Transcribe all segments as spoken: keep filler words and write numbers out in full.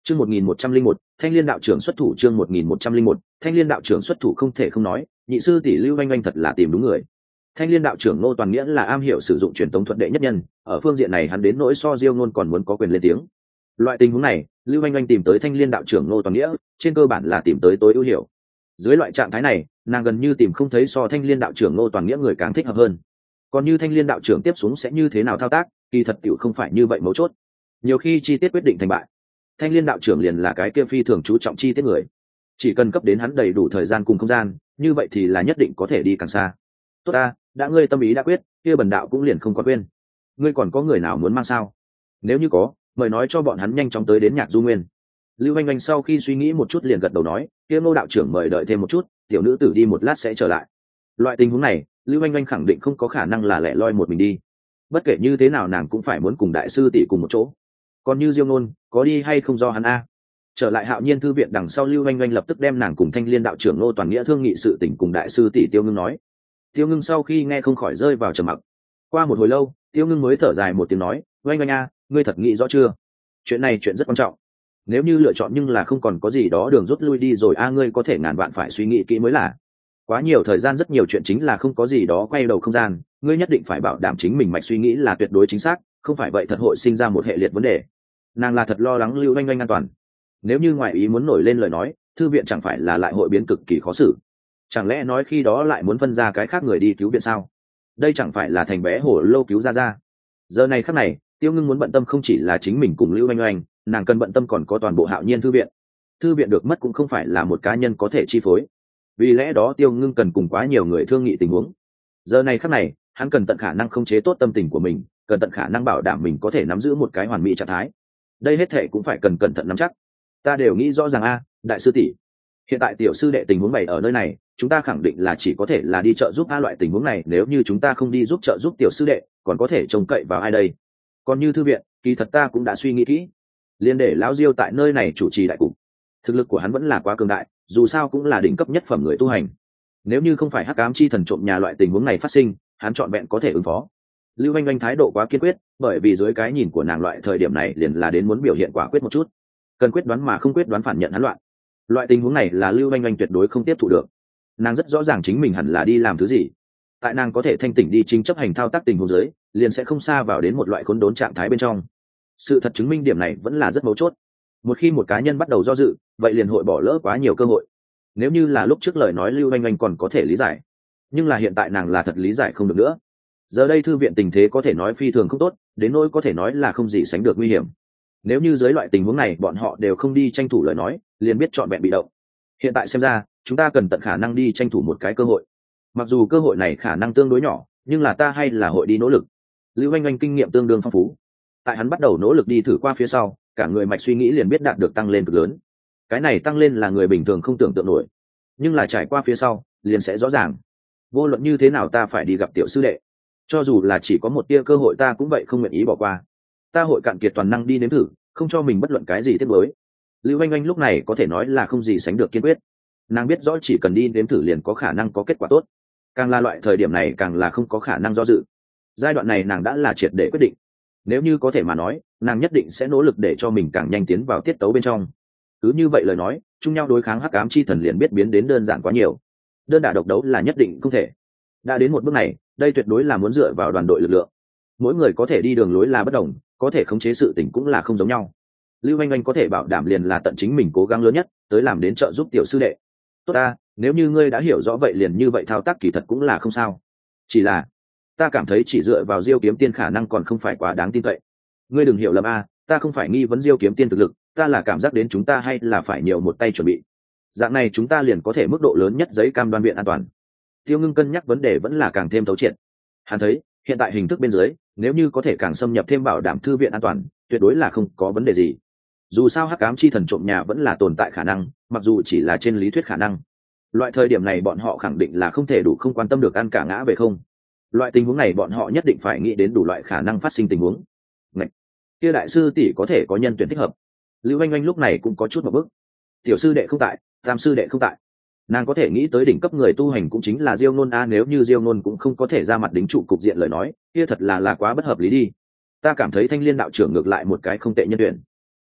Chương một nghìn một trăm linh một, Thanh Liên đạo trưởng xuất thủ. Chương một nghìn một trăm linh một, Thanh Liên đạo trưởng xuất thủ. Không thể không nói, nhị sư tỷ Lưu Oanh Oanh thật là tìm đúng người. Thanh Liên đạo trưởng Ngô Toàn Nghĩa là am hiểu sử dụng truyền tống thuận đệ nhất nhân, ở phương diện này hắn đến nỗi so Diêu Ngôn còn muốn có quyền lên tiếng. Loại tình huống này, Lưu Oanh Oanh tìm tới Thanh Liên đạo trưởng Ngô Toàn Nghĩa, trên cơ bản là tìm tới tối ưu hiểu. Dưới loại trạng thái này, nàng gần như tìm không thấy so Thanh Liên đạo trưởng Ngô Toàn Nghĩa người càng thích hợp hơn. Còn như Thanh Liên đạo trưởng tiếp xuống sẽ như thế nào thao tác, kỳ thật tiểu không phải như vậy mấu chốt. Nhiều khi chi tiết quyết định thành bại. Thanh Liên đạo trưởng liền là cái kia phi thường chú trọng chi tiết người, chỉ cần cấp đến hắn đầy đủ thời gian cùng không gian, như vậy thì là nhất định có thể đi càng xa. Tốt ta, đã ngươi tâm ý đã quyết, kia bần đạo cũng liền không có quên. Ngươi còn có người nào muốn mang sao? Nếu như có, mời nói cho bọn hắn nhanh chóng tới đến Nhạc Du Nguyên. Lưu Oanh Oanh sau khi suy nghĩ một chút liền gật đầu nói, kia Ngô đạo trưởng mời đợi thêm một chút, tiểu nữ tử đi một lát sẽ trở lại. Loại tình huống này, Lưu Oanh Oanh khẳng định không có khả năng là lẻ loi một mình đi. Bất kể như thế nào nàng cũng phải muốn cùng đại sư tỷ cùng một chỗ. Còn như Diêu Ngôn, có đi hay không do hắn a. Trở lại Hạo Nhiên thư viện đằng sau, Lưu Oanh Oanh lập tức đem nàng cùng Thanh Liên đạo trưởng Ngô Toàn Nghĩa thương nghị sự tình cùng đại sư tỷ Tiêu Ngưng nói. Tiêu Ngưng sau khi nghe không khỏi rơi vào trầm mặc. Qua một hồi lâu, Tiêu Ngưng mới thở dài một tiếng nói, oanh oanh a, ngươi thật nghĩ rõ chưa? Chuyện này chuyện rất quan trọng. Nếu như lựa chọn nhưng là không còn có gì đó đường rút lui đi rồi a, ngươi có thể ngàn vạn phải suy nghĩ kỹ mới là. Quá nhiều thời gian rất nhiều chuyện chính là không có gì đó quay đầu không gian, ngươi nhất định phải bảo đảm chính mình mạch suy nghĩ là tuyệt đối chính xác, không phải vậy thật hội sinh ra một hệ liệt vấn đề. Nàng là thật lo lắng Lưu Oanh Oanh an toàn. Nếu như ngoại ý muốn nổi lên lời nói, thư viện chẳng phải là lại hội biến cực kỳ khó xử. Chẳng lẽ nói khi đó lại muốn phân ra cái khác người đi cứu viện sao? Đây chẳng phải là thành bé hổ lô cứu ra ra. Giờ này khắc này, Tiêu Ngưng muốn bận tâm không chỉ là chính mình cùng Lưu Oanh Oanh, nàng cần bận tâm còn có toàn bộ Hạo Nhiên thư viện. Thư viện được mất cũng không phải là một cá nhân có thể chi phối. Vì lẽ đó Tiêu Ngưng cần cùng quá nhiều người thương nghị tình huống. Giờ này khắc này, hắn cần tận khả năng khống chế tốt tâm tình của mình, cần tận khả năng bảo đảm mình có thể nắm giữ một cái hoàn mỹ trạng thái. Đây hết thệ cũng phải cần cẩn thận nắm chắc. Ta đều nghĩ rõ ràng a, đại sư tỷ. Hiện tại tiểu sư đệ tình huống bày ở nơi này, chúng ta khẳng định là chỉ có thể là đi trợ giúp a, loại tình huống này nếu như chúng ta không đi giúp trợ giúp tiểu sư đệ, còn có thể trông cậy vào ai đây? Còn như thư viện, kỳ thật ta cũng đã suy nghĩ kỹ, liên để lão Diêu tại nơi này chủ trì đại cục. Thực lực của hắn vẫn là quá cường đại, dù sao cũng là đỉnh cấp nhất phẩm người tu hành. Nếu như không phải hắc ám chi thần trộm nhà loại tình huống này phát sinh, hắn trọn vẹn có thể ứng phó. Lưu Oanh Oanh thái độ quá kiên quyết, bởi vì dưới cái nhìn của nàng loại thời điểm này liền là đến muốn biểu hiện quả quyết một chút, cần quyết đoán mà không quyết đoán phản nhận hắn loạn. Loại tình huống này là Lưu Oanh Oanh tuyệt đối không tiếp thụ được. Nàng rất rõ ràng chính mình hẳn là đi làm thứ gì. Tại nàng có thể thanh tỉnh đi chính chấp hành thao tác tình huống dưới, liền sẽ không xa vào đến một loại khốn đốn trạng thái bên trong. Sự thật chứng minh điểm này vẫn là rất mấu chốt. Một khi một cá nhân bắt đầu do dự, vậy liền hội bỏ lỡ quá nhiều cơ hội. Nếu như là lúc trước lời nói Lưu Oanh Oanh còn có thể lý giải, nhưng là hiện tại nàng là thật lý giải không được nữa. Giờ đây thư viện tình thế có thể nói phi thường không tốt, đến nỗi có thể nói là không gì sánh được nguy hiểm. Nếu như dưới loại tình huống này bọn họ đều không đi tranh thủ lời nói, liền biết chọn vẹn bị động. Hiện tại xem ra, chúng ta cần tận khả năng đi tranh thủ một cái cơ hội. Mặc dù cơ hội này khả năng tương đối nhỏ, nhưng là ta hay là hội đi nỗ lực. Lưu Oanh Oanh kinh nghiệm tương đương phong phú. Tại hắn bắt đầu nỗ lực đi thử qua phía sau, cả người mạch suy nghĩ liền biết đạt được tăng lên cực lớn. Cái này tăng lên là người bình thường không tưởng tượng nổi, nhưng là trải qua phía sau, liền sẽ rõ ràng. Vô luận như thế nào ta phải đi gặp tiểu sư đệ. Cho dù là chỉ có một tia cơ hội ta cũng vậy không nguyện ý bỏ qua. Ta hội cạn kiệt toàn năng đi nếm thử, không cho mình bất luận cái gì tiếc nuối. Lưu Oanh Oanh lúc này có thể nói là không gì sánh được kiên quyết. Nàng biết rõ chỉ cần đi nếm thử liền có khả năng có kết quả tốt. Càng là loại thời điểm này càng là không có khả năng do dự. Giai đoạn này nàng đã là triệt để quyết định. Nếu như có thể mà nói, nàng nhất định sẽ nỗ lực để cho mình càng nhanh tiến vào tiết tấu bên trong. Cứ như vậy lời nói, chung nhau đối kháng hắc ám chi thần liền biết biến đến đơn giản quá nhiều. Đơn đả độc đấu là nhất định không thể. Đã đến một bước này, đây tuyệt đối là muốn dựa vào đoàn đội lực lượng. Mỗi người có thể đi đường lối là bất đồng, có thể khống chế sự tình cũng là không giống nhau. Lưu Oanh Oanh có thể bảo đảm liền là tận chính mình cố gắng lớn nhất, tới làm đến trợ giúp tiểu sư đệ. Tốt ta, nếu như ngươi đã hiểu rõ vậy liền như vậy thao tác kỳ thật cũng là không sao. Chỉ là, ta cảm thấy chỉ dựa vào Diêu Kiếm Tiên khả năng còn không phải quá đáng tin cậy. Ngươi đừng hiểu lầm a, ta không phải nghi vấn Diêu Kiếm Tiên thực lực, ta là cảm giác đến chúng ta hay là phải nhiều một tay chuẩn bị. Dạng này chúng ta liền có thể mức độ lớn nhất giấy cam đoan viện an toàn. Tiêu Ngưng cân nhắc vấn đề vẫn là càng thêm thấu triệt. Hắn thấy, hiện tại hình thức bên dưới, nếu như có thể càng xâm nhập thêm bảo đảm thư viện an toàn, tuyệt đối là không có vấn đề gì. Dù sao hắc ám chi thần trộm nhà vẫn là tồn tại khả năng, mặc dù chỉ là trên lý thuyết khả năng. Loại thời điểm này bọn họ khẳng định là không thể đủ không quan tâm được ăn cả ngã về không. Loại tình huống này bọn họ nhất định phải nghĩ đến đủ loại khả năng phát sinh tình huống. Ngạch, kia đại sư tỷ có thể có nhân tuyển thích hợp. Lưu Oanh Oanh lúc này cũng có chút một bước. Tiểu sư đệ không tại, tam sư đệ không tại. Nàng có thể nghĩ tới đỉnh cấp người tu hành cũng chính là Diêu Nôn a, nếu như Diêu Nôn cũng không có thể ra mặt đính trụ cục diện lời nói, kia thật là là quá bất hợp lý đi. Ta cảm thấy Thanh Liên đạo trưởng ngược lại một cái không tệ nhân tuyển.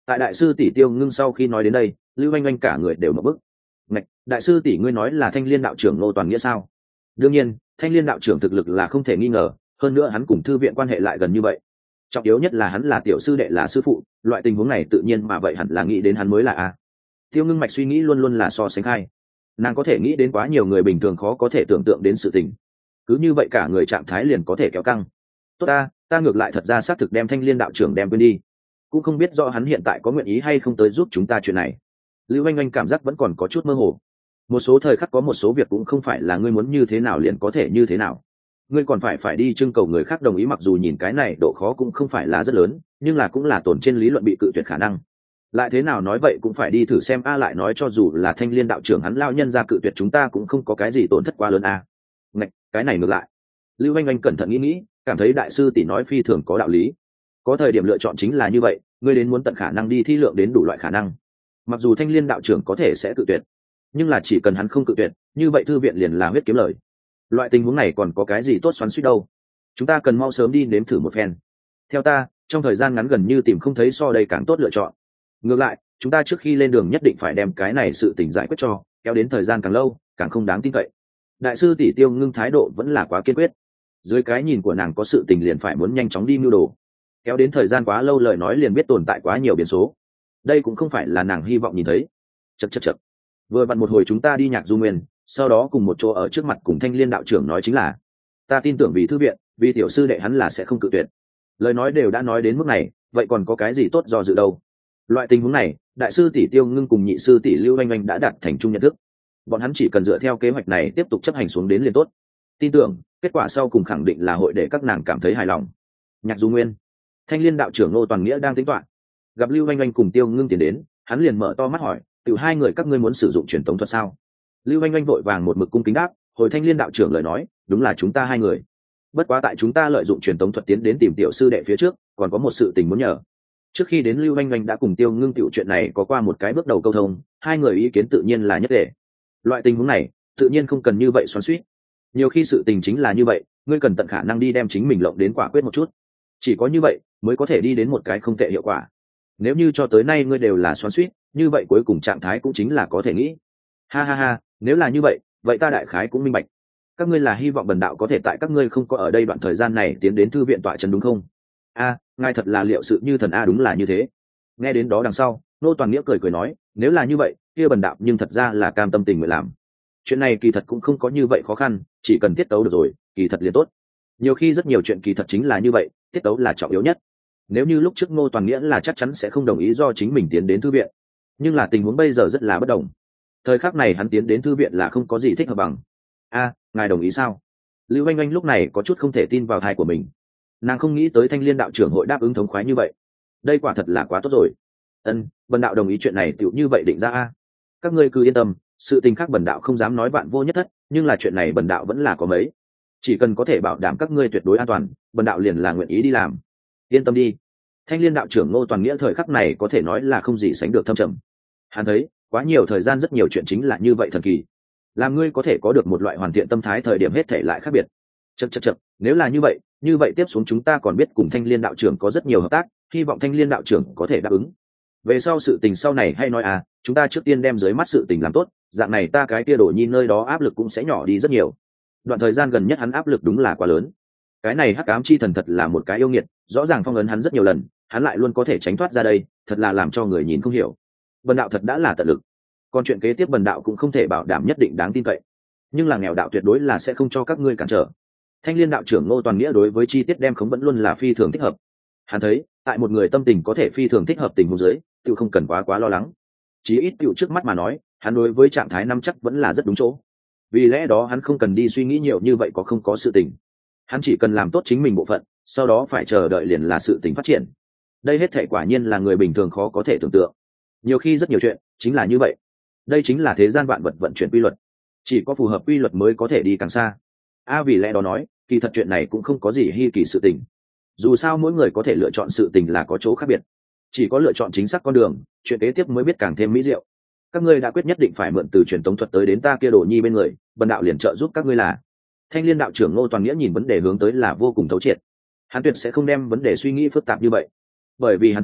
Tại đại sư tỷ Tiêu Ngưng sau khi nói đến đây, Lưu Oanh Oanh cả người đều mở bức. Ngạch, đại sư tỷ ngươi nói là Thanh Liên đạo trưởng Ngô Toàn Nghĩa sao? Đương nhiên, Thanh Liên đạo trưởng thực lực là không thể nghi ngờ, hơn nữa hắn cùng thư viện quan hệ lại gần như vậy. Trọng yếu nhất là hắn là tiểu sư đệ là sư phụ, loại tình huống này tự nhiên mà vậy hẳn là nghĩ đến hắn mới là a. Tiêu Ngưng mạch suy nghĩ luôn luôn là so sánh khai. Nàng có thể nghĩ đến quá nhiều người bình thường khó có thể tưởng tượng đến sự tình. Cứ như vậy cả người trạng thái liền có thể kéo căng. Tốt ta, ta ngược lại thật ra xác thực đem Thanh Liên đạo trưởng đem quên đi. Cũng không biết rõ hắn hiện tại có nguyện ý hay không tới giúp chúng ta chuyện này. Lưu Oanh Oanh cảm giác vẫn còn có chút mơ hồ. Một số thời khắc có một số việc cũng không phải là ngươi muốn như thế nào liền có thể như thế nào. Ngươi còn phải phải đi trưng cầu người khác đồng ý, mặc dù nhìn cái này độ khó cũng không phải là rất lớn, nhưng là cũng là tổn trên lý luận bị cự tuyệt khả năng. Lại thế nào nói vậy cũng phải đi thử xem a, lại nói cho dù là Thanh Liên đạo trưởng hắn lao nhân ra cự tuyệt chúng ta cũng không có cái gì tổn thất quá lớn a. Ngạch, cái này ngược lại. Lưu Oanh Oanh cẩn thận nghĩ nghĩ, cảm thấy đại sư tỷ nói phi thường có đạo lý. Có thời điểm lựa chọn chính là như vậy, ngươi đến muốn tận khả năng đi thi lượng đến đủ loại khả năng. Mặc dù Thanh Liên đạo trưởng có thể sẽ cự tuyệt, nhưng là chỉ cần hắn không cự tuyệt, như vậy thư viện liền là huyết kiếm lời. Loại tình huống này còn có cái gì tốt xoắn xuýt đâu. Chúng ta cần mau sớm đi nếm thử một phen. Theo ta, trong thời gian ngắn gần như tìm không thấy so đây càng tốt lựa chọn. Ngược lại, chúng ta trước khi lên đường nhất định phải đem cái này sự tình giải quyết cho, kéo đến thời gian càng lâu, càng không đáng tin cậy. Đại sư tỷ Tiêu Ngưng thái độ vẫn là quá kiên quyết. Dưới cái nhìn của nàng có sự tình liền phải muốn nhanh chóng đi mưu đồ. Kéo đến thời gian quá lâu lời nói liền biết tồn tại quá nhiều biến số. Đây cũng không phải là nàng hy vọng nhìn thấy. Chậc chậc chậc. Vừa vặn một hồi chúng ta đi Nhạc Du Nguyên, sau đó cùng một chỗ ở trước mặt cùng Thanh Liên đạo trưởng nói chính là, ta tin tưởng vì thư viện, vì tiểu sư đệ hắn là sẽ không cự tuyệt. Lời nói đều đã nói đến mức này, vậy còn có cái gì tốt do dự đâu. Loại tình huống này, đại sư tỷ Tiêu Ngưng cùng nhị sư tỷ Lưu Oanh Oanh đã đạt thành chung nhận thức. Bọn hắn chỉ cần dựa theo kế hoạch này tiếp tục chấp hành xuống đến liền tốt. Tin tưởng, kết quả sau cùng khẳng định là hội để các nàng cảm thấy hài lòng. Nhạc Du Nguyên, Thanh Liên đạo trưởng Ngô Toàn Nghĩa đang tính toán. Gặp Lưu Oanh Oanh cùng Tiêu Ngưng tiến đến, hắn liền mở to mắt hỏi, "Tiểu hai người các ngươi muốn sử dụng truyền tống thuật sao?" Lưu Oanh Oanh vội vàng một mực cung kính đáp, hồi Thanh Liên đạo trưởng lời nói, "Đúng là chúng ta hai người. Bất quá tại chúng ta lợi dụng truyền tống thuật tiến đến tìm tiểu sư đệ phía trước, còn có một sự tình muốn nhờ." Trước khi đến Lưu Oanh Oanh đã cùng Tiêu Ngưng tiểu chuyện này có qua một cái bước đầu câu thông, hai người ý kiến tự nhiên là nhất thể. Loại tình huống này, tự nhiên không cần như vậy xoắn xuýt. Nhiều khi sự tình chính là như vậy, ngươi cần tận khả năng đi đem chính mình lộng đến quả quyết một chút. Chỉ có như vậy, mới có thể đi đến một cái không tệ hiệu quả. Nếu như cho tới nay ngươi đều là xoắn xuýt, như vậy cuối cùng trạng thái cũng chính là có thể nghĩ. Ha ha ha, nếu là như vậy, vậy ta đại khái cũng minh bạch. Các ngươi là hy vọng bần đạo có thể tại các ngươi không có ở đây đoạn thời gian này tiến đến thư viện tọa trấn đúng không? A, ngài thật là liệu sự như thần a, đúng là như thế. Nghe đến đó đằng sau, Nô Toàn Nghĩa cười cười nói, nếu là như vậy, kia bần đạo nhưng thật ra là cam tâm tình nguyện làm. Chuyện này kỳ thật cũng không có như vậy khó khăn, chỉ cần tiết tấu được rồi, kỳ thật liền tốt. Nhiều khi rất nhiều chuyện kỳ thật chính là như vậy, tiết tấu là trọng yếu nhất. Nếu như lúc trước Ngô Toàn Nghĩa là chắc chắn sẽ không đồng ý do chính mình tiến đến thư viện, nhưng là tình huống bây giờ rất là bất đồng. Thời khắc này hắn tiến đến thư viện là không có gì thích hợp bằng. A, ngài đồng ý sao? Lưu Oanh Oanh lúc này có chút không thể tin vào tai của mình. Nàng không nghĩ tới Thanh Liên đạo trưởng hội đáp ứng thống khoái như vậy. Đây quả thật là quá tốt rồi. Ân, bần đạo đồng ý chuyện này tựu như vậy định ra a. Các ngươi cứ yên tâm, sự tình khác bần đạo không dám nói bạn vô nhất thất, nhưng là chuyện này bần đạo vẫn là có mấy. Chỉ cần có thể bảo đảm các ngươi tuyệt đối an toàn, bần đạo liền là nguyện ý đi làm. Yên tâm đi. Thanh Liên đạo trưởng Ngô Toàn Nghĩa thời khắc này có thể nói là không gì sánh được thâm trầm. Hắn thấy, quá nhiều thời gian rất nhiều chuyện chính là như vậy thần kỳ. Làm ngươi có thể có được một loại hoàn thiện tâm thái thời điểm hết thể lại khác biệt. Chậc chậc chậc, nếu là như vậy, như vậy tiếp xuống chúng ta còn biết cùng Thanh Liên đạo trưởng có rất nhiều hợp tác, hy vọng Thanh Liên đạo trưởng có thể đáp ứng. Về sau sự tình sau này hay nói à, chúng ta trước tiên đem dưới mắt sự tình làm tốt, dạng này ta cái kia Đổ Nhi nơi đó áp lực cũng sẽ nhỏ đi rất nhiều. Đoạn thời gian gần nhất hắn áp lực đúng là quá lớn. Cái này Hắc Ám Chi Thần thật là một cái yêu nghiệt, rõ ràng phong ấn hắn rất nhiều lần, hắn lại luôn có thể tránh thoát ra đây, thật là làm cho người nhìn không hiểu. Bần đạo thật đã là tận lực. Còn chuyện kế tiếp bần đạo cũng không thể bảo đảm nhất định đáng tin cậy, nhưng là nghèo đạo tuyệt đối là sẽ không cho các ngươi cản trở. Thanh Liên đạo trưởng Ngô Toàn Nghĩa đối với chi tiết đem khống vẫn luôn là phi thường thích hợp. Hắn thấy, tại một người tâm tình có thể phi thường thích hợp tình huống dưới, tự không cần quá quá lo lắng. Chí ít tiểu trước mắt mà nói, hắn đối với trạng thái năm chắc vẫn là rất đúng chỗ. Vì lẽ đó hắn không cần đi suy nghĩ nhiều như vậy có không có sự tình. Hắn chỉ cần làm tốt chính mình bộ phận, sau đó phải chờ đợi liền là sự tình phát triển. Đây hết thảy quả nhiên là người bình thường khó có thể tưởng tượng. Nhiều khi rất nhiều chuyện chính là như vậy. Đây chính là thế gian vạn vật vận chuyển quy luật. Chỉ có phù hợp quy luật mới có thể đi càng xa. A vì lẽ đó nói, kỳ thật chuyện này cũng không có gì hi kỳ sự tình. Dù sao mỗi người có thể lựa chọn sự tình là có chỗ khác biệt. Chỉ có lựa chọn chính xác con đường, chuyện kế tiếp mới biết càng thêm mỹ diệu. Các ngươi đã quyết nhất định phải mượn từ truyền tống thuật tới đến ta kia Đổ Nhi bên người, bần đạo liền trợ giúp các ngươi là. Thanh Liên đạo trưởng Ngô Toàn Nghĩa nhìn vấn đề hướng tới là vô cùng thấu triệt. Hắn tuyệt sẽ không đem vấn đề suy nghĩ phức tạp như vậy, bởi vì hắn thấy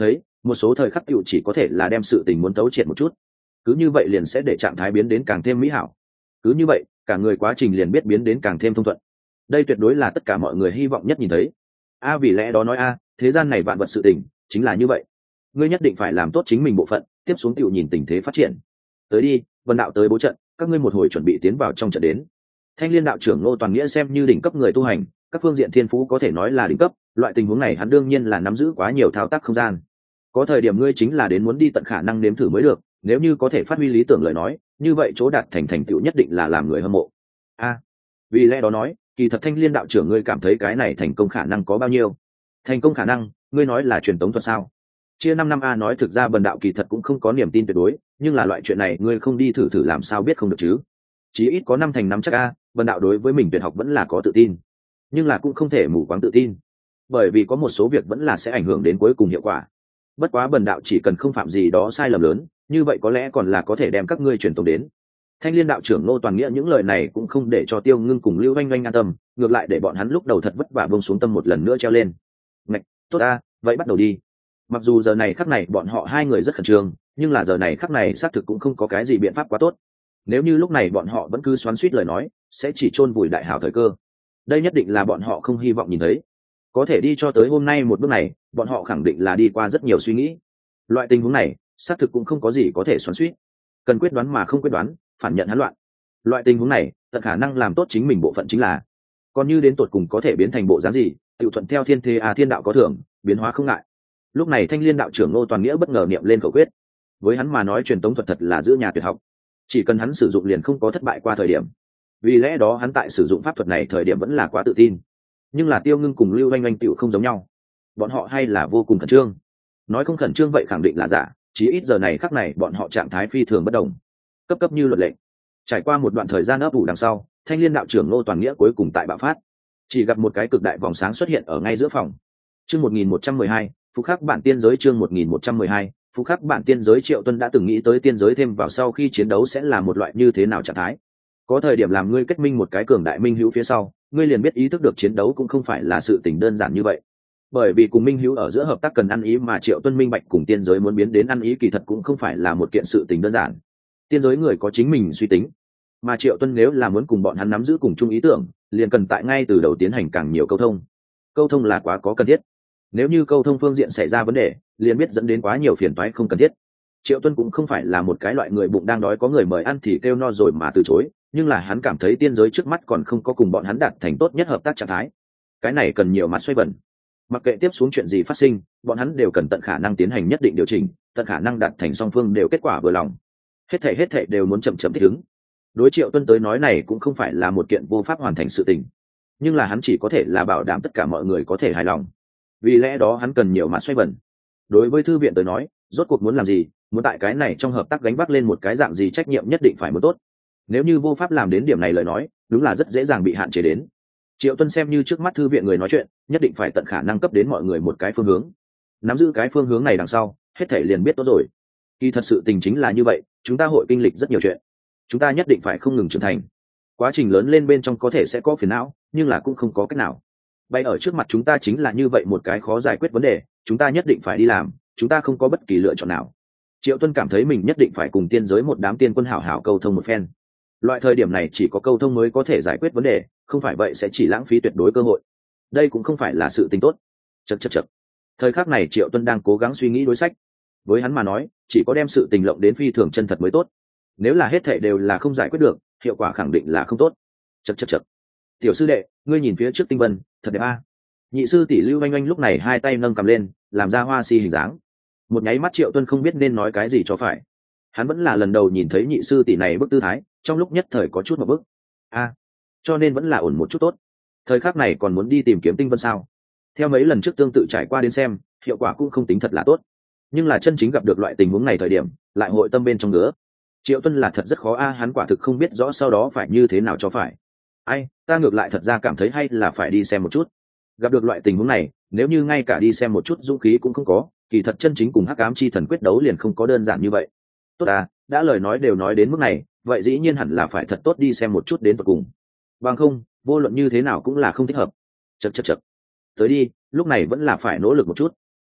một số thời khắc tựu chỉ có thể là đem sự tình muốn tấu triệt một chút, cứ như vậy liền sẽ để trạng thái biến đến càng thêm mỹ hảo, cứ như vậy cả người quá trình liền biết biến đến càng thêm thông thuận. Đây tuyệt đối là tất cả mọi người hy vọng nhất nhìn thấy. A vì lẽ đó nói a, thế gian này vạn vật sự tình chính là như vậy, ngươi nhất định phải làm tốt chính mình bộ phận, tiếp xuống tựu nhìn tình thế phát triển. Tới đi, Vân đạo tới bố trận, các ngươi một hồi chuẩn bị tiến vào trong trận đến. Thanh Liên đạo trưởng Ngô Toàn Nghĩa xem như đỉnh cấp người tu hành, các phương diện thiên phú có thể nói là đỉnh cấp, loại tình huống này hắn đương nhiên là nắm giữ quá nhiều thao tác không gian. Có thời điểm ngươi chính là đến muốn đi tận khả năng nếm thử mới được, nếu như có thể phát huy lý tưởng lời nói, như vậy chỗ đạt thành thành tựu nhất định là làm người hâm mộ. A, vì lẽ đó nói, kỳ thật Thanh Liên đạo trưởng ngươi cảm thấy cái này thành công khả năng có bao nhiêu? Thành công khả năng, ngươi nói là truyền tống thuật sao? Chia năm năm a nói thực ra Bần đạo kỳ thật cũng không có niềm tin tuyệt đối, nhưng là loại chuyện này ngươi không đi thử thử làm sao biết không được chứ? Chí ít có năm thành năm chắc a, Bần đạo đối với mình tuyệt học vẫn là có tự tin, nhưng là cũng không thể mù quáng tự tin, bởi vì có một số việc vẫn là sẽ ảnh hưởng đến cuối cùng hiệu quả. Bất quá Bần đạo chỉ cần không phạm gì đó sai lầm lớn, như vậy có lẽ còn là có thể đem các ngươi truyền tống đến. Thanh Liên đạo trưởng Ngô Toàn Nghĩa những lời này cũng không để cho Tiêu Ngưng cùng Lưu Oanh Oanh an tâm, ngược lại để bọn hắn lúc đầu thật vất vả buông xuống tâm một lần nữa treo lên. Ngạch, tốt a, vậy bắt đầu đi. Mặc dù giờ này khắc này bọn họ hai người rất khẩn trương, nhưng là giờ này khắc này xác thực cũng không có cái gì biện pháp quá tốt. Nếu như lúc này bọn họ vẫn cứ xoắn xuýt lời nói, sẽ chỉ chôn vùi đại hảo thời cơ. Đây nhất định là bọn họ không hy vọng nhìn thấy. Có thể đi cho tới hôm nay một bước này, bọn họ khẳng định là đi qua rất nhiều suy nghĩ. Loại tình huống này, xác thực cũng không có gì có thể xoắn xuýt. Cần quyết đoán mà không quyết đoán, phản nhận hỗn loạn. Loại tình huống này, tận khả năng làm tốt chính mình bộ phận chính là. Còn như đến tột cùng có thể biến thành bộ dáng gì, tự thuận theo thiên thế à thiên đạo có thưởng, biến hóa không ngại. Lúc này Thanh Liên đạo trưởng Ngô Toàn Nghĩa bất ngờ niệm lên khẩu quyết. Với hắn mà nói truyền tống thuật thật là giữ nhà tuyệt học, chỉ cần hắn sử dụng liền không có thất bại qua thời điểm. Vì lẽ đó hắn tại sử dụng pháp thuật này thời điểm vẫn là quá tự tin. Nhưng là Tiêu Ngưng cùng Lưu Oanh Oanh tiểu không giống nhau, bọn họ hay là vô cùng khẩn trương. Nói không khẩn trương vậy khẳng định là giả, chí ít giờ này khắc này bọn họ trạng thái phi thường bất đồng, cấp cấp như luật lệ. Trải qua một đoạn thời gian ấp ủ đằng sau, Thanh Liên đạo trưởng Ngô Toàn Nghĩa cuối cùng tại bạo phát, chỉ gặp một cái cực đại vòng sáng xuất hiện ở ngay giữa phòng. Chương một nghìn một trăm mười hai, Phú Khắc bản tiên giới chương một nghìn một trăm mười hai, Phú Khắc bản tiên giới. Triệu Tuân đã từng nghĩ tới tiên giới thêm vào sau khi chiến đấu sẽ là một loại như thế nào trạng thái. Có thời điểm làm ngươi kết minh một cái cường đại minh hữu phía sau, ngươi liền biết ý thức được chiến đấu cũng không phải là sự tình đơn giản như vậy. Bởi vì cùng minh hữu ở giữa hợp tác cần ăn ý, mà Triệu Tuân minh bạch cùng tiên giới muốn biến đến ăn ý kỳ thật cũng không phải là một kiện sự tình đơn giản. Tiên giới người có chính mình suy tính, mà Triệu Tuân nếu là muốn cùng bọn hắn nắm giữ cùng chung ý tưởng, liền cần tại ngay từ đầu tiến hành càng nhiều câu thông. Câu thông là quá có cần thiết. Nếu như câu thông phương diện xảy ra vấn đề, liền biết dẫn đến quá nhiều phiền toái không cần thiết. Triệu Tuân cũng không phải là một cái loại người bụng đang đói có người mời ăn thì kêu no rồi mà từ chối, nhưng là hắn cảm thấy tiên giới trước mắt còn không có cùng bọn hắn đạt thành tốt nhất hợp tác trạng thái. Cái này cần nhiều mặt xoay vần. Mặc kệ tiếp xuống chuyện gì phát sinh, bọn hắn đều cần tận khả năng tiến hành nhất định điều chỉnh, tận khả năng đạt thành song phương đều kết quả vừa lòng. Hết thảy hết thảy đều muốn chậm chậm thích ứng. Đối Triệu Tuân tới nói này cũng không phải là một kiện vô pháp hoàn thành sự tình, nhưng là hắn chỉ có thể là bảo đảm tất cả mọi người có thể hài lòng. Vì lẽ đó hắn cần nhiều mặt xoay vần. Đối với thư viện tới nói, rốt cuộc muốn làm gì, muốn tại cái này trong hợp tác gánh vác lên một cái dạng gì trách nhiệm nhất định phải muốn tốt. Nếu như vô pháp làm đến điểm này lời nói, đúng là rất dễ dàng bị hạn chế đến. Triệu Tuân xem như trước mắt thư viện người nói chuyện, nhất định phải tận khả năng cấp đến mọi người một cái phương hướng. Nắm giữ cái phương hướng này đằng sau, hết thảy liền biết tốt rồi. Kỳ thật sự tình chính là như vậy, chúng ta hội kinh lịch rất nhiều chuyện. Chúng ta nhất định phải không ngừng trưởng thành. Quá trình lớn lên bên trong có thể sẽ có phiền não, nhưng là cũng không có cách nào. Bay ở trước mặt chúng ta chính là như vậy một cái khó giải quyết vấn đề, chúng ta nhất định phải đi làm, chúng ta không có bất kỳ lựa chọn nào. Triệu Tuân cảm thấy mình nhất định phải cùng tiên giới một đám tiên quân hảo hảo câu thông một phen. Loại thời điểm này chỉ có câu thông mới có thể giải quyết vấn đề, không phải vậy sẽ chỉ lãng phí tuyệt đối cơ hội. Đây cũng không phải là sự tình tốt. Chậc chậc chậc. Thời khắc này Triệu Tuân đang cố gắng suy nghĩ đối sách. Với hắn mà nói, chỉ có đem sự tình lộng đến phi thường chân thật mới tốt. Nếu là hết thảy đều là không giải quyết được, hiệu quả khẳng định là không tốt. Chậc chậc chậc. Tiểu sư đệ, ngươi nhìn phía trước tinh vân, thật đẹp a. Nhị sư tỷ Lưu Oanh Oanh lúc này hai tay nâng cầm lên, làm ra hoa si hình dáng. Một nháy mắt Triệu Tuân không biết nên nói cái gì cho phải. Hắn vẫn là lần đầu nhìn thấy nhị sư tỷ này bức tư thái, trong lúc nhất thời có chút một bức. A, cho nên vẫn là ổn một chút tốt. Thời khắc này còn muốn đi tìm kiếm tinh vân sao? Theo mấy lần trước tương tự trải qua đến xem, hiệu quả cũng không tính thật là tốt. Nhưng là chân chính gặp được loại tình huống này thời điểm, lại hội tâm bên trong ngứa. Triệu Tuân là thật rất khó a, hắn quả thực không biết rõ sau đó phải như thế nào cho phải. Ai, ta ngược lại thật ra cảm thấy hay là phải đi xem một chút. Gặp được loại tình huống này, nếu như ngay cả đi xem một chút dũng khí cũng không có, kỳ thật chân chính cùng hắc ám chi thần quyết đấu liền không có đơn giản như vậy. Tốt à, đã lời nói đều nói đến mức này, vậy dĩ nhiên hẳn là phải thật tốt đi xem một chút đến tận cùng. Bằng không, vô luận như thế nào cũng là không thích hợp. Chậc chậc chậc. Tới đi, lúc này vẫn là phải nỗ lực một chút.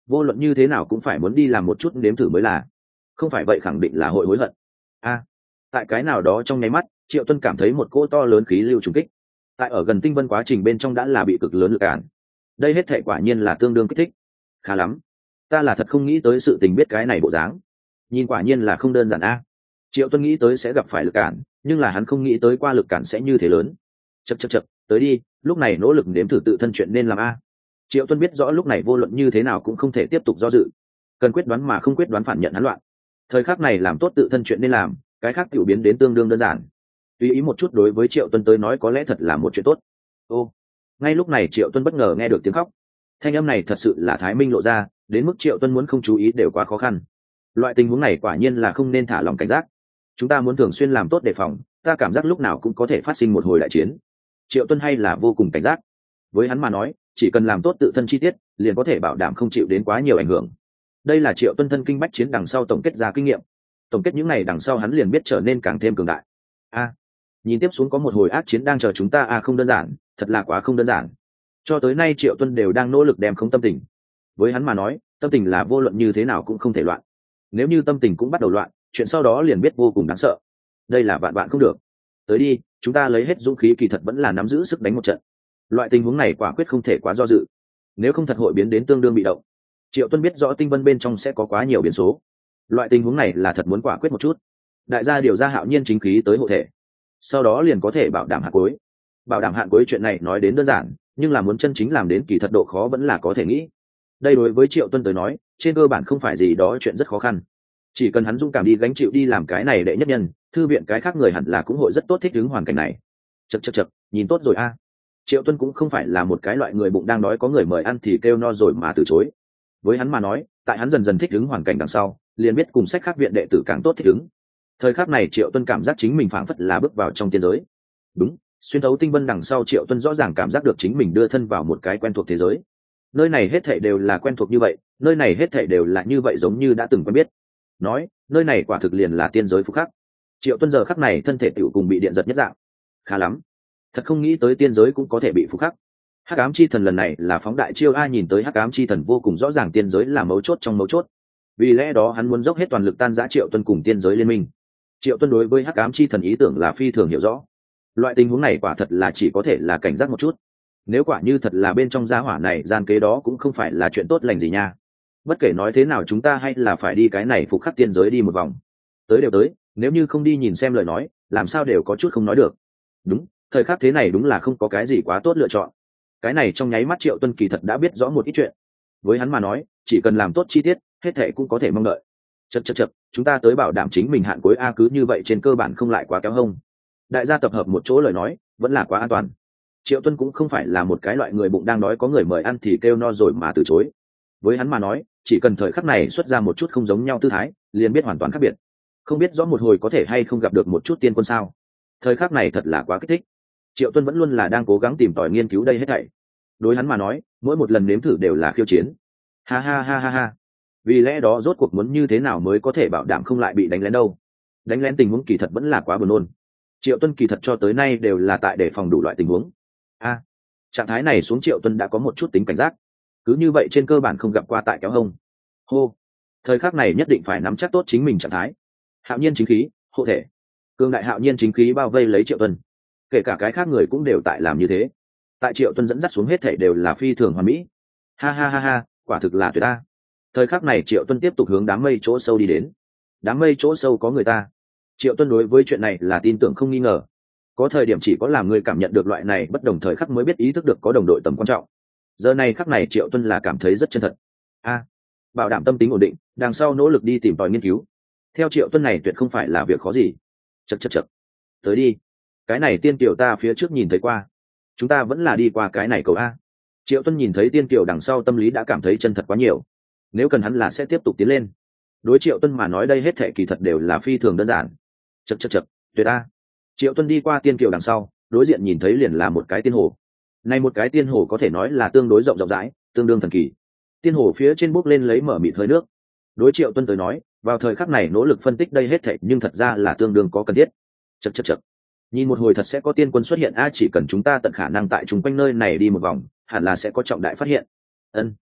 vô luận như thế nào cũng phải muốn đi làm một chút nếm thử mới là, không phải vậy khẳng định là hội hối hận. A, tại cái nào đó trong nháy mắt Triệu Tuân cảm thấy một cỗ to lớn khí lưu trùng kích, tại ở gần tinh vân quá trình bên trong đã là bị cực lớn lực cản. Đây hết thệ quả nhiên là tương đương kích thích. Khá lắm, ta là thật không nghĩ tới sự tình biết cái này bộ dáng, nhìn quả nhiên là không đơn giản a. Triệu Tuân nghĩ tới sẽ gặp phải lực cản, nhưng là hắn không nghĩ tới qua lực cản sẽ như thế lớn. Chậc chậc chậc, tới đi, lúc này nỗ lực nếm thử tự thân chuyện nên làm a. Triệu Tuân biết rõ lúc này vô luận như thế nào cũng không thể tiếp tục do dự, cần quyết đoán mà không quyết đoán phản nhận hắn loạn. Thời khắc này làm tốt tự thân chuyện nên làm, cái khác tiểu biến đến tương đương đơn giản. Tùy ý một chút đối với Triệu Tuân tới nói có lẽ thật là một chuyện tốt. Ô, ngay lúc này Triệu Tuân bất ngờ nghe được tiếng khóc. Thanh âm này thật sự là Thái Minh lộ ra, đến mức Triệu Tuân muốn không chú ý đều quá khó khăn. Loại tình huống này quả nhiên là không nên thả lòng cảnh giác. Chúng ta muốn thường xuyên làm tốt đề phòng, ta cảm giác lúc nào cũng có thể phát sinh một hồi đại chiến. Triệu Tuân hay là vô cùng cảnh giác. Với hắn mà nói, chỉ cần làm tốt tự thân chi tiết, liền có thể bảo đảm không chịu đến quá nhiều ảnh hưởng. Đây là Triệu Tuân thân kinh bách chiến đằng sau tổng kết ra kinh nghiệm. Tổng kết những này đằng sau hắn liền biết trở nên càng thêm cường đại. A, nhìn tiếp xuống có một hồi ác chiến đang chờ chúng ta a à, không đơn giản, thật là quá không đơn giản. Cho tới nay Triệu Tuân đều đang nỗ lực đem không tâm tình. Với hắn mà nói, tâm tình là vô luận như thế nào cũng không thể loạn. Nếu như tâm tình cũng bắt đầu loạn, chuyện sau đó liền biết vô cùng đáng sợ. Đây là vạn vạn không được. Tới đi, chúng ta lấy hết dũng khí, kỳ thật vẫn là nắm giữ sức đánh một trận. Loại tình huống này quả quyết không thể quá do dự, nếu không thật hội biến đến tương đương bị động. Triệu Tuân biết rõ tinh vân bên trong sẽ có quá nhiều biến số, loại tình huống này là thật muốn quả quyết một chút. Đại gia điều ra hạo nhiên chính khí tới hộ thể, sau đó liền có thể bảo đảm hạn cuối. Bảo đảm hạn cuối chuyện này nói đến đơn giản, nhưng là muốn chân chính làm đến kỳ thật độ khó vẫn là có thể nghĩ. Đây đối với Triệu Tuân tới nói, trên cơ bản không phải gì đó chuyện rất khó khăn. Chỉ cần hắn dũng cảm đi gánh chịu đi làm cái này đệ nhất nhân, thư viện cái khác người hẳn là cũng hội rất tốt thích ứng hoàn cảnh này. Chậc chậc chậc, nhìn tốt rồi a. Triệu Tuân cũng không phải là một cái loại người bụng đang đói có người mời ăn thì kêu no rồi mà từ chối. Với hắn mà nói, tại hắn dần dần thích ứng hoàn cảnh đằng sau, liền biết cùng sách khác viện đệ tử càng tốt thích ứng. Thời khắc này Triệu Tuân cảm giác chính mình phảng phất là bước vào trong tiên giới. Đúng, xuyên thấu tinh vân đằng sau Triệu Tuân rõ ràng cảm giác được chính mình đưa thân vào một cái quen thuộc thế giới. Nơi này hết thảy đều là quen thuộc như vậy, nơi này hết thảy đều là như vậy giống như đã từng quen biết. Nói, nơi này quả thực liền là tiên giới phúc khắc. Triệu Tuân giờ khắc này thân thể tiểu cùng bị điện giật nhất dạng. Khá lắm, thật không nghĩ tới tiên giới cũng có thể bị phúc khắc. Hắc ám chi thần lần này là phóng đại chiêu a, nhìn tới Hắc ám chi thần vô cùng rõ ràng tiên giới là mấu chốt trong mấu chốt. Vì lẽ đó hắn muốn dốc hết toàn lực tan rã Triệu Tuân cùng tiên giới liên minh. Triệu Tuân đối với Hắc ám chi thần ý tưởng là phi thường hiểu rõ. Loại tình huống này quả thật là chỉ có thể là cảnh giác một chút. Nếu quả như thật là bên trong gia hỏa này gian kế đó cũng không phải là chuyện tốt lành gì nha. Bất kể nói thế nào chúng ta hay là phải đi cái này phục khắc tiên giới đi một vòng. Tới đều tới, nếu như không đi nhìn xem lời nói, làm sao đều có chút không nói được. Đúng, thời khắc thế này đúng là không có cái gì quá tốt lựa chọn. Cái này trong nháy mắt Triệu Tuân kỳ thật đã biết rõ một ít chuyện. Với hắn mà nói, chỉ cần làm tốt chi tiết, hết thảy cũng có thể mong đợi. Chậc chậc chậc, chúng ta tới bảo đảm chính mình hạn cuối a, cứ như vậy trên cơ bản không lại quá kéo hông. Đại gia tập hợp một chỗ lời nói, vẫn là quá an toàn. Triệu Tuân cũng không phải là một cái loại người bụng đang đói có người mời ăn thì kêu no rồi mà từ chối. Với hắn mà nói, chỉ cần thời khắc này xuất ra một chút không giống nhau tư thái, liền biết hoàn toàn khác biệt. Không biết rõ một hồi có thể hay không gặp được một chút tiên quân sao? Thời khắc này thật là quá kích thích. Triệu Tuân vẫn luôn là đang cố gắng tìm tòi nghiên cứu đây hết thảy. Đối hắn mà nói, mỗi một lần nếm thử đều là khiêu chiến. Ha ha ha ha ha. Vì lẽ đó rốt cuộc muốn như thế nào mới có thể bảo đảm không lại bị đánh lén đâu? Đánh lén tình huống kỳ thật vẫn là quá buồn nôn. Triệu Tuân kỳ thật cho tới nay đều là tại để phòng đủ loại tình huống. A, trạng thái này xuống Triệu Tuân đã có một chút tính cảnh giác. Cứ như vậy trên cơ bản không gặp qua tại kéo hông. Hô, thời khắc này nhất định phải nắm chắc tốt chính mình trạng thái. Hạo nhiên chính khí, hộ thể. Cương đại hạo nhiên chính khí bao vây lấy Triệu Tuân. Kể cả cái khác người cũng đều tại làm như thế. Tại Triệu Tuân dẫn dắt xuống hết thảy đều là phi thường hoàn mỹ. Ha ha ha ha, quả thực là tuyệt ta. Thời khắc này Triệu Tuân tiếp tục hướng đám mây chỗ sâu đi đến. Đám mây chỗ sâu có người ta. Triệu Tuân đối với chuyện này là tin tưởng không nghi ngờ. Có thời điểm chỉ có làm người cảm nhận được loại này bất đồng thời khắc mới biết ý thức được có đồng đội tầm quan trọng. Giờ này khắc này Triệu Tuân là cảm thấy rất chân thật. A, bảo đảm tâm tính ổn định, đằng sau nỗ lực đi tìm tòi nghiên cứu. Theo Triệu Tuân này tuyệt không phải là việc khó gì. Chậc chậc chậc, tới đi. Cái này tiên kiều ta phía trước nhìn thấy qua, chúng ta vẫn là đi qua cái này cầu a. Triệu Tuân nhìn thấy tiên kiều đằng sau tâm lý đã cảm thấy chân thật quá nhiều. Nếu cần hắn là sẽ tiếp tục tiến lên. Đối Triệu Tuân mà nói đây hết thảy kỳ thật đều là phi thường đơn giản. Chậc chậc chậc, tuyệt a. Triệu Tuân đi qua tiên kiều đằng sau, đối diện nhìn thấy liền là một cái tiên hồ. Này một cái tiên hồ có thể nói là tương đối rộng rộng rãi, tương đương thần kỳ. Tiên hồ phía trên bốc lên lấy mở mịt hơi nước. Đối Triệu Tuân tới nói, vào thời khắc này nỗ lực phân tích đây hết thảy nhưng thật ra là tương đương có cần thiết. Chậc chậc chậc. Nhìn một hồi thật sẽ có tiên quân xuất hiện a, chỉ cần chúng ta tận khả năng tại chúng quanh nơi này đi một vòng, hẳn là sẽ có trọng đại phát hiện. Ân.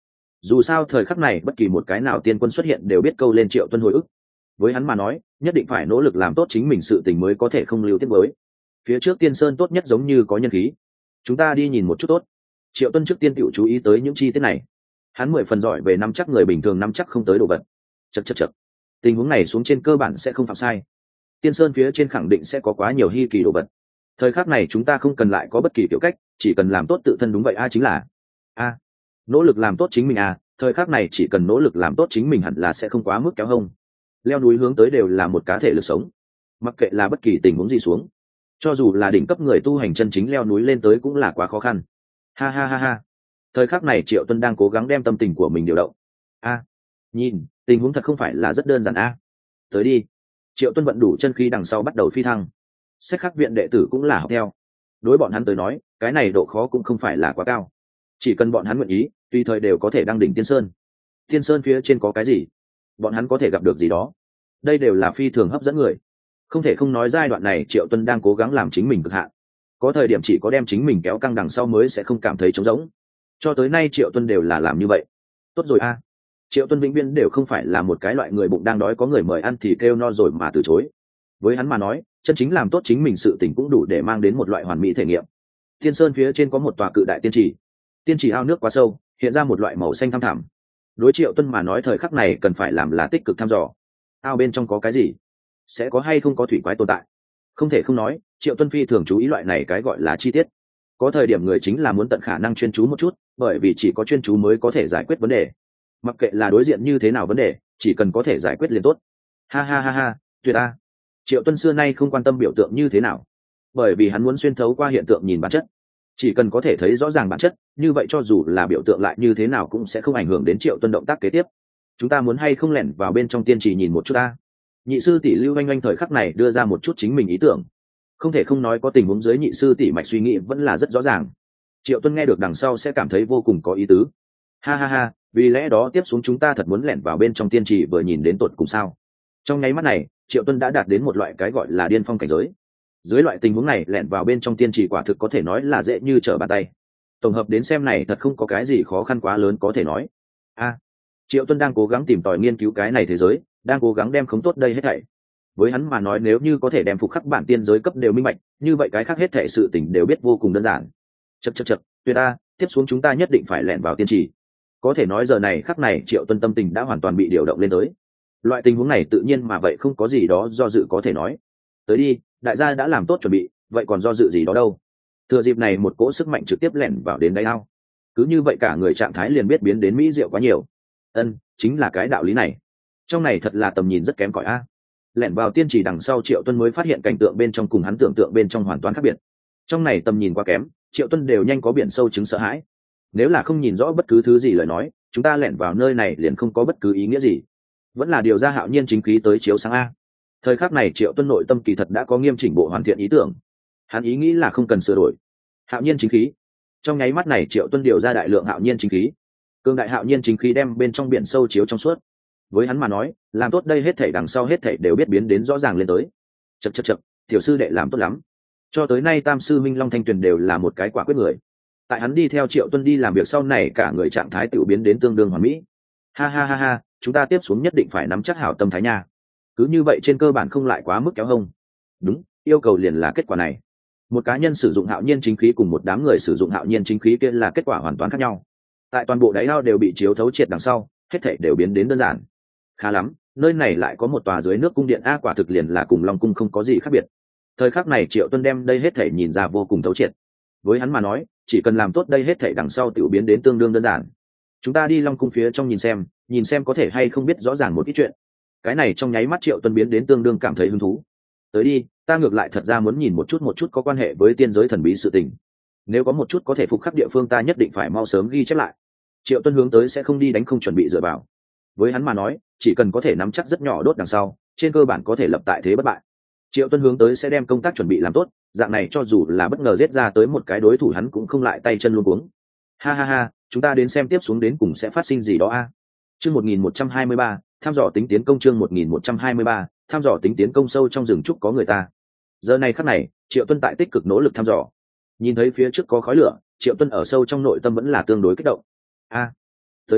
dù sao thời khắc này bất kỳ một cái nào tiên quân xuất hiện đều biết câu lên Triệu Tuân hồi ức. Với hắn mà nói, nhất định phải nỗ lực làm tốt chính mình sự tình mới có thể không lưu tiếc với. Phía trước Tiên Sơn tốt nhất giống như có nhân khí, chúng ta đi nhìn một chút tốt. Triệu Tuân trước tiên tiểu chú ý tới những chi tiết này. Hắn mười phần giỏi về nắm chắc người bình thường nắm chắc không tới đồ vật. Chậc chậc chậc. Tình huống này xuống trên cơ bản sẽ không phạm sai. Tiên Sơn phía trên khẳng định sẽ có quá nhiều hi kỳ đồ vật. Thời khắc này chúng ta không cần lại có bất kỳ kiểu cách, chỉ cần làm tốt tự thân đúng vậy a, chính là a nỗ lực làm tốt chính mình à. Thời khắc này chỉ cần nỗ lực làm tốt chính mình hẳn là sẽ không quá mức kéo hông. Leo núi hướng tới đều là một cá thể lực sống, mặc kệ là bất kỳ tình huống gì xuống, cho dù là đỉnh cấp người tu hành chân chính leo núi lên tới cũng là quá khó khăn. Ha ha ha ha. Thời khắc này Triệu Tuân đang cố gắng đem tâm tình của mình điều động. A nhìn, tình huống thật không phải là rất đơn giản a. Tới đi. Triệu Tuân vận đủ chân khí đằng sau bắt đầu phi thăng. Sách khắc viện đệ tử cũng là học theo. Đối bọn hắn tới nói, cái này độ khó cũng không phải là quá cao, chỉ cần bọn hắn nguyện ý, tùy thời đều có thể đăng đỉnh Tiên Sơn. Tiên Sơn phía trên có cái gì, bọn hắn có thể gặp được gì đó, đây đều là phi thường hấp dẫn người. Không thể không nói giai đoạn này Triệu Tuân đang cố gắng làm chính mình cực hạn, có thời điểm chỉ có đem chính mình kéo căng đằng sau mới sẽ không cảm thấy trống rỗng. Cho tới nay Triệu Tuân đều là làm như vậy. Tốt rồi a. Triệu Tuân vĩnh viễn đều không phải là một cái loại người bụng đang đói có người mời ăn thì kêu no rồi mà từ chối. Với hắn mà nói, chân chính làm tốt chính mình sự tình cũng đủ để mang đến một loại hoàn mỹ thể nghiệm. Tiên Sơn phía trên có một tòa cự đại tiên trì, tiên trì ao nước quá sâu, hiện ra một loại màu xanh thăm thẳm. Đối Triệu Tuân mà nói thời khắc này cần phải làm là tích cực thăm dò. Ao bên trong có cái gì, sẽ có hay không có thủy quái tồn tại. Không thể không nói, Triệu Tuân phi thường chú ý loại này cái gọi là chi tiết. Có thời điểm người chính là muốn tận khả năng chuyên chú một chút, bởi vì chỉ có chuyên chú mới có thể giải quyết vấn đề. Mặc kệ là đối diện như thế nào vấn đề, chỉ cần có thể giải quyết liền tốt. Ha ha ha ha, tuyệt a. Triệu Tuân xưa nay không quan tâm biểu tượng như thế nào, bởi vì hắn muốn xuyên thấu qua hiện tượng nhìn bản chất. Chỉ cần có thể thấy rõ ràng bản chất, như vậy cho dù là biểu tượng lại như thế nào cũng sẽ không ảnh hưởng đến Triệu Tuân động tác kế tiếp. Chúng ta muốn hay không lẻn vào bên trong tiên trì nhìn một chút ta. Nhị sư tỷ Lưu Anh Anh thời khắc này đưa ra một chút chính mình ý tưởng. Không thể không nói có tình huống dưới nhị sư tỷ mạch suy nghĩ vẫn là rất rõ ràng. Triệu Tuân nghe được đằng sau sẽ cảm thấy vô cùng có ý tứ. Ha ha ha, vì lẽ đó tiếp xuống chúng ta thật muốn lẻn vào bên trong tiên trì vừa nhìn đến tột cùng sao. Trong nháy mắt này, Triệu Tuân đã đạt đến một loại cái gọi là điên phong cảnh giới. Dưới loại tình huống này lẻn vào bên trong tiên trì quả thực có thể nói là dễ như trở bàn tay. Tổng hợp đến xem này thật không có cái gì khó khăn quá lớn có thể nói. A, Triệu Tuân đang cố gắng tìm tòi nghiên cứu cái này thế giới, đang cố gắng đem khống tốt đây hết thảy. Với hắn mà nói nếu như có thể đem phục khắc bản tiên giới cấp đều minh bạch, như vậy cái khác hết thảy sự tình đều biết vô cùng đơn giản. Chậc chậc chậc, tuyệt a, tiếp xuống chúng ta nhất định phải lẻn vào tiên trì. Có thể nói giờ này khắc này Triệu Tuân tâm tình đã hoàn toàn bị điều động lên tới. Loại tình huống này tự nhiên mà vậy không có gì đó do dự có thể nói. Tới đi, đại gia đã làm tốt chuẩn bị, vậy còn do dự gì đó đâu. Thừa dịp này một cỗ sức mạnh trực tiếp lẻn vào đến đáy ao. Cứ như vậy cả người trạng thái liền biết biến đến mỹ diệu quá nhiều. Ân, chính là cái đạo lý này. Trong này thật là tầm nhìn rất kém cỏi a. Lẻn vào tiên trì đằng sau Triệu Tuân mới phát hiện cảnh tượng bên trong cùng hắn tưởng tượng bên trong hoàn toàn khác biệt. Trong này tầm nhìn quá kém, Triệu Tuân đều nhanh có biển sâu chứng sợ hãi. Nếu là không nhìn rõ bất cứ thứ gì lời nói, chúng ta lẻn vào nơi này liền không có bất cứ ý nghĩa gì. Vẫn là điều ra hạo nhiên chính khí tới chiếu sáng a. Thời khắc này Triệu Tuân nội tâm kỳ thật đã có nghiêm chỉnh bộ hoàn thiện ý tưởng. Hắn ý nghĩ là không cần sửa đổi. Hạo nhiên chính khí. Trong nháy mắt này Triệu Tuân điều ra đại lượng hạo nhiên chính khí. Cương đại hạo nhiên chính khí đem bên trong biển sâu chiếu trong suốt. Với hắn mà nói, làm tốt đây hết thảy đằng sau hết thảy đều biết biến đến rõ ràng lên tới. Chậc chậc chậc, tiểu sư đệ làm tốt lắm. Cho tới nay Tam sư Minh Long Thanh Tuyền đều là một cái quả quyết người. Tại hắn đi theo Triệu Tuân đi làm việc sau này cả người trạng thái tự biến đến tương đương hoàn mỹ. Ha ha ha ha, chúng ta tiếp xuống nhất định phải nắm chắc hảo tâm thái nha. Cứ như vậy trên cơ bản không lại quá mức kéo hông. Đúng, yêu cầu liền là kết quả này. Một cá nhân sử dụng hạo nhiên chính khí cùng một đám người sử dụng hạo nhiên chính khí kia là kết quả hoàn toàn khác nhau. Tại toàn bộ đáy ao đều bị chiếu thấu triệt đằng sau, hết thảy đều biến đến đơn giản. Khá lắm, nơi này lại có một tòa dưới nước cung điện a, quả thực liền là cùng Long cung không có gì khác biệt. Thời khắc này Triệu Tuân đem đây hết thảy nhìn ra vô cùng thấu triệt. Với hắn mà nói, chỉ cần làm tốt đây hết thảy đằng sau tiểu biến đến tương đương đơn giản. Chúng ta đi Long cung phía trong nhìn xem, nhìn xem có thể hay không biết rõ ràng một ít chuyện. Cái này trong nháy mắt Triệu Tuân biến đến tương đương cảm thấy hứng thú. Tới đi, ta ngược lại thật ra muốn nhìn một chút một chút có quan hệ với tiên giới thần bí sự tình. Nếu có một chút có thể phục khắc địa phương ta nhất định phải mau sớm ghi chép lại. Triệu Tuân hướng tới sẽ không đi đánh không chuẩn bị dựa vào. Với hắn mà nói, chỉ cần có thể nắm chắc rất nhỏ đốt đằng sau, trên cơ bản có thể lập tại thế bất bại. Triệu Tuân hướng tới sẽ đem công tác chuẩn bị làm tốt, dạng này cho dù là bất ngờ giết ra tới một cái đối thủ hắn cũng không lại tay chân luống cuống. Ha ha ha, chúng ta đến xem tiếp xuống đến cùng sẽ phát sinh gì đó a. Chương một nghìn một trăm hai mươi ba, tham dò tính tiến công chương một nghìn một trăm hai mươi ba, tham dò tính tiến công sâu trong rừng trúc có người ta. Giờ này khắc này, Triệu Tuân tại tích cực nỗ lực thăm dò. Nhìn thấy phía trước có khói lửa, Triệu Tuân ở sâu trong nội tâm vẫn là tương đối kích động. A, tới đi,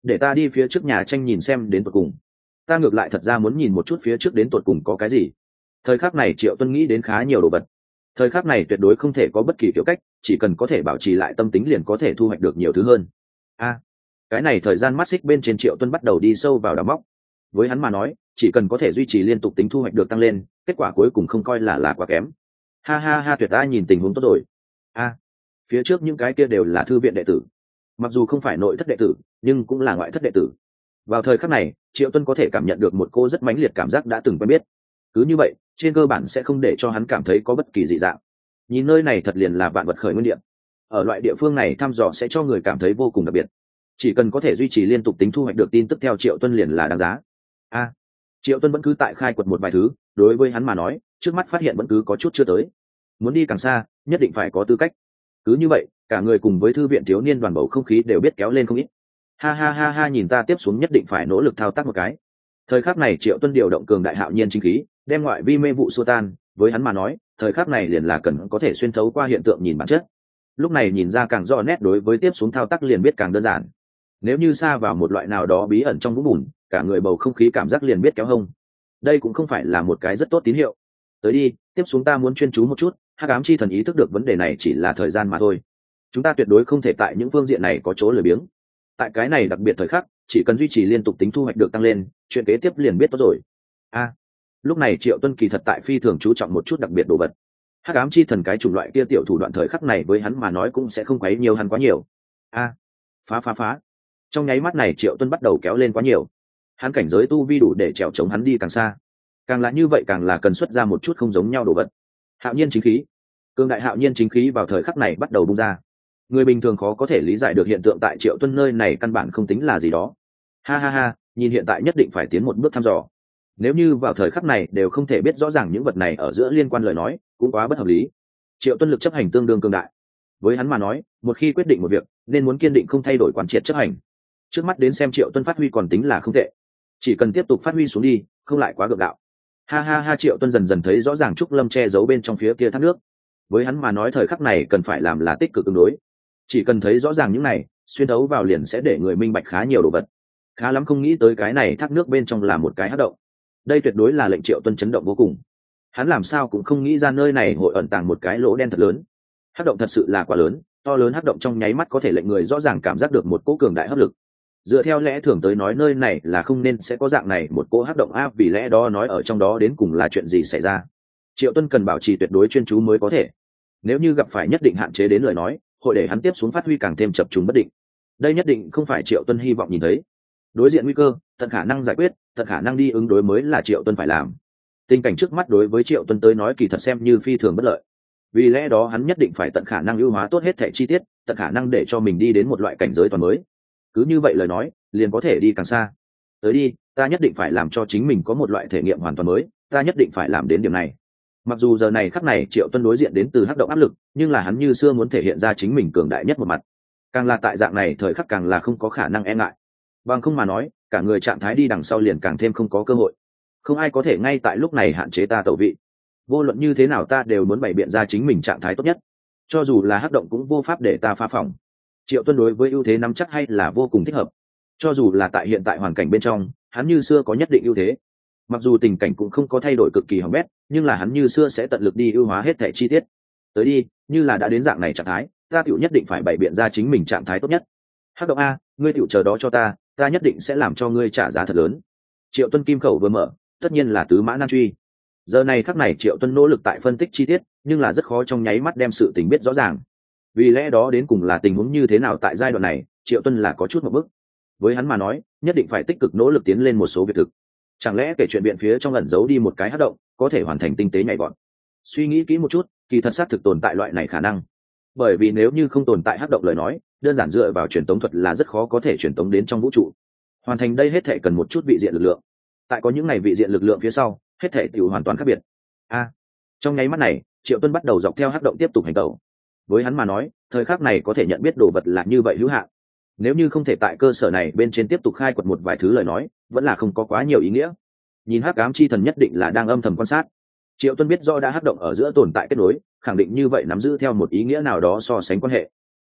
để ta đi phía trước nhà tranh nhìn xem đến tột cùng. Ta ngược lại thật ra muốn nhìn một chút phía trước đến tột cùng có cái gì. Thời khắc này Triệu Tuân nghĩ đến khá nhiều đồ vật. Thời khắc này tuyệt đối không thể có bất kỳ kiểu cách, chỉ cần có thể bảo trì lại tâm tính liền có thể thu hoạch được nhiều thứ hơn. A, cái này thời gian mắt xích bên trên Triệu Tuân bắt đầu đi sâu vào đào móc. Với hắn mà nói, chỉ cần có thể duy trì liên tục tính thu hoạch được tăng lên, kết quả cuối cùng không coi là là quá kém. Ha ha ha, tuyệt ta nhìn tình huống tốt rồi. A, phía trước những cái kia đều là thư viện đệ tử, mặc dù không phải nội thất đệ tử nhưng cũng là ngoại thất đệ tử. Vào thời khắc này Triệu Tuân có thể cảm nhận được một cô rất mãnh liệt cảm giác đã từng quen biết, cứ như vậy trên cơ bản sẽ không để cho hắn cảm thấy có bất kỳ dị dạng. Nhìn nơi này thật liền là vạn vật khởi nguyên địa. Ở loại địa phương này thăm dò sẽ cho người cảm thấy vô cùng đặc biệt, chỉ cần có thể duy trì liên tục tính thu hoạch được tin tức theo Triệu Tuân liền là đáng giá. A, Triệu Tuân vẫn cứ tại khai quật một vài thứ, đối với hắn mà nói trước mắt phát hiện vẫn cứ có chút chưa tới, muốn đi càng xa nhất định phải có tư cách. Cứ như vậy cả người cùng với thư viện thiếu niên đoàn bầu không khí đều biết kéo lên không ít. Ha ha ha ha, nhìn ta tiếp xuống nhất định phải nỗ lực thao tác một cái. Thời khắc này Triệu Tuân điều động cường đại hạo nhiên chính khí, đem ngoại vi mê vụ xua tan. Với hắn mà nói thời khắc này liền là cần có thể xuyên thấu qua hiện tượng nhìn bản chất. Lúc này nhìn ra càng rõ nét, đối với tiếp xuống thao tác liền biết càng đơn giản. Nếu như xa vào một loại nào đó bí ẩn trong vũng bùn, cả người bầu không khí cảm giác liền biết kéo hông. Đây cũng không phải là một cái rất tốt tín hiệu. Tới đi, tiếp xuống ta muốn chuyên chú một chút. Hắc ám chi thần ý thức được vấn đề này chỉ là thời gian mà thôi, chúng ta tuyệt đối không thể tại những phương diện này có chỗ lười biếng. Tại cái này đặc biệt thời khắc chỉ cần duy trì liên tục tính thu hoạch được tăng lên, chuyện kế tiếp liền biết tốt rồi. A, lúc này Triệu Tuân kỳ thật tại phi thường chú trọng một chút đặc biệt đồ vật. Hắc ám chi thần cái chủng loại kia tiểu thủ đoạn thời khắc này với hắn mà nói cũng sẽ không quấy nhiều hắn quá nhiều. A, phá phá phá, trong nháy mắt này Triệu Tuân bắt đầu kéo lên quá nhiều. Hắn cảnh giới tu vi đủ để trèo chống hắn đi càng xa, càng là như vậy càng là cần xuất ra một chút không giống nhau đồ vật. Hạo nhiên chính khí, cường đại hạo nhiên chính khí vào thời khắc này bắt đầu bung ra. Người bình thường khó có thể lý giải được hiện tượng tại Triệu Tuân nơi này căn bản không tính là gì đó. Ha ha ha, nhìn hiện tại nhất định phải tiến một bước thăm dò. Nếu như vào thời khắc này đều không thể biết rõ ràng những vật này ở giữa liên quan lời nói cũng quá bất hợp lý. Triệu Tuân lực chấp hành tương đương cường đại. Với hắn mà nói một khi quyết định một việc nên muốn kiên định không thay đổi quán triệt chấp hành. Trước mắt đến xem Triệu Tuân phát huy còn tính là không tệ, chỉ cần tiếp tục phát huy xuống đi không lại quá gượng gạo. Ha ha ha, Triệu Tuân dần dần thấy rõ ràng Trúc Lâm che giấu bên trong phía kia thác nước. Với hắn mà nói thời khắc này cần phải làm là tích cực ứng đối, chỉ cần thấy rõ ràng những này xuyên thấu vào liền sẽ để người minh bạch khá nhiều đồ vật. Khá lắm không nghĩ tới cái này thác nước bên trong là một cái hắc động, đây tuyệt đối là lệnh Triệu Tuân chấn động vô cùng. Hắn làm sao cũng không nghĩ ra nơi này hội ẩn tàng một cái lỗ đen thật lớn. Hắc động thật sự là quá lớn, to lớn hắc động trong nháy mắt có thể lệnh người rõ ràng cảm giác được một cỗ cường đại hấp lực. Dựa theo lẽ thường tới nói nơi này là không nên sẽ có dạng này một cỗ hắc động áp, vì lẽ đó nói ở trong đó đến cùng là chuyện gì xảy ra. Triệu Tuân cần bảo trì tuyệt đối chuyên chú mới có thể. Nếu như gặp phải nhất định hạn chế đến lời nói hội để hắn tiếp xuống phát huy càng thêm chập trùng bất định. Đây nhất định không phải Triệu Tuân hy vọng nhìn thấy. Đối diện nguy cơ tận khả năng giải quyết, tận khả năng đi ứng đối mới là Triệu Tuân phải làm. Tình cảnh trước mắt đối với Triệu Tuân tới nói kỳ thật xem như phi thường bất lợi, vì lẽ đó hắn nhất định phải tận khả năng ưu hóa tốt hết thảy chi tiết, tận khả năng để cho mình đi đến một loại cảnh giới toàn mới. Cứ như vậy lời nói liền có thể đi càng xa. Tới đi, ta nhất định phải làm cho chính mình có một loại thể nghiệm hoàn toàn mới, ta nhất định phải làm đến điểm này. Mặc dù giờ này khắc này Triệu Tuân đối diện đến từ hắc động áp lực, nhưng là hắn như xưa muốn thể hiện ra chính mình cường đại nhất một mặt. Càng là tại dạng này thời khắc càng là không có khả năng e ngại. Bằng không mà nói, cả người trạng thái đi đằng sau liền càng thêm không có cơ hội. Không ai có thể ngay tại lúc này hạn chế ta tẩu vị. Vô luận như thế nào ta đều muốn bày biện ra chính mình trạng thái tốt nhất. Cho dù là hắc động cũng vô pháp để ta phá phỏng. Triệu Tuân đối với ưu thế nắm chắc hay là vô cùng thích hợp. Cho dù là tại hiện tại hoàn cảnh bên trong, hắn như xưa có nhất định ưu thế. Mặc dù tình cảnh cũng không có thay đổi cực kỳ hỏng bét, nhưng là hắn như xưa sẽ tận lực đi ưu hóa hết thảy chi tiết. Tới đi, như là đã đến dạng này trạng thái, ta tiểu nhất định phải bày biện ra chính mình trạng thái tốt nhất. Hắc động a, ngươi tiểu chờ đó cho ta, ta nhất định sẽ làm cho ngươi trả giá thật lớn. Triệu Tuân kim khẩu vừa mở, tất nhiên là tứ mã nan truy. Giờ này khắc này Triệu Tuân nỗ lực tại phân tích chi tiết, nhưng là rất khó trong nháy mắt đem sự tình biết rõ ràng. Vì lẽ đó đến cùng là tình huống như thế nào tại giai đoạn này, Triệu Tuân là có chút một bước. Với hắn mà nói, nhất định phải tích cực nỗ lực tiến lên một số việc thực. Chẳng lẽ kể chuyện biện phía trong ẩn giấu đi một cái hắc động, có thể hoàn thành tinh tế nhảy vọt? Suy nghĩ kỹ một chút, kỳ thật xác thực tồn tại loại này khả năng. Bởi vì nếu như không tồn tại hắc động lời nói, đơn giản dựa vào truyền tống thuật là rất khó có thể truyền tống đến trong vũ trụ. Hoàn thành đây hết thể cần một chút vị diện lực lượng. Tại có những ngày vị diện lực lượng phía sau, hết thể tiểu hoàn toàn khác biệt. A, trong nháy mắt này, Triệu Tuân bắt đầu dọc theo hắc động tiếp tục hành tẩu. Với hắn mà nói, thời khắc này có thể nhận biết đồ vật là như vậy hữu hạn. Nếu như không thể tại cơ sở này bên trên tiếp tục khai quật một vài thứ lời nói, vẫn là không có quá nhiều ý nghĩa. Nhìn hắc ám chi thần nhất định là đang âm thầm quan sát. Triệu Tuân biết do đã hắc động ở giữa tồn tại kết nối, khẳng định như vậy nắm giữ theo một ý nghĩa nào đó so sánh quan hệ.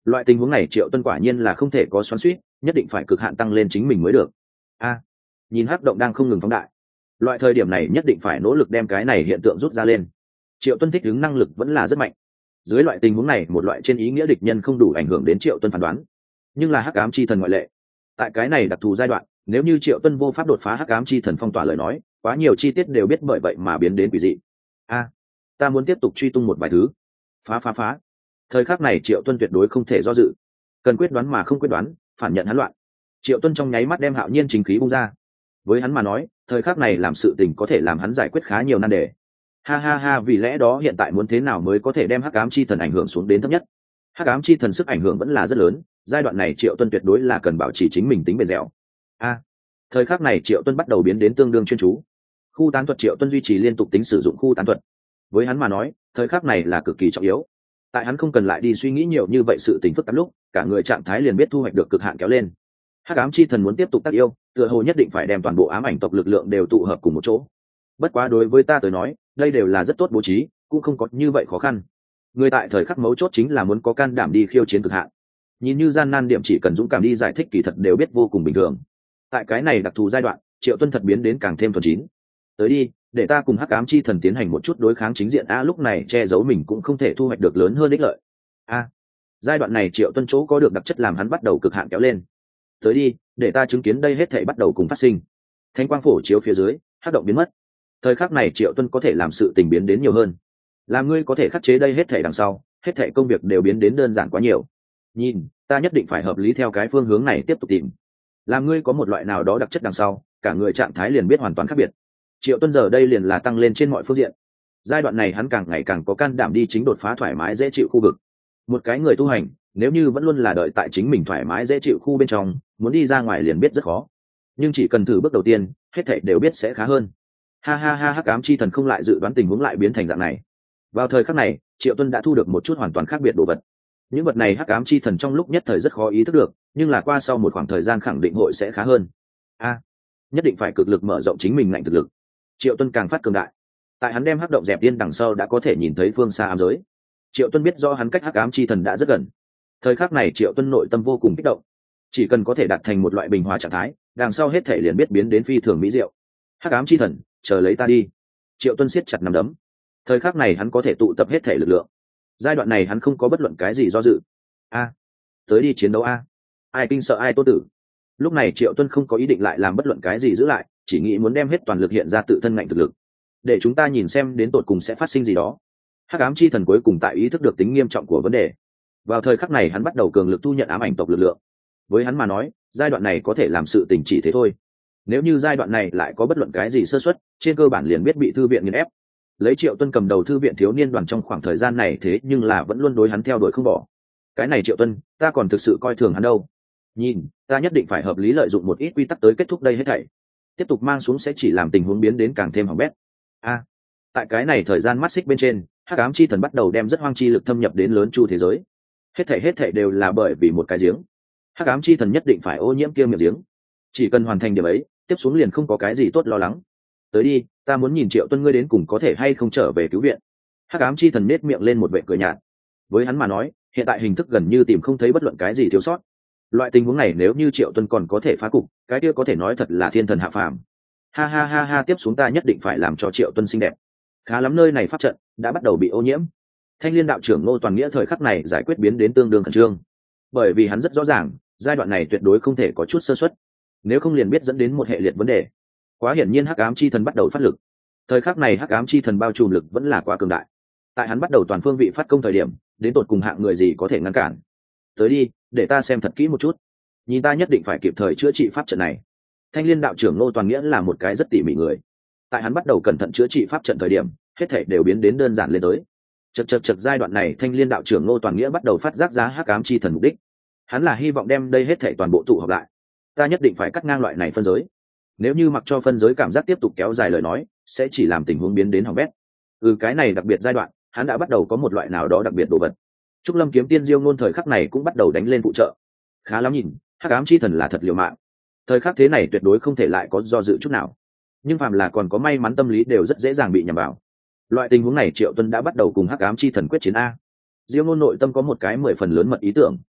Loại tình huống này triệu tuân quả nhiên là không thể có xoắn suýt, nhất định phải cực hạn tăng lên chính mình mới được. A, nhìn hắc động đang không ngừng phóng đại, loại thời điểm này nhất định phải nỗ lực đem cái này hiện tượng rút ra lên. Triệu tuân thích ứng năng lực vẫn là rất mạnh. Dưới loại tình huống này một loại trên ý nghĩa địch nhân không đủ ảnh hưởng đến triệu tuân phán đoán, nhưng là hắc ám chi thần ngoại lệ. Tại cái này đặc thù giai đoạn, nếu như triệu tuân vô pháp đột phá hắc ám chi thần phong tỏa lời nói, quá nhiều chi tiết đều biết bởi vậy mà biến đến quỷ dị. A, ta muốn tiếp tục truy tung một vài thứ. Phá phá phá. Thời khắc này triệu tuân tuyệt đối không thể do dự, cần quyết đoán mà không quyết đoán, phản nhận hắn loạn. Triệu tuân trong nháy mắt đem hạo nhiên chính khí bung ra. Với hắn mà nói, thời khắc này làm sự tình có thể làm hắn giải quyết khá nhiều nan đề. Ha ha ha, vì lẽ đó hiện tại muốn thế nào mới có thể đem hắc ám chi thần ảnh hưởng xuống đến thấp nhất. Hắc ám chi thần sức ảnh hưởng vẫn là rất lớn, giai đoạn này triệu tuân tuyệt đối là cần bảo trì chính mình tính bền dẻo. A, thời khắc này triệu tuân bắt đầu biến đến tương đương chuyên chú. Khu tán thuật triệu tuân duy trì liên tục tính sử dụng khu tán thuật. Với hắn mà nói, thời khắc này là cực kỳ trọng yếu. Tại hắn không cần lại đi suy nghĩ nhiều như vậy sự tình phức tạp lúc, cả người trạng thái liền biết thu hoạch được cực hạn kéo lên. Hắc ám chi thần muốn tiếp tục tác yêu, tựa hồ nhất định phải đem toàn bộ ám ảnh tộc lực lượng đều tụ hợp cùng một chỗ. Bất quá đối với ta tới nói, đây đều là rất tốt bố trí, cũng không có như vậy khó khăn. Người tại thời khắc mấu chốt chính là muốn có can đảm đi khiêu chiến cực hạn. Nhìn như gian nan điểm chỉ cần dũng cảm đi giải thích kỳ thật đều biết vô cùng bình thường. Tại cái này đặc thù giai đoạn, triệu tuân thật biến đến càng thêm thuần chín. Tới đi, để ta cùng hắc ám chi thần tiến hành một chút đối kháng chính diện. A, lúc này che giấu mình cũng không thể thu hoạch được lớn hơn ích lợi. A, giai đoạn này triệu tuân chỗ có được đặc chất làm hắn bắt đầu cực hạn kéo lên. Tới đi, để ta chứng kiến đây hết thảy bắt đầu cùng phát sinh. Thánh quang phổ chiếu phía dưới, hắc động biến mất. Thời khắc này triệu tuân có thể làm sự tình biến đến nhiều hơn. Làm ngươi có thể khắc chế đây hết thảy đằng sau, hết thảy công việc đều biến đến đơn giản quá nhiều. Nhìn, ta nhất định phải hợp lý theo cái phương hướng này tiếp tục tìm. Làm ngươi có một loại nào đó đặc chất đằng sau, cả người trạng thái liền biết hoàn toàn khác biệt. Triệu tuân giờ đây liền là tăng lên trên mọi phương diện. Giai đoạn này hắn càng ngày càng có can đảm đi chính đột phá thoải mái dễ chịu khu vực. Một cái người tu hành, nếu như vẫn luôn là đợi tại chính mình thoải mái dễ chịu khu bên trong, muốn đi ra ngoài liền biết rất khó. Nhưng chỉ cần thử bước đầu tiên, hết thảy đều biết sẽ khá hơn. Ha ha ha, hắc ám chi thần không lại dự đoán tình huống lại biến thành dạng này. Vào thời khắc này, triệu tuân đã thu được một chút hoàn toàn khác biệt đồ vật. Những vật này hắc ám chi thần trong lúc nhất thời rất khó ý thức được, nhưng là qua sau một khoảng thời gian khẳng định hội sẽ khá hơn. A, nhất định phải cực lực mở rộng chính mình ngạnh thực lực. Triệu tuân càng phát cường đại. Tại hắn đem hắc động dẹp yên đằng sau đã có thể nhìn thấy phương xa ám giới. Triệu tuân biết do hắn cách hắc ám chi thần đã rất gần. Thời khắc này triệu tuân nội tâm vô cùng kích động. Chỉ cần có thể đạt thành một loại bình hòa trạng thái, đằng sau hết thể liền biết biến đến phi thường mỹ diệu. Hắc ám chi thần, chờ lấy ta đi. Triệu tuân siết chặt nắm đấm. Thời khắc này hắn có thể tụ tập hết thể lực lượng. Giai đoạn này hắn không có bất luận cái gì do dự. A, tới đi chiến đấu a. Ai kinh sợ ai tốt tử. Lúc này triệu tuân không có ý định lại làm bất luận cái gì giữ lại, chỉ nghĩ muốn đem hết toàn lực hiện ra tự thân ngạnh thực lực, để chúng ta nhìn xem đến tột cùng sẽ phát sinh gì đó. Hắc ám chi thần cuối cùng tại ý thức được tính nghiêm trọng của vấn đề. Vào thời khắc này hắn bắt đầu cường lực thu nhận ám ảnh tộc lực lượng. Với hắn mà nói, giai đoạn này có thể làm sự tình chỉ thế thôi. Nếu như giai đoạn này lại có bất luận cái gì sơ suất, trên cơ bản liền biết bị thư viện nghiền ép. Lấy triệu tuân cầm đầu thư viện thiếu niên đoàn trong khoảng thời gian này thế nhưng là vẫn luôn đối hắn theo đuổi không bỏ. Cái này triệu tuân, ta còn thực sự coi thường hắn đâu. Nhìn, ta nhất định phải hợp lý lợi dụng một ít quy tắc tới kết thúc đây hết thảy. Tiếp tục mang xuống sẽ chỉ làm tình huống biến đến càng thêm hỏng bét. A, tại cái này thời gian mắt xích bên trên, hắc ám chi thần bắt đầu đem rất hoang chi lực thâm nhập đến lớn chu thế giới. Hết thảy hết thảy đều là bởi vì một cái giếng. Hắc ám chi thần nhất định phải ô nhiễm kia miệng giếng. Chỉ cần hoàn thành điểm ấy, tiếp xuống liền không có cái gì tốt lo lắng. Tới đi, ta muốn nhìn triệu tuân ngươi đến cùng có thể hay không trở về cứu viện. Hắc ám chi thần nết miệng lên một vệ cười nhạt. Với hắn mà nói, hiện tại hình thức gần như tìm không thấy bất luận cái gì thiếu sót. Loại tình huống này nếu như triệu tuân còn có thể phá cục, cái kia có thể nói thật là thiên thần hạ phàm. Ha ha ha ha, tiếp xuống ta nhất định phải làm cho triệu tuân xinh đẹp. Khá lắm, nơi này pháp trận đã bắt đầu bị ô nhiễm. Thanh liên đạo trưởng Ngô Toàn Nghĩa thời khắc này giải quyết biến đến tương đương khẩn trương, bởi vì hắn rất rõ ràng giai đoạn này tuyệt đối không thể có chút sơ suất, nếu không liền biết dẫn đến một hệ liệt vấn đề. Quá hiển nhiên hắc ám chi thần bắt đầu phát lực. Thời khắc này hắc ám chi thần bao trùm lực vẫn là quá cường đại. Tại hắn bắt đầu toàn phương vị phát công thời điểm, đến tột cùng hạng người gì có thể ngăn cản. Tới đi, để ta xem thật kỹ một chút. Nhìn ta nhất định phải kịp thời chữa trị pháp trận này. Thanh liên đạo trưởng Ngô Toàn Nghĩa là một cái rất tỉ mỉ người. Tại hắn bắt đầu cẩn thận chữa trị pháp trận thời điểm, hết thảy đều biến đến đơn giản lên tới. Chật chật chật, giai đoạn này Thanh liên đạo trưởng Ngô Toàn Nghĩa bắt đầu phát giác giá hắc ám chi thần mục đích. Hắn là hy vọng đem đây hết thảy toàn bộ tụ họp lại. Ta nhất định phải cắt ngang loại này phân giới. Nếu như mặc cho phân giới cảm giác tiếp tục kéo dài lời nói, sẽ chỉ làm tình huống biến đến hỏng bét. Ừ, cái này đặc biệt giai đoạn, hắn đã bắt đầu có một loại nào đó đặc biệt đồ vật. Trúc Lâm kiếm tiên Diêu Ngôn thời khắc này cũng bắt đầu đánh lên phụ trợ. Khá lắm nhìn, hắc ám chi thần là thật liều mạng. Thời khắc thế này tuyệt đối không thể lại có do dự chút nào. Nhưng phàm là còn có may mắn tâm lý đều rất dễ dàng bị nhầm vào. Loại tình huống này Triệu Tuân đã bắt đầu cùng hắc ám chi thần quyết chiến a. Diêu Ngôn nội tâm có một cái mười phần lớn mật ý tưởng,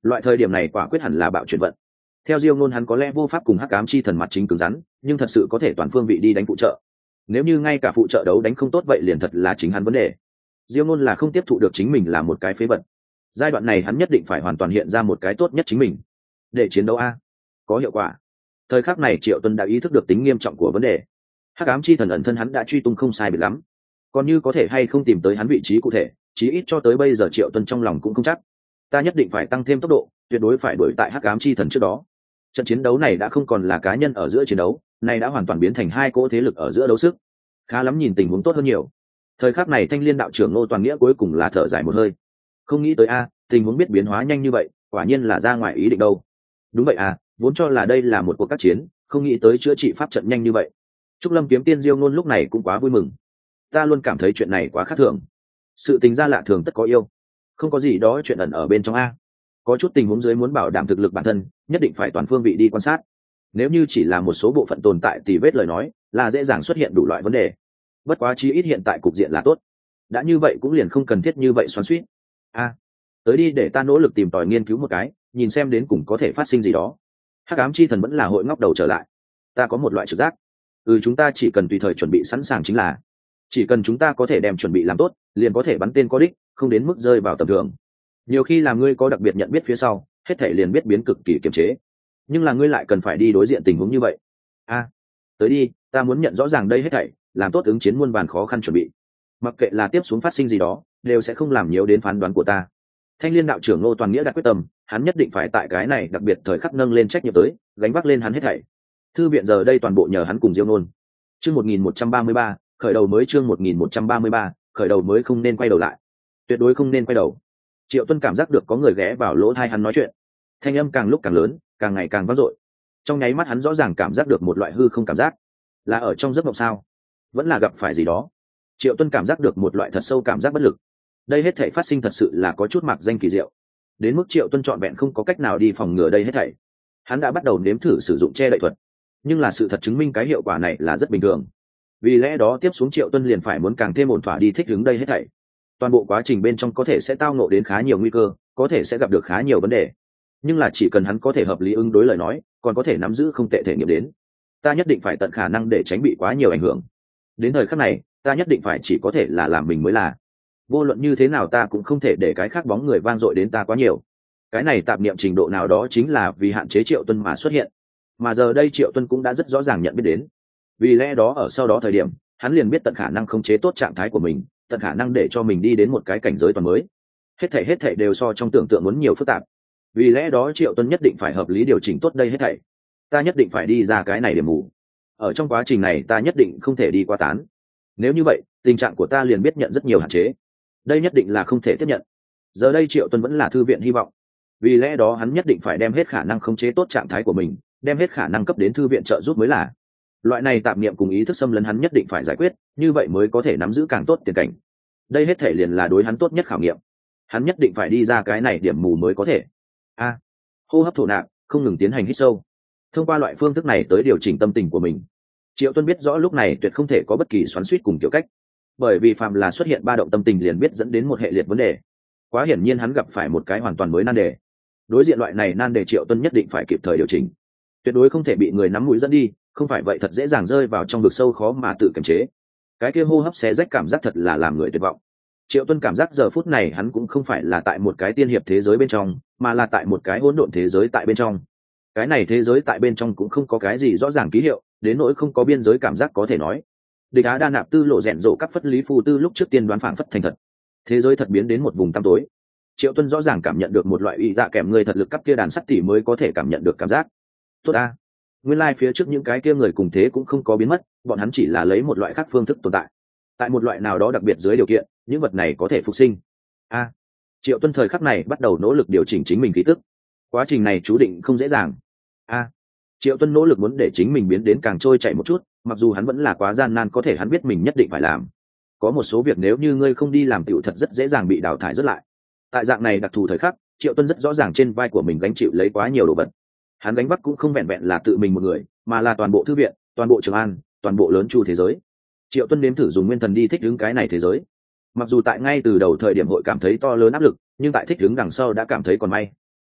loại thời điểm này quả quyết hẳn là bạo chuyển vận. Theo Diêu Nôn hắn có lẽ vô pháp cùng Hắc Ám Chi Thần mặt chính cứng rắn, nhưng thật sự có thể toàn phương vị đi đánh phụ trợ. Nếu như ngay cả phụ trợ đấu đánh không tốt vậy liền thật là chính hắn vấn đề. Diêu Nôn là không tiếp thụ được chính mình là một cái phế vật. Giai đoạn này hắn nhất định phải hoàn toàn hiện ra một cái tốt nhất chính mình để chiến đấu a có hiệu quả. Thời khắc này Triệu Tuân đã ý thức được tính nghiêm trọng của vấn đề. Hắc Ám Chi Thần ẩn thân hắn đã truy tung không sai biệt lắm, còn như có thể hay không tìm tới hắn vị trí cụ thể, chí ít cho tới bây giờ Triệu Tuân trong lòng cũng không chắc. Ta nhất định phải tăng thêm tốc độ, tuyệt đối phải đuổi tại Hắc Ám Chi Thần trước đó. Trận chiến đấu này đã không còn là cá nhân ở giữa chiến đấu, này đã hoàn toàn biến thành hai cỗ thế lực ở giữa đấu sức. Khá lắm, nhìn tình huống tốt hơn nhiều. Thời khắc này Thanh Liên đạo trưởng Ngô Toàn Nghĩa cuối cùng là thở dài một hơi. Không nghĩ tới a, tình huống biết biến hóa nhanh như vậy, quả nhiên là ra ngoài ý định đâu. Đúng vậy à, vốn cho là đây là một cuộc các chiến, không nghĩ tới chữa trị pháp trận nhanh như vậy. Trúc Lâm kiếm tiên Diêu Nôn lúc này cũng quá vui mừng. Ta luôn cảm thấy chuyện này quá khác thường. Sự tình ra lạ thường tất có yêu, không có gì đó chuyện ẩn ở bên trong a. Có chút tình huống dưới muốn bảo đảm thực lực bản thân, nhất định phải toàn phương vị đi quan sát. Nếu như chỉ là một số bộ phận tồn tại tì vết lời nói, là dễ dàng xuất hiện đủ loại vấn đề. Bất quá chí ít hiện tại cục diện là tốt. Đã như vậy cũng liền không cần thiết như vậy xoắn xuýt. A, tới đi để ta nỗ lực tìm tòi nghiên cứu một cái, nhìn xem đến cùng có thể phát sinh gì đó. Hắc Ám Chi Thần vẫn là hội ngóc đầu trở lại. Ta có một loại trực giác. Ừ, chúng ta chỉ cần tùy thời chuẩn bị sẵn sàng chính là. Chỉ cần chúng ta có thể đem chuẩn bị làm tốt, liền có thể bắn tên có đích, không đến mức rơi vào tầm thường. Nhiều khi làm ngươi có đặc biệt nhận biết phía sau, hết thể liền biết biến cực kỳ kiềm chế. Nhưng là ngươi lại cần phải đi đối diện tình huống như vậy. A, tới đi, ta muốn nhận rõ ràng đây hết thảy, làm tốt ứng chiến muôn vàn khó khăn chuẩn bị. Mặc kệ là tiếp xuống phát sinh gì đó, đều sẽ không làm nhiễu đến phán đoán của ta. Thanh Liên đạo trưởng Ngô Toàn Nghĩa đặt quyết tâm, hắn nhất định phải tại cái này đặc biệt thời khắc nâng lên trách nhiệm tới, gánh vác lên hắn hết thảy. Thư viện giờ đây toàn bộ nhờ hắn cùng Diêu Nôn. Chương một nghìn một trăm ba mươi ba, khởi đầu mới chương một nghìn một trăm ba mươi ba, khởi đầu mới không nên quay đầu lại. Tuyệt đối không nên quay đầu. Triệu Tuân cảm giác được có người ghé vào lỗ tai hắn nói chuyện. Thanh âm càng lúc càng lớn, càng ngày càng vang dội. Trong nháy mắt hắn rõ ràng cảm giác được một loại hư không cảm giác. Là ở trong giấc mộng sao? Vẫn là gặp phải gì đó? Triệu Tuân cảm giác được một loại thật sâu cảm giác bất lực. Đây hết thảy phát sinh thật sự là có chút mạc danh kỳ diệu. Đến mức Triệu Tuân trọn vẹn không có cách nào đi phòng ngừa đây hết thảy. Hắn đã bắt đầu nếm thử sử dụng che đậy thuật, nhưng là sự thật chứng minh cái hiệu quả này là rất bình thường. Vì lẽ đó tiếp xuống Triệu Tuân liền phải muốn càng thêm ổn thỏa đi thích ứng đây hết thảy. Toàn bộ quá trình bên trong có thể sẽ tao ngộ đến khá nhiều nguy cơ, có thể sẽ gặp được khá nhiều vấn đề, nhưng là chỉ cần hắn có thể hợp lý ứng đối lời nói, còn có thể nắm giữ không tệ thể nghiệm đến. Ta nhất định phải tận khả năng để tránh bị quá nhiều ảnh hưởng. Đến thời khắc này, ta nhất định phải chỉ có thể là làm mình mới là. Vô luận như thế nào ta cũng không thể để cái khác bóng người vang dội đến ta quá nhiều. Cái này tạp niệm trình độ nào đó chính là vì hạn chế Triệu Tuân mà xuất hiện. Mà giờ đây Triệu Tuân cũng đã rất rõ ràng nhận biết đến. Vì lẽ đó ở sau đó thời điểm, hắn liền biết tận khả năng khống chế tốt trạng thái của mình, tận khả năng để cho mình đi đến một cái cảnh giới toàn mới. Hết thảy hết thảy đều so trong tưởng tượng muốn nhiều phức tạp. Vì lẽ đó Triệu Tuân nhất định phải hợp lý điều chỉnh tốt đây hết thảy. Ta nhất định phải đi ra cái này điểm mù. Ở trong quá trình này ta nhất định không thể đi qua tán. Nếu như vậy, tình trạng của ta liền biết nhận rất nhiều hạn chế. Đây nhất định là không thể tiếp nhận. Giờ đây Triệu Tuân vẫn là thư viện hy vọng. Vì lẽ đó hắn nhất định phải đem hết khả năng khống chế tốt trạng thái của mình, đem hết khả năng cấp đến thư viện trợ giúp mới là. Loại này tạp niệm cùng ý thức xâm lấn hắn nhất định phải giải quyết, như vậy mới có thể nắm giữ càng tốt tiền cảnh. Đây hết thể liền là đối hắn tốt nhất khảo nghiệm. Hắn nhất định phải đi ra cái này điểm mù mới có thể. A, hô hấp thổ nạp, không ngừng tiến hành hít sâu. Thông qua loại phương thức này tới điều chỉnh tâm tình của mình. Triệu Tuân biết rõ lúc này tuyệt không thể có bất kỳ xoắn xuýt cùng kiểu cách, bởi vì phàm là xuất hiện ba động tâm tình liền biết dẫn đến một hệ liệt vấn đề. Quá hiển nhiên hắn gặp phải một cái hoàn toàn mới nan đề. Đối diện loại này nan đề Triệu Tuân nhất định phải kịp thời điều chỉnh, tuyệt đối không thể bị người nắm mũi dẫn đi, không phải vậy thật dễ dàng rơi vào trong vực sâu khó mà tự kiềm chế. Cái kia hô hấp xé rách cảm giác thật là làm người tuyệt vọng. Triệu Tuân cảm giác giờ phút này hắn cũng không phải là tại một cái tiên hiệp thế giới bên trong, mà là tại một cái hỗn độn thế giới tại bên trong. Cái này thế giới tại bên trong cũng không có cái gì rõ ràng ký hiệu, đến nỗi không có biên giới cảm giác có thể nói. Địch Á đa nạp tư lộ rèn rộ các phất lý phu tư lúc trước tiên đoán phảng phất thành thật. Thế giới thật biến đến một vùng tăm tối. Triệu Tuân rõ ràng cảm nhận được một loại uy dạ kèm người thật lực cấp kia đàn sắt tỉ mới có thể cảm nhận được cảm giác. Tốt a. Nguyên lai like phía trước những cái kia người cùng thế cũng không có biến mất, bọn hắn chỉ là lấy một loại khác phương thức tồn tại. Tại một loại nào đó đặc biệt dưới điều kiện, những vật này có thể phục sinh. A. Triệu Tuân thời khắc này bắt đầu nỗ lực điều chỉnh chính mình khí tức. Quá trình này chú định không dễ dàng. A. Triệu Tuân nỗ lực muốn để chính mình biến đến càng trôi chảy một chút, mặc dù hắn vẫn là quá gian nan, có thể hắn biết mình nhất định phải làm. Có một số việc nếu như ngươi không đi làm tiểu thật rất dễ dàng bị đào thải rất lại. Tại dạng này đặc thù thời khắc, Triệu Tuân rất rõ ràng trên vai của mình gánh chịu lấy quá nhiều đồ vật. Hắn gánh vác cũng không vẹn vẹn là tự mình một người, mà là toàn bộ thư viện, toàn bộ Trường An, toàn bộ lớn chu thế giới. Triệu Tuân nếm thử dùng nguyên thần đi thích ứng cái này thế giới. Mặc dù tại ngay từ đầu thời điểm hội cảm thấy to lớn áp lực, nhưng tại thích ứng đằng sau đã cảm thấy còn may.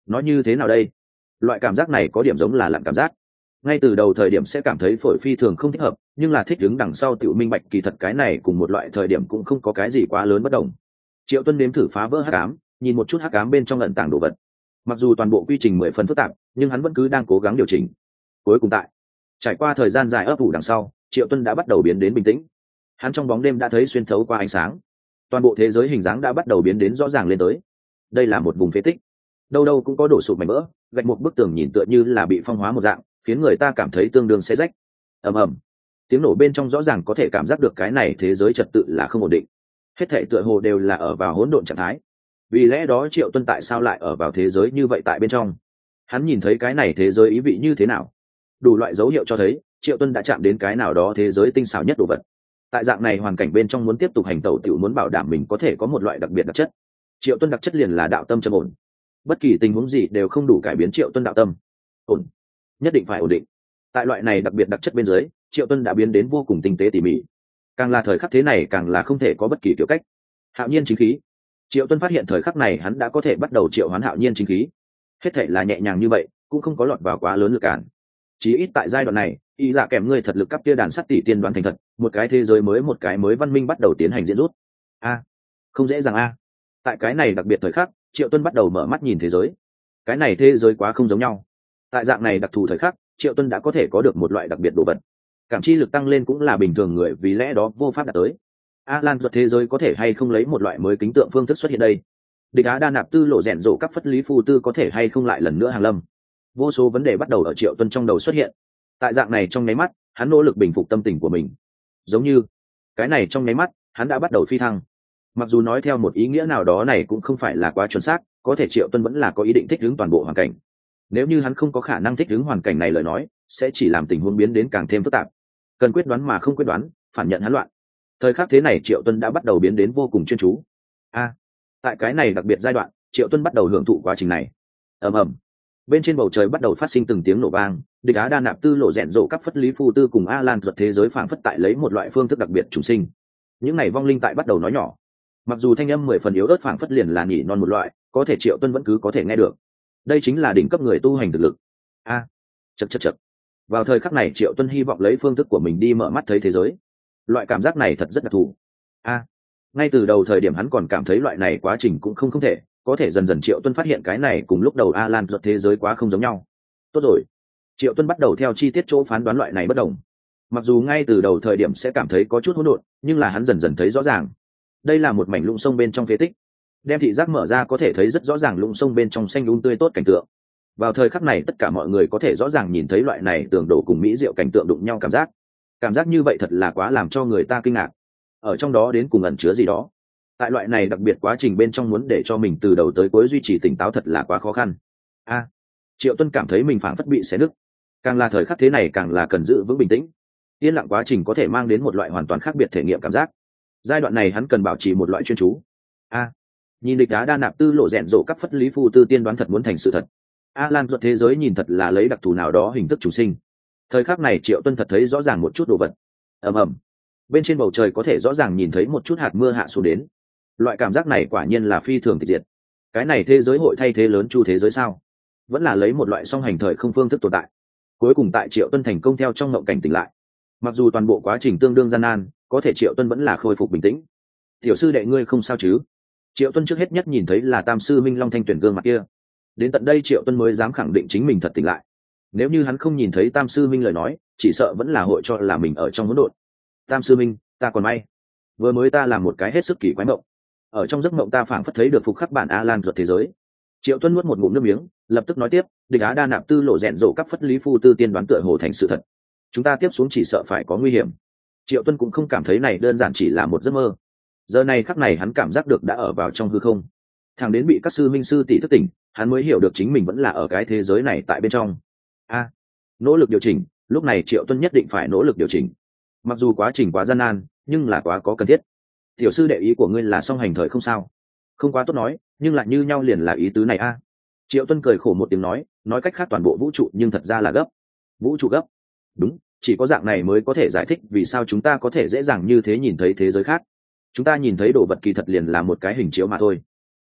nói như thế nào đây, loại cảm giác này có điểm giống là lặn cảm giác. Ngay từ đầu thời điểm sẽ cảm thấy phổi phi thường không thích hợp, nhưng là thích ứng đằng sau tiểu minh bạch kỳ thật cái này cùng một loại thời điểm cũng không có cái gì quá lớn bất đồng. Triệu Tuân nếm thử phá vỡ hắc ám, nhìn một chút hắc ám bên trong ẩn tàng đồ vật. Mặc dù toàn bộ quy trình mười phần phức tạp, nhưng hắn vẫn cứ đang cố gắng điều chỉnh. Cuối cùng tại trải qua thời gian dài ấp ủ đằng sau, Triệu Tuân đã bắt đầu biến đến bình tĩnh. Hắn trong bóng đêm đã thấy xuyên thấu qua ánh sáng, toàn bộ thế giới hình dáng đã bắt đầu biến đến rõ ràng lên tới. Đây là một vùng phế tích, đâu đâu cũng có đổ sụp mảnh vỡ, gạch một bức tường nhìn tựa như là bị phong hóa một dạng, khiến người ta cảm thấy tương đương xé rách. Ầm ầm, tiếng nổ bên trong rõ ràng có thể cảm giác được cái này thế giới trật tự là không ổn định, hết thảy tựa hồ đều là ở vào hỗn độn trạng thái. Vì lẽ đó Triệu Tuân tại sao lại ở vào thế giới như vậy tại bên trong? Hắn nhìn thấy cái này thế giới ý vị như thế nào? Đủ loại dấu hiệu cho thấy Triệu Tuân đã chạm đến cái nào đó thế giới tinh xảo nhất đồ vật. Tại dạng này hoàn cảnh bên trong muốn tiếp tục hành tẩu tiểu muốn bảo đảm mình có thể có một loại đặc biệt đặc chất. Triệu Tuân đặc chất liền là đạo tâm trầm ổn, bất kỳ tình huống gì đều không đủ cải biến Triệu Tuân đạo tâm ổn, nhất định phải ổn định. Tại loại này đặc biệt đặc chất bên dưới, Triệu Tuân đã biến đến vô cùng tinh tế tỉ mỉ. Càng là thời khắc thế này càng là không thể có bất kỳ kiểu cách. Hạo nhiên chính khí. Triệu Tuân phát hiện thời khắc này hắn đã có thể bắt đầu triệu hoán hạo nhiên chính khí. Hết thể là nhẹ nhàng như vậy, cũng không có lọt vào quá lớn lực cản. Chí ít tại giai đoạn này, ý dạ kèm ngươi thật lực cấp kia đàn sắt tỷ tiên đoán thành thật, một cái thế giới mới, một cái mới văn minh bắt đầu tiến hành diễn rút. A, không dễ dàng a. Tại cái này đặc biệt thời khắc, Triệu Tuân bắt đầu mở mắt nhìn thế giới. Cái này thế giới quá không giống nhau. Tại dạng này đặc thù thời khắc, Triệu Tuân đã có thể có được một loại đặc biệt đồ vật. Cảm chi lực tăng lên cũng là bình thường người vì lẽ đó vô pháp đạt tới. A Lan thuật thế giới có thể hay không lấy một loại mới kính tượng phương thức xuất hiện đây? Địch Á đa nạp tư lộ rèn rộ các phất lý phù tư có thể hay không lại lần nữa hàng lâm? Vô số vấn đề bắt đầu ở Triệu Tuân trong đầu xuất hiện. Tại dạng này trong nháy mắt, hắn nỗ lực bình phục tâm tình của mình. Giống như cái này trong nháy mắt, hắn đã bắt đầu phi thăng. Mặc dù nói theo một ý nghĩa nào đó này cũng không phải là quá chuẩn xác, có thể Triệu Tuân vẫn là có ý định thích ứng toàn bộ hoàn cảnh. Nếu như hắn không có khả năng thích ứng hoàn cảnh này lời nói, sẽ chỉ làm tình huống biến đến càng thêm phức tạp. Cần quyết đoán mà không quyết đoán, phản nhận hắn loạn. Thời khắc thế này Triệu Tuân đã bắt đầu biến đến vô cùng chuyên chú. A, tại cái này đặc biệt giai đoạn, Triệu Tuân bắt đầu hưởng thụ quá trình này. Ầm ầm, bên trên bầu trời bắt đầu phát sinh từng tiếng nổ vang. Địch Á đa nạp tư lộ rèn rộ các phất lý phù tư cùng A Lan thuật thế giới phảng phất tại lấy một loại phương thức đặc biệt chủ sinh. Những này vong linh tại bắt đầu nói nhỏ. Mặc dù thanh âm mười phần yếu ớt phảng phất liền là nhỉ non một loại, có thể Triệu Tuân vẫn cứ có thể nghe được. Đây chính là đỉnh cấp người tu hành thực lực. A, chậc chậc chậc. Vào thời khắc này Triệu Tuân hy vọng lấy phương thức của mình đi mở mắt thấy thế giới. Loại cảm giác này thật rất đặc thù. A, ngay từ đầu thời điểm hắn còn cảm thấy loại này quá trình cũng không không thể, có thể dần dần Triệu Tuân phát hiện cái này cùng lúc đầu A Lan thuật thế giới quá không giống nhau. Tốt rồi, Triệu Tuân bắt đầu theo chi tiết chỗ phán đoán loại này bất đồng. Mặc dù ngay từ đầu thời điểm sẽ cảm thấy có chút hỗn độn, nhưng là hắn dần dần thấy rõ ràng. Đây là một mảnh lũng sông bên trong phế tích. Đem thị giác mở ra có thể thấy rất rõ ràng lũng sông bên trong xanh um tươi tốt cảnh tượng. Vào thời khắc này tất cả mọi người có thể rõ ràng nhìn thấy loại này tường đổ cùng mỹ diệu cảnh tượng đụng nhau cảm giác. Cảm giác như vậy thật là quá làm cho người ta kinh ngạc. Ở trong đó đến cùng ẩn chứa gì đó. Tại loại này đặc biệt quá trình bên trong muốn để cho mình từ đầu tới cuối duy trì tỉnh táo thật là quá khó khăn. A, Triệu Tuân cảm thấy mình phảng phất bị xé nứt. Càng là thời khắc thế này càng là cần giữ vững bình tĩnh. Yên lặng quá trình có thể mang đến một loại hoàn toàn khác biệt thể nghiệm cảm giác. Giai đoạn này hắn cần bảo trì một loại chuyên chú. A, nhìn Địch Á đa nạp tư lộ rèn rộ các phất lý phù tư tiên đoán thật muốn thành sự thật. A Lan thuật thế giới nhìn thật là lấy đặc thù nào đó hình thức chủ sinh. Thời khắc này Triệu Tuân thật thấy rõ ràng một chút đồ vật. Ầm ầm, bên trên bầu trời có thể rõ ràng nhìn thấy một chút hạt mưa hạ xuống đến. Loại cảm giác này quả nhiên là phi thường tịch diệt. Cái này thế giới hội thay thế lớn chu thế giới sao? Vẫn là lấy một loại song hành thời không phương thức tồn tại. Cuối cùng tại Triệu Tuân thành công theo trong ngộng cảnh tỉnh lại. Mặc dù toàn bộ quá trình tương đương gian nan, có thể Triệu Tuân vẫn là khôi phục bình tĩnh. Tiểu sư đệ ngươi không sao chứ? Triệu Tuân trước hết nhất nhìn thấy là Tam sư Minh Long Thanh tuyển gương mặt kia. Đến tận đây Triệu Tuân mới dám khẳng định chính mình thật tỉnh lại. Nếu như hắn không nhìn thấy Tam sư Minh lời nói, chỉ sợ vẫn là hội cho là mình ở trong hỗn độn. Tam sư Minh, ta còn may, vừa mới ta làm một cái hết sức kỳ quái mộng. Ở trong giấc mộng ta phảng phất thấy được phục khắc bản A Lan thuật thế giới. Triệu Tuân nuốt một ngụm nước miếng, lập tức nói tiếp, Địch Á đa nạp tư lộ rèn rộ các phất lý phu tư tiên đoán tựa hồ thành sự thật. Chúng ta tiếp xuống chỉ sợ phải có nguy hiểm. Triệu Tuân cũng không cảm thấy này đơn giản chỉ là một giấc mơ. Giờ này khắc này hắn cảm giác được đã ở vào trong hư không. Thằng đến bị các sư minh sư tỷ thức tỉnh, hắn mới hiểu được chính mình vẫn là ở cái thế giới này tại bên trong. A, nỗ lực điều chỉnh, lúc này Triệu Tuân nhất định phải nỗ lực điều chỉnh. Mặc dù quá trình quá gian nan, nhưng là quá có cần thiết. Tiểu sư đệ ý của ngươi là song hành thời không sao? Không quá tốt nói, nhưng lại như nhau liền là ý tứ này a. Triệu Tuân cười khổ một tiếng nói, nói cách khác toàn bộ vũ trụ nhưng thật ra là gấp. Vũ trụ gấp? Đúng, chỉ có dạng này mới có thể giải thích vì sao chúng ta có thể dễ dàng như thế nhìn thấy thế giới khác. Chúng ta nhìn thấy đồ vật kỳ thật liền là một cái hình chiếu mà thôi.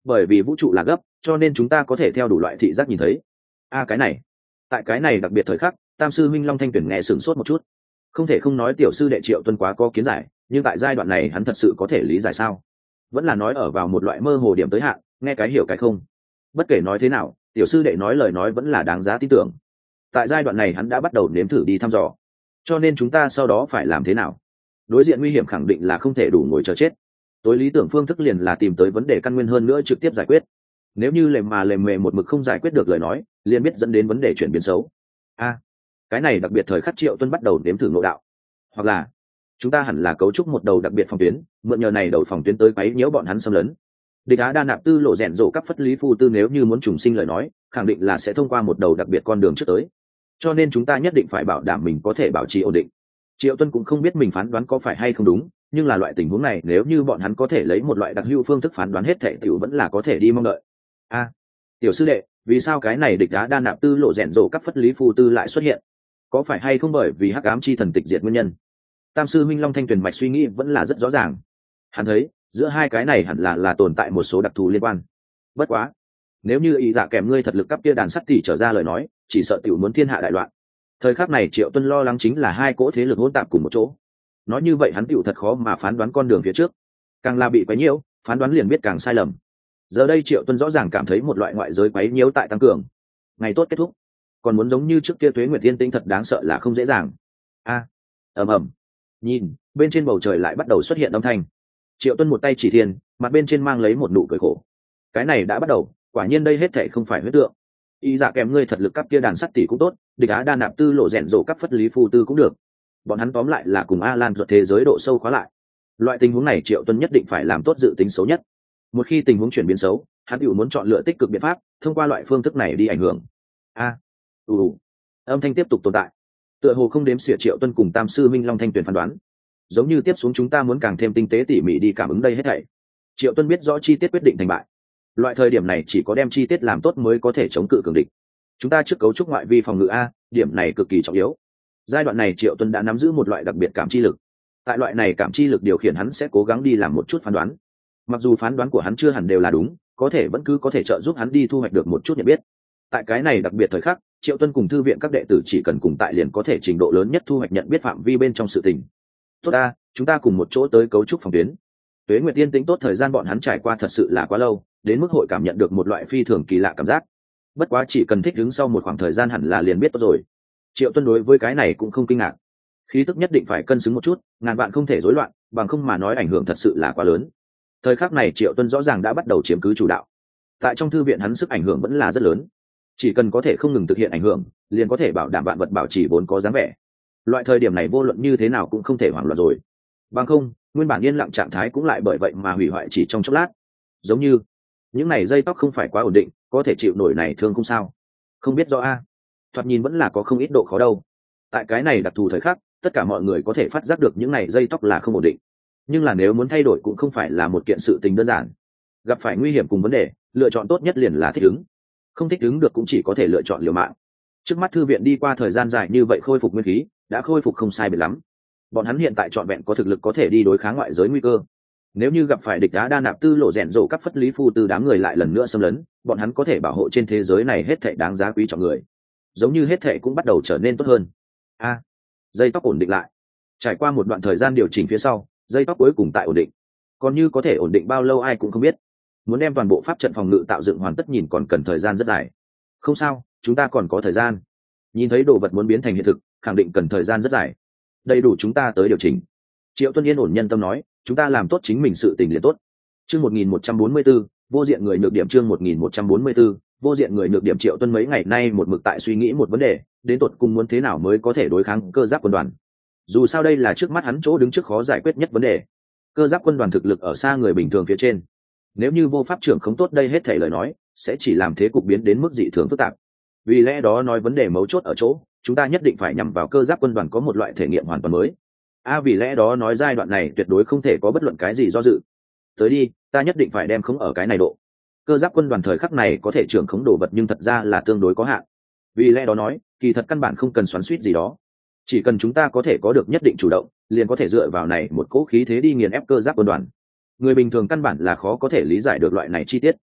bởi vì vũ trụ là gấp cho nên chúng ta có thể theo đủ loại thị giác nhìn thấy. A cái này tại cái này đặc biệt thời khắc, tam sư minh Long Thanh Tuyển nghe sửng sốt một chút. Không thể không nói tiểu sư đệ Triệu Tuân quá có kiến giải, nhưng tại giai đoạn này hắn thật sự có thể lý giải sao? Vẫn là nói ở vào một loại mơ hồ điểm tới hạn, nghe cái hiểu cái không. Bất kể nói thế nào, tiểu sư đệ nói lời nói vẫn là đáng giá tin tưởng. Tại giai đoạn này hắn đã bắt đầu nếm thử đi thăm dò, cho nên chúng ta sau đó phải làm thế nào? Đối diện nguy hiểm khẳng định là không thể đủ ngồi chờ chết. Tối lý tưởng phương thức liền là tìm tới vấn đề căn nguyên hơn nữa trực tiếp giải quyết. Nếu như lềm mà lềm mề một mực không giải quyết được lời nói, liền biết dẫn đến vấn đề chuyển biến xấu. A, cái này đặc biệt thời khắc Triệu Tuân bắt đầu nếm thử ngộ đạo. Hoặc là chúng ta hẳn là cấu trúc một đầu đặc biệt phòng tuyến, mượn nhờ này đầu phòng tuyến tới quấy nhiễu bọn hắn xâm lấn. Địch Á Đa Nạp Tư lộ rèn rộ các phất lý phu tư nếu như muốn trùng sinh lời nói, khẳng định là sẽ thông qua một đầu đặc biệt con đường trước tới. Cho nên chúng ta nhất định phải bảo đảm mình có thể bảo trì ổn định. Triệu Tuân cũng không biết mình phán đoán có phải hay không đúng, nhưng là loại tình huống này nếu như bọn hắn có thể lấy một loại đặc hữu phương thức phán đoán hết thảy tiểu vẫn là có thể đi mong đợi. A, tiểu sư đệ, vì sao cái này Địch Á Đa Nạp Tư lộ rèn rộ các phất lý phu tư lại xuất hiện? Có phải hay không bởi vì hắc ám chi thần tịch diệt nguyên nhân? Tam sư minh Long Thanh Tuyền mạch suy nghĩ vẫn là rất rõ ràng. Hắn thấy giữa hai cái này hẳn là là tồn tại một số đặc thù liên quan. Bất quá, nếu như ý dạ kèm ngươi thật lực cấp kia đàn sắt tỷ trở ra lời nói, chỉ sợ tiểu muốn thiên hạ đại loạn. Thời khắc này Triệu Tuân lo lắng chính là hai cỗ thế lực hỗn tạp cùng một chỗ. Nói như vậy hắn tiểu thật khó mà phán đoán con đường phía trước. Càng là bị quấy nhiễu, phán đoán liền biết càng sai lầm. Giờ đây Triệu Tuân rõ ràng cảm thấy một loại ngoại giới quấy nhiễu tại tăng cường. Ngày tốt kết thúc, còn muốn giống như trước kia Tuế Nguyệt Tiên Tinh thật đáng sợ là không dễ dàng. A, ầm ầm. Nhìn, bên trên bầu trời lại bắt đầu xuất hiện âm thanh. Triệu Tuân một tay chỉ thiên, mặt bên trên mang lấy một nụ cười khổ. Cái này đã bắt đầu, quả nhiên đây hết thảy không phải huyết tượng. Y dạ kèm ngươi thật lực cấp kia đàn sắt tỷ cũng tốt, Địch Á Đa Nạp Tư lộ rèn rộ cấp phất lý phu tư cũng được. Bọn hắn tóm lại là cùng A Lan ruột thế giới độ sâu khóa lại. Loại tình huống này Triệu Tuân nhất định phải làm tốt dự tính xấu nhất. Một khi tình huống chuyển biến xấu, hắn hữu muốn chọn lựa tích cực biện pháp, thông qua loại phương thức này đi ảnh hưởng. A, u, u. Âm thanh tiếp tục tồn tại. Tựa hồ không đếm xỉa Triệu Tuân cùng Tam sư minh Long Thanh Tuyền phán đoán. Giống như tiếp xuống chúng ta muốn càng thêm tinh tế tỉ mỉ đi cảm ứng đây hết thảy. Triệu Tuân biết rõ chi tiết quyết định thành bại. Loại thời điểm này chỉ có đem chi tiết làm tốt mới có thể chống cự cường địch. Chúng ta trước cấu trúc ngoại vi phòng ngự a, điểm này cực kỳ trọng yếu. Giai đoạn này Triệu Tuân đã nắm giữ một loại đặc biệt cảm chi lực. Tại loại này cảm chi lực điều khiển hắn sẽ cố gắng đi làm một chút phán đoán. Mặc dù phán đoán của hắn chưa hẳn đều là đúng, có thể vẫn cứ có thể trợ giúp hắn đi thu hoạch được một chút nhận biết. Tại cái này đặc biệt thời khắc, Triệu Tuân cùng thư viện các đệ tử chỉ cần cùng tại liền có thể trình độ lớn nhất thu hoạch nhận biết phạm vi bên trong sự tình. Tốt ta, chúng ta cùng một chỗ tới cấu trúc phòng tuyến. Tuế Nguyệt Tiên tính tốt thời gian bọn hắn trải qua thật sự là quá lâu, đến mức hội cảm nhận được một loại phi thường kỳ lạ cảm giác. Bất quá chỉ cần thích ứng sau một khoảng thời gian hẳn là liền biết tốt rồi. Triệu Tuân đối với cái này cũng không kinh ngạc. Khí tức nhất định phải cân xứng một chút, ngàn vạn không thể rối loạn, bằng không mà nói ảnh hưởng thật sự là quá lớn. Thời khắc này Triệu Tuân rõ ràng đã bắt đầu chiếm cứ chủ đạo. Tại trong thư viện hắn sức ảnh hưởng vẫn là rất lớn. Chỉ cần có thể không ngừng thực hiện ảnh hưởng, liền có thể bảo đảm vạn vật bảo trì vốn có dáng vẻ. Loại thời điểm này vô luận như thế nào cũng không thể hoảng loạn rồi. Bằng không, nguyên bản yên lặng trạng thái cũng lại bởi vậy mà hủy hoại chỉ trong chốc lát. Giống như những này dây tóc không phải quá ổn định, có thể chịu nổi này thương không sao. Không biết rõ a, thoạt nhìn vẫn là có không ít độ khó đâu. Tại cái này đặc thù thời khắc, tất cả mọi người có thể phát giác được những này dây tóc là không ổn định. Nhưng là nếu muốn thay đổi cũng không phải là một kiện sự tình đơn giản. Gặp phải nguy hiểm cùng vấn đề, lựa chọn tốt nhất liền là thích ứng. Không thích ứng được cũng chỉ có thể lựa chọn liều mạng. Trước mắt thư viện đi qua thời gian dài như vậy khôi phục nguyên khí, đã khôi phục không sai biệt lắm. Bọn hắn hiện tại trọn vẹn có thực lực có thể đi đối kháng ngoại giới nguy cơ. Nếu như gặp phải Địch Á Đa Nạp Tư lộ rèn rộ các phất lý phu tư đám người lại lần nữa xâm lấn, bọn hắn có thể bảo hộ trên thế giới này hết thảy đáng giá quý trọng người. Giống như hết thảy cũng bắt đầu trở nên tốt hơn. A, à, dây tóc ổn định lại. Trải qua một đoạn thời gian điều chỉnh phía sau, dây tóc cuối cùng tại ổn định. Còn như có thể ổn định bao lâu ai cũng không biết. Muốn đem toàn bộ pháp trận phòng ngự tạo dựng hoàn tất nhìn còn cần thời gian rất dài. Không sao, chúng ta còn có thời gian. Nhìn thấy đồ vật muốn biến thành hiện thực, khẳng định cần thời gian rất dài. Đầy đủ chúng ta tới điều chỉnh. Triệu Tuân yên ổn nhân tâm nói, chúng ta làm tốt chính mình sự tình liền tốt. Chương một nghìn một trăm bốn mươi bốn, vô diện người nhược điểm chương một nghìn một trăm bốn mươi bốn, vô diện người nhược điểm Triệu Tuân mấy ngày nay một mực tại suy nghĩ một vấn đề, đến tột cùng muốn thế nào mới có thể đối kháng cơ giáp quân đoàn. Dù sao đây là trước mắt hắn chỗ đứng trước khó giải quyết nhất vấn đề. Cơ giáp quân đoàn thực lực ở xa người bình thường phía trên. Nếu như vô pháp trưởng không tốt đây hết thảy lời nói, sẽ chỉ làm thế cục biến đến mức dị thường phức tạp. Vì lẽ đó nói vấn đề mấu chốt ở chỗ, chúng ta nhất định phải nhằm vào cơ giáp quân đoàn có một loại thể nghiệm hoàn toàn mới. A à, vì lẽ đó nói giai đoạn này tuyệt đối không thể có bất luận cái gì do dự. Tới đi, ta nhất định phải đem khống ở cái này độ. Cơ giáp quân đoàn thời khắc này có thể trưởng khống đồ vật nhưng thật ra là tương đối có hạn. Vì lẽ đó nói, kỳ thật căn bản không cần xoắn xuýt gì đó. Chỉ cần chúng ta có thể có được nhất định chủ động, liền có thể dựa vào này một cỗ khí thế đi nghiền ép cơ giáp quân đoàn. Người bình thường căn bản là khó có thể lý giải được loại này chi tiết.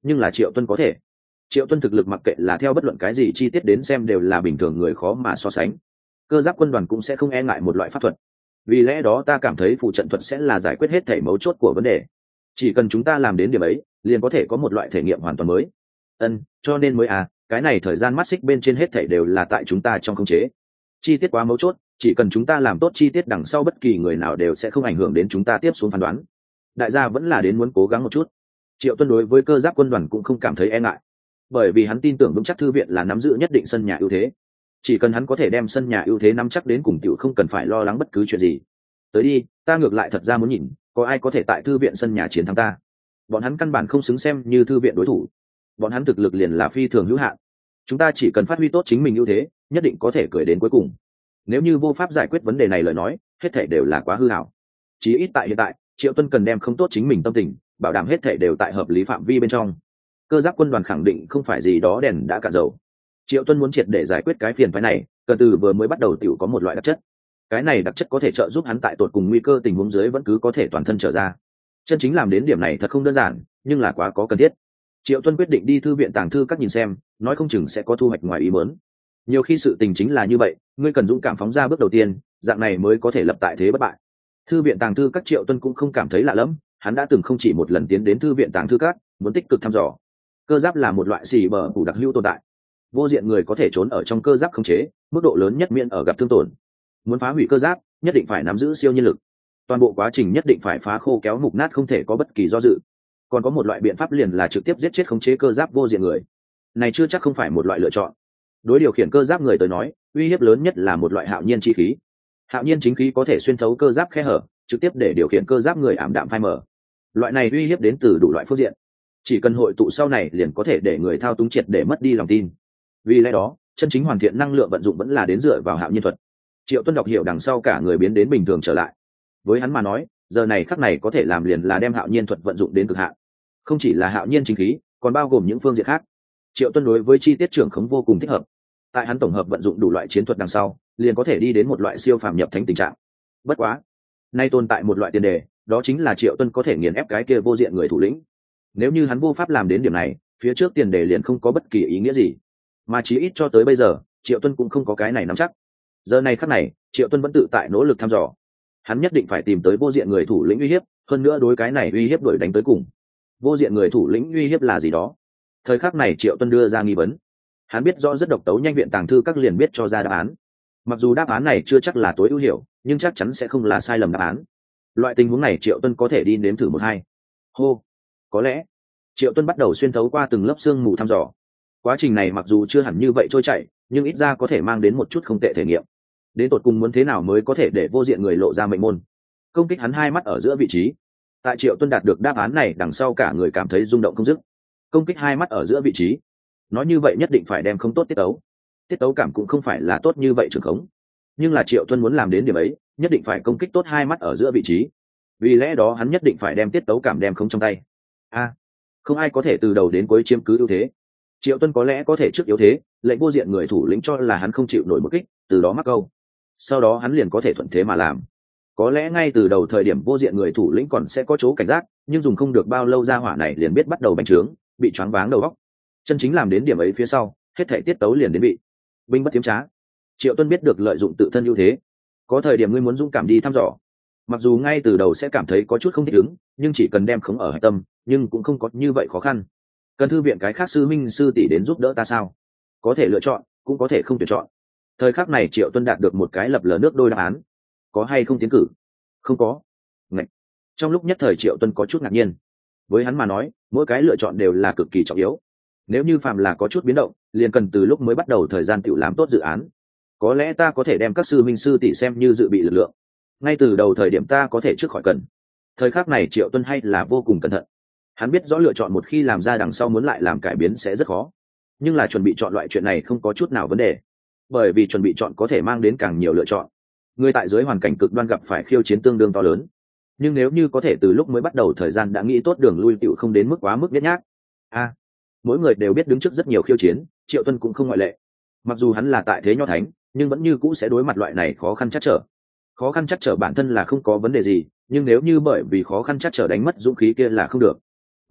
nhưng là Triệu Tuân có thể. Triệu Tuân thực lực mặc kệ là theo bất luận cái gì chi tiết đến xem đều là bình thường người khó mà so sánh. Cơ giáp quân đoàn cũng sẽ không e ngại một loại pháp thuật. Vì lẽ đó ta cảm thấy phụ trận thuật sẽ là giải quyết hết thảy mấu chốt của vấn đề. Chỉ cần chúng ta làm đến điểm ấy, liền có thể có một loại thể nghiệm hoàn toàn mới. Ân, cho nên mới à, cái này thời gian mắt xích bên trên hết thảy đều là tại chúng ta trong khống chế. Chi tiết quá mấu chốt, chỉ cần chúng ta làm tốt chi tiết đằng sau bất kỳ người nào đều sẽ không ảnh hưởng đến chúng ta tiếp xuống phán đoán. Đại gia vẫn là đến muốn cố gắng một chút. Triệu Tuân đối với cơ giáp quân đoàn cũng không cảm thấy e ngại, bởi vì hắn tin tưởng vững chắc thư viện là nắm giữ nhất định sân nhà ưu thế. Chỉ cần hắn có thể đem sân nhà ưu thế nắm chắc đến cùng tiểu không cần phải lo lắng bất cứ chuyện gì. Tới đi, ta ngược lại thật ra muốn nhìn, có ai có thể tại thư viện sân nhà chiến thắng ta. Bọn hắn căn bản không xứng xem như thư viện đối thủ. Bọn hắn thực lực liền là phi thường hữu hạn. Chúng ta chỉ cần phát huy tốt chính mình ưu thế, nhất định có thể cười đến cuối cùng. Nếu như vô pháp giải quyết vấn đề này lời nói, hết thảy đều là quá hư ảo. Chí ít tại hiện tại, Triệu Tuân cần đem không tốt chính mình tâm tình, bảo đảm hết thảy đều tại hợp lý phạm vi bên trong. Cơ giáp quân đoàn khẳng định không phải gì đó đèn đã cạn dầu. Triệu Tuân muốn triệt để giải quyết cái phiền phức này, cần từ vừa mới bắt đầu tiểu có một loại đặc chất. Cái này đặc chất có thể trợ giúp hắn tại tột cùng nguy cơ tình huống dưới vẫn cứ có thể toàn thân trở ra. Chân chính làm đến điểm này thật không đơn giản, nhưng là quá có cần thiết. Triệu Tuân quyết định đi thư viện tàng thư các nhìn xem, nói không chừng sẽ có thu hoạch ngoài ý muốn. Nhiều khi sự tình chính là như vậy, ngươi cần dũng cảm phóng ra bước đầu tiên, dạng này mới có thể lập tại thế bất bại. Thư viện tàng thư các Triệu Tuân cũng không cảm thấy lạ lẫm, hắn đã từng không chỉ một lần tiến đến thư viện tàng thư các, muốn tích cực thăm dò. Cơ giáp là một loại xì bờ phủ đặc hữu tồn tại. Vô diện người có thể trốn ở trong cơ giáp khống chế, mức độ lớn nhất miễn ở gặp thương tổn. Muốn phá hủy cơ giáp, nhất định phải nắm giữ siêu nhiên lực. Toàn bộ quá trình nhất định phải phá khô kéo mục nát không thể có bất kỳ do dự. Còn có một loại biện pháp liền là trực tiếp giết chết khống chế cơ giáp vô diện người. Này chưa chắc không phải một loại lựa chọn. Đối điều khiển cơ giáp người tới nói, uy hiếp lớn nhất là một loại hạo nhiên chi khí. Hạo nhiên chính khí có thể xuyên thấu cơ giáp khe hở, trực tiếp để điều khiển cơ giáp người ảm đạm phai mờ. Loại này uy hiếp đến từ đủ loại phương diện. Chỉ cần hội tụ sau này liền có thể để người thao túng triệt để mất đi lòng tin. Vì lẽ đó, chân chính hoàn thiện năng lượng vận dụng vẫn là đến dựa vào hạo nhiên thuật. Triệu Tuân đọc hiểu đằng sau cả người biến đến bình thường trở lại. Với hắn mà nói, giờ này khắc này có thể làm liền là đem hạo nhiên thuật vận dụng đến cực hạn. Không chỉ là hạo nhiên chính khí, còn bao gồm những phương diện khác. Triệu Tuân đối với chi tiết trưởng khống vô cùng thích hợp. Tại hắn tổng hợp vận dụng đủ loại chiến thuật đằng sau, liền có thể đi đến một loại siêu phàm nhập thánh tình trạng. Bất quá, nay tồn tại một loại tiền đề, đó chính là Triệu Tuân có thể nghiền ép cái kia vô diện người thủ lĩnh. Nếu như hắn vô pháp làm đến điểm này, phía trước tiền đề liền không có bất kỳ ý nghĩa gì. Mà chí ít cho tới bây giờ, Triệu Tuân cũng không có cái này nắm chắc. Giờ này khắc này, Triệu Tuân vẫn tự tại nỗ lực thăm dò. Hắn nhất định phải tìm tới vô diện người thủ lĩnh uy hiếp, hơn nữa đối cái này uy hiếp đuổi đánh tới cùng. Vô diện người thủ lĩnh uy hiếp là gì đó? Thời khắc này Triệu Tuân đưa ra nghi vấn. Hắn biết rõ rất độc tấu nhanh viện tàng thư các liền biết cho ra đáp án. Mặc dù đáp án này chưa chắc là tối ưu hiểu, nhưng chắc chắn sẽ không là sai lầm đáp án. Loại tình huống này Triệu Tuân có thể đi nếm thử một hai. Hô, có lẽ Triệu Tuân bắt đầu xuyên thấu qua từng lớp xương mù thăm dò. Quá trình này mặc dù chưa hẳn như vậy trôi chảy, nhưng ít ra có thể mang đến một chút không tệ thể nghiệm. Đến tột cùng muốn thế nào mới có thể để vô diện người lộ ra mệnh môn? Công kích hắn hai mắt ở giữa vị trí. Tại Triệu Tuân đạt được đáp án này đằng sau cả người cảm thấy rung động không dứt. Công kích hai mắt ở giữa vị trí. Nói như vậy nhất định phải đem không tốt tiết tấu. Tiết tấu cảm cũng không phải là tốt như vậy trường khống. Nhưng là Triệu Tuân muốn làm đến điểm ấy, nhất định phải công kích tốt hai mắt ở giữa vị trí. Vì lẽ đó hắn nhất định phải đem tiết tấu cảm đem không trong tay. A, không ai có thể từ đầu đến cuối chiếm cứ ưu thế. Triệu Tuân có lẽ có thể trước yếu thế, lệnh vô diện người thủ lĩnh cho là hắn không chịu nổi một kích, từ đó mắc câu. Sau đó hắn liền có thể thuận thế mà làm. Có lẽ ngay từ đầu thời điểm vô diện người thủ lĩnh còn sẽ có chỗ cảnh giác, nhưng dùng không được bao lâu ra hỏa này liền biết bắt đầu bành trướng, bị choáng váng đầu óc. Chân chính làm đến điểm ấy phía sau, hết thảy tiết tấu liền đến bị binh bất tiếm trá. Triệu Tuân biết được lợi dụng tự thân ưu thế. Có thời điểm ngươi muốn dũng cảm đi thăm dò, mặc dù ngay từ đầu sẽ cảm thấy có chút không thích ứng, nhưng chỉ cần đem khống ở hải tâm, nhưng cũng không có như vậy khó khăn. Cần thư viện cái khác sư minh sư tỷ đến giúp đỡ ta sao? Có thể lựa chọn, cũng có thể không tuyển chọn. Thời khắc này Triệu Tuân đạt được một cái lập lờ nước đôi đáp án. Có hay không tiến cử? Không có. Ngậy. Trong lúc nhất thời Triệu Tuân có chút ngạc nhiên. Với hắn mà nói, mỗi cái lựa chọn đều là cực kỳ trọng yếu. Nếu như phàm là có chút biến động, liền cần từ lúc mới bắt đầu thời gian tự làm tốt dự án. Có lẽ ta có thể đem các sư minh sư tỷ xem như dự bị lực lượng. Ngay từ đầu thời điểm ta có thể trước khỏi cần. Thời khắc này Triệu Tuân hay là vô cùng cẩn thận. Hắn biết rõ lựa chọn một khi làm ra đằng sau muốn lại làm cải biến sẽ rất khó. Nhưng là chuẩn bị chọn loại chuyện này không có chút nào vấn đề. Bởi vì chuẩn bị chọn có thể mang đến càng nhiều lựa chọn. Người tại dưới hoàn cảnh cực đoan gặp phải khiêu chiến tương đương to lớn. Nhưng nếu như có thể từ lúc mới bắt đầu thời gian đã nghĩ tốt đường lui tựu không đến mức quá mức nhét nhác. A, mỗi người đều biết đứng trước rất nhiều khiêu chiến, Triệu Tuân cũng không ngoại lệ. Mặc dù hắn là tại thế nho thánh, nhưng vẫn như cũ sẽ đối mặt loại này khó khăn chắc trở. Khó khăn chắc trở bản thân là không có vấn đề gì, nhưng nếu như bởi vì khó khăn chắc trở đánh mất dũng khí kia là không được.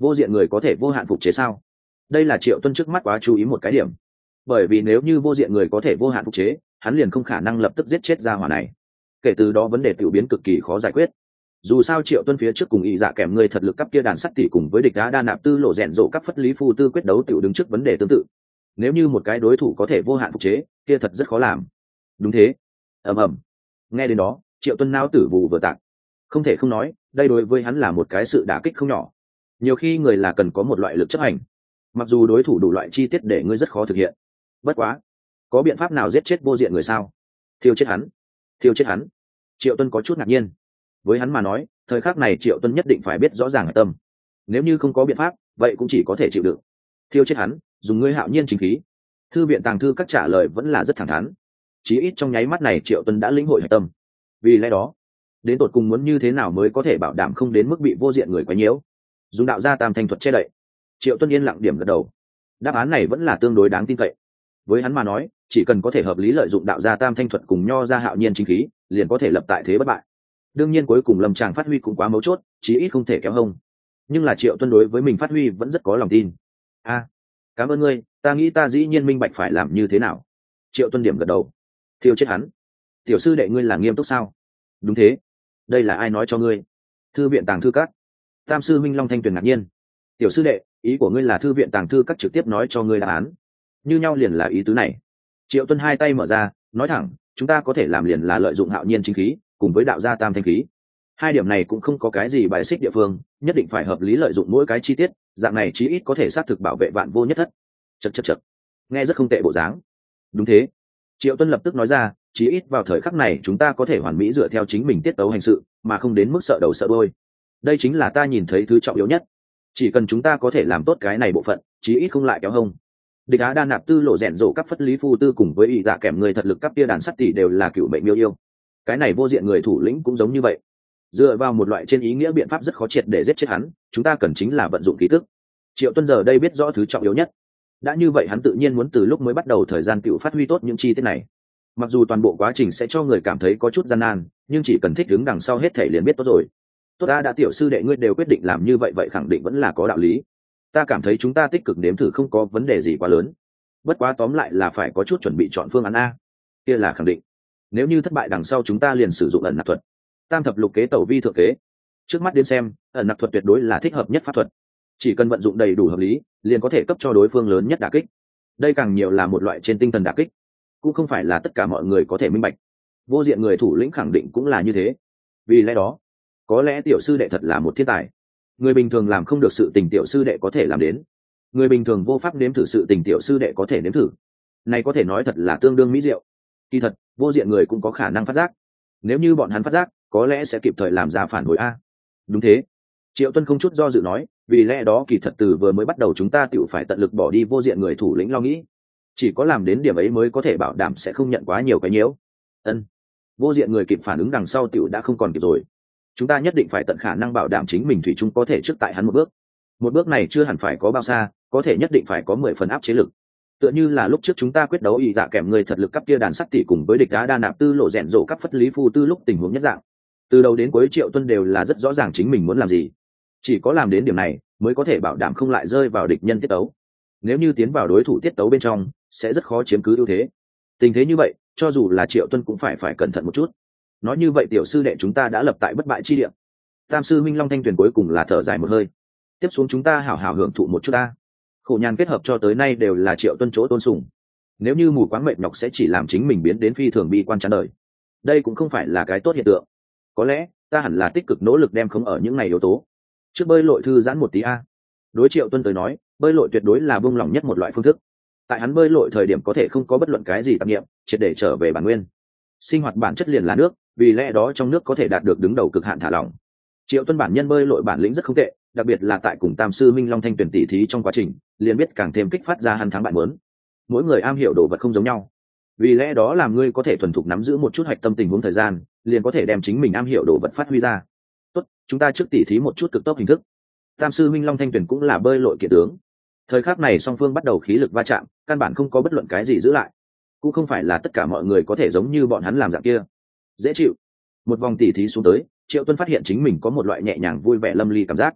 vô diện người có thể vô hạn phục chế sao? Đây là Triệu Tuân trước mắt quá chú ý một cái điểm, bởi vì nếu như vô diện người có thể vô hạn phục chế, hắn liền không khả năng lập tức giết chết ra hỏa này, kể từ đó vấn đề tiểu biến cực kỳ khó giải quyết. Dù sao Triệu Tuân phía trước cùng ý dạ kèm người thật lực cấp kia đàn sắt tỷ cùng với địch đá đa nạp tư lộ rèn rộ các phất lý phu tư quyết đấu tiểu đứng trước vấn đề tương tự. Nếu như một cái đối thủ có thể vô hạn phục chế, kia thật rất khó làm. Đúng thế. Ầm ầm. Nghe đến đó, Triệu Tuân não tử vù vừa tạc. Không thể không nói, đây đối với hắn là một cái sự đả kích không nhỏ. Nhiều khi người là cần có một loại lực chấp hành, mặc dù đối thủ đủ loại chi tiết để ngươi rất khó thực hiện. Bất quá, có biện pháp nào giết chết vô diện người sao? Thiêu chết hắn. Thiêu chết hắn. Triệu Tuân có chút ngạc nhiên. Với hắn mà nói, thời khắc này Triệu Tuân nhất định phải biết rõ ràng tâm. Nếu như không có biện pháp, vậy cũng chỉ có thể chịu đựng. Thiêu chết hắn, dùng ngươi hạo nhiên chính khí. Thư viện tàng thư các trả lời vẫn là rất thẳng thắn. Chí ít trong nháy mắt này Triệu Tuân đã lĩnh hội hạch tâm. Vì lẽ đó, đến tột cùng muốn như thế nào mới có thể bảo đảm không đến mức bị vô diện người quấy nhiễu? Dùng đạo gia tam thanh thuật che đậy. Triệu Tuân yên lặng điểm gật đầu. Đáp án này vẫn là tương đối đáng tin cậy. Với hắn mà nói, chỉ cần có thể hợp lý lợi dụng đạo gia tam thanh thuật cùng nho ra hạo nhiên chính khí, liền có thể lập tại thế bất bại. Đương nhiên cuối cùng lâm tràng phát huy cũng quá mấu chốt, chí ít không thể kéo hông. Nhưng là Triệu Tuân đối với mình phát huy vẫn rất có lòng tin. A, cảm ơn ngươi, ta nghĩ ta dĩ nhiên minh bạch phải làm như thế nào. Triệu Tuân điểm gật đầu. Thiêu chết hắn. Tiểu sư đệ ngươi là nghiêm túc sao? Đúng thế. Đây là ai nói cho ngươi? Thư viện tàng thư các. Tam sư minh Long Thanh Tuyền ngạc nhiên. Tiểu sư đệ, ý của ngươi là thư viện tàng thư các trực tiếp nói cho ngươi đáp án? Như nhau liền là ý tứ này. Triệu Tuân hai tay mở ra, nói thẳng, chúng ta có thể làm liền là lợi dụng hạo nhiên chính khí cùng với đạo gia tam thanh khí. Hai điểm này cũng không có cái gì bài xích địa phương, nhất định phải hợp lý lợi dụng mỗi cái chi tiết, dạng này chí ít có thể xác thực bảo vệ vạn vô nhất thất. Chậc chậc chậc. Nghe rất không tệ bộ dáng. Đúng thế. Triệu Tuân lập tức nói ra, chí ít vào thời khắc này chúng ta có thể hoàn mỹ dựa theo chính mình tiết tấu hành sự, mà không đến mức sợ đầu sợ đuôi. Đây chính là ta nhìn thấy thứ trọng yếu nhất. Chỉ cần chúng ta có thể làm tốt cái này bộ phận, chí ít không lại kéo hông. Địch Á đa nạp tư lộ rèn rộ các phất lý phu tư cùng với ý dạ kèm người thật lực các tia đàn sắt tỷ đều là cựu mệnh miêu yêu. Cái này vô diện người thủ lĩnh cũng giống như vậy. Dựa vào một loại trên ý nghĩa biện pháp rất khó triệt để giết chết hắn, chúng ta cần chính là vận dụng khí tức. Triệu Tuân giờ đây biết rõ thứ trọng yếu nhất. Đã như vậy hắn tự nhiên muốn từ lúc mới bắt đầu thời gian cựu phát huy tốt những chi tiết này. Mặc dù toàn bộ quá trình sẽ cho người cảm thấy có chút gian nan, nhưng chỉ cần thích đứng đằng sau hết thể liền biết tốt rồi. Tốt đã đã tiểu sư đệ ngươi đều quyết định làm như vậy vậy khẳng định vẫn là có đạo lý. Ta cảm thấy chúng ta tích cực nếm thử không có vấn đề gì quá lớn. Bất quá tóm lại là phải có chút chuẩn bị chọn phương án a. Kia là khẳng định. Nếu như thất bại đằng sau chúng ta liền sử dụng ẩn nặc thuật. Tam thập lục kế tẩu vi thượng kế. Trước mắt đến xem, ẩn nặc thuật tuyệt đối là thích hợp nhất pháp thuật. Chỉ cần vận dụng đầy đủ hợp lý, liền có thể cấp cho đối phương lớn nhất đả kích. Đây càng nhiều là một loại trên tinh thần đả kích, cũng không phải là tất cả mọi người có thể minh bạch. Vô diện người thủ lĩnh khẳng định cũng là như thế. Vì lẽ đó, có lẽ tiểu sư đệ thật là một thiên tài. Người bình thường làm không được sự tình tiểu sư đệ có thể làm đến. Người bình thường vô pháp nếm thử sự tình tiểu sư đệ có thể nếm thử. Này có thể nói thật là tương đương mỹ diệu. Kỳ thật, vô diện người cũng có khả năng phát giác. Nếu như bọn hắn phát giác, có lẽ sẽ kịp thời làm ra phản hồi a. Đúng thế. Triệu Tuân không chút do dự nói, vì lẽ đó kỳ thật từ vừa mới bắt đầu chúng ta tự phải tận lực bỏ đi vô diện người thủ lĩnh lo nghĩ. Chỉ có làm đến điểm ấy mới có thể bảo đảm sẽ không nhận quá nhiều cái nhiễu. Ân. Vô diện người kịp phản ứng đằng sau tiểu đã không còn kịp rồi. Chúng ta nhất định phải tận khả năng bảo đảm chính mình thủy chung có thể trước tại hắn một bước. Một bước này chưa hẳn phải có bao xa, có thể nhất định phải có mười phần áp chế lực. Tựa như là lúc trước chúng ta quyết đấu ý dạ kèm người thật lực cấp kia đàn sắt tỷ cùng với địch đá đa nạp tư lộ rèn rộ các phất lý phu tư lúc tình huống nhất dạng. Từ đầu đến cuối Triệu Tuân đều là rất rõ ràng chính mình muốn làm gì. Chỉ có làm đến điểm này mới có thể bảo đảm không lại rơi vào địch nhân tiết tấu. Nếu như tiến vào đối thủ tiết tấu bên trong, sẽ rất khó chiếm cứ ưu thế. Tình thế như vậy, cho dù là Triệu Tuân cũng phải phải cẩn thận một chút. Nói như vậy tiểu sư đệ chúng ta đã lập tại bất bại chi địa. Tam sư minh Long Thanh Tuyền cuối cùng là thở dài một hơi. Tiếp xuống chúng ta hảo hảo hưởng thụ một chút ta. Khổ nhàn kết hợp cho tới nay đều là Triệu Tuân chỗ tôn sùng. Nếu như mù quáng mệt nhọc sẽ chỉ làm chính mình biến đến phi thường bi quan chán đời. Đây cũng không phải là cái tốt hiện tượng. Có lẽ ta hẳn là tích cực nỗ lực đem không ở những ngày yếu tố. Trước bơi lội thư giãn một tí a. Đối Triệu Tuân tới nói, bơi lội tuyệt đối là buông lỏng nhất một loại phương thức. Tại hắn bơi lội thời điểm có thể không có bất luận cái gì tạp niệm, triệt để trở về bản nguyên. Sinh hoạt bản chất liền là nước, vì lẽ đó trong nước có thể đạt được đứng đầu cực hạn thả lỏng. Triệu Tuân bản nhân bơi lội bản lĩnh rất không tệ, đặc biệt là tại cùng Tam sư minh Long Thanh Tuyền tỉ thí trong quá trình, liền biết càng thêm kích phát ra hắn thắng bạn muốn. Mỗi người am hiểu đồ vật không giống nhau, vì lẽ đó làm ngươi có thể thuần thục nắm giữ một chút hạch tâm tình huống thời gian, liền có thể đem chính mình am hiểu đồ vật phát huy ra. Tốt, chúng ta trước tỉ thí một chút cực tốc hình thức. Tam sư minh Long Thanh Tuyền cũng là bơi lội kiện tướng. Thời khắc này song phương bắt đầu khí lực va chạm, căn bản không có bất luận cái gì giữ lại. Cũng không phải là tất cả mọi người có thể giống như bọn hắn làm dạng kia. Dễ chịu. Một vòng tỉ thí xuống tới, Triệu Tuân phát hiện chính mình có một loại nhẹ nhàng vui vẻ lâm ly cảm giác.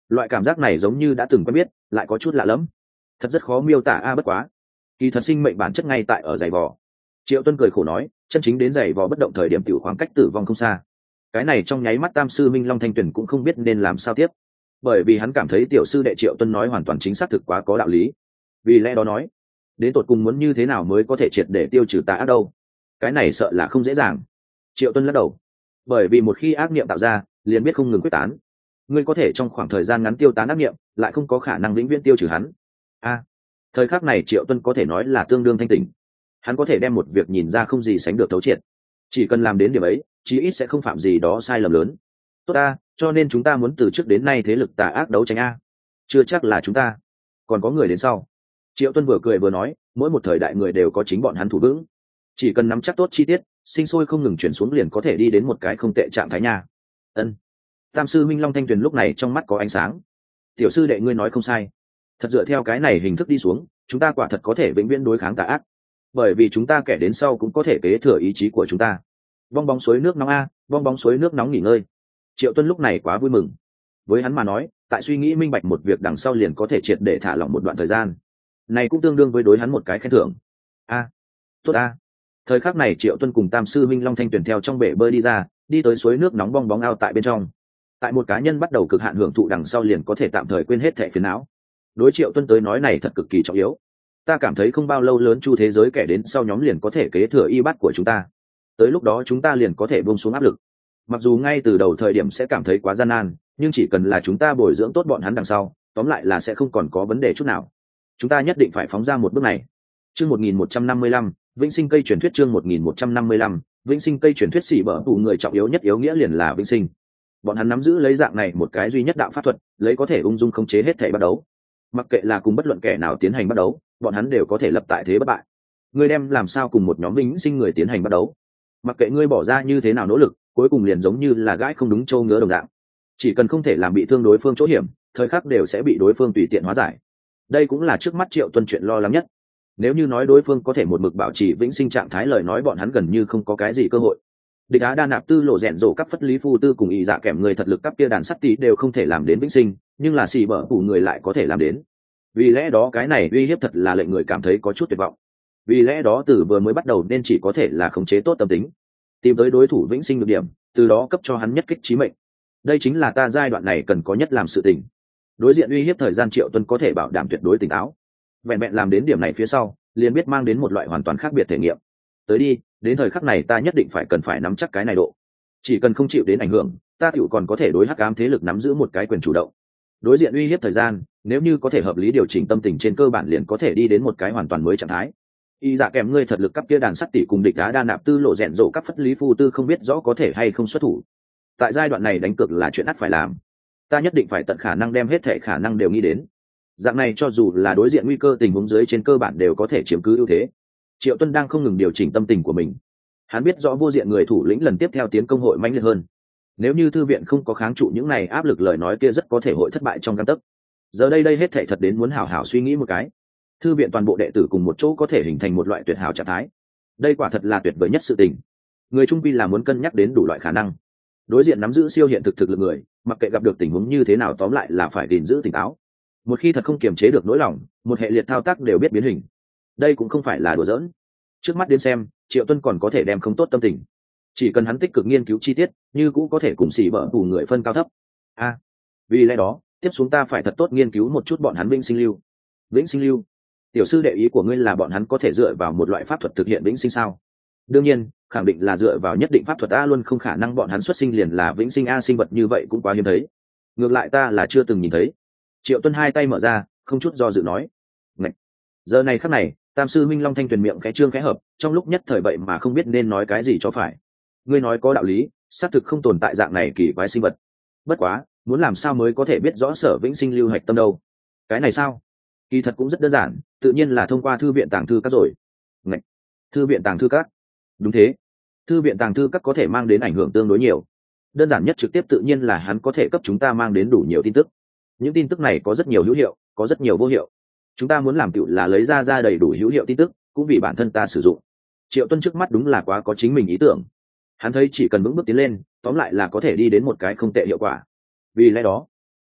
loại cảm giác này giống như đã từng quen biết lại có chút lạ lẫm, thật rất khó miêu tả a. Bất quá kỳ thật sinh mệnh bản chất ngay tại ở giày vò. Triệu Tuân cười khổ nói, chân chính đến giày vò bất động thời điểm tiểu khoảng cách tử vong không xa. Cái này trong nháy mắt tam sư minh Long Thanh Tuyền cũng không biết nên làm sao tiếp, bởi vì hắn cảm thấy tiểu sư đệ Triệu Tuân nói hoàn toàn chính xác, thực quá có đạo lý. Vì lẽ đó nói, đến tột cùng muốn như thế nào mới có thể triệt để tiêu trừ tà ác đâu, cái này sợ là không dễ dàng. Triệu Tuân lắc đầu, bởi vì một khi ác niệm tạo ra liền biết không ngừng quyết tán, ngươi có thể trong khoảng thời gian ngắn tiêu tán ác niệm, lại không có khả năng vĩnh viễn tiêu trừ hắn. A, thời khắc này Triệu Tuân có thể nói là tương đương thanh tỉnh, hắn có thể đem một việc nhìn ra không gì sánh được thấu triệt, chỉ cần làm đến điểm ấy chí ít sẽ không phạm gì đó sai lầm lớn. Tốt ta, cho nên chúng ta muốn từ trước đến nay thế lực tà ác đấu tranh a. Chưa chắc là chúng ta, còn có người đến sau. Triệu Tuân vừa cười vừa nói, mỗi một thời đại người đều có chính bọn hắn thủ vững, chỉ cần nắm chắc tốt chi tiết, sinh sôi không ngừng chuyển xuống liền có thể đi đến một cái không tệ trạng thái nha. Ân. Tam sư minh Long Thanh Tuyền lúc này trong mắt có ánh sáng. Tiểu sư đệ ngươi nói không sai, thật dựa theo cái này hình thức đi xuống, chúng ta quả thật có thể vĩnh viễn đối kháng tà ác, bởi vì chúng ta kẻ đến sau cũng có thể kế thừa ý chí của chúng ta. Bong bóng suối nước nóng a, bong bóng suối nước nóng nghỉ ngơi. Triệu Tuân lúc này quá vui mừng. Với hắn mà nói, tại suy nghĩ minh bạch một việc đằng sau liền có thể triệt để thả lỏng một đoạn thời gian, này cũng tương đương với đối hắn một cái khen thưởng. A, tốt a. Thời khắc này Triệu Tuân cùng tam sư minh Long Thanh Tuyền theo trong bể bơi đi ra, đi tới suối nước nóng bong bóng ao tại bên trong. Tại một cá nhân bắt đầu cực hạn hưởng thụ đằng sau liền có thể tạm thời quên hết thảy phiền não. Đối Triệu Tuân tới nói này thật cực kỳ trọng yếu. Ta cảm thấy không bao lâu lớn chu thế giới kẻ đến sau nhóm liền có thể kế thừa y bát của chúng ta, tới lúc đó chúng ta liền có thể buông xuống áp lực. Mặc dù ngay từ đầu thời điểm sẽ cảm thấy quá gian nan, nhưng chỉ cần là chúng ta bồi dưỡng tốt bọn hắn đằng sau, tóm lại là sẽ không còn có vấn đề chút nào. Chúng ta nhất định phải phóng ra một bước này. Chương một nghìn một trăm năm mươi lăm, vĩnh sinh cây truyền thuyết. Chương một nghìn một trăm năm mươi lăm, vĩnh sinh cây truyền thuyết. Xỉ bở tù người trọng yếu nhất yếu nghĩa liền là vĩnh sinh. Bọn hắn nắm giữ lấy dạng này một cái duy nhất đạo pháp thuật, lấy có thể ung dung khống chế hết thảy bắt đấu. Mặc kệ là cùng bất luận kẻ nào tiến hành bắt đấu, bọn hắn đều có thể lập tại thế bất bại. Ngươi đem làm sao cùng một nhóm vĩnh sinh người tiến hành bắt đấu? Mặc kệ ngươi bỏ ra như thế nào nỗ lực, cuối cùng liền giống như là gãi không đúng châu ngứa đồng dạng. Chỉ cần không thể làm bị thương đối phương chỗ hiểm, thời khắc đều sẽ bị đối phương tùy tiện hóa giải. Đây cũng là trước mắt Triệu Tuân chuyện lo lắng nhất. Nếu như nói đối phương có thể một mực bảo trì vĩnh sinh trạng thái, lời nói bọn hắn gần như không có cái gì cơ hội. Địch Á Đa Nạp Tư Lộ rèn rổ các phất lý phu tư cùng ý dạ kèm người thật lực cấp kia đàn sắt tí đều không thể làm đến vĩnh sinh, nhưng là xì bở phủ người lại có thể làm đến. Vì lẽ đó cái này uy hiếp thật là lệnh người cảm thấy có chút tuyệt vọng. Vì lẽ đó từ vừa mới bắt đầu nên chỉ có thể là khống chế tốt tâm tính, tìm tới đối thủ vĩnh sinh được điểm, từ đó cấp cho hắn nhất kích chí mệnh. Đây chính là ta giai đoạn này cần có nhất làm sự tình. Đối diện uy hiếp thời gian Triệu Tuân có thể bảo đảm tuyệt đối tỉnh táo. Vẹn vẹn làm đến điểm này phía sau, liền biết mang đến một loại hoàn toàn khác biệt thể nghiệm. Tới đi, đến thời khắc này ta nhất định phải cần phải nắm chắc cái này độ. Chỉ cần không chịu đến ảnh hưởng, ta tựu còn có thể đối hắc ám thế lực nắm giữ một cái quyền chủ động. Đối diện uy hiếp thời gian, nếu như có thể hợp lý điều chỉnh tâm tình trên cơ bản liền có thể đi đến một cái hoàn toàn mới trạng thái. Y dạ kèm ngươi thật lực cấp kia đàn sắt tỷ cùng địch Á Đa Nạp Tư Lộ rèn rộ các phất lý phu tư không biết rõ có thể hay không xuất thủ. Tại giai đoạn này đánh cược là chuyện ắt phải làm. Ta nhất định phải tận khả năng đem hết thể khả năng đều nghĩ đến. Dạng này cho dù là đối diện nguy cơ tình huống dưới trên cơ bản đều có thể chiếm cứ ưu thế. Triệu Tuân đang không ngừng điều chỉnh tâm tình của mình. Hắn biết rõ vô diện người thủ lĩnh lần tiếp theo tiến công hội mãnh liệt hơn. Nếu như thư viện không có kháng trụ những này áp lực lời nói kia rất có thể hội thất bại trong gang tấc. Giờ đây đây hết thảy thật đến muốn hảo hảo suy nghĩ một cái. Thư viện toàn bộ đệ tử cùng một chỗ có thể hình thành một loại tuyệt hảo trạng thái. Đây quả thật là tuyệt vời nhất sự tình. Người trung quy là muốn cân nhắc đến đủ loại khả năng. Đối diện nắm giữ siêu hiện thực thực lực người, mặc kệ gặp được tình huống như thế nào tóm lại là phải gìn giữ tỉnh táo. Một khi thật không kiềm chế được nỗi lòng, một hệ liệt thao tác đều biết biến hình. Đây cũng không phải là đùa giỡn. Trước mắt đến xem, Triệu Tuân còn có thể đem không tốt tâm tình. Chỉ cần hắn tích cực nghiên cứu chi tiết, như cũ có thể cùng xỉ bở bù người phân cao thấp. A, à, vì lẽ đó, tiếp xuống ta phải thật tốt nghiên cứu một chút bọn hắn vĩnh sinh lưu. Vĩnh sinh lưu? Tiểu sư đệ ý của ngươi là bọn hắn có thể dựa vào một loại pháp thuật thực hiện vĩnh sinh sao? Đương nhiên, khẳng định là dựa vào nhất định pháp thuật a, luôn không khả năng bọn hắn xuất sinh liền là vĩnh sinh a, sinh vật như vậy cũng quá hiếm thấy. Ngược lại ta là chưa từng nhìn thấy. Triệu Tuân hai tay mở ra, không chút do dự nói. Ngậy! Giờ này khắc này, tam sư minh Long Thanh Tuyền miệng khẽ trương khẽ hợp, trong lúc nhất thời vậy mà không biết nên nói cái gì cho phải. Ngươi nói có đạo lý, xác thực không tồn tại dạng này kỳ quái sinh vật. Bất quá, muốn làm sao mới có thể biết rõ sở vĩnh sinh lưu hạch tâm đâu? Cái này sao? Kỳ thật cũng rất đơn giản, tự nhiên là thông qua thư viện tàng thư các rồi. Ngậy! Thư viện tàng thư các? Đúng thế, thư viện tàng thư các có thể mang đến ảnh hưởng tương đối nhiều. Đơn giản nhất trực tiếp tự nhiên là hắn có thể cấp chúng ta mang đến đủ nhiều tin tức. Những tin tức này có rất nhiều hữu hiệu, có rất nhiều vô hiệu. Chúng ta muốn làm tựu là lấy ra ra đầy đủ hữu hiệu tin tức, cũng vì bản thân ta sử dụng. Triệu Tuân trước mắt đúng là quá có chính mình ý tưởng. Hắn thấy chỉ cần vững bước tiến lên, tóm lại là có thể đi đến một cái không tệ hiệu quả. Vì lẽ đó,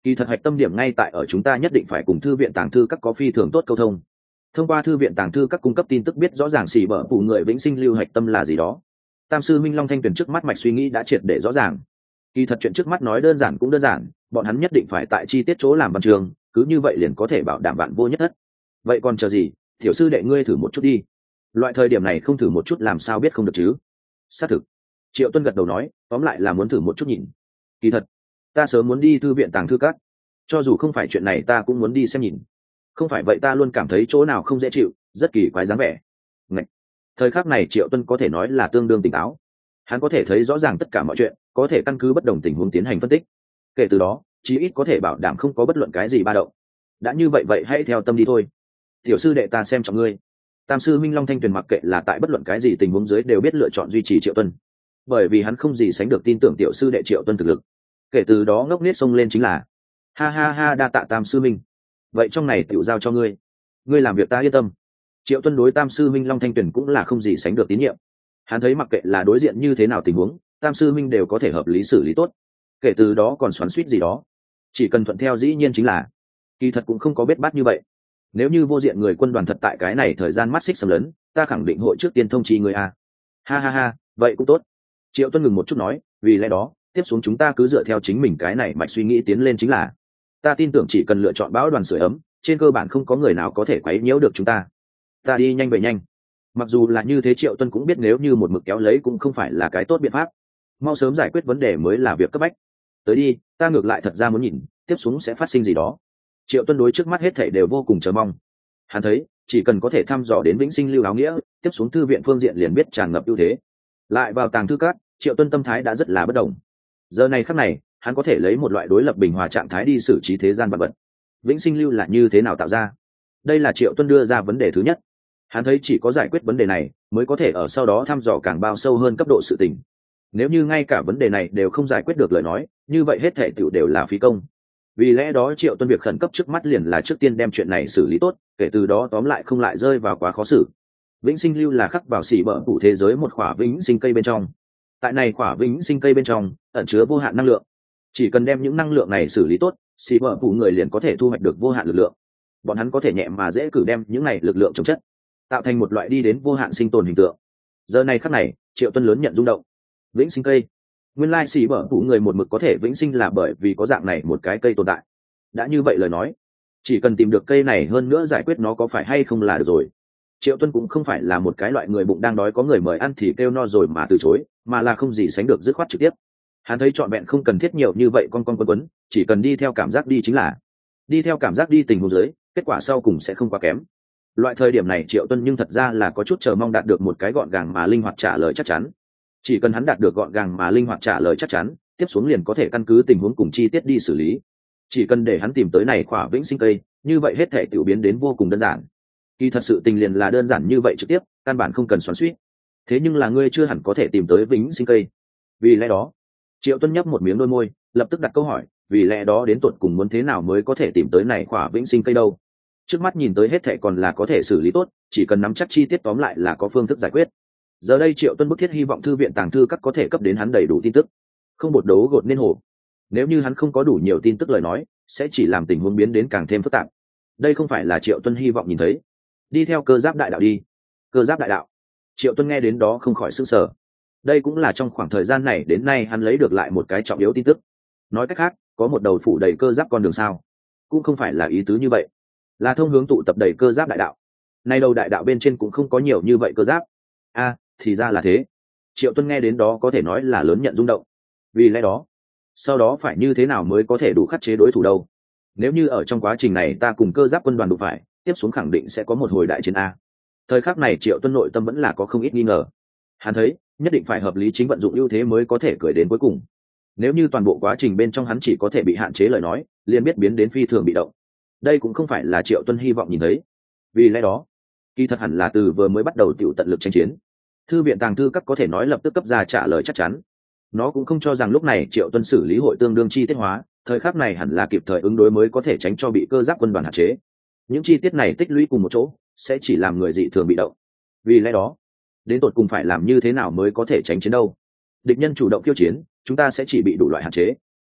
Kỳ thật hạch tâm điểm ngay tại ở chúng ta nhất định phải cùng thư viện tàng thư các có phi thường tốt câu thông. Thông qua thư viện tàng thư các cung cấp tin tức biết rõ ràng xỉ bở phụ người vĩnh sinh lưu hạch tâm là gì đó. Tam sư minh long thanh tuyển trước mắt mạch suy nghĩ đã triệt để rõ ràng. Kỳ thật chuyện trước mắt nói đơn giản cũng đơn giản, bọn hắn nhất định phải tại chi tiết chỗ làm văn trường, cứ như vậy liền có thể bảo đảm vạn vô nhất thất. Vậy còn chờ gì, tiểu sư đệ ngươi thử một chút đi. Loại thời điểm này không thử một chút làm sao biết không được chứ. Xác thực. Triệu Tuân gật đầu nói, tóm lại là muốn thử một chút nhìn. Kỳ thật ta sớm muốn đi thư viện tàng thư các, cho dù không phải chuyện này ta cũng muốn đi xem nhìn. Không phải vậy ta luôn cảm thấy chỗ nào không dễ chịu, rất kỳ quái dáng vẻ. Ngậy. Thời khắc này Triệu Tuân có thể nói là tương đương tỉnh táo. Hắn có thể thấy rõ ràng tất cả mọi chuyện, có thể căn cứ bất đồng tình huống tiến hành phân tích. Kể từ đó chí ít có thể bảo đảm không có bất luận cái gì ba động. Đã như vậy vậy hãy theo tâm đi thôi. Tiểu sư đệ ta xem trọng ngươi. Tam sư minh long thanh tuyền mặc kệ là tại bất luận cái gì tình huống dưới đều biết lựa chọn duy trì Triệu Tuân, bởi vì hắn không gì sánh được tin tưởng tiểu sư đệ Triệu Tuân thực lực. Kể từ đó ngốc nết xông lên chính là ha ha ha đa tạ Tam sư minh, vậy trong này tiểu giao cho ngươi, ngươi làm việc ta yên tâm. Triệu Tuân đối Tam sư minh long thanh tuyền cũng là không gì sánh được tín nhiệm. Hắn thấy mặc kệ là đối diện như thế nào tình huống, Tam sư minh đều có thể hợp lý xử lý tốt. Kể từ đó còn xoắn xuýt gì đó, chỉ cần thuận theo dĩ nhiên chính là. Kỳ thật cũng không có bết bát như vậy. Nếu như vô diện người quân đoàn thật tại cái này thời gian mắt xích xâm lấn, ta khẳng định hội trước tiên thông chi người a. Ha ha ha, vậy cũng tốt. Triệu Tuân ngừng một chút nói, vì lẽ đó tiếp xuống chúng ta cứ dựa theo chính mình cái này mạch suy nghĩ tiến lên chính là. Ta tin tưởng chỉ cần lựa chọn bão đoàn sưởi ấm, trên cơ bản không có người nào có thể quấy nhiễu được chúng ta. Ta đi nhanh về nhanh. Mặc dù là như thế Triệu Tuân cũng biết nếu như một mực kéo lấy cũng không phải là cái tốt biện pháp. Mau sớm giải quyết vấn đề mới là việc cấp bách. Tới đi, ta ngược lại thật ra muốn nhìn tiếp xuống sẽ phát sinh gì đó. Triệu Tuân đối trước mắt hết thảy đều vô cùng chờ mong. Hắn thấy chỉ cần có thể thăm dò đến vĩnh sinh lưu áo nghĩa, tiếp xuống thư viện phương diện liền biết tràn ngập ưu thế. Lại vào tàng thư các, Triệu Tuân tâm thái đã rất là bất đồng. Giờ này khắc này hắn có thể lấy một loại đối lập bình hòa trạng thái đi xử trí thế gian vật vật. Vĩnh sinh lưu là như thế nào tạo ra? Đây là Triệu Tuân đưa ra vấn đề thứ nhất. Hắn thấy chỉ có giải quyết vấn đề này mới có thể ở sau đó thăm dò càng bao sâu hơn cấp độ sự tình. Nếu như ngay cả vấn đề này đều không giải quyết được lời nói, như vậy hết thể tựu đều là phí công. Vì lẽ đó Triệu Tuân việc khẩn cấp trước mắt liền là trước tiên đem chuyện này xử lý tốt, kể từ đó tóm lại không lại rơi vào quá khó xử. Vĩnh sinh lưu là khắc vào xỉ bở cụ thế giới một khỏa vĩnh sinh cây bên trong. Tại này khỏa vĩnh sinh cây bên trong ẩn chứa vô hạn năng lượng. Chỉ cần đem những năng lượng này xử lý tốt, xỉ bở cụ người liền có thể thu hoạch được vô hạn lực lượng. Bọn hắn có thể nhẹ mà dễ cử đem những này lực lượng chống chất, tạo thành một loại đi đến vô hạn sinh tồn hình tượng. Giờ này khắc này Triệu Tuân lớn nhận rung động. Vĩnh sinh cây, nguyên lai xỉ bở cụ người một mực có thể vĩnh sinh là bởi vì có dạng này một cái cây tồn tại. Đã như vậy lời nói, chỉ cần tìm được cây này hơn nữa giải quyết nó có phải hay không là được rồi. Triệu Tuân cũng không phải là một cái loại người bụng đang đói có người mời ăn thì kêu no rồi mà từ chối, mà là không gì sánh được dứt khoát trực tiếp. Hắn thấy trọn vẹn không cần thiết nhiều như vậy con con quấn quấn, chỉ cần đi theo cảm giác đi chính là. Đi theo cảm giác đi tình huống dưới, kết quả sau cùng sẽ không quá kém. Loại thời điểm này Triệu Tuân nhưng thật ra là có chút chờ mong đạt được một cái gọn gàng mà linh hoạt trả lời chắc chắn. Chỉ cần hắn đạt được gọn gàng mà linh hoạt trả lời chắc chắn, tiếp xuống liền có thể căn cứ tình huống cùng chi tiết đi xử lý. Chỉ cần để hắn tìm tới này khỏa vĩnh sinh cây, như vậy hết thể tiểu biến đến vô cùng đơn giản. Kỳ thật sự tình liền là đơn giản như vậy trực tiếp, căn bản không cần xoắn xuýt. Thế nhưng là ngươi chưa hẳn có thể tìm tới vĩnh sinh cây. Vì lẽ đó, Triệu Tuân nhấp một miếng đôi môi, lập tức đặt câu hỏi, vì lẽ đó đến tột cùng muốn thế nào mới có thể tìm tới này khỏa vĩnh sinh cây đâu? Trước mắt nhìn tới hết thảy còn là có thể xử lý tốt, chỉ cần nắm chắc chi tiết tóm lại là có phương thức giải quyết. Giờ đây Triệu Tuân bức thiết hy vọng thư viện tàng thư các có thể cấp đến hắn đầy đủ tin tức, không bột đấu gột nên hồ. Nếu như hắn không có đủ nhiều tin tức lời nói, sẽ chỉ làm tình huống biến đến càng thêm phức tạp. Đây không phải là Triệu Tuân hy vọng nhìn thấy. Đi theo cơ giáp đại đạo đi. Cơ giáp đại đạo. Triệu Tuân nghe đến đó không khỏi sửng sở. Đây cũng là trong khoảng thời gian này đến nay hắn lấy được lại một cái trọng yếu tin tức. Nói cách khác, có một đầu phủ đầy cơ giáp con đường sao? Cũng không phải là ý tứ như vậy, là thông hướng tụ tập đầy cơ giáp đại đạo. Nay đầu đại đạo bên trên cũng không có nhiều như vậy cơ giáp. A, à, thì ra là thế. Triệu Tuân nghe đến đó có thể nói là lớn nhận rung động. Vì lẽ đó, sau đó phải như thế nào mới có thể đủ khắc chế đối thủ đâu? Nếu như ở trong quá trình này ta cùng cơ giáp quân đoàn đụng phải, tiếp xuống khẳng định sẽ có một hồi đại chiến a. Thời khắc này Triệu Tuân nội tâm vẫn là có không ít nghi ngờ. Hắn thấy nhất định phải hợp lý chính vận dụng ưu thế mới có thể cười đến cuối cùng. Nếu như toàn bộ quá trình bên trong hắn chỉ có thể bị hạn chế lời nói, liền biết biến đến phi thường bị động. Đây cũng không phải là Triệu Tuân hy vọng nhìn thấy. Vì lẽ đó, kỳ thật hẳn là từ vừa mới bắt đầu tiểu tận lực tranh chiến. Thư viện tàng thư các có thể nói lập tức cấp ra trả lời chắc chắn. Nó cũng không cho rằng lúc này Triệu Tuân xử lý hội tương đương chi tiết hóa, thời khắc này hẳn là kịp thời ứng đối mới có thể tránh cho bị cơ giáp quân đoàn hạn chế. Những chi tiết này tích lũy cùng một chỗ sẽ chỉ làm người dị thường bị động. Vì lẽ đó, đến tột cùng phải làm như thế nào mới có thể tránh chiến đâu? Địch nhân chủ động khiêu chiến, chúng ta sẽ chỉ bị đủ loại hạn chế.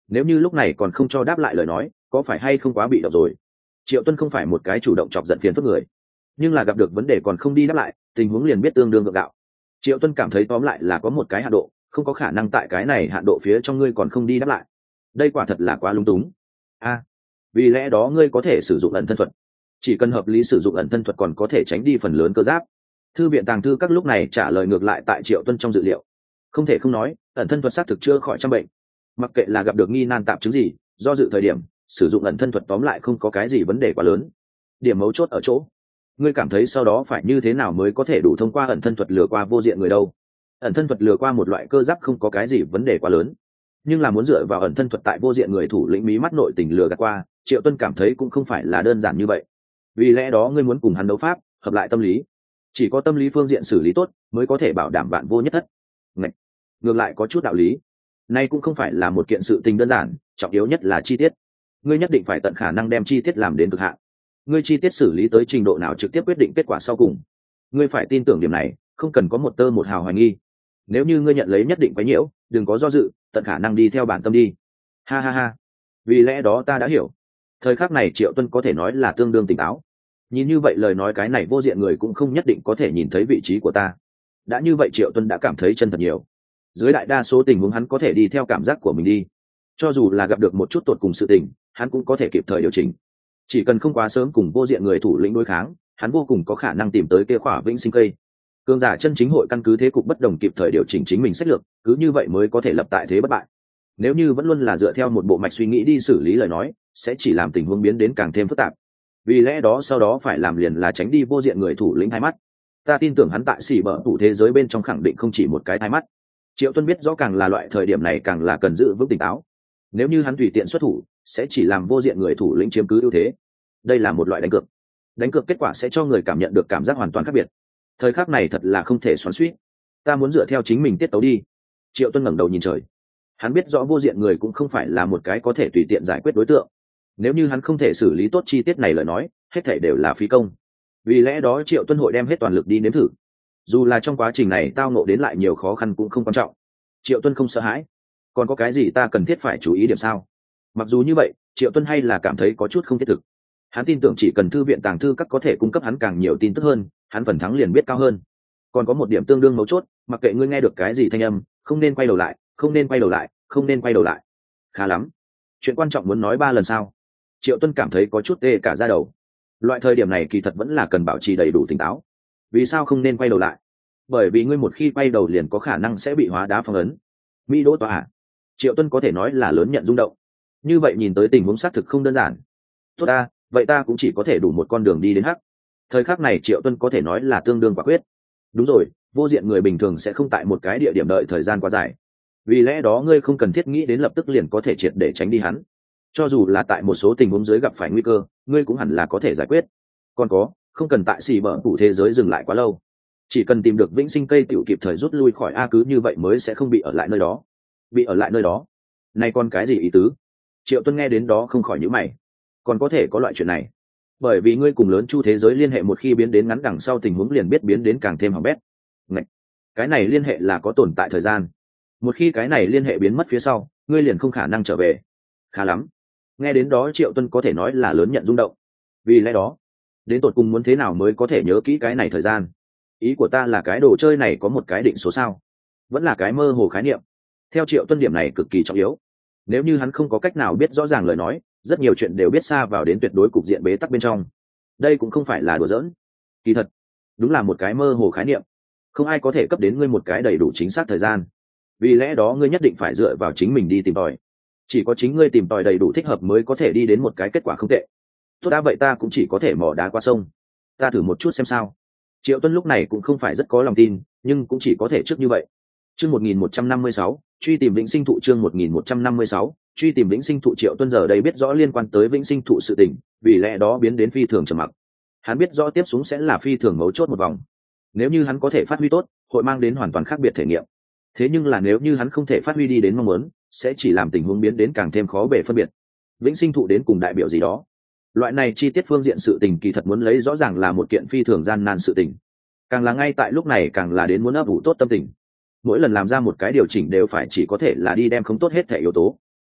nếu như lúc này còn không cho đáp lại lời nói có phải hay không quá bị động rồi. Triệu Tuân không phải một cái chủ động chọc giận phiền phức người, nhưng là gặp được vấn đề còn không đi đáp lại, tình huống liền biết tương đương gượng gạo. Triệu Tuân cảm thấy tóm lại là có một cái hạn độ, không có khả năng tại cái này hạn độ phía trong ngươi còn không đi đáp lại, đây quả thật là quá lung túng. A, vì lẽ đó ngươi có thể sử dụng ẩn thân thuật, chỉ cần hợp lý sử dụng ẩn thân thuật còn có thể tránh đi phần lớn cơ giáp. Thư viện tàng thư các lúc này trả lời ngược lại tại Triệu Tuân trong dự liệu. Không thể không nói, ẩn thân thuật xác thực chưa khỏi trăm bệnh. Mặc kệ là gặp được nghi nan tạp chứng gì, do dự thời điểm sử dụng ẩn thân thuật tóm lại không có cái gì vấn đề quá lớn. Điểm mấu chốt ở chỗ, ngươi cảm thấy sau đó phải như thế nào mới có thể đủ thông qua ẩn thân thuật lừa qua vô diện người đâu. Ẩn thân thuật lừa qua một loại cơ giáp không có cái gì vấn đề quá lớn, nhưng là muốn dựa vào ẩn thân thuật tại vô diện người thủ lĩnh mí mắt nội tình lừa gạt qua, Triệu Tuân cảm thấy cũng không phải là đơn giản như vậy. Vì lẽ đó ngươi muốn cùng hắn đấu pháp, hợp lại tâm lý, chỉ có tâm lý phương diện xử lý tốt mới có thể bảo đảm bạn vô nhất thất. Ngạch, ngược lại có chút đạo lý. Nay cũng không phải là một kiện sự tình đơn giản, trọng yếu nhất là chi tiết. Ngươi nhất định phải tận khả năng đem chi tiết làm đến cực hạn. Ngươi chi tiết xử lý tới trình độ nào trực tiếp quyết định kết quả sau cùng. Ngươi phải tin tưởng điểm này, không cần có một tơ một hào hoài nghi. Nếu như ngươi nhận lấy nhất định quấy nhiễu, đừng có do dự, tận khả năng đi theo bản tâm đi. Ha ha ha. Vì lẽ đó ta đã hiểu. Thời khắc này Triệu Tuân có thể nói là tương đương tỉnh táo. Nhìn như vậy lời nói cái này vô diện người cũng không nhất định có thể nhìn thấy vị trí của ta. Đã như vậy Triệu Tuân đã cảm thấy chân thật nhiều. Dưới đại đa số tình huống hắn có thể đi theo cảm giác của mình đi. Cho dù là gặp được một chút tột cùng sự tình, hắn cũng có thể kịp thời điều chỉnh. Chỉ cần không quá sớm cùng vô diện người thủ lĩnh đối kháng, hắn vô cùng có khả năng tìm tới kia khỏa vĩnh sinh cây. Cường giả chân chính hội căn cứ thế cục bất đồng kịp thời điều chỉnh chính mình sách lược, cứ như vậy mới có thể lập tại thế bất bại. Nếu như vẫn luôn là dựa theo một bộ mạch suy nghĩ đi xử lý lời nói, sẽ chỉ làm tình huống biến đến càng thêm phức tạp. Vì lẽ đó sau đó phải làm liền là tránh đi vô diện người thủ lĩnh hai mắt. Ta tin tưởng hắn tại xỉ bở tủ thế giới bên trong khẳng định không chỉ một cái hai mắt. Triệu Tuân biết rõ càng là loại thời điểm này càng là cần giữ vững tỉnh táo. Nếu như hắn tùy tiện xuất thủ, sẽ chỉ làm vô diện người thủ lĩnh chiếm cứ ưu thế. Đây là một loại đánh cược. Đánh cược kết quả sẽ cho người cảm nhận được cảm giác hoàn toàn khác biệt. Thời khắc này thật là không thể xoắn xuýt. Ta muốn dựa theo chính mình tiết tấu đi. Triệu Tuân ngẩng đầu nhìn trời. Hắn biết rõ vô diện người cũng không phải là một cái có thể tùy tiện giải quyết đối tượng. Nếu như hắn không thể xử lý tốt chi tiết này lời nói, hết thảy đều là phí công. Vì lẽ đó Triệu Tuân hội đem hết toàn lực đi nếm thử. Dù là trong quá trình này tao ngộ đến lại nhiều khó khăn cũng không quan trọng. Triệu Tuân không sợ hãi. Còn có cái gì ta cần thiết phải chú ý điểm sao? Mặc dù như vậy, Triệu Tuân hay là cảm thấy có chút không thiết thực. Hắn tin tưởng chỉ cần thư viện tàng thư các có thể cung cấp hắn càng nhiều tin tức hơn, hắn phần thắng liền biết cao hơn. Còn có một điểm tương đương mấu chốt, mặc kệ ngươi nghe được cái gì thanh âm, không nên quay đầu lại, không nên quay đầu lại, không nên quay đầu lại. Khá lắm. Chuyện quan trọng muốn nói ba lần sao? Triệu Tuân cảm thấy có chút tê cả da đầu. Loại thời điểm này kỳ thật vẫn là cần bảo trì đầy đủ tỉnh táo. Vì sao không nên quay đầu lại? Bởi vì ngươi một khi quay đầu liền có khả năng sẽ bị hóa đá phong ấn. Mỹ đỗ tòa hạ. Triệu Tuân có thể nói là lớn nhận rung động. Như vậy nhìn tới tình huống xác thực không đơn giản. Tốt ta, vậy ta cũng chỉ có thể đủ một con đường đi đến hắc. Thời khắc này Triệu Tuân có thể nói là tương đương quả quyết. Đúng rồi, vô diện người bình thường sẽ không tại một cái địa điểm đợi thời gian quá dài. Vì lẽ đó ngươi không cần thiết nghĩ đến lập tức liền có thể triệt để tránh đi hắn. Cho dù là tại một số tình huống dưới gặp phải nguy cơ, ngươi cũng hẳn là có thể giải quyết. Còn có, không cần tại xì bở phủ thế giới dừng lại quá lâu. Chỉ cần tìm được vĩnh sinh cây tiểu kịp thời rút lui khỏi a cứ như vậy mới sẽ không bị ở lại nơi đó. Bị ở lại nơi đó? Này còn cái gì ý tứ? Triệu Tuân nghe đến đó không khỏi nhíu mày. Còn có thể có loại chuyện này? Bởi vì ngươi cùng lớn chu thế giới liên hệ một khi biến đến ngắn đằng sau tình huống liền biết biến đến càng thêm hỏng bét. Ngạch! Cái này liên hệ là có tồn tại thời gian. Một khi cái này liên hệ biến mất phía sau, ngươi liền không khả năng trở về. Khá lắm. Nghe đến đó Triệu Tuân có thể nói là lớn nhận rung động. Vì lẽ đó, đến tột cùng muốn thế nào mới có thể nhớ kỹ cái này thời gian? Ý của ta là cái đồ chơi này có một cái định số sao? Vẫn là cái mơ hồ khái niệm. Theo Triệu Tuân điểm này cực kỳ trọng yếu. Nếu như hắn không có cách nào biết rõ ràng lời nói, rất nhiều chuyện đều biết xa vào đến tuyệt đối cục diện bế tắc bên trong. Đây cũng không phải là đùa giỡn. Kỳ thật, đúng là một cái mơ hồ khái niệm. Không ai có thể cấp đến ngươi một cái đầy đủ chính xác thời gian. Vì lẽ đó ngươi nhất định phải dựa vào chính mình đi tìm tòi. Chỉ có chính ngươi tìm tòi đầy đủ thích hợp mới có thể đi đến một cái kết quả không tệ. Tốt đã vậy ta cũng chỉ có thể mò đá qua sông. Ta thử một chút xem sao. Triệu Tuân lúc này cũng không phải rất có lòng tin, nhưng cũng chỉ có thể trước như vậy. Chương một nghìn một trăm năm mươi sáu, truy tìm vĩnh sinh thụ. Chương một nghìn một trăm năm mươi sáu, truy tìm vĩnh sinh thụ. Triệu Tuân giờ đây biết rõ liên quan tới vĩnh sinh thụ sự tình, vì lẽ đó biến đến phi thường trầm mặc. Hắn biết rõ tiếp xuống sẽ là phi thường mấu chốt một vòng. Nếu như hắn có thể phát huy tốt, hội mang đến hoàn toàn khác biệt thể nghiệm. Thế nhưng là nếu như hắn không thể phát huy đi đến mong muốn, sẽ chỉ làm tình huống biến đến càng thêm khó bề phân biệt. Vĩnh sinh thụ đến cùng đại biểu gì đó? Loại này chi tiết phương diện sự tình kỳ thật muốn lấy rõ ràng là một kiện phi thường gian nan sự tình. Càng là ngay tại lúc này càng là đến muốn ấp ủ tốt tâm tình. Mỗi lần làm ra một cái điều chỉnh đều phải chỉ có thể là đi đem không tốt hết thể yếu tố.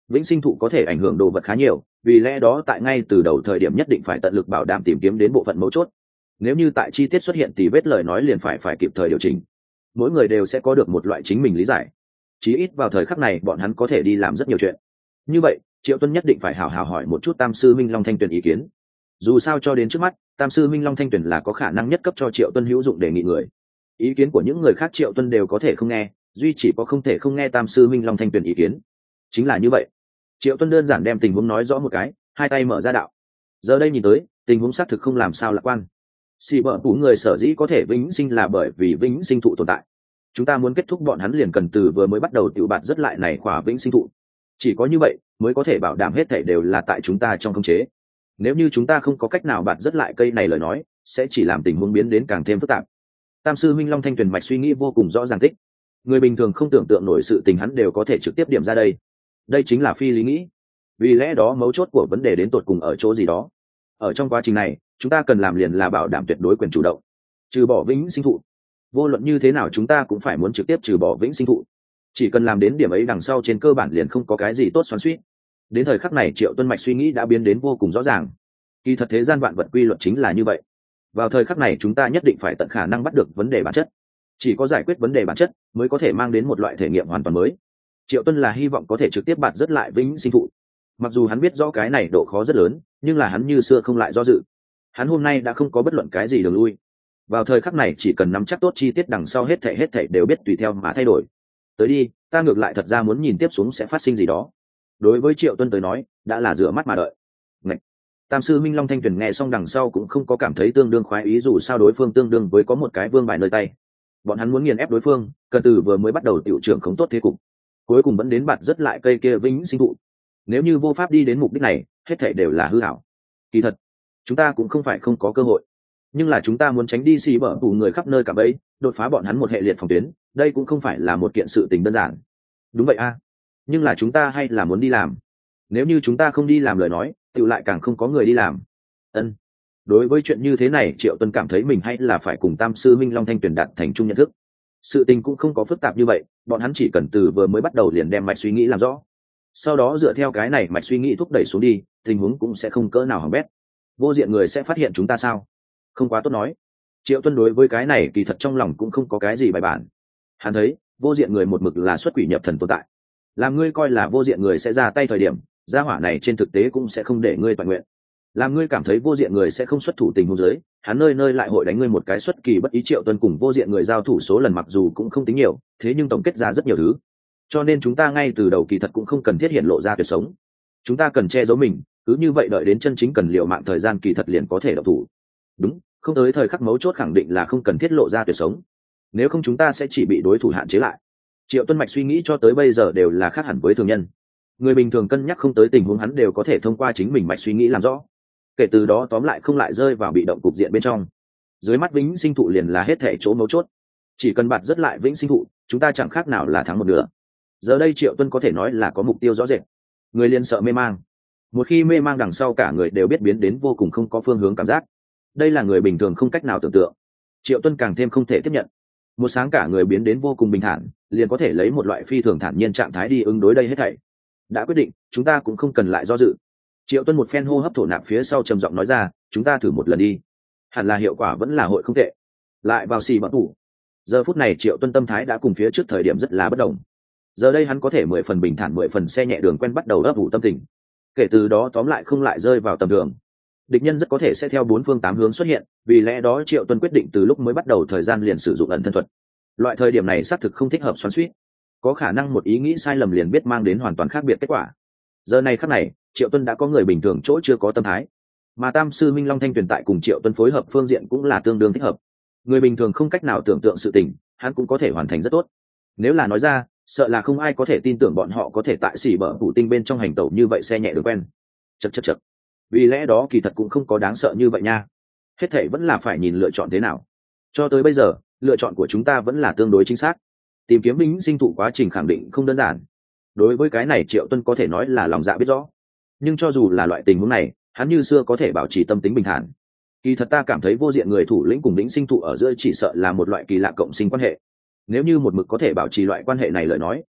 vĩnh sinh thụ có thể ảnh hưởng đồ vật khá nhiều, vì lẽ đó tại ngay từ đầu thời điểm nhất định phải tận lực bảo đảm tìm kiếm đến bộ phận mấu chốt. Nếu như tại chi tiết xuất hiện thì vết lời nói liền phải phải kịp thời điều chỉnh. Mỗi người đều sẽ có được một loại chính mình lý giải, chí ít vào thời khắc này bọn hắn có thể đi làm rất nhiều chuyện. Như vậy Triệu Tuân nhất định phải hào hào hỏi một chút Tam sư Minh Long Thanh Tuyền ý kiến. Dù sao cho đến trước mắt, Tam sư Minh Long Thanh Tuyền là có khả năng nhất cấp cho Triệu Tuân hữu dụng đề nghị người. Ý kiến của những người khác Triệu Tuân đều có thể không nghe, duy chỉ có không thể không nghe Tam sư Minh Long Thanh Tuyền ý kiến. Chính là như vậy, Triệu Tuân đơn giản đem tình huống nói rõ một cái, hai tay mở ra đạo. Giờ đây nhìn tới, tình huống xác thực không làm sao lạc quan. Xì bở phủ người sở dĩ có thể vĩnh sinh là bởi vì vĩnh sinh thụ tồn tại. Chúng ta muốn kết thúc bọn hắn liền cần từ vừa mới bắt đầu tiểu bạt rất lại này khỏa vĩnh sinh thụ. Chỉ có như vậy mới có thể bảo đảm hết thảy đều là tại chúng ta trong khống chế. Nếu như chúng ta không có cách nào bạt rất lại cây này lời nói, sẽ chỉ làm tình huống biến đến càng thêm phức tạp. Tam sư Minh Long Thanh Tuyền mạch suy nghĩ vô cùng rõ ràng tích. Người bình thường không tưởng tượng nổi sự tình hắn đều có thể trực tiếp điểm ra đây. Đây chính là phi lý nghĩ. Vì lẽ đó mấu chốt của vấn đề đến tột cùng ở chỗ gì đó. Ở trong quá trình này, chúng ta cần làm liền là bảo đảm tuyệt đối quyền chủ động. Trừ bỏ vĩnh sinh thụ. Vô luận như thế nào chúng ta cũng phải muốn trực tiếp trừ bỏ vĩnh sinh thụ. Chỉ cần làm đến điểm ấy đằng sau trên cơ bản liền không có cái gì tốt xoắn xuýt. Đến thời khắc này Triệu Tuân mạch suy nghĩ đã biến đến vô cùng rõ ràng. Kỳ thật thế gian vạn vật quy luật chính là như vậy. Vào thời khắc này chúng ta nhất định phải tận khả năng bắt được vấn đề bản chất. Chỉ có giải quyết vấn đề bản chất mới có thể mang đến một loại thể nghiệm hoàn toàn mới. Triệu Tuân là hy vọng có thể trực tiếp bạt rất lại vĩnh sinh thụ. Mặc dù hắn biết rõ cái này độ khó rất lớn, nhưng là hắn như xưa không lại do dự. Hắn hôm nay đã không có bất luận cái gì đường lui. Vào thời khắc này chỉ cần nắm chắc tốt chi tiết đằng sau hết thảy hết thảy đều biết tùy theo mà thay đổi. Tới đi, ta ngược lại thật ra muốn nhìn tiếp xuống sẽ phát sinh gì đó. Đối với Triệu Tuân tới nói, đã là rửa mắt mà đợi. Ngậy. Tam sư Minh Long Thanh Tuyền nghe xong đằng sau cũng không có cảm thấy tương đương khoái ý, dù sao đối phương tương đương với có một cái vương bài nơi tay. Bọn hắn muốn nghiền ép đối phương, cần từ vừa mới bắt đầu tiểu trưởng không tốt thế cục. Cuối cùng vẫn đến bạt rất lại cây kia vĩnh sinh thụ. Nếu như vô pháp đi đến mục đích này, hết thảy đều là hư ảo. Kỳ thật, chúng ta cũng không phải không có cơ hội, nhưng là chúng ta muốn tránh đi xì bở phủ người khắp nơi cả bấy, đột phá bọn hắn một hệ liệt phòng tuyến, đây cũng không phải là một kiện sự tình đơn giản. Đúng vậy a, à. Nhưng là chúng ta hay là muốn đi làm. Nếu như chúng ta không đi làm lời nói, tự lại càng không có người đi làm. Ân. Đối với chuyện như thế này Triệu Tuân cảm thấy mình hay là phải cùng Tam sư Minh Long Thanh Tuyền đạt thành chung nhận thức. Sự tình cũng không có phức tạp như vậy, bọn hắn chỉ cần từ vừa mới bắt đầu liền đem mạch suy nghĩ làm rõ. Sau đó dựa theo cái này mạch suy nghĩ thúc đẩy xuống đi, tình huống cũng sẽ không cỡ nào hỏng bét. Vô diện người sẽ phát hiện chúng ta sao? Không quá tốt nói. Triệu Tuân đối với cái này kỳ thật trong lòng cũng không có cái gì bài bản. Hắn thấy vô diện người một mực là xuất quỷ nhập thần tồn tại. Làm ngươi coi là vô diện người sẽ ra tay thời điểm, gia hỏa này trên thực tế cũng sẽ không để ngươi toàn nguyện. Làm ngươi cảm thấy vô diện người sẽ không xuất thủ tình huống dưới, hắn nơi nơi lại hội đánh ngươi một cái xuất kỳ bất ý. Triệu Tuân cùng vô diện người giao thủ số lần mặc dù cũng không tính nhiều, thế nhưng tổng kết ra rất nhiều thứ. Cho nên chúng ta ngay từ đầu kỳ thật cũng không cần thiết hiện lộ ra tuyệt sống. Chúng ta cần che giấu mình, cứ như vậy đợi đến chân chính cần liệu mạng thời gian kỳ thật liền có thể động thủ. Đúng, không tới thời khắc mấu chốt khẳng định là không cần thiết lộ ra tuyệt sống. Nếu không chúng ta sẽ chỉ bị đối thủ hạn chế lại. Triệu Tuân mạch suy nghĩ cho tới bây giờ đều là khác hẳn với thường nhân. Người bình thường cân nhắc không tới tình huống hắn đều có thể thông qua chính mình mạch suy nghĩ làm rõ. Kể từ đó tóm lại không lại rơi vào bị động cục diện bên trong. Dưới mắt vĩnh sinh thụ liền là hết thể chỗ mấu chốt. Chỉ cần bạt rất lại vĩnh sinh thụ, chúng ta chẳng khác nào là thắng một nửa. Giờ đây Triệu Tuân có thể nói là có mục tiêu rõ rệt. Người liền sợ mê mang. Một khi mê mang đằng sau cả người đều biết biến đến vô cùng không có phương hướng cảm giác. Đây là người bình thường không cách nào tưởng tượng. Triệu Tuân càng thêm không thể tiếp nhận. Một sáng cả người biến đến vô cùng bình thản, liền có thể lấy một loại phi thường thản nhiên trạng thái đi ứng đối đây hết thảy. Đã quyết định, chúng ta cũng không cần lại do dự. Triệu Tuân một phen hô hấp thổ nạp phía sau trầm giọng nói ra, chúng ta thử một lần đi. Hẳn là hiệu quả vẫn là hội không tệ. Lại vào xì bận thủ. Giờ phút này Triệu Tuân tâm thái đã cùng phía trước thời điểm rất là bất đồng. Giờ đây hắn có thể mười phần bình thản mười phần xe nhẹ đường quen bắt đầu ấp ủ tâm tình. Kể từ đó tóm lại không lại rơi vào tầm thường. Địch nhân rất có thể sẽ theo bốn phương tám hướng xuất hiện, vì lẽ đó Triệu Tuân quyết định từ lúc mới bắt đầu thời gian liền sử dụng ẩn thân thuật. Loại thời điểm này xác thực không thích hợp xoắn xuýt, có khả năng một ý nghĩ sai lầm liền biết mang đến hoàn toàn khác biệt kết quả. Giờ này khắc này, Triệu Tuân đã có người bình thường chỗ chưa có tâm thái, mà Tam sư Minh Long Thanh Tuyền tại cùng Triệu Tuân phối hợp phương diện cũng là tương đương thích hợp. Người bình thường không cách nào tưởng tượng sự tình, hắn cũng có thể hoàn thành rất tốt. Nếu là nói ra, sợ là không ai có thể tin tưởng bọn họ có thể tại xỉ bờ phủ tinh bên trong hành tẩu như vậy xe nhẹ đường quen. Chậc chậc chậc. Vì lẽ đó kỳ thật cũng không có đáng sợ như vậy nha. Hết thảy vẫn là phải nhìn lựa chọn thế nào. Cho tới bây giờ, lựa chọn của chúng ta vẫn là tương đối chính xác. Tìm kiếm vĩnh sinh thụ quá trình khẳng định không đơn giản. Đối với cái này Triệu Tuân có thể nói là lòng dạ biết rõ. Nhưng cho dù là loại tình huống này, hắn như xưa có thể bảo trì tâm tính bình thản. Kỳ thật ta cảm thấy vô diện người thủ lĩnh cùng vĩnh sinh thụ ở giữa chỉ sợ là một loại kỳ lạ cộng sinh quan hệ. Nếu như một mực có thể bảo trì loại quan hệ này lời nói,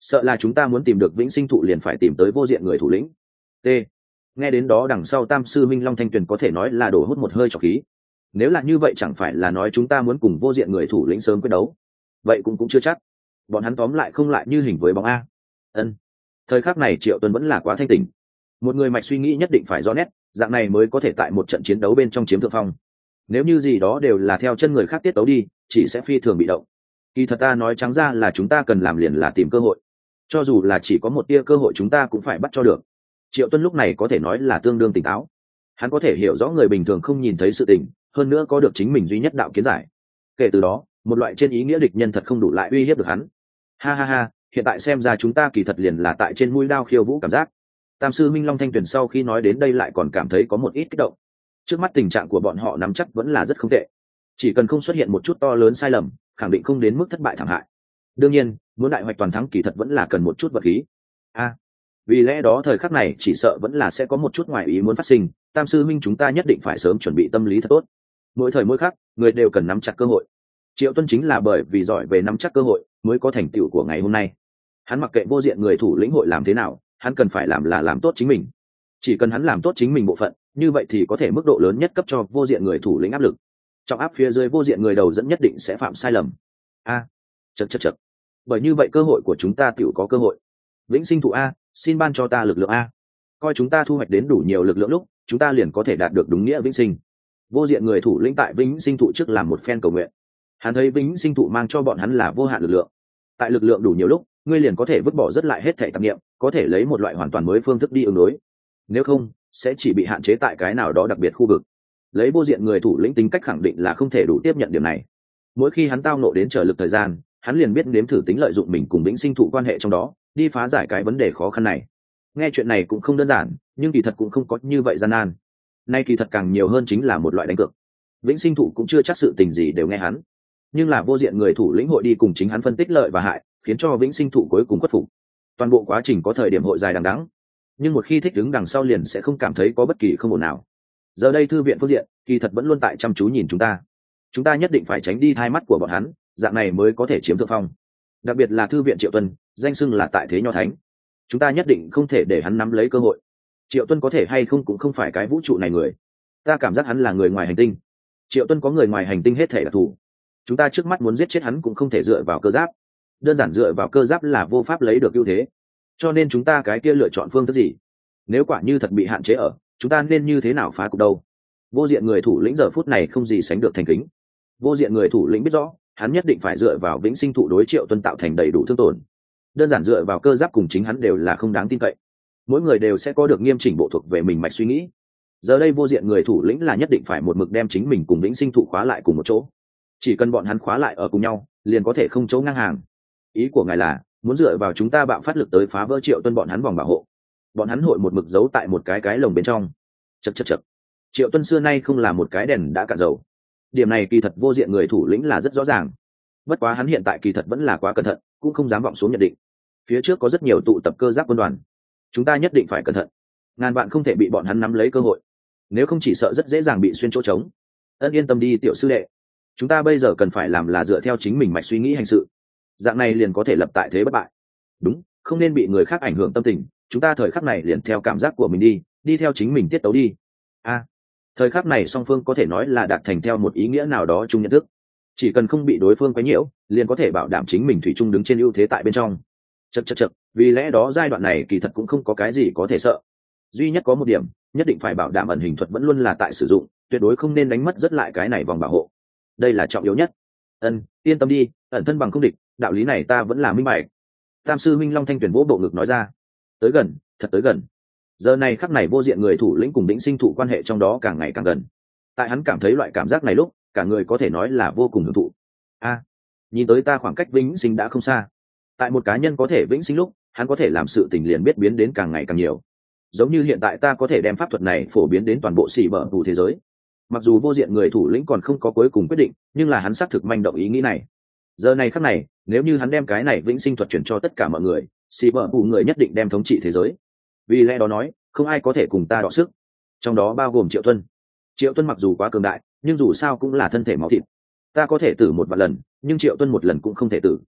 sợ là chúng ta muốn tìm được vĩnh sinh thụ liền phải tìm tới vô diện người thủ lĩnh. T. Nghe đến đó đằng sau tam sư minh Long Thanh Tuyền có thể nói là đổ hút một hơi trọc khí. Nếu là như vậy chẳng phải là nói chúng ta muốn cùng vô diện người thủ lĩnh sớm quyết đấu? Vậy cũng cũng chưa chắc. Bọn hắn tóm lại không lại như hình với bóng a. Ân. Thời khắc này Triệu Tuân vẫn là quá thanh tỉnh. Một người mạch suy nghĩ nhất định phải rõ nét, dạng này mới có thể tại một trận chiến đấu bên trong chiếm thượng phong. Nếu như gì đó đều là theo chân người khác tiết đấu đi, chỉ sẽ phi thường bị động. Kỳ thật ta nói trắng ra là chúng ta cần làm liền là tìm cơ hội. Cho dù là chỉ có một tia cơ hội chúng ta cũng phải bắt cho được. Triệu Tuân lúc này có thể nói là tương đương tỉnh táo. Hắn có thể hiểu rõ người bình thường không nhìn thấy sự tình, hơn nữa có được chính mình duy nhất đạo kiến giải. Kể từ đó, một loại trên ý nghĩa địch nhân thật không đủ lại uy hiếp được hắn. Ha ha ha, hiện tại xem ra chúng ta kỳ thật liền là tại trên mũi đao khiêu vũ cảm giác. Tam sư minh Long Thanh Tuyền sau khi nói đến đây lại còn cảm thấy có một ít kích động. Trước mắt tình trạng của bọn họ nắm chắc vẫn là rất không tệ, chỉ cần không xuất hiện một chút to lớn sai lầm, khẳng định không đến mức thất bại thảm hại. Đương nhiên, muốn đại hoạch toàn thắng kỳ thật vẫn là cần một chút vật khí. A, à, vì lẽ đó thời khắc này chỉ sợ vẫn là sẽ có một chút ngoài ý muốn phát sinh. Tam sư minh chúng ta nhất định phải sớm chuẩn bị tâm lý thật tốt. Mỗi thời mỗi khắc, người đều cần nắm chặt cơ hội. Triệu Tuân chính là bởi vì giỏi về nắm chắc cơ hội, mới có thành tựu của ngày hôm nay. Hắn mặc kệ vô diện người thủ lĩnh hội làm thế nào, hắn cần phải làm là làm tốt chính mình. Chỉ cần hắn làm tốt chính mình bộ phận, như vậy thì có thể mức độ lớn nhất cấp cho vô diện người thủ lĩnh áp lực. Trong áp phía dưới vô diện người đầu dẫn nhất định sẽ phạm sai lầm. A, à, chật chật chật. Bởi như vậy cơ hội của chúng ta tiểu có cơ hội. Vĩnh sinh thụ a, xin ban cho ta lực lượng a. Coi chúng ta thu hoạch đến đủ nhiều lực lượng lúc, chúng ta liền có thể đạt được đúng nghĩa vĩnh sinh. Vô diện người thủ lĩnh tại vĩnh sinh thụ trước làm một phen cầu nguyện. Hắn thấy vĩnh sinh thụ mang cho bọn hắn là vô hạn lực lượng. Tại lực lượng đủ nhiều lúc, ngươi liền có thể vứt bỏ rất lại hết thảy tạp niệm, có thể lấy một loại hoàn toàn mới phương thức đi ứng đối. Nếu không, sẽ chỉ bị hạn chế tại cái nào đó đặc biệt khu vực. Lấy vô diện người thủ lĩnh tính cách khẳng định là không thể đủ tiếp nhận điểm này. Mỗi khi hắn tao nộ đến trở lực thời gian, hắn liền biết nếm thử tính lợi dụng mình cùng vĩnh sinh thụ quan hệ trong đó, đi phá giải cái vấn đề khó khăn này. Nghe chuyện này cũng không đơn giản, nhưng kỳ thật cũng không có như vậy gian nan. Nay kỳ thật càng nhiều hơn chính là một loại đánh cược. Vĩnh sinh thụ cũng chưa chắc sự tình gì đều nghe hắn, nhưng là vô diện người thủ lĩnh hội đi cùng chính hắn phân tích lợi và hại, khiến cho vĩnh sinh thụ cuối cùng khuất phục. Toàn bộ quá trình có thời điểm hội dài đằng đẵng, nhưng một khi thích ứng đằng sau liền sẽ không cảm thấy có bất kỳ không ổn nào. Giờ đây thư viện phương diện kỳ thật vẫn luôn tại chăm chú nhìn chúng ta, chúng ta nhất định phải tránh đi thai mắt của bọn hắn, dạng này mới có thể chiếm thượng phong. Đặc biệt là thư viện Triệu Tuân, danh xưng là tại thế nho thánh, chúng ta nhất định không thể để hắn nắm lấy cơ hội. Triệu Tuân có thể hay không cũng không phải cái vũ trụ này người, ta cảm giác hắn là người ngoài hành tinh. Triệu Tuân có người ngoài hành tinh hết thể đặc thù, chúng ta trước mắt muốn giết chết hắn cũng không thể dựa vào cơ giáp, đơn giản dựa vào cơ giáp là vô pháp lấy được ưu thế. Cho nên chúng ta cái kia lựa chọn phương thức gì? Nếu quả như thật bị hạn chế ở, chúng ta nên như thế nào phá cục đâu? Vô diện người thủ lĩnh giờ phút này không gì sánh được thành kính. Vô diện người thủ lĩnh biết rõ, hắn nhất định phải dựa vào vĩnh sinh thụ đối Triệu Tuân tạo thành đầy đủ thương tổn. Đơn giản dựa vào cơ giáp cùng chính hắn đều là không đáng tin cậy. Mỗi người đều sẽ có được nghiêm chỉnh bộ thuộc về mình mạch suy nghĩ. Giờ đây vô diện người thủ lĩnh là nhất định phải một mực đem chính mình cùng vĩnh sinh thụ khóa lại cùng một chỗ. Chỉ cần bọn hắn khóa lại ở cùng nhau, liền có thể không chỗ ngang hàng. Ý của ngài là muốn dựa vào chúng ta bạo phát lực tới phá vỡ Triệu Tuân bọn hắn vòng bảo hộ. Bọn hắn hội một mực giấu tại một cái cái lồng bên trong. Chậc chậc chậc. Triệu Tuân xưa nay không là một cái đèn đã cạn dầu. Điểm này kỳ thật vô diện người thủ lĩnh là rất rõ ràng. Bất quá hắn hiện tại kỳ thật vẫn là quá cẩn thận, cũng không dám vọng xuống nhận định. Phía trước có rất nhiều tụ tập cơ giáp quân đoàn, chúng ta nhất định phải cẩn thận, ngàn vạn không thể bị bọn hắn nắm lấy cơ hội, nếu không chỉ sợ rất dễ dàng bị xuyên chỗ trống. Ân, yên tâm đi tiểu sư đệ, chúng ta bây giờ cần phải làm là dựa theo chính mình mạch suy nghĩ hành sự, dạng này liền có thể lập tại thế bất bại. Đúng, không nên bị người khác ảnh hưởng tâm tình, chúng ta thời khắc này liền theo cảm giác của mình đi, đi theo chính mình tiết tấu đi. A, à, thời khắc này song phương có thể nói là đạt thành theo một ý nghĩa nào đó chung nhận thức, chỉ cần không bị đối phương quấy nhiễu, liền có thể bảo đảm chính mình thủy chung đứng trên ưu thế tại bên trong. Chậc chậc chậc, vì lẽ đó giai đoạn này kỳ thật cũng không có cái gì có thể sợ. Duy nhất có một điểm, nhất định phải bảo đảm ẩn hình thuật vẫn luôn là tại sử dụng, tuyệt đối không nên đánh mất rất lại cái này vòng bảo hộ. Đây là trọng yếu nhất. Ân, yên tâm đi, ẩn thân bằng không địch, đạo lý này ta vẫn là minh bạch. Tam sư Minh Long Thanh Tuyển vỗ bộ ngực nói ra. Tới gần, thật tới gần. Giờ này khắc này vô diện người thủ lĩnh cùng đĩnh sinh thụ quan hệ trong đó càng ngày càng gần. Tại hắn cảm thấy loại cảm giác này lúc, cả người có thể nói là vô cùng hưởng thụ. A, à, nhìn tới ta khoảng cách vĩnh sinh đã không xa. Tại một cá nhân có thể vĩnh sinh lúc, hắn có thể làm sự tình liền biết biến đến càng ngày càng nhiều. Giống như hiện tại ta có thể đem pháp thuật này phổ biến đến toàn bộ xỉ bờ vụ thế giới. Mặc dù vô diện người thủ lĩnh còn không có cuối cùng quyết định, nhưng là hắn xác thực manh động ý nghĩ này. Giờ này khắc này, nếu như hắn đem cái này vĩnh sinh thuật chuyển cho tất cả mọi người, xỉ bờ vụ người nhất định đem thống trị thế giới. Vì lẽ đó nói, không ai có thể cùng ta đọ sức. Trong đó bao gồm Triệu Tuân. Triệu Tuân mặc dù quá cường đại, nhưng dù sao cũng là thân thể máu thịt. Ta có thể tử một vạn lần, nhưng Triệu Tuân một lần cũng không thể tử.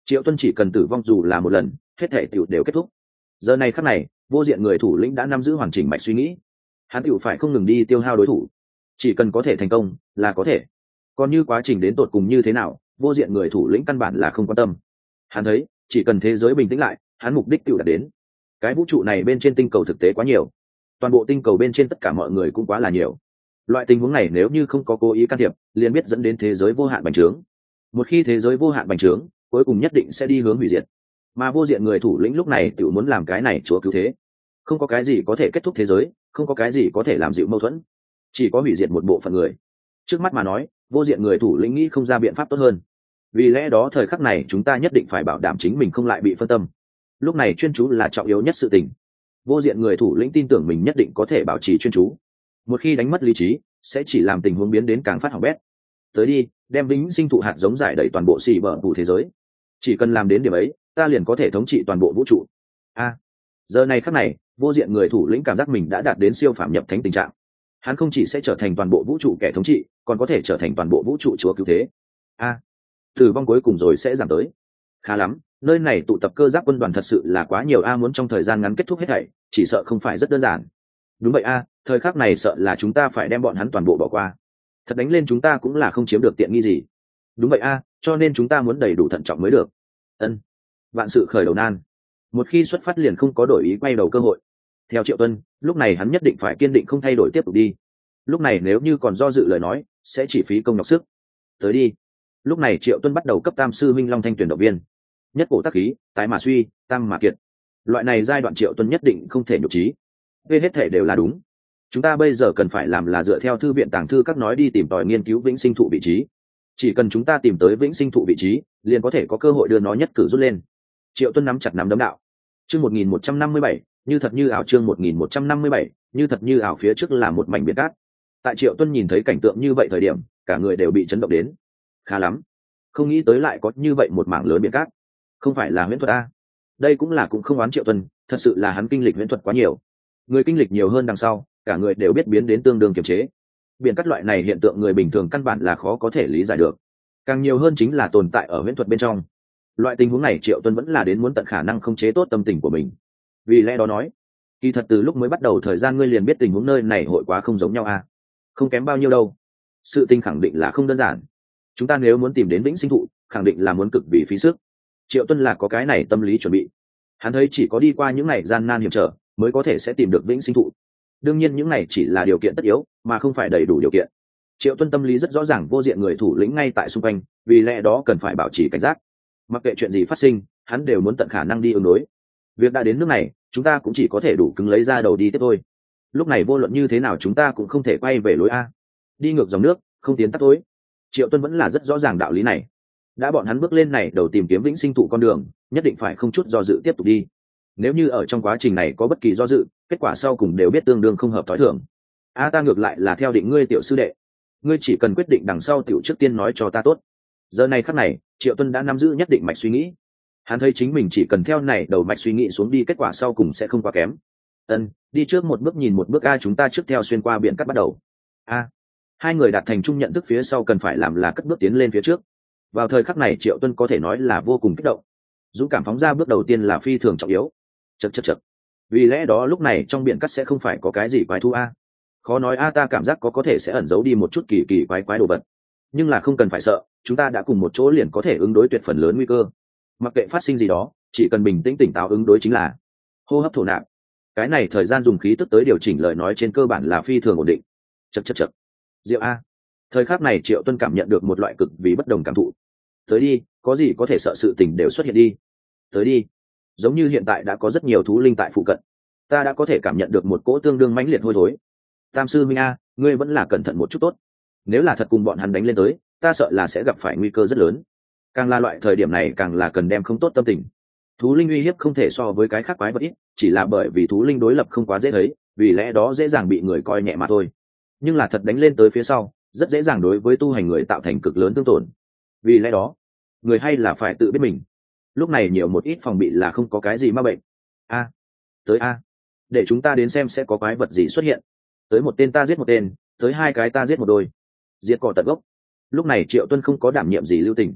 Triệu Tuân chỉ cần tử vong dù là một lần, hết thể tiểu đều kết thúc. Giờ này khắc này, vô diện người thủ lĩnh đã nắm giữ hoàn chỉnh mạch suy nghĩ, hắn tiểu phải không ngừng đi tiêu hao đối thủ, chỉ cần có thể thành công là có thể. Còn như quá trình đến tột cùng như thế nào, vô diện người thủ lĩnh căn bản là không quan tâm. Hắn thấy, chỉ cần thế giới bình tĩnh lại, hắn mục đích tiểu đạt đến. Cái vũ trụ này bên trên tinh cầu thực tế quá nhiều, toàn bộ tinh cầu bên trên tất cả mọi người cũng quá là nhiều. Loại tình huống này nếu như không có cố ý can thiệp, liền biết dẫn đến thế giới vô hạn bành trướng. Một khi thế giới vô hạn bành trướng, cuối cùng nhất định sẽ đi hướng hủy diệt. Mà vô diện người thủ lĩnh lúc này tự muốn làm cái này chúa cứu thế. Không có cái gì có thể kết thúc thế giới, không có cái gì có thể làm dịu mâu thuẫn, chỉ có hủy diệt một bộ phận người. Trước mắt mà nói, vô diện người thủ lĩnh nghĩ không ra biện pháp tốt hơn. Vì lẽ đó thời khắc này chúng ta nhất định phải bảo đảm chính mình không lại bị phân tâm. Lúc này chuyên chú là trọng yếu nhất sự tình. Vô diện người thủ lĩnh tin tưởng mình nhất định có thể bảo trì chuyên chú. Một khi đánh mất lý trí, sẽ chỉ làm tình huống biến đến càng phát hỏng bét. Tới đi, đem vĩnh sinh thụ hạt giống giải đầy toàn bộ xì bờ vụ thế giới. Chỉ cần làm đến điểm ấy, ta liền có thể thống trị toàn bộ vũ trụ. A, giờ này khắc này, vô diện người thủ lĩnh cảm giác mình đã đạt đến siêu phàm nhập thánh tình trạng. Hắn không chỉ sẽ trở thành toàn bộ vũ trụ kẻ thống trị, còn có thể trở thành toàn bộ vũ trụ chúa cứu thế. A, tử vong cuối cùng rồi sẽ giảm tới. Khá lắm, nơi này tụ tập cơ giáp quân đoàn thật sự là quá nhiều a, muốn trong thời gian ngắn kết thúc hết thảy, chỉ sợ không phải rất đơn giản. Đúng vậy a, thời khắc này sợ là chúng ta phải đem bọn hắn toàn bộ bỏ qua. Thật đánh lên chúng ta cũng là không chiếm được tiện nghi gì. Đúng vậy a, cho nên chúng ta muốn đầy đủ thận trọng mới được. Ân, vạn sự khởi đầu nan, một khi xuất phát liền không có đổi ý quay đầu cơ hội. Theo Triệu Tuân, lúc này hắn nhất định phải kiên định không thay đổi tiếp tục đi. Lúc này nếu như còn do dự lời nói, sẽ chỉ phí công nhọc sức. Tới đi. Lúc này Triệu Tuân bắt đầu cấp tam sư minh long thanh tuyển động viên. Nhất cổ tác khí, tái mà suy, tam mà kiệt. Loại này giai đoạn Triệu Tuân nhất định không thể nhục trí. Về hết thể đều là đúng. Chúng ta bây giờ cần phải làm là dựa theo thư viện tàng thư các nói đi tìm tòi nghiên cứu vĩnh sinh thụ vị trí. Chỉ cần chúng ta tìm tới vĩnh sinh thụ vị trí, liền có thể có cơ hội đưa nó nhất cử rút lên. Triệu Tuân nắm chặt nắm đấm đạo. Chương một nghìn một trăm năm mươi bảy, như thật như ảo. Chương một nghìn một trăm năm mươi bảy, như thật như ảo. Phía trước là một mảnh biển cát. Tại Triệu Tuân nhìn thấy cảnh tượng như vậy thời điểm, cả người đều bị chấn động đến. Khá lắm, không nghĩ tới lại có như vậy một mảng lớn biển cát. Không phải là huyễn thuật a? Đây cũng là cũng không oán Triệu Tuân, thật sự là hắn kinh lịch huyễn thuật quá nhiều. Người kinh lịch nhiều hơn đằng sau, cả người đều biết biến đến tương đương kiềm chế. Biển cát loại này hiện tượng người bình thường căn bản là khó có thể lý giải được. Càng nhiều hơn chính là tồn tại ở huyễn thuật bên trong. Loại tình huống này Triệu Tuân vẫn là đến muốn tận khả năng khống chế tốt tâm tình của mình. Vì lẽ đó nói, kỳ thật từ lúc mới bắt đầu thời gian ngươi liền biết tình huống nơi này hội quá không giống nhau a. Không kém bao nhiêu đâu. Sự tình khẳng định là không đơn giản. Chúng ta nếu muốn tìm đến vĩnh sinh thụ, khẳng định là muốn cực vì phí sức. Triệu Tuân là có cái này tâm lý chuẩn bị. Hắn thấy chỉ có đi qua những ngày gian nan hiểm trở, mới có thể sẽ tìm được vĩnh sinh thụ. Đương nhiên những này chỉ là điều kiện tất yếu, mà không phải đầy đủ điều kiện. Triệu Tuân tâm lý rất rõ ràng vô diện người thủ lĩnh ngay tại xung quanh, vì lẽ đó cần phải bảo trì cảnh giác. Mặc kệ chuyện gì phát sinh, hắn đều muốn tận khả năng đi ứng đối. Việc đã đến nước này, chúng ta cũng chỉ có thể đủ cứng lấy ra đầu đi tiếp thôi. Lúc này vô luận như thế nào chúng ta cũng không thể quay về lối a. Đi ngược dòng nước, không tiến tắt tối. Triệu Tuân vẫn là rất rõ ràng đạo lý này. Đã bọn hắn bước lên này đầu tìm kiếm vĩnh sinh thụ con đường, nhất định phải không chút do dự tiếp tục đi. Nếu như ở trong quá trình này có bất kỳ do dự, kết quả sau cùng đều biết tương đương không hợp thói thường. A ta ngược lại là theo định ngươi tiểu sư đệ, ngươi chỉ cần quyết định đằng sau tiểu trước tiên nói cho ta tốt. Giờ này khắc này, Triệu Tuân đã nắm giữ nhất định mạch suy nghĩ. Hắn thấy chính mình chỉ cần theo này đầu mạch suy nghĩ xuống đi, kết quả sau cùng sẽ không quá kém. Ân, đi trước một bước nhìn một bước a, chúng ta trước theo xuyên qua biển cắt bắt đầu. A, hai người đạt thành chung nhận thức phía sau cần phải làm là cất bước tiến lên phía trước. Vào thời khắc này Triệu Tuân có thể nói là vô cùng kích động. Dũng cảm phóng ra bước đầu tiên là phi thường trọng yếu. Chậc chậc chậc. Vì lẽ đó lúc này trong biển cắt sẽ không phải có cái gì quái thú a. Khó nói a, ta cảm giác có có thể sẽ ẩn giấu đi một chút kỳ kỳ quái quái đồ vật. Nhưng là không cần phải sợ, chúng ta đã cùng một chỗ liền có thể ứng đối tuyệt phần lớn nguy cơ. Mặc kệ phát sinh gì đó, chỉ cần bình tĩnh tỉnh táo ứng đối chính là. Hô hấp thổ nạp. Cái này thời gian dùng khí tức tới điều chỉnh lời nói trên cơ bản là phi thường ổn định. Chậc chậc chậc. Diệu a. Thời khắc này Triệu Tuân cảm nhận được một loại cực vì bất đồng cảm thụ. Tới đi, có gì có thể sợ sự tình đều xuất hiện đi. Tới đi. Giống như hiện tại đã có rất nhiều thú linh tại phụ cận. Ta đã có thể cảm nhận được một cỗ tương đương mãnh liệt hôi thối. Tam sư minh a, ngươi vẫn là cẩn thận một chút tốt. Nếu là thật cùng bọn hắn đánh lên tới, ta sợ là sẽ gặp phải nguy cơ rất lớn. Càng là loại thời điểm này càng là cần đem không tốt tâm tình. Thú linh uy hiếp không thể so với cái khác quái vật ít, chỉ là bởi vì thú linh đối lập không quá dễ thấy, vì lẽ đó dễ dàng bị người coi nhẹ mà thôi. Nhưng là thật đánh lên tới phía sau, rất dễ dàng đối với tu hành người tạo thành cực lớn tương tổn. Vì lẽ đó, người hay là phải tự biết mình. Lúc này nhiều một ít phòng bị là không có cái gì ma bệnh. A, tới a, để chúng ta đến xem sẽ có quái vật gì xuất hiện. Tới một tên ta giết một tên, tới hai cái ta giết một đôi. Diệt cỏ tận gốc. Lúc này Triệu Tuân không có đảm nhiệm gì lưu tình.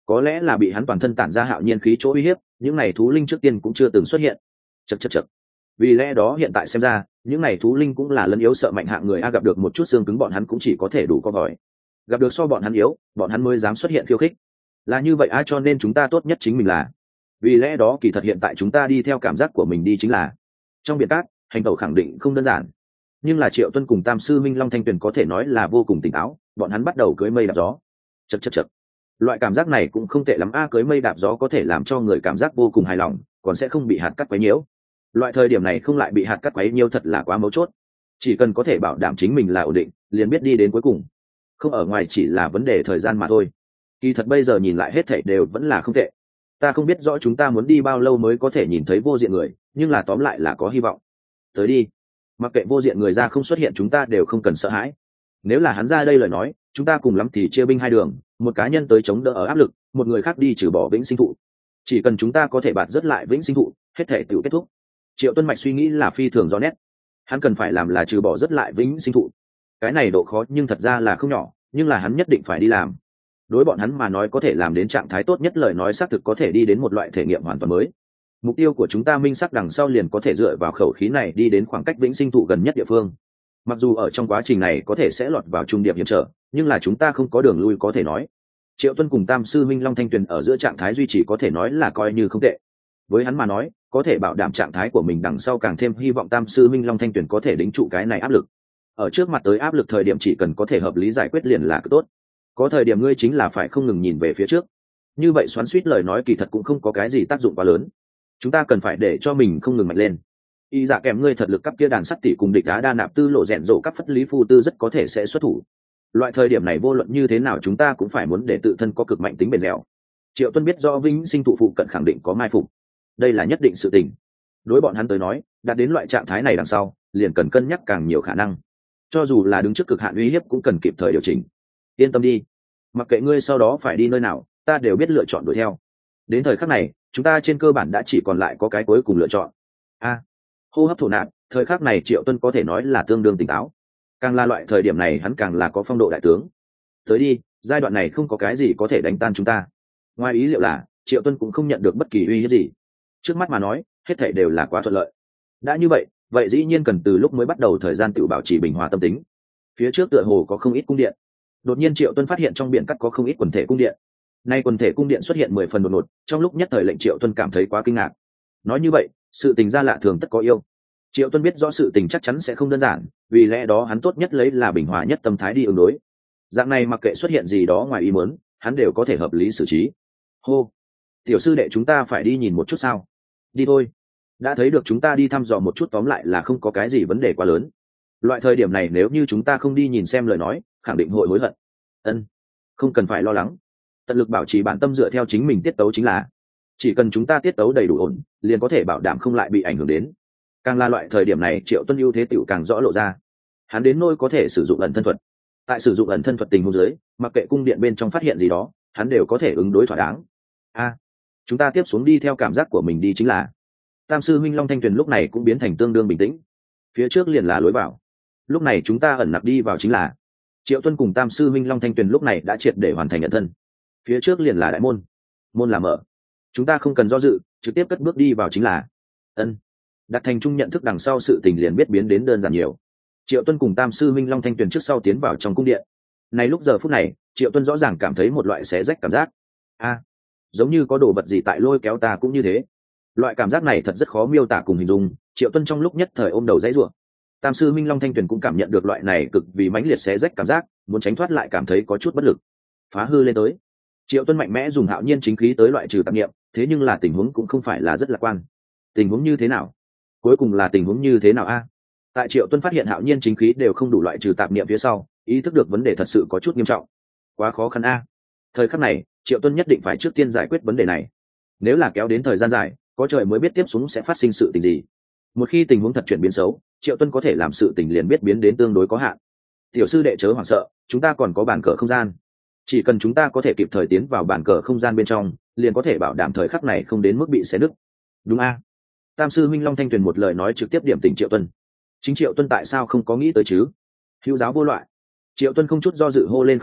có lẽ là bị hắn toàn thân tản ra hạo nhiên khí chỗ uy hiếp, những này thú linh trước tiên cũng chưa từng xuất hiện. Chậc chậc chậc. Vì lẽ đó hiện tại xem ra, những này thú linh cũng là lấn yếu sợ mạnh hạng người a, gặp được một chút xương cứng bọn hắn cũng chỉ có thể đủ co vòi. Gặp được so bọn hắn yếu, bọn hắn mới dám xuất hiện khiêu khích. Là như vậy a, cho nên chúng ta tốt nhất chính mình là. Vì lẽ đó kỳ thật hiện tại chúng ta đi theo cảm giác của mình đi chính là. Trong biển cát, hành tẩu khẳng định không đơn giản. Nhưng là Triệu Tuân cùng Tam sư Minh Long Thanh Tuyền có thể nói là vô cùng tỉnh táo, bọn hắn bắt đầu cưỡi mây đạp gió. Chậc chậc chậc. Loại cảm giác này cũng không tệ lắm a, cưỡi mây đạp gió có thể làm cho người cảm giác vô cùng hài lòng, còn sẽ không bị hạt cát quấy nhiễu. Loại thời điểm này không lại bị hạt cát quấy nhiễu thật là quá mấu chốt. Chỉ cần có thể bảo đảm chính mình là ổn định, liền biết đi đến cuối cùng. Không ở ngoài chỉ là vấn đề thời gian mà thôi. Kỳ thật bây giờ nhìn lại hết thảy đều vẫn là không tệ. Ta không biết rõ chúng ta muốn đi bao lâu mới có thể nhìn thấy vô diện người, nhưng là tóm lại là có hy vọng. Tới đi. Mặc kệ vô diện người ra không xuất hiện chúng ta đều không cần sợ hãi. Nếu là hắn ra đây lời nói, chúng ta cùng lắm thì chia binh hai đường, một cá nhân tới chống đỡ ở áp lực, một người khác đi trừ bỏ vĩnh sinh thụ. Chỉ cần chúng ta có thể bạt rất lại vĩnh sinh thụ, hết thể tự kết thúc. Triệu Tuân Mạch suy nghĩ là phi thường rõ nét. Hắn cần phải làm là trừ bỏ rất lại vĩnh sinh thụ. Cái này độ khó nhưng thật ra là không nhỏ, nhưng là hắn nhất định phải đi làm. Đối bọn hắn mà nói có thể làm đến trạng thái tốt nhất lời nói xác thực có thể đi đến một loại thể nghiệm hoàn toàn mới. Mục tiêu của chúng ta minh xác đằng sau liền có thể dựa vào khẩu khí này đi đến khoảng cách vĩnh sinh thụ gần nhất địa phương. Mặc dù ở trong quá trình này có thể sẽ lọt vào trung điểm hiểm trở, nhưng là chúng ta không có đường lui có thể nói. Triệu Tuân cùng Tam sư Minh Long Thanh Tuyền ở giữa trạng thái duy trì có thể nói là coi như không tệ. Với hắn mà nói, có thể bảo đảm trạng thái của mình đằng sau càng thêm hy vọng Tam sư Minh Long Thanh Tuyền có thể đính trụ cái này áp lực. Ở trước mặt tới áp lực thời điểm chỉ cần có thể hợp lý giải quyết liền là tốt. Có thời điểm ngươi chính là phải không ngừng nhìn về phía trước. Như vậy xoắn xuýt lời nói kỳ thật cũng không có cái gì tác dụng quá lớn. Chúng ta cần phải để cho mình không ngừng mạnh lên. Y dạ kèm ngươi thật lực cấp kia đàn sắt tỷ cùng địch đá đa nạp tư lộ rèn rộ các phất lý phu tư rất có thể sẽ xuất thủ. Loại thời điểm này vô luận như thế nào chúng ta cũng phải muốn để tự thân có cực mạnh tính bền dẻo. Triệu Tuân biết do vĩnh sinh thụ phụ cận khẳng định có mai phục, đây là nhất định sự tình. Đối bọn hắn tới nói, đạt đến loại trạng thái này đằng sau, liền cần cân nhắc càng nhiều khả năng. Cho dù là đứng trước cực hạn uy hiếp cũng cần kịp thời điều chỉnh. Yên tâm đi, mặc kệ ngươi sau đó phải đi nơi nào, ta đều biết lựa chọn đuổi theo. Đến thời khắc này, chúng ta trên cơ bản đã chỉ còn lại có cái cuối cùng lựa chọn. A, hô hấp thổ nạp, thời khắc này Triệu Tuân có thể nói là tương đương tỉnh táo. Càng là loại thời điểm này hắn càng là có phong độ đại tướng. Tới đi, giai đoạn này không có cái gì có thể đánh tan chúng ta. Ngoài ý liệu là Triệu Tuân cũng không nhận được bất kỳ uy hiếp gì. Trước mắt mà nói, hết thảy đều là quá thuận lợi. Đã như vậy, vậy dĩ nhiên cần từ lúc mới bắt đầu thời gian tự bảo trì bình hòa tâm tính. Phía trước tựa hồ có không ít cung điện. Đột nhiên Triệu Tuân phát hiện trong biển cắt có không ít quần thể cung điện. Nay quần thể cung điện xuất hiện mười phần đột ngột, trong lúc nhất thời lệnh Triệu Tuân cảm thấy quá kinh ngạc. Nói như vậy, sự tình ra lạ thường tất có yêu. Triệu Tuân biết rõ sự tình chắc chắn sẽ không đơn giản, vì lẽ đó hắn tốt nhất lấy là bình hòa nhất tâm thái đi ứng đối. Dạng này mặc kệ xuất hiện gì đó ngoài ý muốn, hắn đều có thể hợp lý xử trí. Hô, tiểu sư đệ chúng ta phải đi nhìn một chút sao? Đi thôi. Đã thấy được chúng ta đi thăm dò một chút tóm lại là không có cái gì vấn đề quá lớn. Loại thời điểm này nếu như chúng ta không đi nhìn xem lời nói, khẳng định hội hối hận. Ân, không cần phải lo lắng. Tận lực bảo trì bản tâm dựa theo chính mình tiết tấu chính là. Chỉ cần chúng ta tiết tấu đầy đủ ổn, liền có thể bảo đảm không lại bị ảnh hưởng đến. Càng là loại thời điểm này Triệu Tuân ưu thế tiểu càng rõ lộ ra. Hắn đến nôi có thể sử dụng ẩn thân thuật. Tại sử dụng ẩn thân thuật tình huống dưới, mặc kệ cung điện bên trong phát hiện gì đó, hắn đều có thể ứng đối thỏa đáng. A, chúng ta tiếp xuống đi theo cảm giác của mình đi chính là. Tam sư Minh Long Thanh Tuyền lúc này cũng biến thành tương đương bình tĩnh. Phía trước liền là lối vào. Lúc này chúng ta ẩn nặc đi vào chính là. Triệu Tuân cùng Tam sư Minh Long Thanh Tuyền lúc này đã triệt để hoàn thành ẩn thân. Phía trước liền là đại môn. Môn là mở. Chúng ta không cần do dự, trực tiếp cất bước đi vào chính là. Ân. Đặt thành chung nhận thức đằng sau sự tình liền biết biến đến đơn giản nhiều. Triệu Tuân cùng Tam sư Minh Long Thanh Tuyền trước sau tiến vào trong cung điện. Này lúc giờ phút này, Triệu Tuân rõ ràng cảm thấy một loại xé rách cảm giác. A, giống như có đồ vật gì tại lôi kéo ta cũng như thế. Loại cảm giác này thật rất khó miêu tả cùng hình dung. Triệu Tuân trong lúc nhất thời ôm đầu dãy rủa. Tam sư Minh Long Thanh Tuyền cũng cảm nhận được loại này cực vì mãnh liệt xé rách cảm giác, muốn tránh thoát lại cảm thấy có chút bất lực. Phá hư lên tới. Triệu Tuân mạnh mẽ dùng hạo nhiên chính khí tới loại trừ tạp niệm, thế nhưng là tình huống cũng không phải là rất lạc quan. Tình huống như thế nào? Cuối cùng là tình huống như thế nào a? Tại Triệu Tuân phát hiện hạo nhiên chính khí đều không đủ loại trừ tạp niệm phía sau, ý thức được vấn đề thật sự có chút nghiêm trọng. Quá khó khăn a. Thời khắc này, Triệu Tuân nhất định phải trước tiên giải quyết vấn đề này. Nếu là kéo đến thời gian dài, có trời mới biết tiếp xuống sẽ phát sinh sự tình gì. Một khi tình huống thật chuyển biến xấu, Triệu Tuân có thể làm sự tình liền biết biến đến tương đối có hạn. Tiểu sư đệ chớ hoảng sợ, chúng ta còn có bàn cờ không gian. Chỉ cần chúng ta có thể kịp thời tiến vào bàn cờ không gian bên trong, liền có thể bảo đảm thời khắc này không đến mức bị xé nứt. Đúng a? Tam sư Minh Long Thanh Tuyền một lời nói trực tiếp điểm tỉnh Triệu Tuân. Chính Triệu Tuân tại sao không có nghĩ tới chứ? Hữu giáo vô loại. Triệu Tuân không chút do dự hô lên khẩu quyết,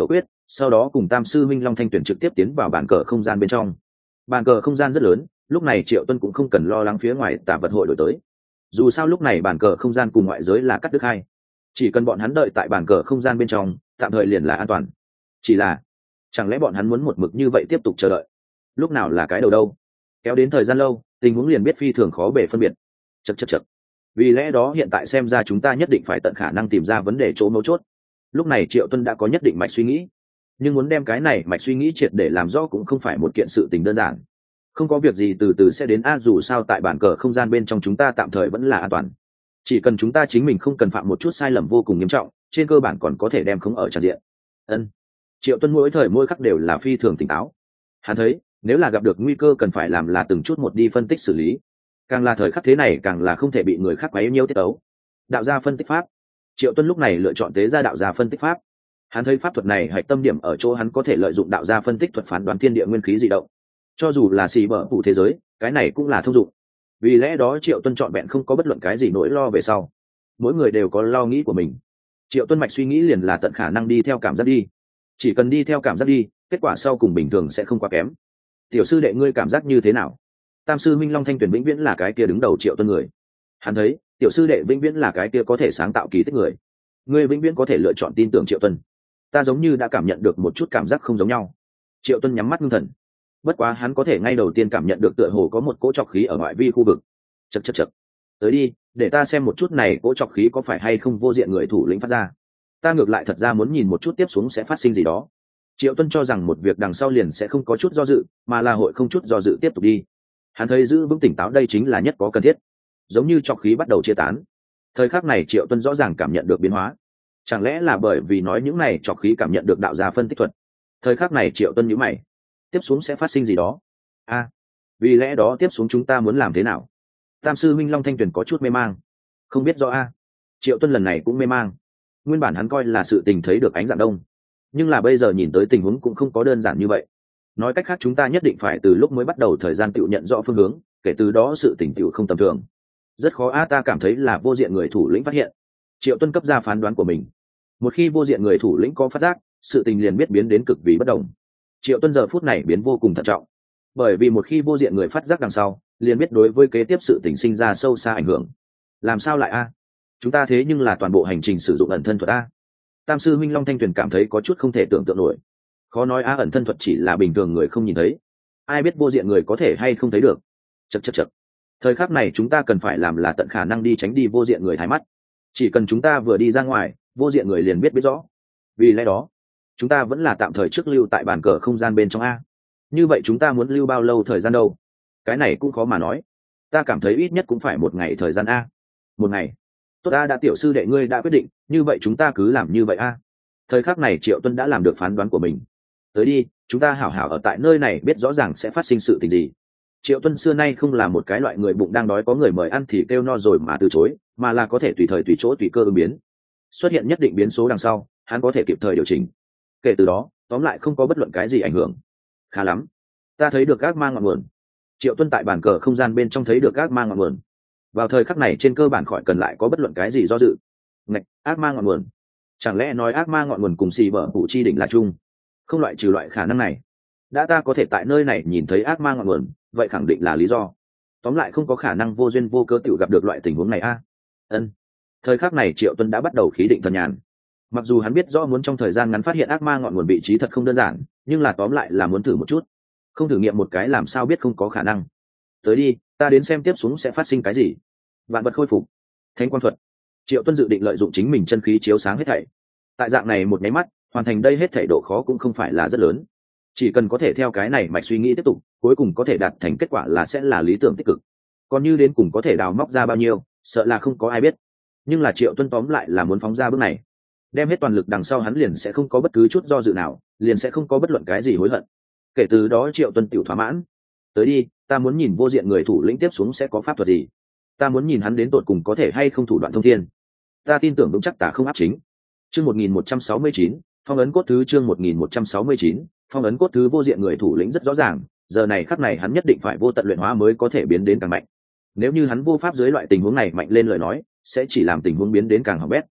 sau đó cùng tam sư minh long thanh tuyển trực tiếp tiến vào bàn cờ không gian bên trong. Bàn cờ không gian rất lớn, lúc này Triệu Tuân cũng không cần lo lắng phía ngoài tà vật hội đổi tới. Dù sao lúc này bàn cờ không gian cùng ngoại giới là cắt đứt hai, chỉ cần bọn hắn đợi tại bàn cờ không gian bên trong tạm thời liền là an toàn. Chỉ là chẳng lẽ bọn hắn muốn một mực như vậy tiếp tục chờ đợi, lúc nào là cái đầu đâu? Kéo đến thời gian lâu, tình huống liền biết phi thường khó bề phân biệt. Chậc chậc chậc. Vì lẽ đó hiện tại xem ra chúng ta nhất định phải tận khả năng tìm ra vấn đề chỗ mấu chốt. Lúc này Triệu Tuân đã có nhất định mạch suy nghĩ, nhưng muốn đem cái này mạch suy nghĩ triệt để làm rõ cũng không phải một kiện sự tình đơn giản. Không có việc gì từ từ sẽ đến a, dù sao tại bản cờ không gian bên trong chúng ta tạm thời vẫn là an toàn. Chỉ cần chúng ta chính mình không cần phạm một chút sai lầm vô cùng nghiêm trọng, trên cơ bản còn có thể đem khống ở tràn diện. Ân. Triệu Tuân mỗi thời mỗi khắc đều là phi thường tỉnh táo. Hắn thấy, nếu là gặp được nguy cơ cần phải làm là từng chút một đi phân tích xử lý. Càng là thời khắc thế này càng là không thể bị người khác quấy nhiễu tiết tấu. Đạo gia phân tích pháp. Triệu Tuân lúc này lựa chọn tế ra đạo gia phân tích pháp. Hắn thấy pháp thuật này hạch tâm điểm ở chỗ hắn có thể lợi dụng đạo gia phân tích thuật phán đoán thiên địa nguyên khí dị động. Cho dù là xì bở phụ thế giới, cái này cũng là thông dụng. Vì lẽ đó Triệu Tuân chọn vẹn không có bất luận cái gì nỗi lo về sau. Mỗi người đều có lo nghĩ của mình. Triệu Tuân mạch suy nghĩ liền là tận khả năng đi theo cảm giác đi. Chỉ cần đi theo cảm giác đi, kết quả sau cùng bình thường sẽ không quá kém. Tiểu sư đệ ngươi cảm giác như thế nào? Tam sư minh long thanh tuyển vĩnh viễn là cái kia đứng đầu Triệu Tuân người. Hắn thấy tiểu sư đệ vĩnh viễn là cái kia có thể sáng tạo kỳ tích người. Ngươi vĩnh viễn có thể lựa chọn tin tưởng Triệu Tuân. Ta giống như đã cảm nhận được một chút cảm giác không giống nhau. Triệu Tuân nhắm mắt ngưng thần. Bất quá hắn có thể ngay đầu tiên cảm nhận được tựa hồ có một cỗ trọc khí ở ngoại vi khu vực. Chậc chậc chậc. Tới đi, để ta xem một chút này cỗ trọc khí có phải hay không vô diện người thủ lĩnh phát ra. Ta ngược lại thật ra muốn nhìn một chút tiếp xuống sẽ phát sinh gì đó. Triệu Tuân cho rằng một việc đằng sau liền sẽ không có chút do dự, mà là hội không chút do dự tiếp tục đi. Hắn thấy giữ vững tỉnh táo đây chính là nhất có cần thiết. Giống như trọc khí bắt đầu chia tán. Thời khắc này Triệu Tuân rõ ràng cảm nhận được biến hóa. Chẳng lẽ là bởi vì nói những này trọc khí cảm nhận được đạo gia phân tích thuật? Thời khắc này Triệu Tuân nhíu mày. Tiếp xuống sẽ phát sinh gì đó? A, à, vì lẽ đó tiếp xuống chúng ta muốn làm thế nào? Tam sư minh long thanh tuyền có chút mê mang. Không biết rõ a. À. Triệu Tuân lần này cũng mê mang. Nguyên bản hắn coi là sự tình thấy được ánh dạng đông, nhưng là bây giờ nhìn tới tình huống cũng không có đơn giản như vậy. Nói cách khác chúng ta nhất định phải từ lúc mới bắt đầu thời gian tự nhận rõ phương hướng, kể từ đó sự tình tự không tầm thường. Rất khó a, ta cảm thấy là vô diện người thủ lĩnh phát hiện. Triệu Tuân cấp ra phán đoán của mình. Một khi vô diện người thủ lĩnh có phát giác, sự tình liền biết biến đến cực vì bất đồng. Triệu Tuân giờ phút này biến vô cùng thận trọng, bởi vì một khi vô diện người phát giác đằng sau, liền biết đối với kế tiếp sự tình sinh ra sâu xa ảnh hưởng. Làm sao lại a? Chúng ta thế nhưng là toàn bộ hành trình sử dụng ẩn thân thuật a. Tam sư minh long thanh tuyền cảm thấy có chút không thể tưởng tượng nổi. Khó nói a, ẩn thân thuật chỉ là bình thường người không nhìn thấy, ai biết vô diện người có thể hay không thấy được. Chậc chậc chậc. Thời khắc này chúng ta cần phải làm là tận khả năng đi tránh đi vô diện người thái mắt. Chỉ cần chúng ta vừa đi ra ngoài, vô diện người liền biết biết rõ. Vì lẽ đó chúng ta vẫn là tạm thời trước lưu tại bàn cờ không gian bên trong a. Như vậy chúng ta muốn lưu bao lâu thời gian đâu? Cái này cũng khó mà nói. Ta cảm thấy ít nhất cũng phải một ngày thời gian a. Một ngày? Tốt a, đã tiểu sư đệ ngươi đã quyết định, như vậy chúng ta cứ làm như vậy a. Thời khắc này Triệu Tuân đã làm được phán đoán của mình. Tới đi, chúng ta hảo hảo ở tại nơi này biết rõ ràng sẽ phát sinh sự tình gì. Triệu Tuân xưa nay không là một cái loại người bụng đang đói có người mời ăn thì kêu no rồi mà từ chối, mà là có thể tùy thời tùy chỗ tùy cơ ứng biến. Xuất hiện nhất định biến số đằng sau, hắn có thể kịp thời điều chỉnh. Kể từ đó, tóm lại không có bất luận cái gì ảnh hưởng. Khá lắm, ta thấy được ác ma ngọn nguồn. Triệu Tuân tại bàn cờ không gian bên trong thấy được ác ma ngọn nguồn. Vào thời khắc này trên cơ bản khỏi cần lại có bất luận cái gì do dự. Ngạch, ác ma ngọn nguồn. Chẳng lẽ nói ác ma ngọn nguồn cùng xì bở phụ chi đỉnh là chung? Không loại trừ loại khả năng này. Đã ta có thể tại nơi này nhìn thấy ác ma ngọn nguồn, vậy khẳng định là lý do. Tóm lại không có khả năng vô duyên vô cớ tiểu gặp được loại tình huống này a. À? Ân. Thời khắc này Triệu Tuân đã bắt đầu khí định thần nhàn. Mặc dù hắn biết rõ muốn trong thời gian ngắn phát hiện ác ma ngọn nguồn vị trí thật không đơn giản, nhưng là tóm lại là muốn thử một chút. Không thử nghiệm một cái làm sao biết không có khả năng. Tới đi, ta đến xem tiếp xuống sẽ phát sinh cái gì. Vạn vật khôi phục. Thánh quang thuật. Triệu Tuân dự định lợi dụng chính mình chân khí chiếu sáng hết thảy. Tại dạng này một nháy mắt, hoàn thành đây hết thảy độ khó cũng không phải là rất lớn. Chỉ cần có thể theo cái này mạch suy nghĩ tiếp tục, cuối cùng có thể đạt thành kết quả là sẽ là lý tưởng tích cực. Còn như đến cùng có thể đào móc ra bao nhiêu, sợ là không có ai biết. Nhưng là Triệu Tuân tóm lại là muốn phóng ra bước này. Đem hết toàn lực đằng sau hắn liền sẽ không có bất cứ chút do dự nào, liền sẽ không có bất luận cái gì hối hận. Kể từ đó Triệu Tuân tiểu thỏa mãn. Tới đi, ta muốn nhìn vô diện người thủ lĩnh tiếp xuống sẽ có pháp thuật gì. Ta muốn nhìn hắn đến tột cùng có thể hay không thủ đoạn thông thiên. Ta tin tưởng vững chắc tả không áp chính. Chương một nghìn một trăm sáu mươi chín, phong ấn cốt thứ chương một nghìn một trăm sáu mươi chín, phong ấn cốt thứ vô diện người thủ lĩnh rất rõ ràng, giờ này khắc này hắn nhất định phải vô tận luyện hóa mới có thể biến đến càng mạnh. Nếu như hắn vô pháp dưới loại tình huống này mạnh lên lời nói, sẽ chỉ làm tình huống biến đến càng hỏng bét.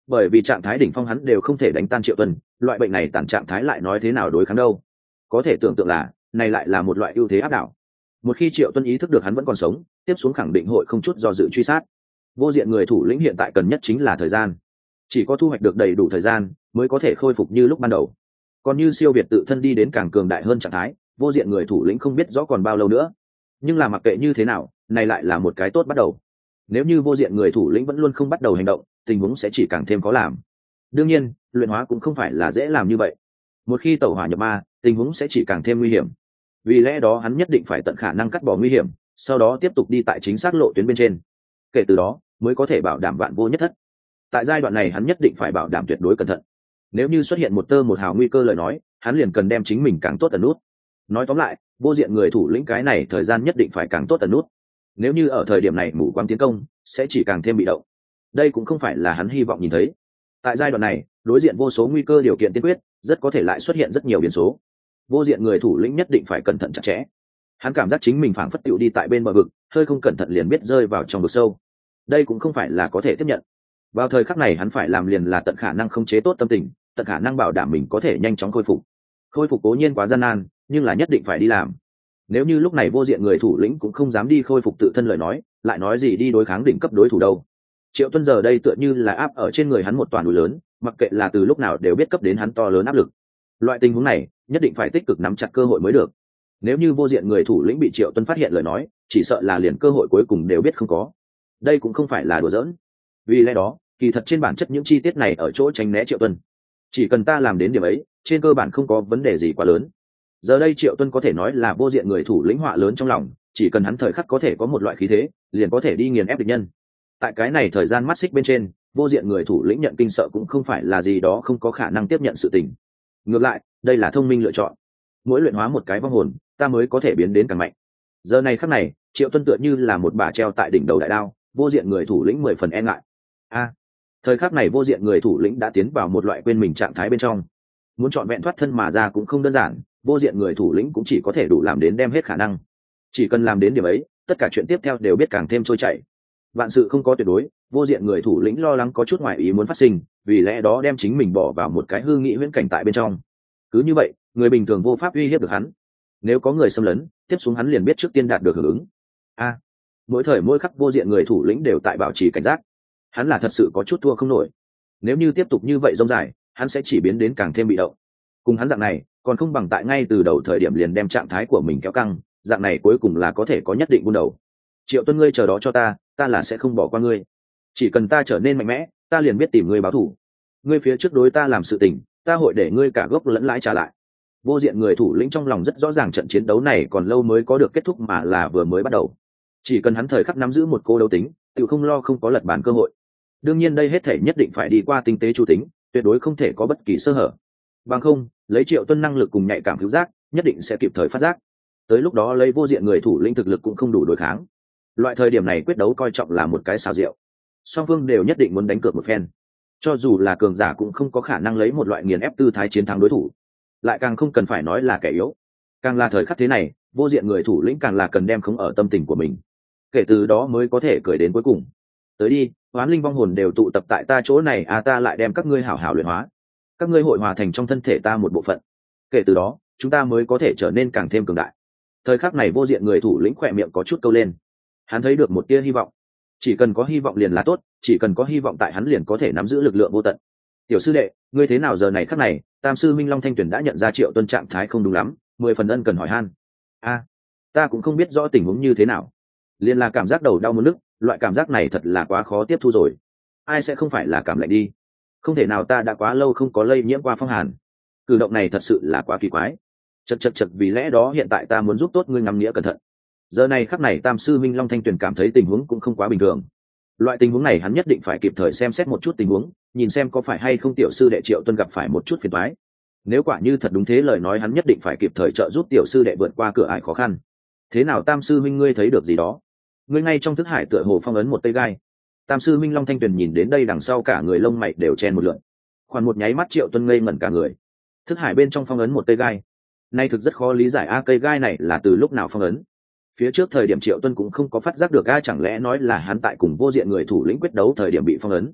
bởi vì trạng thái đỉnh phong hắn đều không thể đánh tan Triệu Tuân, loại bệnh này tàn trạng thái lại nói thế nào đối kháng đâu. Có thể tưởng tượng là này lại là một loại ưu thế áp đảo. Một khi Triệu Tuân ý thức được hắn vẫn còn sống, tiếp xuống khẳng định hội không chút do dự truy sát. Vô diện người thủ lĩnh hiện tại cần nhất chính là thời gian, chỉ có thu hoạch được đầy đủ thời gian mới có thể khôi phục như lúc ban đầu. Còn như siêu việt tự thân đi đến càng cường đại hơn trạng thái, vô diện người thủ lĩnh không biết rõ còn bao lâu nữa. Nhưng là mặc kệ như thế nào, này lại là một cái tốt bắt đầu. Nếu như vô diện người thủ lĩnh vẫn luôn không bắt đầu hành động, tình huống sẽ chỉ càng thêm khó làm. Đương nhiên, luyện hóa cũng không phải là dễ làm như vậy. Một khi tẩu hỏa nhập ma, tình huống sẽ chỉ càng thêm nguy hiểm. Vì lẽ đó hắn nhất định phải tận khả năng cắt bỏ nguy hiểm, sau đó tiếp tục đi tại chính xác lộ tuyến bên trên. Kể từ đó, mới có thể bảo đảm vạn vô nhất thất. Tại giai đoạn này hắn nhất định phải bảo đảm tuyệt đối cẩn thận. Nếu như xuất hiện một tơ một hào nguy cơ lời nói, hắn liền cần đem chính mình càng tốt ẩn nút. Nói tóm lại, vô diện người thủ lĩnh cái này thời gian nhất định phải càng tốt ẩn nút. Nếu như ở thời điểm này mù quáng tiến công, sẽ chỉ càng thêm bị động. Đây cũng không phải là hắn hy vọng nhìn thấy. Tại giai đoạn này, đối diện vô số nguy cơ điều kiện tiên quyết, rất có thể lại xuất hiện rất nhiều biến số. Vô diện người thủ lĩnh nhất định phải cẩn thận chặt chẽ. Hắn cảm giác chính mình phảng phất tựu đi tại bên bờ vực, hơi không cẩn thận liền biết rơi vào trong vực sâu. Đây cũng không phải là có thể tiếp nhận. Vào thời khắc này hắn phải làm liền là tận khả năng khống chế tốt tâm tình, tận khả năng bảo đảm mình có thể nhanh chóng khôi phục. Khôi phục cố nhiên quá gian nan, nhưng là nhất định phải đi làm. Nếu như lúc này vô diện người thủ lĩnh cũng không dám đi khôi phục tự thân lời nói, lại nói gì đi đối kháng đỉnh cấp đối thủ đâu. Triệu Tuân giờ đây tựa như là áp ở trên người hắn một toàn núi lớn, mặc kệ là từ lúc nào đều biết cấp đến hắn to lớn áp lực. Loại tình huống này, nhất định phải tích cực nắm chặt cơ hội mới được. Nếu như vô diện người thủ lĩnh bị Triệu Tuân phát hiện lời nói, chỉ sợ là liền cơ hội cuối cùng đều biết không có. Đây cũng không phải là đùa giỡn. Vì lẽ đó, kỳ thật trên bản chất những chi tiết này ở chỗ tránh né Triệu Tuân. Chỉ cần ta làm đến điểm ấy, trên cơ bản không có vấn đề gì quá lớn. Giờ đây Triệu Tuân có thể nói là vô diện người thủ lĩnh họa lớn trong lòng, chỉ cần hắn thời khắc có thể có một loại khí thế, liền có thể đi nghiền ép địch nhân. Tại cái này thời gian mắt xích bên trên, vô diện người thủ lĩnh nhận kinh sợ cũng không phải là gì đó không có khả năng tiếp nhận sự tình. Ngược lại, đây là thông minh lựa chọn. Mỗi luyện hóa một cái vong hồn, ta mới có thể biến đến càng mạnh. Giờ này khắc này, Triệu Tuân tựa như là một bà treo tại đỉnh đầu đại đao, vô diện người thủ lĩnh mười phần e ngại. A, à, thời khắc này vô diện người thủ lĩnh đã tiến vào một loại quên mình trạng thái bên trong. Muốn chọn vẹn thoát thân mà ra cũng không đơn giản, vô diện người thủ lĩnh cũng chỉ có thể đủ làm đến đem hết khả năng. Chỉ cần làm đến điểm ấy, tất cả chuyện tiếp theo đều biết càng thêm trôi chảy. Vạn sự không có tuyệt đối, vô diện người thủ lĩnh lo lắng có chút ngoại ý muốn phát sinh, vì lẽ đó đem chính mình bỏ vào một cái hư nghị huyễn cảnh tại bên trong. Cứ như vậy, người bình thường vô pháp uy hiếp được hắn. Nếu có người xâm lấn, tiếp xuống hắn liền biết trước tiên đạt được hưởng ứng. A, à, mỗi thời mỗi khắc vô diện người thủ lĩnh đều tại bảo trì cảnh giác. Hắn là thật sự có chút thua không nổi. Nếu như tiếp tục như vậy rông dài, hắn sẽ chỉ biến đến càng thêm bị động. Cùng hắn dạng này, còn không bằng tại ngay từ đầu thời điểm liền đem trạng thái của mình kéo căng, dạng này cuối cùng là có thể có nhất định buôn đầu. Triệu Tuân, ngươi chờ đó cho ta, ta là sẽ không bỏ qua ngươi. Chỉ cần ta trở nên mạnh mẽ, ta liền biết tìm ngươi báo thù. Ngươi phía trước đối ta làm sự tình, ta hội để ngươi cả gốc lẫn lãi trả lại. Vô diện người thủ lĩnh trong lòng rất rõ ràng trận chiến đấu này còn lâu mới có được kết thúc mà là vừa mới bắt đầu. Chỉ cần hắn thời khắc nắm giữ một cô đấu tính, tự không lo không có lật bàn cơ hội. Đương nhiên đây hết thể nhất định phải đi qua tinh tế chu tính, tuyệt đối không thể có bất kỳ sơ hở. Bằng không, lấy Triệu Tuân năng lực cùng nhạy cảm cứu giác, nhất định sẽ kịp thời phát giác. Tới lúc đó lấy vô diện người thủ lĩnh thực lực cũng không đủ đối kháng. Loại thời điểm này quyết đấu coi trọng là một cái xào rượu. Song phương đều nhất định muốn đánh cược một phen. Cho dù là cường giả cũng không có khả năng lấy một loại nghiền ép tư thái chiến thắng đối thủ. Lại càng không cần phải nói là kẻ yếu. Càng là thời khắc thế này, vô diện người thủ lĩnh càng là cần đem khống ở tâm tình của mình. Kể từ đó mới có thể cười đến cuối cùng. Tới đi, oán linh vong hồn đều tụ tập tại ta chỗ này, à ta lại đem các ngươi hảo hảo luyện hóa. Các ngươi hội hòa thành trong thân thể ta một bộ phận. Kể từ đó, chúng ta mới có thể trở nên càng thêm cường đại. Thời khắc này vô diện người thủ lĩnh khỏe miệng có chút câu lên. Hắn thấy được một tia hy vọng. Chỉ cần có hy vọng liền là tốt, chỉ cần có hy vọng tại hắn liền có thể nắm giữ lực lượng vô tận. Tiểu sư đệ, ngươi thế nào giờ này khắc này? Tam sư Minh Long Thanh Tuyển đã nhận ra Triệu Tuân trạng thái không đúng lắm, mười phần ân cần hỏi han. A, à, ta cũng không biết rõ tình huống như thế nào. Liền là cảm giác đầu đau muốn nức, loại cảm giác này thật là quá khó tiếp thu rồi. Ai sẽ không phải là cảm lạnh đi? Không thể nào, ta đã quá lâu không có lây nhiễm qua phong hàn. Cử động này thật sự là quá kỳ quái. Chật chật chật, vì lẽ đó hiện tại ta muốn giúp tốt ngươi ngắm nghĩa cẩn thận. Giờ này khắc này Tam sư Minh Long Thanh Tuyền cảm thấy tình huống cũng không quá bình thường. Loại tình huống này hắn nhất định phải kịp thời xem xét một chút tình huống, nhìn xem có phải hay không tiểu sư đệ Triệu Tuân gặp phải một chút phiền toái. Nếu quả như thật đúng thế lời nói, hắn nhất định phải kịp thời trợ giúp tiểu sư đệ vượt qua cửa ải khó khăn. Thế nào Tam sư Minh, ngươi thấy được gì đó? Ngươi ngay trong thức hải tựa hồ phong ấn một cây gai. Tam sư Minh Long Thanh Tuyền nhìn đến đây đằng sau cả người lông mày đều chen một lượn. Khoảng một nháy mắt Triệu Tuân ngây ngẩn cả người. Thức hải bên trong phong ấn một cây gai. Nay thực rất khó lý giải, a cây gai này là từ lúc nào phong ấn? Phía trước thời điểm Triệu Tuân cũng không có phát giác được, a chẳng lẽ nói là hắn tại cùng vô diện người thủ lĩnh quyết đấu thời điểm bị phong ấn?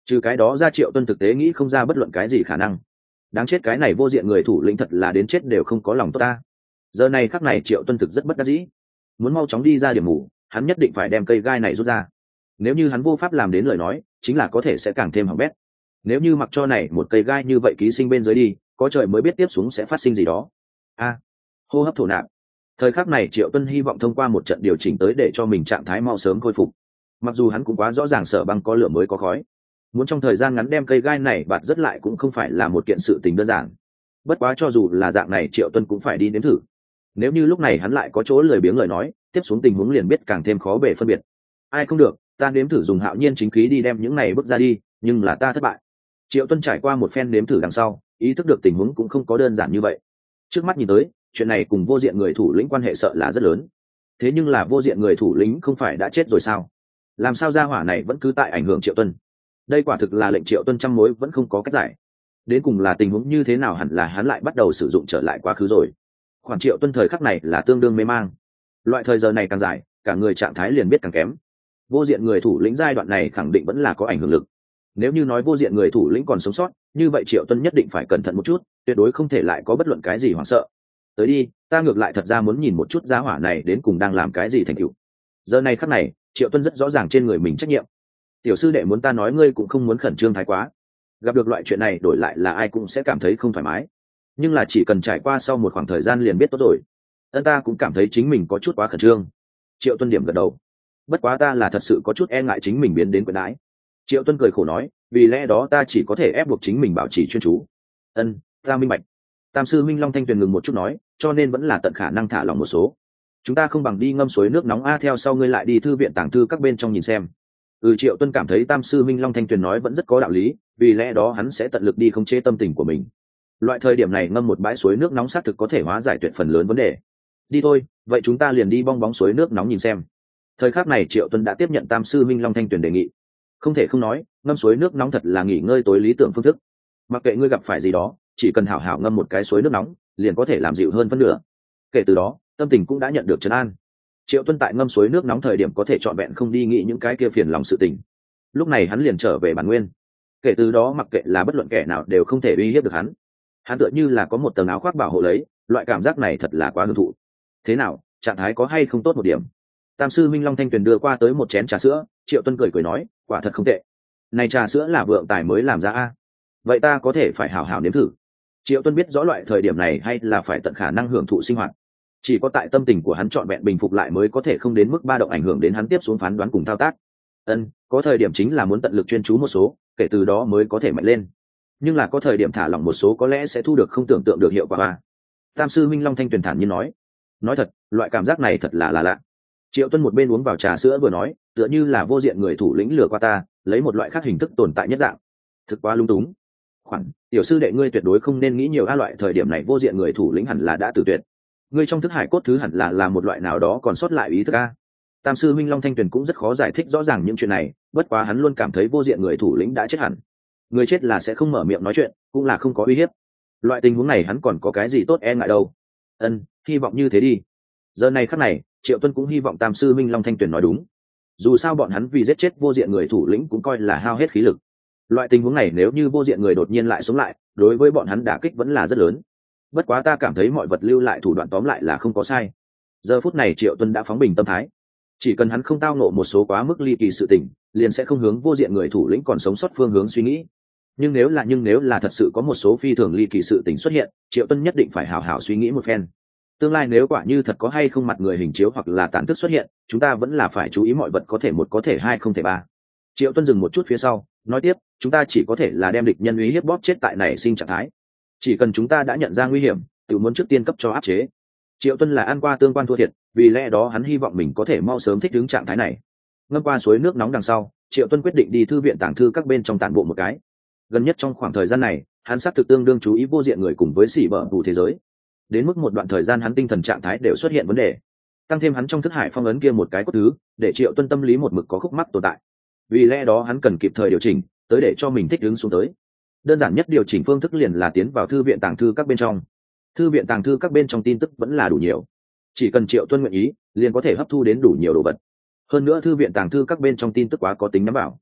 Trừ cái đó ra Triệu Tuân thực tế nghĩ không ra bất luận cái gì khả năng. Đáng chết, cái này vô diện người thủ lĩnh thật là đến chết đều không có lòng tốt ta. Giờ này khắc này Triệu Tuân thực rất bất đắc dĩ, muốn mau chóng đi ra điểm mù, hắn nhất định phải đem cây gai này rút ra. Nếu như hắn vô pháp làm đến lời nói, chính là có thể sẽ càng thêm hỏng bét. Nếu như mặc cho này một cây gai như vậy ký sinh bên dưới đi, có trời mới biết tiếp xuống sẽ phát sinh gì đó. A, hô hấp thổ nạp. Thời khắc này Triệu Tuân hy vọng thông qua một trận điều chỉnh tới để cho mình trạng thái mau sớm khôi phục. Mặc dù hắn cũng quá rõ ràng Sở Băng có lửa mới có khói, muốn trong thời gian ngắn đem cây gai này bạt rất lại cũng không phải là một kiện sự tình đơn giản. Bất quá cho dù là dạng này Triệu Tuân cũng phải đi nếm thử. Nếu như lúc này hắn lại có chỗ lười biếng lời nói, tiếp xuống tình huống liền biết càng thêm khó bề phân biệt. Ai không được, ta nếm thử dùng hạo nhiên chính khí đi đem những này bước ra đi, nhưng là ta thất bại. Triệu Tuân trải qua một phen nếm thử đằng sau, ý thức được tình huống cũng không có đơn giản như vậy. Trước mắt nhìn tới, chuyện này cùng vô diện người thủ lĩnh quan hệ sợ là rất lớn. Thế nhưng là vô diện người thủ lĩnh không phải đã chết rồi sao? Làm sao gia hỏa này vẫn cứ tại ảnh hưởng Triệu Tuân? Đây quả thực là lệnh Triệu Tuân trăm mối vẫn không có cách giải. Đến cùng là tình huống như thế nào, hẳn là hắn lại bắt đầu sử dụng trở lại quá khứ rồi. Khoản Triệu Tuân thời khắc này là tương đương mê mang. Loại thời giờ này càng dài, cả người trạng thái liền biết càng kém. Vô diện người thủ lĩnh giai đoạn này khẳng định vẫn là có ảnh hưởng lực. Nếu như nói vô diện người thủ lĩnh còn sống sót, như vậy Triệu Tuân nhất định phải cẩn thận một chút, tuyệt đối không thể lại có bất luận cái gì hoảng sợ. Tới đi, ta ngược lại thật ra muốn nhìn một chút giá hỏa này đến cùng đang làm cái gì thành tựu. Giờ này khắc này, Triệu Tuân rất rõ ràng trên người mình trách nhiệm. Tiểu sư đệ muốn ta nói ngươi cũng không muốn khẩn trương thái quá. Gặp được loại chuyện này đổi lại là ai cũng sẽ cảm thấy không thoải mái. Nhưng là chỉ cần trải qua sau một khoảng thời gian liền biết tốt rồi. Ân, ta cũng cảm thấy chính mình có chút quá khẩn trương. Triệu Tuân điểm gật đầu. Bất quá ta là thật sự có chút e ngại chính mình biến đến quyền đãi. Triệu Tuân cười khổ nói, vì lẽ đó ta chỉ có thể ép buộc chính mình bảo trì chuyên chú. Ân, ta minh bạch. Tam sư Minh Long Thanh Tuyền ngừng một chút nói, cho nên vẫn là tận khả năng thả lỏng một số. Chúng ta không bằng đi ngâm suối nước nóng a, theo sau ngươi lại đi thư viện tàng thư các bên trong nhìn xem. Ừ, Triệu Tuân cảm thấy Tam sư Minh Long Thanh Tuyền nói vẫn rất có đạo lý, vì lẽ đó hắn sẽ tận lực đi khống chế tâm tình của mình. Loại thời điểm này ngâm một bãi suối nước nóng xác thực có thể hóa giải tuyệt phần lớn vấn đề. Đi thôi, vậy chúng ta liền đi bong bóng suối nước nóng nhìn xem. Thời khắc này Triệu Tuân đã tiếp nhận Tam sư Minh Long Thanh Tuyền đề nghị. Không thể không nói, ngâm suối nước nóng thật là nghỉ ngơi tối lý tưởng phương thức. Mặc kệ ngươi gặp phải gì đó, chỉ cần hảo hảo ngâm một cái suối nước nóng, liền có thể làm dịu hơn phân nửa. Kể từ đó, tâm tình cũng đã nhận được trấn an. Triệu Tuân tại ngâm suối nước nóng thời điểm có thể trọn vẹn không đi nghĩ những cái kia phiền lòng sự tình. Lúc này hắn liền trở về bản nguyên. Kể từ đó mặc kệ là bất luận kẻ nào đều không thể uy hiếp được hắn. Hắn tựa như là có một tầng áo khoác bảo hộ lấy, loại cảm giác này thật là quá hưởng thụ. Thế nào, trạng thái có hay không tốt một điểm? Tam sư Minh Long Thanh Tuyền đưa qua tới một chén trà sữa, Triệu Tuân cười cười nói, quả thật không tệ. Này trà sữa là vượng tài mới làm ra a. Vậy ta có thể phải hảo hảo nếm thử. Triệu Tuân biết rõ loại thời điểm này hay là phải tận khả năng hưởng thụ sinh hoạt. Chỉ có tại tâm tình của hắn trọn vẹn bình phục lại mới có thể không đến mức ba động ảnh hưởng đến hắn tiếp xuống phán đoán cùng thao tác. Ân, có thời điểm chính là muốn tận lực chuyên chú một số, kể từ đó mới có thể mạnh lên. Nhưng là có thời điểm thả lỏng một số có lẽ sẽ thu được không tưởng tượng được hiệu quả ba. Tam sư Minh Long Thanh Tuyền thản nhiên nói. Nói thật, loại cảm giác này thật là là lạ. Triệu Tuân một bên uống vào trà sữa vừa nói, tựa như là vô diện người thủ lĩnh lừa qua ta, lấy một loại khác hình thức tồn tại nhất dạng. Thực quá lung túng. Khoản, tiểu sư đệ ngươi tuyệt đối không nên nghĩ nhiều a, loại thời điểm này vô diện người thủ lĩnh hẳn là đã tử tuyệt. Ngươi trong thức hải cốt thứ hẳn là là một loại nào đó còn sót lại ý thức a. Tam sư Minh Long Thanh Tuyền cũng rất khó giải thích rõ ràng những chuyện này, bất quá hắn luôn cảm thấy vô diện người thủ lĩnh đã chết hẳn. Người chết là sẽ không mở miệng nói chuyện, cũng là không có uy hiếp. Loại tình huống này hắn còn có cái gì tốt e ngại đâu. Ân, hy vọng như thế đi. Giờ này khắc này, Triệu Tuân cũng hy vọng Tam sư Minh Long Thanh Tuyền nói đúng. Dù sao bọn hắn vì giết chết vô diện người thủ lĩnh cũng coi là hao hết khí lực. Loại tình huống này nếu như vô diện người đột nhiên lại sống lại, đối với bọn hắn đả kích vẫn là rất lớn. Bất quá ta cảm thấy mọi vật lưu lại thủ đoạn tóm lại là không có sai. Giờ phút này Triệu Tuân đã phóng bình tâm thái. Chỉ cần hắn không tao nộ một số quá mức ly kỳ sự tình, liền sẽ không hướng vô diện người thủ lĩnh còn sống sót phương hướng suy nghĩ. Nhưng nếu là nhưng nếu là thật sự có một số phi thường ly kỳ sự tình xuất hiện, Triệu Tuân nhất định phải hào hào suy nghĩ một phen. Tương lai nếu quả như thật có hay không mặt người hình chiếu hoặc là tàn thức xuất hiện, chúng ta vẫn là phải chú ý mọi vật có thể một có thể hai không thể ba. Triệu Tuân dừng một chút phía sau, nói tiếp, chúng ta chỉ có thể là đem địch nhân uy hiếp bóp chết tại nảy sinh trạng thái. Chỉ cần chúng ta đã nhận ra nguy hiểm, tự muốn trước tiên cấp cho áp chế. Triệu Tuân là ăn qua tương quan thua thiệt, vì lẽ đó hắn hy vọng mình có thể mau sớm thích ứng trạng thái này. Ngâm qua suối nước nóng đằng sau, Triệu Tuân quyết định đi thư viện tàng thư các bên trong tản bộ một cái. Gần nhất trong khoảng thời gian này, hắn xác thực tương đương chú ý vô diện người cùng với xỉ bở đủ thế giới. Đến mức một đoạn thời gian hắn tinh thần trạng thái đều xuất hiện vấn đề. Tăng thêm hắn trong thức hải phong ấn kia một cái cốt thứ, để Triệu Tuân tâm lý một mực có khúc mắc tồn tại. Vì lẽ đó hắn cần kịp thời điều chỉnh, tới để cho mình thích ứng xuống tới. Đơn giản nhất điều chỉnh phương thức liền là tiến vào thư viện tàng thư các bên trong. Thư viện tàng thư các bên trong tin tức vẫn là đủ nhiều. Chỉ cần Triệu Tuân nguyện ý, liền có thể hấp thu đến đủ nhiều đồ vật. Hơn nữa thư viện tàng thư các bên trong tin tức quá có tính nắm bảo.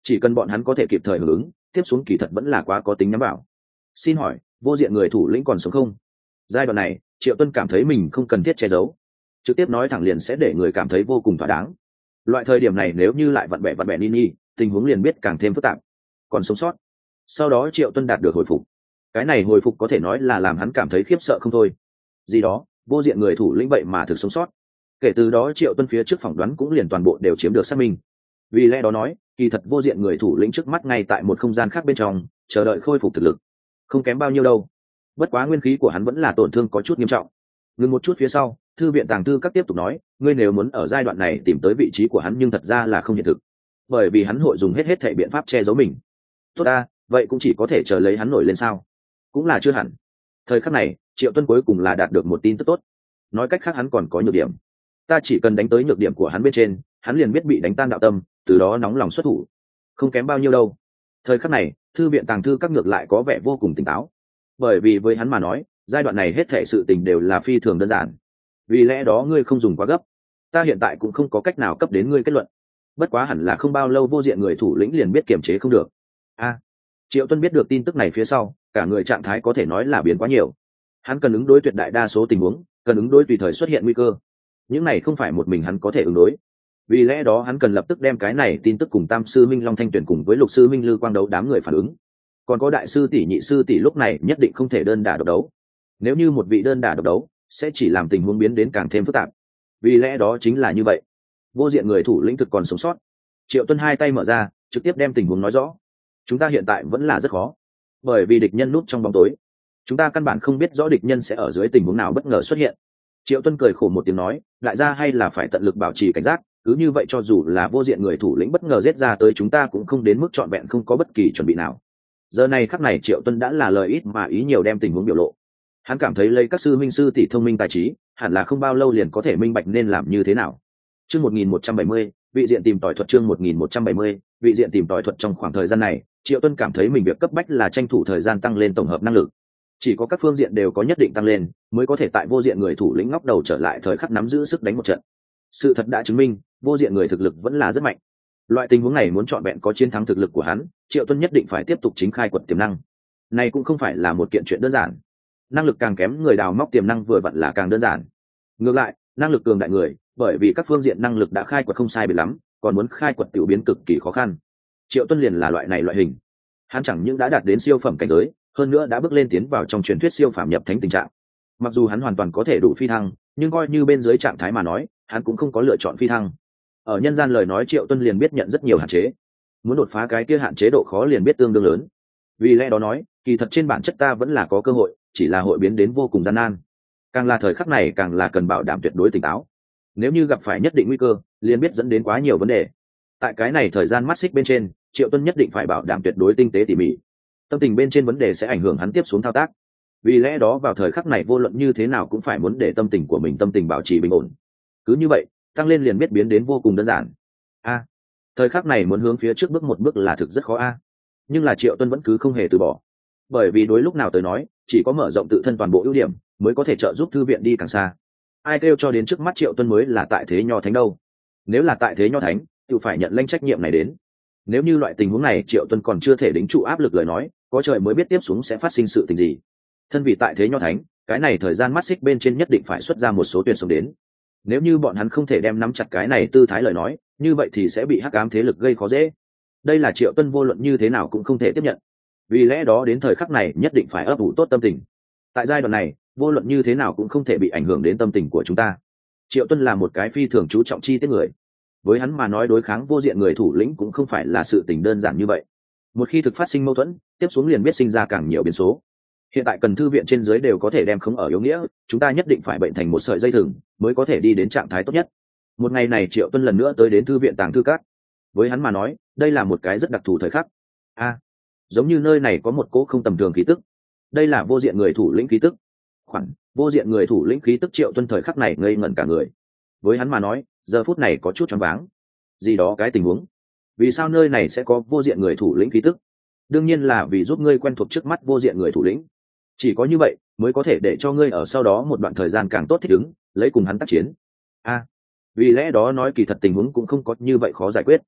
chỉ cần bọn hắn có thể kịp thời hưởng ứng, tiếp xuống kỳ thật vẫn là quá có tính nhắm vào. Xin hỏi vô diện người thủ lĩnh còn sống không? Giai đoạn này Triệu Tuân cảm thấy mình không cần thiết che giấu, trực tiếp nói thẳng liền sẽ để người cảm thấy vô cùng thỏa đáng. Loại thời điểm này nếu như lại vặn bẹ vặn bẹ ni ni, tình huống liền biết càng thêm phức tạp. Còn sống sót. Sau đó Triệu Tuân đạt được hồi phục. Cái này hồi phục có thể nói là làm hắn cảm thấy khiếp sợ không thôi. Gì đó, vô diện người thủ lĩnh vậy mà thực sống sót. Kể từ đó Triệu Tuân phía trước phỏng đoán cũng liền toàn bộ đều chiếm được xác minh. Vì lẽ đó nói, kỳ thật vô diện người thủ lĩnh trước mắt ngay tại một không gian khác bên trong, chờ đợi khôi phục thực lực. Không kém bao nhiêu đâu. Bất quá nguyên khí của hắn vẫn là tổn thương có chút nghiêm trọng. Ngừng một chút phía sau, thư viện tàng thư các tiếp tục nói, ngươi nếu muốn ở giai đoạn này tìm tới vị trí của hắn nhưng thật ra là không hiện thực, bởi vì hắn hội dùng hết hết thảy biện pháp che giấu mình. Tốt ta, vậy cũng chỉ có thể chờ lấy hắn nổi lên sao? Cũng là chưa hẳn. Thời khắc này Triệu Tuân cuối cùng là đạt được một tin tức tốt. Nói cách khác hắn còn có nhược điểm, ta chỉ cần đánh tới nhược điểm của hắn bên trên, hắn liền biết bị đánh tan đạo tâm, từ đó nóng lòng xuất thủ. Không kém bao nhiêu đâu. Thời khắc này thư viện tàng thư các ngược lại có vẻ vô cùng tỉnh táo, bởi vì với hắn mà nói giai đoạn này hết thảy sự tình đều là phi thường đơn giản. Vì lẽ đó ngươi không dùng quá gấp, ta hiện tại cũng không có cách nào cấp đến ngươi kết luận. Bất quá hẳn là không bao lâu vô diện người thủ lĩnh liền biết kiềm chế không được. A. Triệu Tuân biết được tin tức này phía sau, cả người trạng thái có thể nói là biến quá nhiều. Hắn cần ứng đối tuyệt đại đa số tình huống, cần ứng đối tùy thời xuất hiện nguy cơ. Những này không phải một mình hắn có thể ứng đối. Vì lẽ đó hắn cần lập tức đem cái này tin tức cùng Tam sư Minh Long Thanh Tuyển cùng với Lục sư Minh Lư Quang Đấu đám người phản ứng. Còn có đại sư tỷ nhị sư tỷ lúc này nhất định không thể đơn đả độc đấu. Nếu như một vị đơn đả độc đấu, sẽ chỉ làm tình huống biến đến càng thêm phức tạp. Vì lẽ đó chính là như vậy. Vô diện người thủ lĩnh thực còn sống sót. Triệu Tuân hai tay mở ra, trực tiếp đem tình huống nói rõ. Chúng ta hiện tại vẫn là rất khó, bởi vì địch nhân núp trong bóng tối, chúng ta căn bản không biết rõ địch nhân sẽ ở dưới tình huống nào bất ngờ xuất hiện. Triệu Tuân cười khổ một tiếng nói, đại gia hay là phải tận lực bảo trì cảnh giác, cứ như vậy cho dù là vô diện người thủ lĩnh bất ngờ giết ra tới chúng ta cũng không đến mức trọn vẹn không có bất kỳ chuẩn bị nào. Giờ này khắc này Triệu Tuân đã là lời ít mà ý nhiều đem tình huống biểu lộ. Hắn cảm thấy lấy các sư minh sư tỷ thông minh tài trí, hẳn là không bao lâu liền có thể minh bạch nên làm như thế nào. Chương một nghìn một trăm bảy mươi, vị diện tìm tòi thuật chương một nghìn một trăm bảy mươi, vị diện tìm tòi thuật trong khoảng thời gian này, Triệu Tuân cảm thấy mình việc cấp bách là tranh thủ thời gian tăng lên tổng hợp năng lực. Chỉ có các phương diện đều có nhất định tăng lên, mới có thể tại vô diện người thủ lĩnh ngóc đầu trở lại thời khắc nắm giữ sức đánh một trận. Sự thật đã chứng minh, vô diện người thực lực vẫn là rất mạnh. Loại tình huống này muốn trọn vẹn có chiến thắng thực lực của hắn, Triệu Tuân nhất định phải tiếp tục chính khai quật tiềm năng. Này cũng không phải là một kiện chuyện đơn giản. Năng lực càng kém người đào móc tiềm năng vừa vặn là càng đơn giản. Ngược lại, năng lực cường đại người, bởi vì các phương diện năng lực đã khai quật không sai biệt lắm, còn muốn khai quật tiểu biến cực kỳ khó khăn. Triệu Tuân liền là loại này loại hình. Hắn chẳng những đã đạt đến siêu phẩm cảnh giới, hơn nữa đã bước lên tiến vào trong truyền thuyết siêu phàm nhập thánh tình trạng. Mặc dù hắn hoàn toàn có thể đủ phi thăng, nhưng coi như bên dưới trạng thái mà nói, hắn cũng không có lựa chọn phi thăng. Ở nhân gian lời nói Triệu Tuân liền biết nhận rất nhiều hạn chế. Muốn đột phá cái kia hạn chế độ khó liền biết tương đương lớn. Vì lẽ đó nói, kỳ thật trên bản chất ta vẫn là có cơ hội, chỉ là hội biến đến vô cùng gian nan. Càng là thời khắc này càng là cần bảo đảm tuyệt đối tỉnh táo. Nếu như gặp phải nhất định nguy cơ, liền biết dẫn đến quá nhiều vấn đề. Tại cái này thời gian mắt xích bên trên, Triệu Tuân nhất định phải bảo đảm tuyệt đối tinh tế tỉ mỉ. Tâm tình bên trên vấn đề sẽ ảnh hưởng hắn tiếp xuống thao tác. Vì lẽ đó vào thời khắc này vô luận như thế nào cũng phải muốn để tâm tình của mình tâm tình bảo trì bình ổn. Cứ như vậy, tăng lên liền biết biến đến vô cùng đơn giản. A, thời khắc này muốn hướng phía trước bước một bước là thực rất khó a. Nhưng là Triệu Tuân vẫn cứ không hề từ bỏ. Bởi vì đối lúc nào tới nói, chỉ có mở rộng tự thân toàn bộ ưu điểm, mới có thể trợ giúp thư viện đi càng xa. Ai kêu cho đến trước mắt Triệu Tuân mới là tại thế nho thánh đâu. Nếu là tại thế nho thánh, tự phải nhận lãnh trách nhiệm này đến. Nếu như loại tình huống này Triệu Tuân còn chưa thể đính trụ áp lực lời nói, có trời mới biết tiếp xuống sẽ phát sinh sự tình gì. Thân vị tại thế nho thánh, cái này thời gian mắt xích bên trên nhất định phải xuất ra một số tuyển sống đến. Nếu như bọn hắn không thể đem nắm chặt cái này tư thái lời nói, như vậy thì sẽ bị hắc ám thế lực gây khó dễ. Đây là Triệu Tuân vô luận như thế nào cũng không thể tiếp nhận. Vì lẽ đó đến thời khắc này nhất định phải ấp ủ tốt tâm tình. Tại giai đoạn này, vô luận như thế nào cũng không thể bị ảnh hưởng đến tâm tình của chúng ta. Triệu Tuân là một cái phi thường chú trọng chi tiết người. Với hắn mà nói đối kháng vô diện người thủ lĩnh cũng không phải là sự tình đơn giản như vậy. Một khi thực phát sinh mâu thuẫn, tiếp xuống liền biết sinh ra càng nhiều biến số. Hiện tại cần thư viện trên dưới đều có thể đem khống ở yếu nghĩa, chúng ta nhất định phải bệnh thành một sợi dây thừng, mới có thể đi đến trạng thái tốt nhất. Một ngày này Triệu Tuân lần nữa tới đến thư viện tàng thư các. Với hắn mà nói, đây là một cái rất đặc thù thời khắc. A, à, giống như nơi này có một cỗ không tầm thường khí tức. Đây là vô diện người thủ lĩnh khí tức. Khoản vô diện người thủ lĩnh khí tức Triệu Tuân thời khắc này ngây ngẩn cả người. Với hắn mà nói, giờ phút này có chút choáng váng. Gì đó cái tình huống? Vì sao nơi này sẽ có vô diện người thủ lĩnh khí tức? Đương nhiên là vì giúp ngươi quen thuộc trước mắt vô diện người thủ lĩnh. Chỉ có như vậy mới có thể để cho ngươi ở sau đó một đoạn thời gian càng tốt thích ứng, lấy cùng hắn tác chiến. A, à, vì lẽ đó nói kỳ thật tình huống cũng không có như vậy khó giải quyết.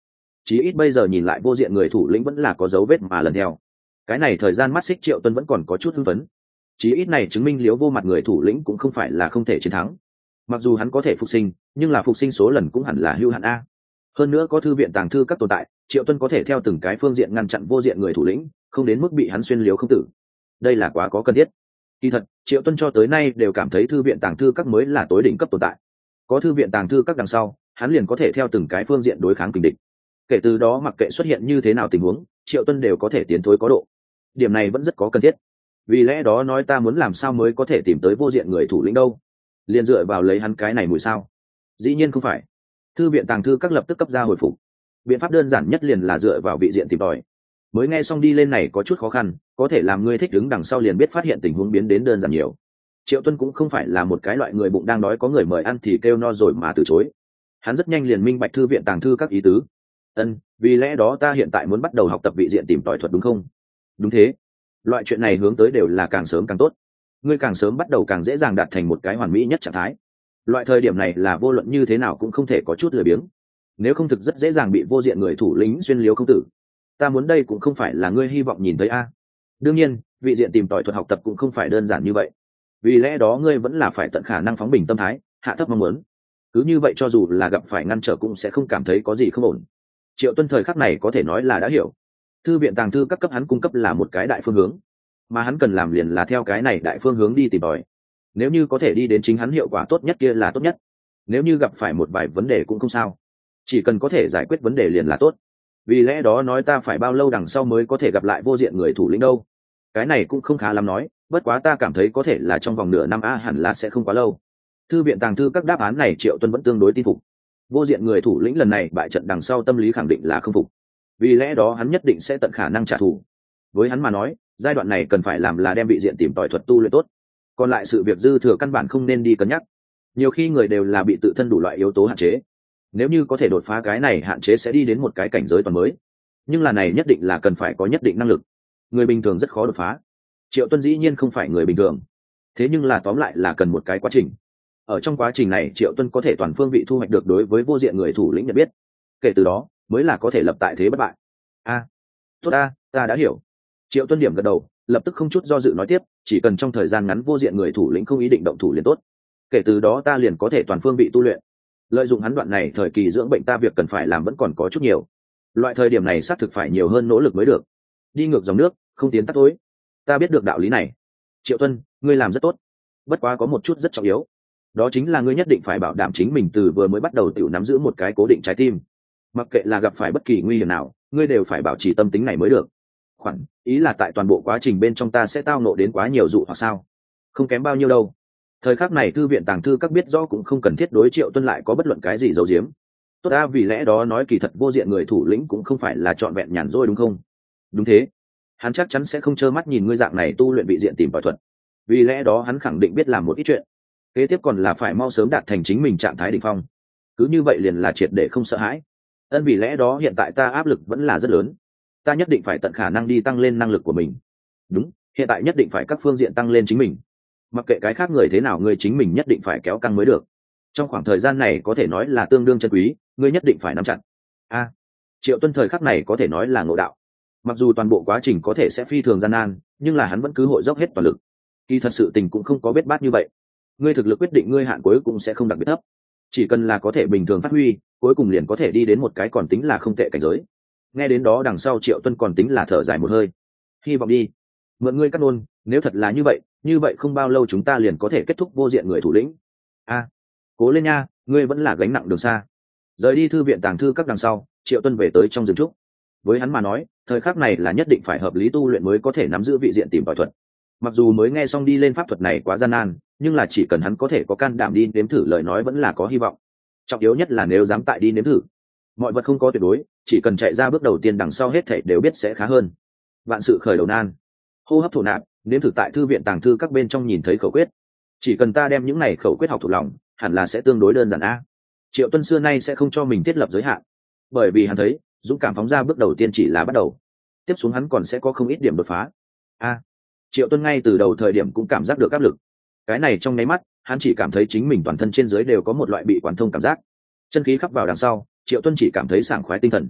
chí ít bây giờ nhìn lại vô diện người thủ lĩnh vẫn là có dấu vết mà lần theo. Cái này thời gian mắt xích Triệu Tuân vẫn còn có chút hưng phấn, chí ít này chứng minh liếu vô mặt người thủ lĩnh cũng không phải là không thể chiến thắng. Mặc dù hắn có thể phục sinh, nhưng là phục sinh số lần cũng hẳn là hữu hạn a. Hơn nữa có thư viện tàng thư các tồn tại, Triệu Tuân có thể theo từng cái phương diện ngăn chặn vô diện người thủ lĩnh, không đến mức bị hắn xuyên liếu không tử. Đây là quá có cần thiết. Kỳ thật, Triệu Tuân cho tới nay đều cảm thấy thư viện tàng thư các mới là tối đỉnh cấp tồn tại. Có thư viện tàng thư các đằng sau, hắn liền có thể theo từng cái phương diện đối kháng kình địch. Kể từ đó mặc kệ xuất hiện như thế nào tình huống, Triệu Tuân đều có thể tiến thối có độ. Điểm này vẫn rất có cần thiết. Vì lẽ đó nói ta muốn làm sao mới có thể tìm tới vô diện người thủ lĩnh đâu? Liền dựa vào lấy hắn cái này mùi sao? Dĩ nhiên không phải. Thư viện tàng thư các lập tức cấp ra hồi phục. Biện pháp đơn giản nhất liền là dựa vào vị diện tìm tòi. Mới nghe xong đi lên này có chút khó khăn, có thể làm ngươi thích đứng đằng sau liền biết phát hiện tình huống biến đến đơn giản nhiều. Triệu Tuân cũng không phải là một cái loại người bụng đang đói có người mời ăn thì kêu no rồi mà từ chối. Hắn rất nhanh liền minh bạch thư viện tàng thư các ý tứ. Ân, vì lẽ đó ta hiện tại muốn bắt đầu học tập vị diện tìm tòi thuật đúng không? Đúng thế. Loại chuyện này hướng tới đều là càng sớm càng tốt. Ngươi càng sớm bắt đầu càng dễ dàng đạt thành một cái hoàn mỹ nhất trạng thái. Loại thời điểm này là vô luận như thế nào cũng không thể có chút lười biếng. Nếu không thực rất dễ dàng bị vô diện người thủ lĩnh xuyên liếu không tử. Ta muốn đây cũng không phải là ngươi hy vọng nhìn thấy a. Đương nhiên, vị diện tìm tòi thuật học tập cũng không phải đơn giản như vậy. Vì lẽ đó ngươi vẫn là phải tận khả năng phóng bình tâm thái, hạ thấp mong muốn. Cứ như vậy cho dù là gặp phải ngăn trở cũng sẽ không cảm thấy có gì không ổn. Triệu Tuân thời khắc này có thể nói là đã hiểu. Thư viện tàng thư các cấp hắn cung cấp là một cái đại phương hướng, mà hắn cần làm liền là theo cái này đại phương hướng đi tìm tòi. Nếu như có thể đi đến chính hắn hiệu quả tốt nhất kia là tốt nhất. Nếu như gặp phải một vài vấn đề cũng không sao, chỉ cần có thể giải quyết vấn đề liền là tốt. Vì lẽ đó nói ta phải bao lâu đằng sau mới có thể gặp lại vô diện người thủ lĩnh đâu? Cái này cũng không khá lắm nói, bất quá ta cảm thấy có thể là trong vòng nửa năm a, hẳn là sẽ không quá lâu. Thư viện tàng thư các đáp án này Triệu Tuân vẫn tương đối tin phục. Vô diện người thủ lĩnh lần này bại trận đằng sau tâm lý khẳng định là không phục, vì lẽ đó hắn nhất định sẽ tận khả năng trả thù. Với hắn mà nói, giai đoạn này cần phải làm là đem vị diện tìm tòi thuật tu luyện tốt, còn lại sự việc dư thừa căn bản không nên đi cân nhắc. Nhiều khi người đều là bị tự thân đủ loại yếu tố hạn chế, nếu như có thể đột phá cái này hạn chế sẽ đi đến một cái cảnh giới toàn mới, nhưng là này nhất định là cần phải có nhất định năng lực, người bình thường rất khó đột phá. Triệu Tuân dĩ nhiên không phải người bình thường, thế nhưng là tóm lại là cần một cái quá trình. Ở trong quá trình này Triệu Tuân có thể toàn phương vị thu hoạch được đối với vô diện người thủ lĩnh nhận biết, kể từ đó mới là có thể lập tại thế bất bại. A, tốt a, ta đã hiểu. Triệu Tuân điểm gật đầu, lập tức không chút do dự nói tiếp, chỉ cần trong thời gian ngắn vô diện người thủ lĩnh không ý định động thủ liền tốt, kể từ đó ta liền có thể toàn phương vị tu luyện. Lợi dụng hắn đoạn này thời kỳ dưỡng bệnh ta việc cần phải làm vẫn còn có chút nhiều, loại thời điểm này xác thực phải nhiều hơn nỗ lực mới được. Đi ngược dòng nước, không tiến tắt tối. Ta biết được đạo lý này. Triệu Tuân, ngươi làm rất tốt, bất quá có một chút rất trọng yếu, đó chính là ngươi nhất định phải bảo đảm chính mình từ vừa mới bắt đầu tự nắm giữ một cái cố định trái tim. Mặc kệ là gặp phải bất kỳ nguy hiểm nào, ngươi đều phải bảo trì tâm tính này mới được. Khoản ý là tại toàn bộ quá trình bên trong ta sẽ tao nộ đến quá nhiều dụ hoặc sao? Không kém bao nhiêu đâu. Thời khắc này thư viện tàng thư các biết rõ cũng không cần thiết đối Triệu Tuân lại có bất luận cái gì giấu giếm. Tốt a, vì lẽ đó nói kỳ thật vô diện người thủ lĩnh cũng không phải là trọn vẹn nhàn rỗi đúng không? Đúng thế. Hắn chắc chắn sẽ không trơ mắt nhìn ngươi dạng này tu luyện vị diện tìm tòi thuật. Vì lẽ đó hắn khẳng định biết làm một ít chuyện. Kế tiếp còn là phải mau sớm đạt thành chính mình trạng thái đỉnh phong. Cứ như vậy liền là triệt để không sợ hãi. Ân, vì lẽ đó hiện tại ta áp lực vẫn là rất lớn. Ta nhất định phải tận khả năng đi tăng lên năng lực của mình. Đúng, hiện tại nhất định phải các phương diện tăng lên chính mình. Mặc kệ cái khác người thế nào, ngươi chính mình nhất định phải kéo căng mới được. Trong khoảng thời gian này có thể nói là tương đương chân quý, ngươi nhất định phải nắm chặt. A, Triệu Tuân thời khắc này có thể nói là ngộ đạo. Mặc dù toàn bộ quá trình có thể sẽ phi thường gian nan, nhưng là hắn vẫn cứ hội dốc hết toàn lực. Kỳ thật sự tình cũng không có bết bát như vậy. Ngươi thực lực quyết định ngươi hạn cuối cũng sẽ không đặc biệt thấp. Chỉ cần là có thể bình thường phát huy, cuối cùng liền có thể đi đến một cái còn tính là không tệ cảnh giới. Nghe đến đó đằng sau Triệu Tuân còn tính là thở dài một hơi. Hy vọng đi. Mượn ngươi cắt nôn, nếu thật là như vậy, như vậy không bao lâu chúng ta liền có thể kết thúc vô diện người thủ lĩnh. A, cố lên nha, ngươi vẫn là gánh nặng đường xa. Rời đi thư viện tàng thư các đằng sau, Triệu Tuân về tới trong rừng trúc. Với hắn mà nói, thời khắc này là nhất định phải hợp lý tu luyện mới có thể nắm giữ vị diện tìm tòi thuật. Mặc dù mới nghe xong đi lên pháp thuật này quá gian nan, nhưng là chỉ cần hắn có thể có can đảm đi nếm thử lời nói vẫn là có hy vọng. Trọng yếu nhất là nếu dám tại đi nếm thử. Mọi vật không có tuyệt đối, chỉ cần chạy ra bước đầu tiên đằng sau hết thảy đều biết sẽ khá hơn. Vạn sự khởi đầu nan. Hô hấp thổ nạp, nếm thử tại thư viện tàng thư các bên trong nhìn thấy khẩu quyết. Chỉ cần ta đem những này khẩu quyết học thuộc lòng, hẳn là sẽ tương đối đơn giản a. Triệu Tuân xưa nay sẽ không cho mình thiết lập giới hạn, bởi vì hắn thấy dũng cảm phóng ra bước đầu tiên chỉ là bắt đầu, tiếp xuống hắn còn sẽ có không ít điểm đột phá. A, Triệu Tuân ngay từ đầu thời điểm cũng cảm giác được áp lực. Cái này trong nháy mắt, hắn chỉ cảm thấy chính mình toàn thân trên dưới đều có một loại bị quán thông cảm giác. Chân khí khắp vào đằng sau, Triệu Tuân chỉ cảm thấy sảng khoái tinh thần.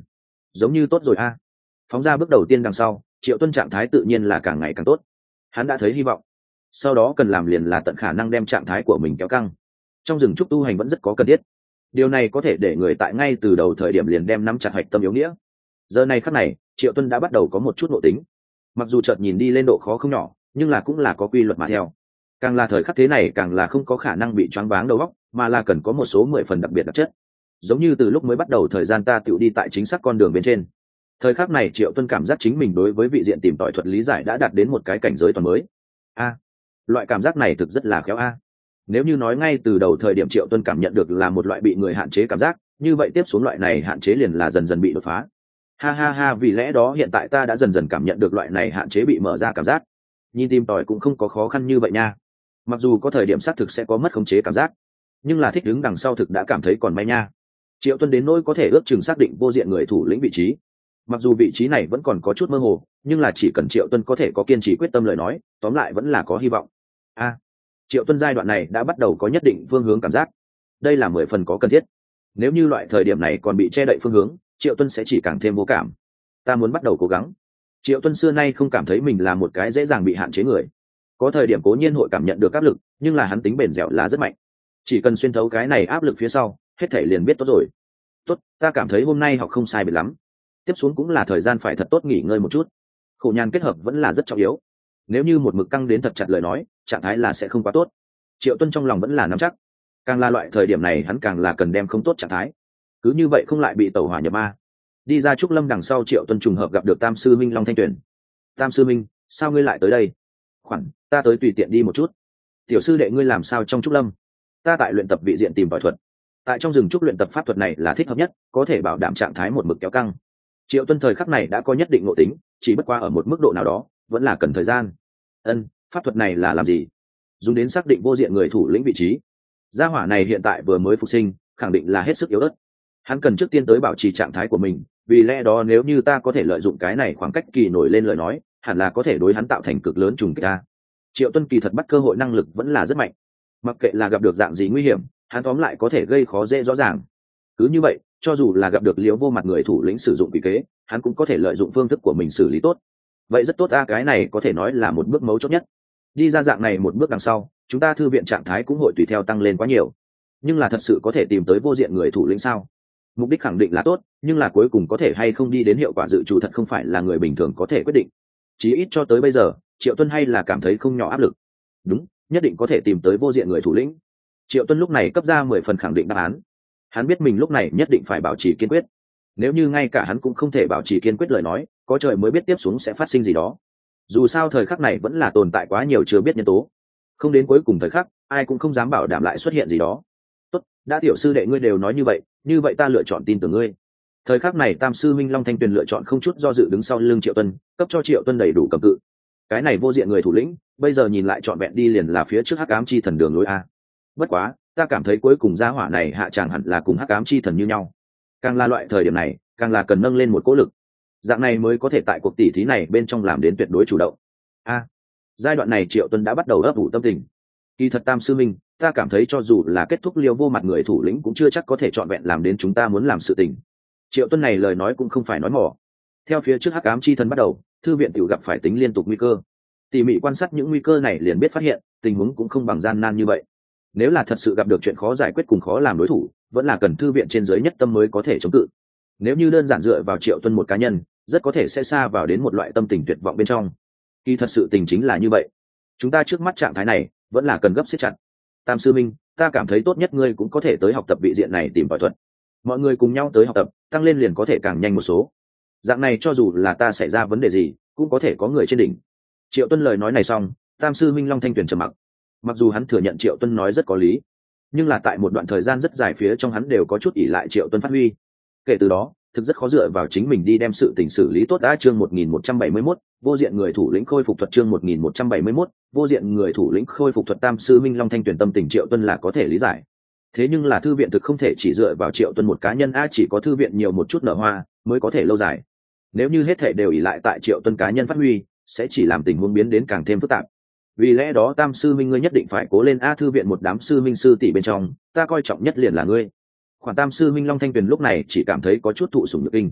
giống như tốt rồi a. Phóng ra bước đầu tiên đằng sau, Triệu Tuân trạng thái tự nhiên là càng ngày càng tốt. Hắn đã thấy hy vọng, sau đó cần làm liền là tận khả năng đem trạng thái của mình kéo căng. Trong rừng trúc tu hành vẫn rất có cần thiết, điều này có thể để người tại ngay từ đầu thời điểm liền đem nắm chặt hạch tâm yếu nghĩa. Giờ này khắc này, Triệu Tuân đã bắt đầu có một chút nội tính, mặc dù chợt nhìn đi lên độ khó không nhỏ, nhưng là cũng là có quy luật mà theo. Càng là thời khắc thế này càng là không có khả năng bị choáng váng đầu óc, mà là cần có một số mười phần đặc biệt đặc chất. Giống như từ lúc mới bắt đầu thời gian ta tự đi tại chính xác con đường bên trên. Thời khắc này Triệu Tuân cảm giác chính mình đối với vị diện tìm tòi thuật lý giải đã đạt đến một cái cảnh giới toàn mới. A, loại cảm giác này thực rất là khéo a. Nếu như nói ngay từ đầu thời điểm Triệu Tuân cảm nhận được là một loại bị người hạn chế cảm giác, như vậy tiếp xuống loại này hạn chế liền là dần dần bị đột phá. Ha ha ha, vì lẽ đó hiện tại ta đã dần dần cảm nhận được loại này hạn chế bị mở ra cảm giác. Nhìn tìm tòi cũng không có khó khăn như vậy nha. Mặc dù có thời điểm xác thực sẽ có mất khống chế cảm giác, nhưng là thích đứng đằng sau thực đã cảm thấy còn may nha. Triệu Tuân đến nỗi có thể ước chừng xác định vô diện người thủ lĩnh vị trí. Mặc dù vị trí này vẫn còn có chút mơ hồ, nhưng là chỉ cần Triệu Tuân có thể có kiên trì quyết tâm lời nói, tóm lại vẫn là có hy vọng. A, Triệu Tuân giai đoạn này đã bắt đầu có nhất định phương hướng cảm giác. Đây là mười phần có cần thiết. Nếu như loại thời điểm này còn bị che đậy phương hướng, Triệu Tuân sẽ chỉ càng thêm vô cảm. Ta muốn bắt đầu cố gắng. Triệu Tuân xưa nay không cảm thấy mình là một cái dễ dàng bị hạn chế người. Có thời điểm cố nhiên hội cảm nhận được áp lực, nhưng là hắn tính bền dẻo là rất mạnh. Chỉ cần xuyên thấu cái này áp lực phía sau, hết thể liền biết tốt rồi. Tốt, ta cảm thấy hôm nay học không sai biệt lắm. Tiếp xuống cũng là thời gian phải thật tốt nghỉ ngơi một chút. Khổ nhàn kết hợp vẫn là rất trọng yếu. Nếu như một mực căng đến thật chặt lời nói, trạng thái là sẽ không quá tốt. Triệu Tuân trong lòng vẫn là nắm chắc. Càng là loại thời điểm này hắn càng là cần đem không tốt trạng thái. Cứ như vậy không lại bị tẩu hỏa nhập ma. Đi ra trúc lâm đằng sau Triệu Tuân trùng hợp gặp được Tam sư minh Long Thanh Tuyền. Tam sư minh, sao ngươi lại tới đây? Khoản, ta tới tùy tiện đi một chút. Tiểu sư đệ ngươi làm sao trong trúc lâm? Ta tại luyện tập vị diện tìm tòi thuật. Tại trong rừng trúc luyện tập pháp thuật này là thích hợp nhất, có thể bảo đảm trạng thái một mực kéo căng. Triệu Tuân thời khắc này đã có nhất định nội tính, chỉ bất qua ở một mức độ nào đó vẫn là cần thời gian. Ân, pháp thuật này là làm gì? Dùng đến xác định vô diện người thủ lĩnh vị trí. Gia hỏa này hiện tại vừa mới phục sinh, khẳng định là hết sức yếu ớt. Hắn cần trước tiên tới bảo trì trạng thái của mình, vì lẽ đó nếu như ta có thể lợi dụng cái này khoảng cách kỳ nổi lên lời nói, hẳn là có thể đối hắn tạo thành cực lớn trùng kích ta. Triệu Tuân kỳ thật bắt cơ hội năng lực vẫn là rất mạnh. Mặc kệ là gặp được dạng gì nguy hiểm, hắn tóm lại có thể gây khó dễ rõ ràng. Cứ như vậy, cho dù là gặp được liếu vô mặt người thủ lĩnh sử dụng quỷ kế, hắn cũng có thể lợi dụng phương thức của mình xử lý tốt. Vậy rất tốt a, cái này có thể nói là một bước mấu chốt nhất. Đi ra dạng này một bước đằng sau, chúng ta thư viện trạng thái cũng hội tùy theo tăng lên quá nhiều. Nhưng là thật sự có thể tìm tới vô diện người thủ lĩnh sao? Mục đích khẳng định là tốt, nhưng là cuối cùng có thể hay không đi đến hiệu quả dự trù thật không phải là người bình thường có thể quyết định. Chí ít cho tới bây giờ, Triệu Tuân hay là cảm thấy không nhỏ áp lực. Đúng, nhất định có thể tìm tới vô diện người thủ lĩnh. Triệu Tuân lúc này cấp ra mười phần khẳng định đáp án. Hắn biết mình lúc này nhất định phải bảo trì kiên quyết. Nếu như ngay cả hắn cũng không thể bảo trì kiên quyết lời nói, có trời mới biết tiếp xuống sẽ phát sinh gì đó. Dù sao thời khắc này vẫn là tồn tại quá nhiều chưa biết nhân tố. Không đến cuối cùng thời khắc, ai cũng không dám bảo đảm lại xuất hiện gì đó. Tốt, đã tiểu sư đệ ngươi đều nói như vậy, như vậy ta lựa chọn tin tưởng ngươi. Thời khắc này Tam sư minh Long Thanh Tuyền lựa chọn không chút do dự đứng sau lưng Triệu Tuân, cấp cho Triệu Tuân đầy đủ cầm cự. Cái này vô diện người thủ lĩnh, bây giờ nhìn lại trọn vẹn đi liền là phía trước Hắc Ám Chi Thần đường lối a. Bất quá, ta cảm thấy cuối cùng gia hỏa này hạ tràng hẳn là cùng Hắc Ám Chi Thần như nhau. Càng là loại thời điểm này, càng là cần nâng lên một cỗ lực. Dạng này mới có thể tại cuộc tỷ thí này bên trong làm đến tuyệt đối chủ động. A, giai đoạn này Triệu Tuân đã bắt đầu ấp ủ tâm tình. Kỳ thật Tam sư minh, ta cảm thấy cho dù là kết thúc liêu vô mặt người thủ lĩnh cũng chưa chắc có thể trọn vẹn làm đến chúng ta muốn làm sự tình. Triệu Tuân này lời nói cũng không phải nói mỏ. Theo phía trước Hắc Ám Chi Thần bắt đầu, thư viện tiểu gặp phải tính liên tục nguy cơ. Tỉ mỉ quan sát những nguy cơ này liền biết phát hiện, tình huống cũng không bằng gian nan như vậy. Nếu là thật sự gặp được chuyện khó giải quyết cùng khó làm đối thủ, vẫn là cần thư viện trên dưới nhất tâm mới có thể chống cự. Nếu như đơn giản dựa vào Triệu Tuân một cá nhân, rất có thể sẽ xa vào đến một loại tâm tình tuyệt vọng bên trong. Kỳ thật sự tình chính là như vậy. Chúng ta trước mắt trạng thái này, vẫn là cần gấp siết chặt. Tam sư minh, ta cảm thấy tốt nhất ngươi cũng có thể tới học tập vị diện này tìm tòi thuật. Mọi người cùng nhau tới học tập, tăng lên liền có thể càng nhanh một số. Dạng này cho dù là ta xảy ra vấn đề gì, cũng có thể có người trên đỉnh. Triệu Tuân lời nói này xong, Tam sư minh Long Thanh Tuyền trầm mặc. Mặc dù hắn thừa nhận Triệu Tuân nói rất có lý, nhưng là tại một đoạn thời gian rất dài phía trong hắn đều có chút ỷ lại Triệu Tuân phát huy. Kể từ đó, thực rất khó dựa vào chính mình đi đem sự tình xử lý tốt. Đã chương một nghìn một trăm bảy mươi mốt, vô diện người thủ lĩnh khôi phục thuật. Chương một nghìn một trăm bảy mươi mốt, vô diện người thủ lĩnh khôi phục thuật. Tam sư minh Long Thanh Tuyền tâm tình Triệu Tuân là có thể lý giải. Thế nhưng là thư viện thực không thể chỉ dựa vào Triệu Tuân một cá nhân a, chỉ có thư viện nhiều một chút nở hoa mới có thể lâu dài. Nếu như hết thể đều ỷ lại tại Triệu Tuân cá nhân phát huy, sẽ chỉ làm tình huống biến đến càng thêm phức tạp. Vì lẽ đó Tam sư minh ngươi nhất định phải cố lên a, thư viện một đám sư minh sư tỷ bên trong, ta coi trọng nhất liền là ngươi. Khoản Tam sư minh Long Thanh Tuyền lúc này chỉ cảm thấy có chút thụ sủng nhược kinh.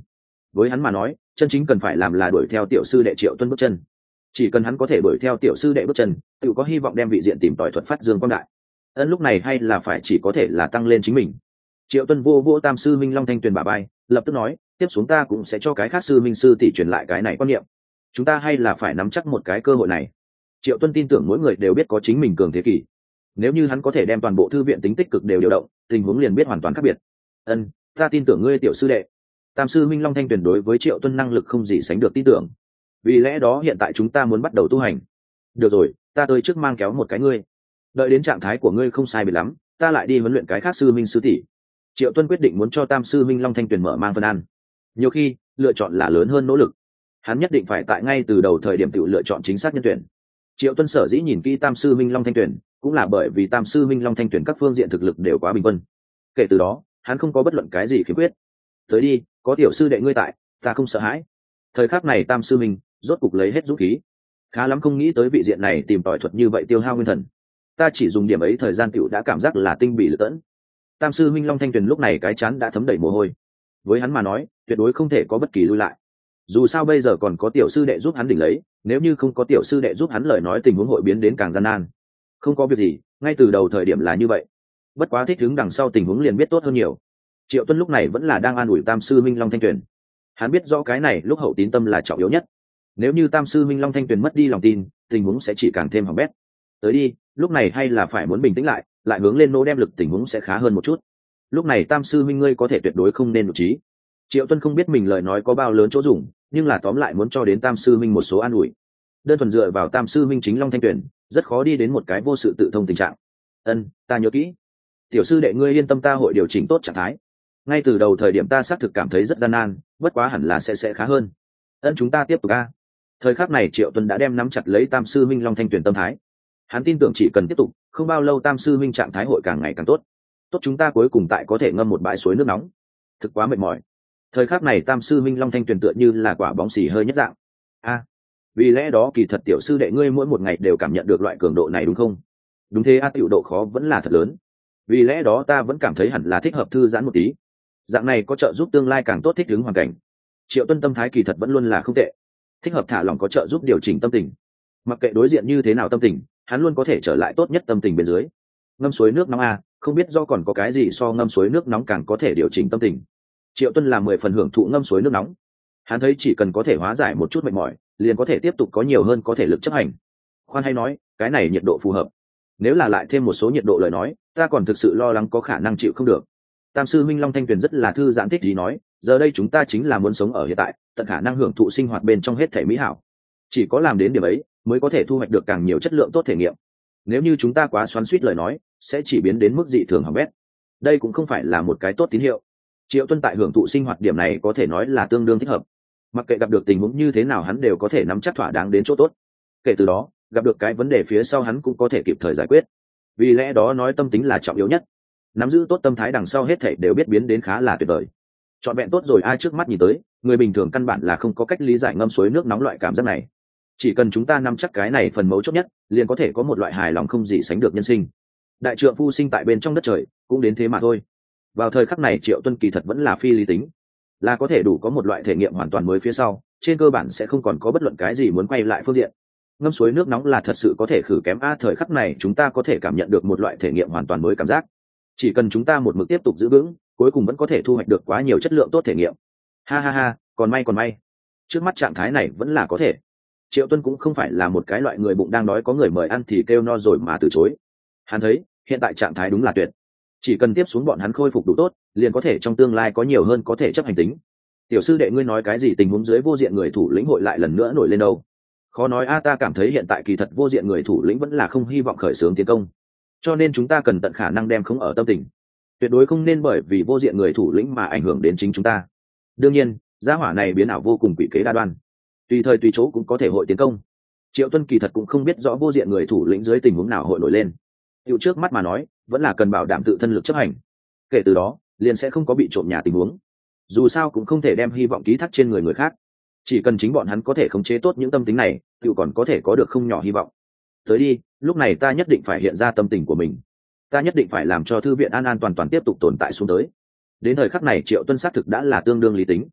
với hắn mà nói chân chính cần phải làm là đuổi theo tiểu sư đệ Triệu Tuân bước chân. Chỉ cần hắn có thể đuổi theo tiểu sư đệ bước chân, tự có hy vọng đem vị diện tìm tòi thuật phát dương quang đại. Ân lúc này hay là phải chỉ có thể là tăng lên chính mình. Triệu Tuân vô vô Tam sư minh Long Thanh Tuyền bả vai, lập tức nói, tiếp xuống ta cũng sẽ cho cái khác sư minh sư tỷ truyền lại cái này quan niệm. Chúng ta hay là phải nắm chắc một cái cơ hội này. Triệu Tuân tin tưởng mỗi người đều biết có chính mình cường thế kỷ. Nếu như hắn có thể đem toàn bộ thư viện tính tích cực đều điều động, tình huống liền biết hoàn toàn khác biệt. Ân, ta tin tưởng ngươi tiểu sư đệ. Tam sư minh Long Thanh Tuyền đối với Triệu Tuân năng lực không gì sánh được tin tưởng. Vì lẽ đó hiện tại chúng ta muốn bắt đầu tu hành. Được rồi, ta tới trước mang kéo một cái ngươi. Đợi đến trạng thái của ngươi không sai biệt lắm, ta lại đi huấn luyện cái khác sư minh sư tỷ. Triệu Tuân quyết định muốn cho Tam sư minh Long Thanh Tuyền mở mang phân ăn. Nhiều khi lựa chọn là lớn hơn nỗ lực. Hắn nhất định phải tại ngay từ đầu thời điểm tự lựa chọn chính xác nhân tuyển. Triệu Tuân sở dĩ nhìn kỹ Tam sư minh Long Thanh Tuyền, cũng là bởi vì Tam sư minh Long Thanh Tuyền các phương diện thực lực đều quá bình quân. Kể từ đó, hắn không có bất luận cái gì khiếm khuyết. Tới đi, có tiểu sư đệ ngươi tại, ta không sợ hãi. Thời khắc này Tam sư minh rốt cục lấy hết dũng khí. Khá lắm không nghĩ tới vị diện này tìm tòi thuật như vậy tiêu hao nguyên thần. Ta chỉ dùng điểm ấy thời gian tiểu đã cảm giác là tinh bị lựa tẫn. Tam sư minh Long Thanh Tuyền lúc này cái chán đã thấm đầy mồ hôi. Với hắn mà nói, tuyệt đối không thể có bất kỳ lui lại. Dù sao bây giờ còn có tiểu sư đệ giúp hắn đỉnh lấy, nếu như không có tiểu sư đệ giúp hắn lời nói tình huống hội biến đến càng gian nan. Không có việc gì, ngay từ đầu thời điểm là như vậy. Bất quá thích ứng đằng sau tình huống liền biết tốt hơn nhiều. Triệu Tuân lúc này vẫn là đang an ủi Tam sư minh Long Thanh Tuyền. Hắn biết rõ cái này lúc hậu tín tâm là trọng yếu nhất. Nếu như Tam sư minh Long Thanh Tuyền mất đi lòng tin, tình huống sẽ chỉ càng thêm hỏng bét. Tới đi, lúc này hay là phải muốn bình tĩnh lại, lại hướng lên nỗ đem lực tình huống sẽ khá hơn một chút. Lúc này Tam sư minh ngươi có thể tuyệt đối không nên nội trí. Triệu Tuân không biết mình lời nói có bao lớn chỗ dùng, nhưng là tóm lại muốn cho đến Tam sư minh một số an ủi. Đơn thuần dựa vào Tam sư minh chính Long Thanh Tuyền, rất khó đi đến một cái vô sự tự thông tình trạng. Ân, ta nhớ kỹ. Tiểu sư đệ ngươi yên tâm, ta hội điều chỉnh tốt trạng thái. Ngay từ đầu thời điểm ta xác thực cảm thấy rất gian nan, bất quá hẳn là sẽ sẽ khá hơn. Ân, chúng ta tiếp tục a. Thời khắc này Triệu Tuân đã đem nắm chặt lấy Tam sư minh Long Thanh Tuyền tâm thái. Hắn tin tưởng chỉ cần tiếp tục, không bao lâu Tam sư minh trạng thái hội càng ngày càng tốt. Tốt, chúng ta cuối cùng tại có thể ngâm một bãi suối nước nóng. Thực quá mệt mỏi. Thời khắc này Tam sư minh Long Thanh Tuyền tựa như là quả bóng xì hơi nhất dạng. A, vì lẽ đó kỳ thật tiểu sư đệ ngươi mỗi một ngày đều cảm nhận được loại cường độ này đúng không? Đúng thế, a tiểu độ khó vẫn là thật lớn. Vì lẽ đó ta vẫn cảm thấy hẳn là thích hợp thư giãn một tí. Dạng này có trợ giúp tương lai càng tốt thích ứng hoàn cảnh. Triệu Tuân tâm thái kỳ thật vẫn luôn là không tệ. Thích hợp thả lỏng có trợ giúp điều chỉnh tâm tình. Mặc kệ đối diện như thế nào tâm tình, hắn luôn có thể trở lại tốt nhất tâm tình bên dưới. Ngâm suối nước nóng a, không biết do còn có cái gì so ngâm suối nước nóng càng có thể điều chỉnh tâm tình. Triệu Tuân là mười phần hưởng thụ ngâm suối nước nóng. Hắn thấy chỉ cần có thể hóa giải một chút mệt mỏi, liền có thể tiếp tục có nhiều hơn có thể lực chấp hành. Khoan hay nói, cái này nhiệt độ phù hợp. Nếu là lại thêm một số nhiệt độ lời nói, ta còn thực sự lo lắng có khả năng chịu không được. Tam sư minh Long Thanh Tuyền rất là thư giãn thích gì nói, giờ đây chúng ta chính là muốn sống ở hiện tại, tận khả năng hưởng thụ sinh hoạt bên trong hết thể mỹ hảo. Chỉ có làm đến điểm ấy, mới có thể thu hoạch được càng nhiều chất lượng tốt thể nghiệm. Nếu như chúng ta quá xoắn xuýt lời nói, sẽ chỉ biến đến mức dị thường hỏng bét. Đây cũng không phải là một cái tốt tín hiệu. Triệu Tuân tại hưởng thụ sinh hoạt điểm này có thể nói là tương đương thích hợp. Mặc kệ gặp được tình huống như thế nào hắn đều có thể nắm chắc thỏa đáng đến chỗ tốt. Kể từ đó, gặp được cái vấn đề phía sau hắn cũng có thể kịp thời giải quyết. Vì lẽ đó nói tâm tính là trọng yếu nhất. Nắm giữ tốt tâm thái đằng sau hết thảy đều biết biến đến khá là tuyệt vời. Chọn vẹn tốt rồi, ai trước mắt nhìn tới, người bình thường căn bản là không có cách lý giải ngâm suối nước nóng loại cảm giác này. Chỉ cần chúng ta nắm chắc cái này phần mấu chốt nhất, liền có thể có một loại hài lòng không gì sánh được nhân sinh. Đại trượng phu sinh tại bên trong đất trời, cũng đến thế mà thôi. Vào thời khắc này Triệu Tuân kỳ thật vẫn là phi lý tính, là có thể đủ có một loại thể nghiệm hoàn toàn mới phía sau, trên cơ bản sẽ không còn có bất luận cái gì muốn quay lại phương diện. Ngâm suối nước nóng là thật sự có thể khử kém a, thời khắc này chúng ta có thể cảm nhận được một loại thể nghiệm hoàn toàn mới cảm giác. Chỉ cần chúng ta một mực tiếp tục giữ vững, cuối cùng vẫn có thể thu hoạch được quá nhiều chất lượng tốt thể nghiệm. Ha ha ha, còn may còn may. Trước mắt trạng thái này vẫn là có thể. Triệu Tuân cũng không phải là một cái loại người bụng đang đói có người mời ăn thì kêu no rồi mà từ chối. Hắn thấy, hiện tại trạng thái đúng là tuyệt. Chỉ cần tiếp xuống bọn hắn khôi phục đủ tốt, liền có thể trong tương lai có nhiều hơn có thể chấp hành tính. Tiểu sư đệ ngươi nói cái gì tình huống dưới vô diện người thủ lĩnh hội lại lần nữa nổi lên đâu? Khó nói a, ta cảm thấy hiện tại kỳ thật vô diện người thủ lĩnh vẫn là không hy vọng khởi xướng tiến công. Cho nên chúng ta cần tận khả năng đem không ở tâm tình. Tuyệt đối không nên bởi vì vô diện người thủ lĩnh mà ảnh hưởng đến chính chúng ta. Đương nhiên, gia hỏa này biến ảo vô cùng quỷ kế đa đoan. Tùy thời tùy chỗ cũng có thể hội tiến công. Triệu Tuân kỳ thật cũng không biết rõ vô diện người thủ lĩnh dưới tình huống nào hội nổi lên. Hiệu trước mắt mà nói, vẫn là cần bảo đảm tự thân lực chấp hành. Kể từ đó, liền sẽ không có bị trộm nhà tình huống. Dù sao cũng không thể đem hy vọng ký thác trên người người khác. Chỉ cần chính bọn hắn có thể khống chế tốt những tâm tính này, tự còn có thể có được không nhỏ hy vọng. Tới đi, lúc này ta nhất định phải hiện ra tâm tình của mình. Ta nhất định phải làm cho thư viện an an toàn toàn tiếp tục tồn tại xuống tới. Đến thời khắc này Triệu Tuân xác thực đã là tương đương lý tính.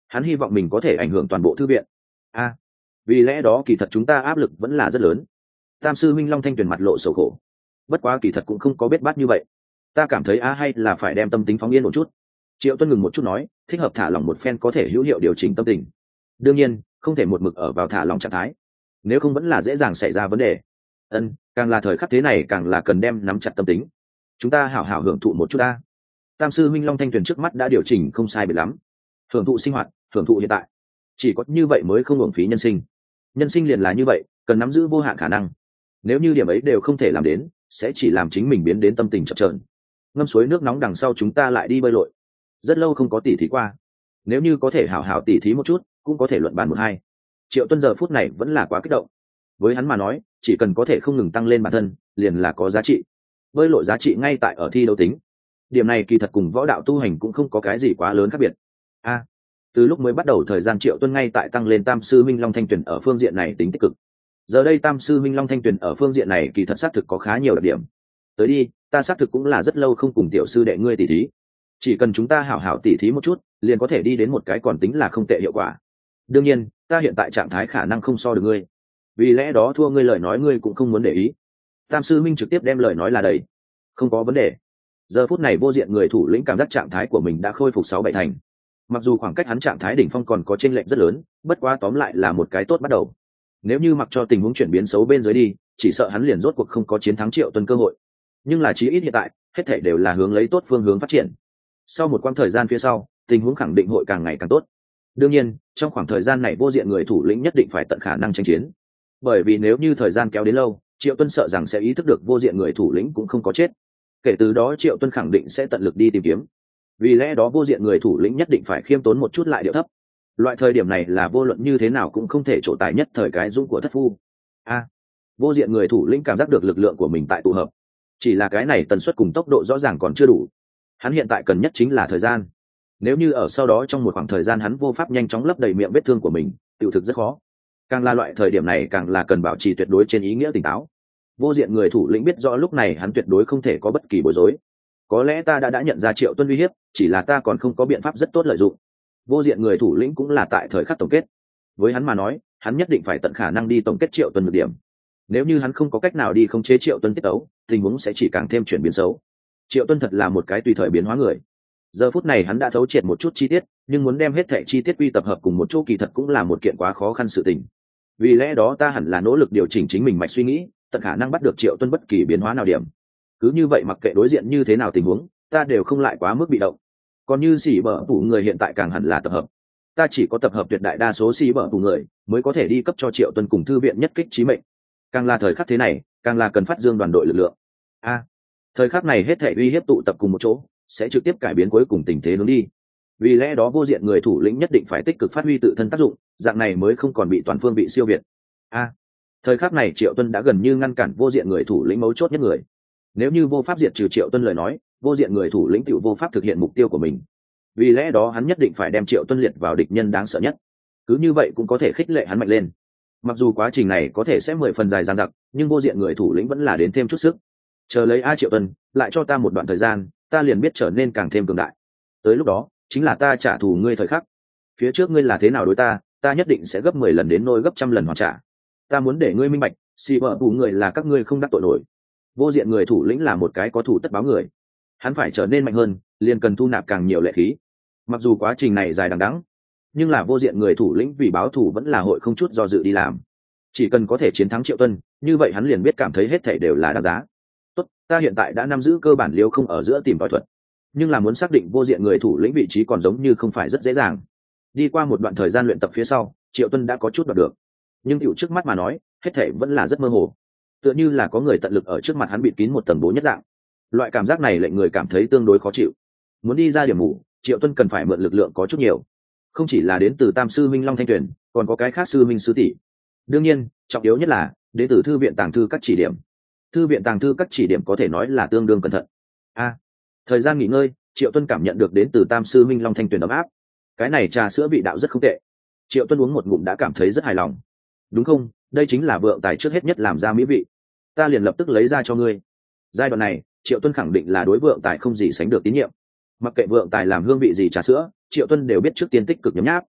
hắn hy vọng mình có thể ảnh hưởng toàn bộ thư viện. A, vì lẽ đó kỳ thật chúng ta áp lực vẫn là rất lớn. Tam sư minh Long Thanh Tuyền mặt lộ sầu khổ. Bất quá kỳ thật cũng không có bết bát như vậy. Ta cảm thấy a hay là phải đem tâm tính phóng yên một chút. Triệu Tuân ngừng một chút nói, thích hợp thả lỏng một phen có thể hữu hiệu điều chỉnh tâm tình. Đương nhiên, không thể một mực ở vào thả lỏng trạng thái, nếu không vẫn là dễ dàng xảy ra vấn đề. Ân, càng là thời khắc thế này càng là cần đem nắm chặt tâm tính. Chúng ta hảo hảo hưởng thụ một chút ta. Tam sư minh Long Thanh Tuyền trước mắt đã điều chỉnh không sai biệt lắm. Hưởng thụ sinh hoạt, hưởng thụ hiện tại. Chỉ có như vậy mới không uổng phí nhân sinh. Nhân sinh liền là như vậy, cần nắm giữ vô hạn khả năng. Nếu như điểm ấy đều không thể làm đến, sẽ chỉ làm chính mình biến đến tâm tình chập chờn. Ngâm suối nước nóng đằng sau chúng ta lại đi bơi lội. Rất lâu không có tỉ thí qua, nếu như có thể hảo hảo tỉ thí một chút, cũng có thể luận bàn một hai. Triệu Tuân giờ phút này vẫn là quá kích động. Với hắn mà nói, chỉ cần có thể không ngừng tăng lên bản thân, liền là có giá trị. Bơi lội giá trị ngay tại ở thi đấu tính. Điểm này kỳ thật cùng võ đạo tu hành cũng không có cái gì quá lớn khác biệt. A, từ lúc mới bắt đầu thời gian Triệu Tuân ngay tại tăng lên Tam sư minh Long Thanh Tuyền ở phương diện này tính tích cực. Giờ đây Tam sư minh Long Thanh Tuyền ở phương diện này kỳ thật xác thực có khá nhiều đặc điểm. Tới đi, ta xác thực cũng là rất lâu không cùng tiểu sư đệ ngươi tỉ thí. Chỉ cần chúng ta hảo hảo tỉ thí một chút, liền có thể đi đến một cái còn tính là không tệ hiệu quả. Đương nhiên, ta hiện tại trạng thái khả năng không so được ngươi, vì lẽ đó thua ngươi lời nói ngươi cũng không muốn để ý. Tam sư minh trực tiếp đem lời nói là đầy. Không có vấn đề. Giờ phút này vô diện người thủ lĩnh cảm giác trạng thái của mình đã khôi phục sáu bảy thành. Mặc dù khoảng cách hắn trạng thái đỉnh phong còn có chênh lệch rất lớn, bất quá tóm lại là một cái tốt bắt đầu. Nếu như mặc cho tình huống chuyển biến xấu bên dưới đi, chỉ sợ hắn liền rốt cuộc không có chiến thắng Triệu Tuân cơ hội. Nhưng là chí ít hiện tại, hết thảy đều là hướng lấy tốt phương hướng phát triển. Sau một quãng thời gian phía sau, tình huống khẳng định hội càng ngày càng tốt. Đương nhiên, trong khoảng thời gian này vô diện người thủ lĩnh nhất định phải tận khả năng tranh chiến. Bởi vì nếu như thời gian kéo đến lâu, Triệu Tuân sợ rằng sẽ ý thức được vô diện người thủ lĩnh cũng không có chết. Kể từ đó Triệu Tuân khẳng định sẽ tận lực đi tìm kiếm. Vì lẽ đó vô diện người thủ lĩnh nhất định phải khiêm tốn một chút lại điệu thấp. Loại thời điểm này là vô luận như thế nào cũng không thể trổ tài nhất thời cái dũng của thất phu. A, vô diện người thủ lĩnh cảm giác được lực lượng của mình tại tụ hợp. Chỉ là cái này tần suất cùng tốc độ rõ ràng còn chưa đủ. Hắn hiện tại cần nhất chính là thời gian. Nếu như ở sau đó trong một khoảng thời gian hắn vô pháp nhanh chóng lấp đầy miệng vết thương của mình, tự thực rất khó. Càng là loại thời điểm này càng là cần bảo trì tuyệt đối trên ý nghĩa tỉnh táo. Vô diện người thủ lĩnh biết rõ lúc này hắn tuyệt đối không thể có bất kỳ bối rối. Có lẽ ta đã đã nhận ra Triệu Tuân uy hiếp, chỉ là ta còn không có biện pháp rất tốt lợi dụng. Vô diện người thủ lĩnh cũng là tại thời khắc tổng kết. Với hắn mà nói, hắn nhất định phải tận khả năng đi tổng kết Triệu Tuân nhược điểm. Nếu như hắn không có cách nào đi khống chế Triệu Tuân tiết tấu, tình huống sẽ chỉ càng thêm chuyển biến xấu. Triệu Tuân thật là một cái tùy thời biến hóa người. Giờ phút này hắn đã thấu triệt một chút chi tiết, nhưng muốn đem hết thảy chi tiết quy tập hợp cùng một chỗ kỳ thật cũng là một kiện quá khó khăn sự tình. Vì lẽ đó ta hẳn là nỗ lực điều chỉnh chính mình mạch suy nghĩ, tận khả năng bắt được Triệu Tuân bất kỳ biến hóa nào điểm. Cứ như vậy mặc kệ đối diện như thế nào tình huống, ta đều không lại quá mức bị động. Còn như xỉ bở phủ người hiện tại càng hẳn là tập hợp. Ta chỉ có tập hợp tuyệt đại đa số xỉ bở phủ người, mới có thể đi cấp cho Triệu Tuân cùng thư viện nhất kích chí mệnh. Càng là thời khắc thế này, càng là cần phát dương đoàn đội lực lượng. A, thời khắc này hết thảy uy hiếp tụ tập cùng một chỗ, sẽ trực tiếp cải biến cuối cùng tình thế hướng đi. Vì lẽ đó vô diện người thủ lĩnh nhất định phải tích cực phát huy tự thân tác dụng, dạng này mới không còn bị toàn phương bị siêu việt. A, thời khắc này Triệu Tuân đã gần như ngăn cản vô diện người thủ lĩnh mấu chốt nhất người. Nếu như vô pháp diệt trừ Triệu Tuân lời nói, vô diện người thủ lĩnh tiểu vô pháp thực hiện mục tiêu của mình. Vì lẽ đó hắn nhất định phải đem Triệu Tuân liệt vào địch nhân đáng sợ nhất. Cứ như vậy cũng có thể khích lệ hắn mạnh lên. Mặc dù quá trình này có thể sẽ mười phần dài dằng dặc, nhưng vô diện người thủ lĩnh vẫn là đến thêm chút sức. Chờ lấy A Triệu Tuân, lại cho ta một đoạn thời gian, ta liền biết trở nên càng thêm cường đại. Tới lúc đó, chính là ta trả thù ngươi thời khắc. Phía trước ngươi là thế nào đối ta, ta nhất định sẽ gấp mười lần đến nôi gấp trăm lần hoàn trả. Ta muốn để ngươi minh bạch, xì vợ bù người là các ngươi không đắc tội nổi. Vô diện người thủ lĩnh là một cái có thủ tất báo người. Hắn phải trở nên mạnh hơn, liền cần thu nạp càng nhiều lệ khí. Mặc dù quá trình này dài đằng đẵng, nhưng là vô diện người thủ lĩnh vì báo thù vẫn là hội không chút do dự đi làm. Chỉ cần có thể chiến thắng Triệu Tuân, như vậy hắn liền biết cảm thấy hết thảy đều là đáng giá. Tốt, ta hiện tại đã nắm giữ cơ bản liêu không ở giữa tìm tòi thuật, nhưng là muốn xác định vô diện người thủ lĩnh vị trí còn giống như không phải rất dễ dàng. Đi qua một đoạn thời gian luyện tập phía sau, Triệu Tuân đã có chút đoạt được, nhưng tiểu trước mắt mà nói, hết thảy vẫn là rất mơ hồ, tựa như là có người tận lực ở trước mặt hắn bịt kín một tầng bố nhất dạng. Loại cảm giác này lệnh người cảm thấy tương đối khó chịu. Muốn đi ra điểm mù, Triệu Tuân cần phải mượn lực lượng có chút nhiều, không chỉ là đến từ Tam sư minh Long Thanh Tuyền, còn có cái khác sư minh sư tỷ. Đương nhiên, trọng yếu nhất là đến từ thư viện tàng thư các chỉ điểm. Thư viện tàng thư các chỉ điểm có thể nói là tương đương cẩn thận. A, thời gian nghỉ ngơi, Triệu Tuân cảm nhận được đến từ Tam sư minh Long Thanh Tuyền ấm áp. Cái này trà sữa vị đạo rất không tệ. Triệu Tuân uống một ngụm đã cảm thấy rất hài lòng. Đúng không, đây chính là vượng tài trước hết nhất làm ra mỹ vị. Ta liền lập tức lấy ra cho ngươi. Giai đoạn này, Triệu Tuân khẳng định là đối vượng tài không gì sánh được tín nhiệm. Mặc kệ vượng tài làm hương vị gì trà sữa, Triệu Tuân đều biết trước tiên tích cực nhấm nháp.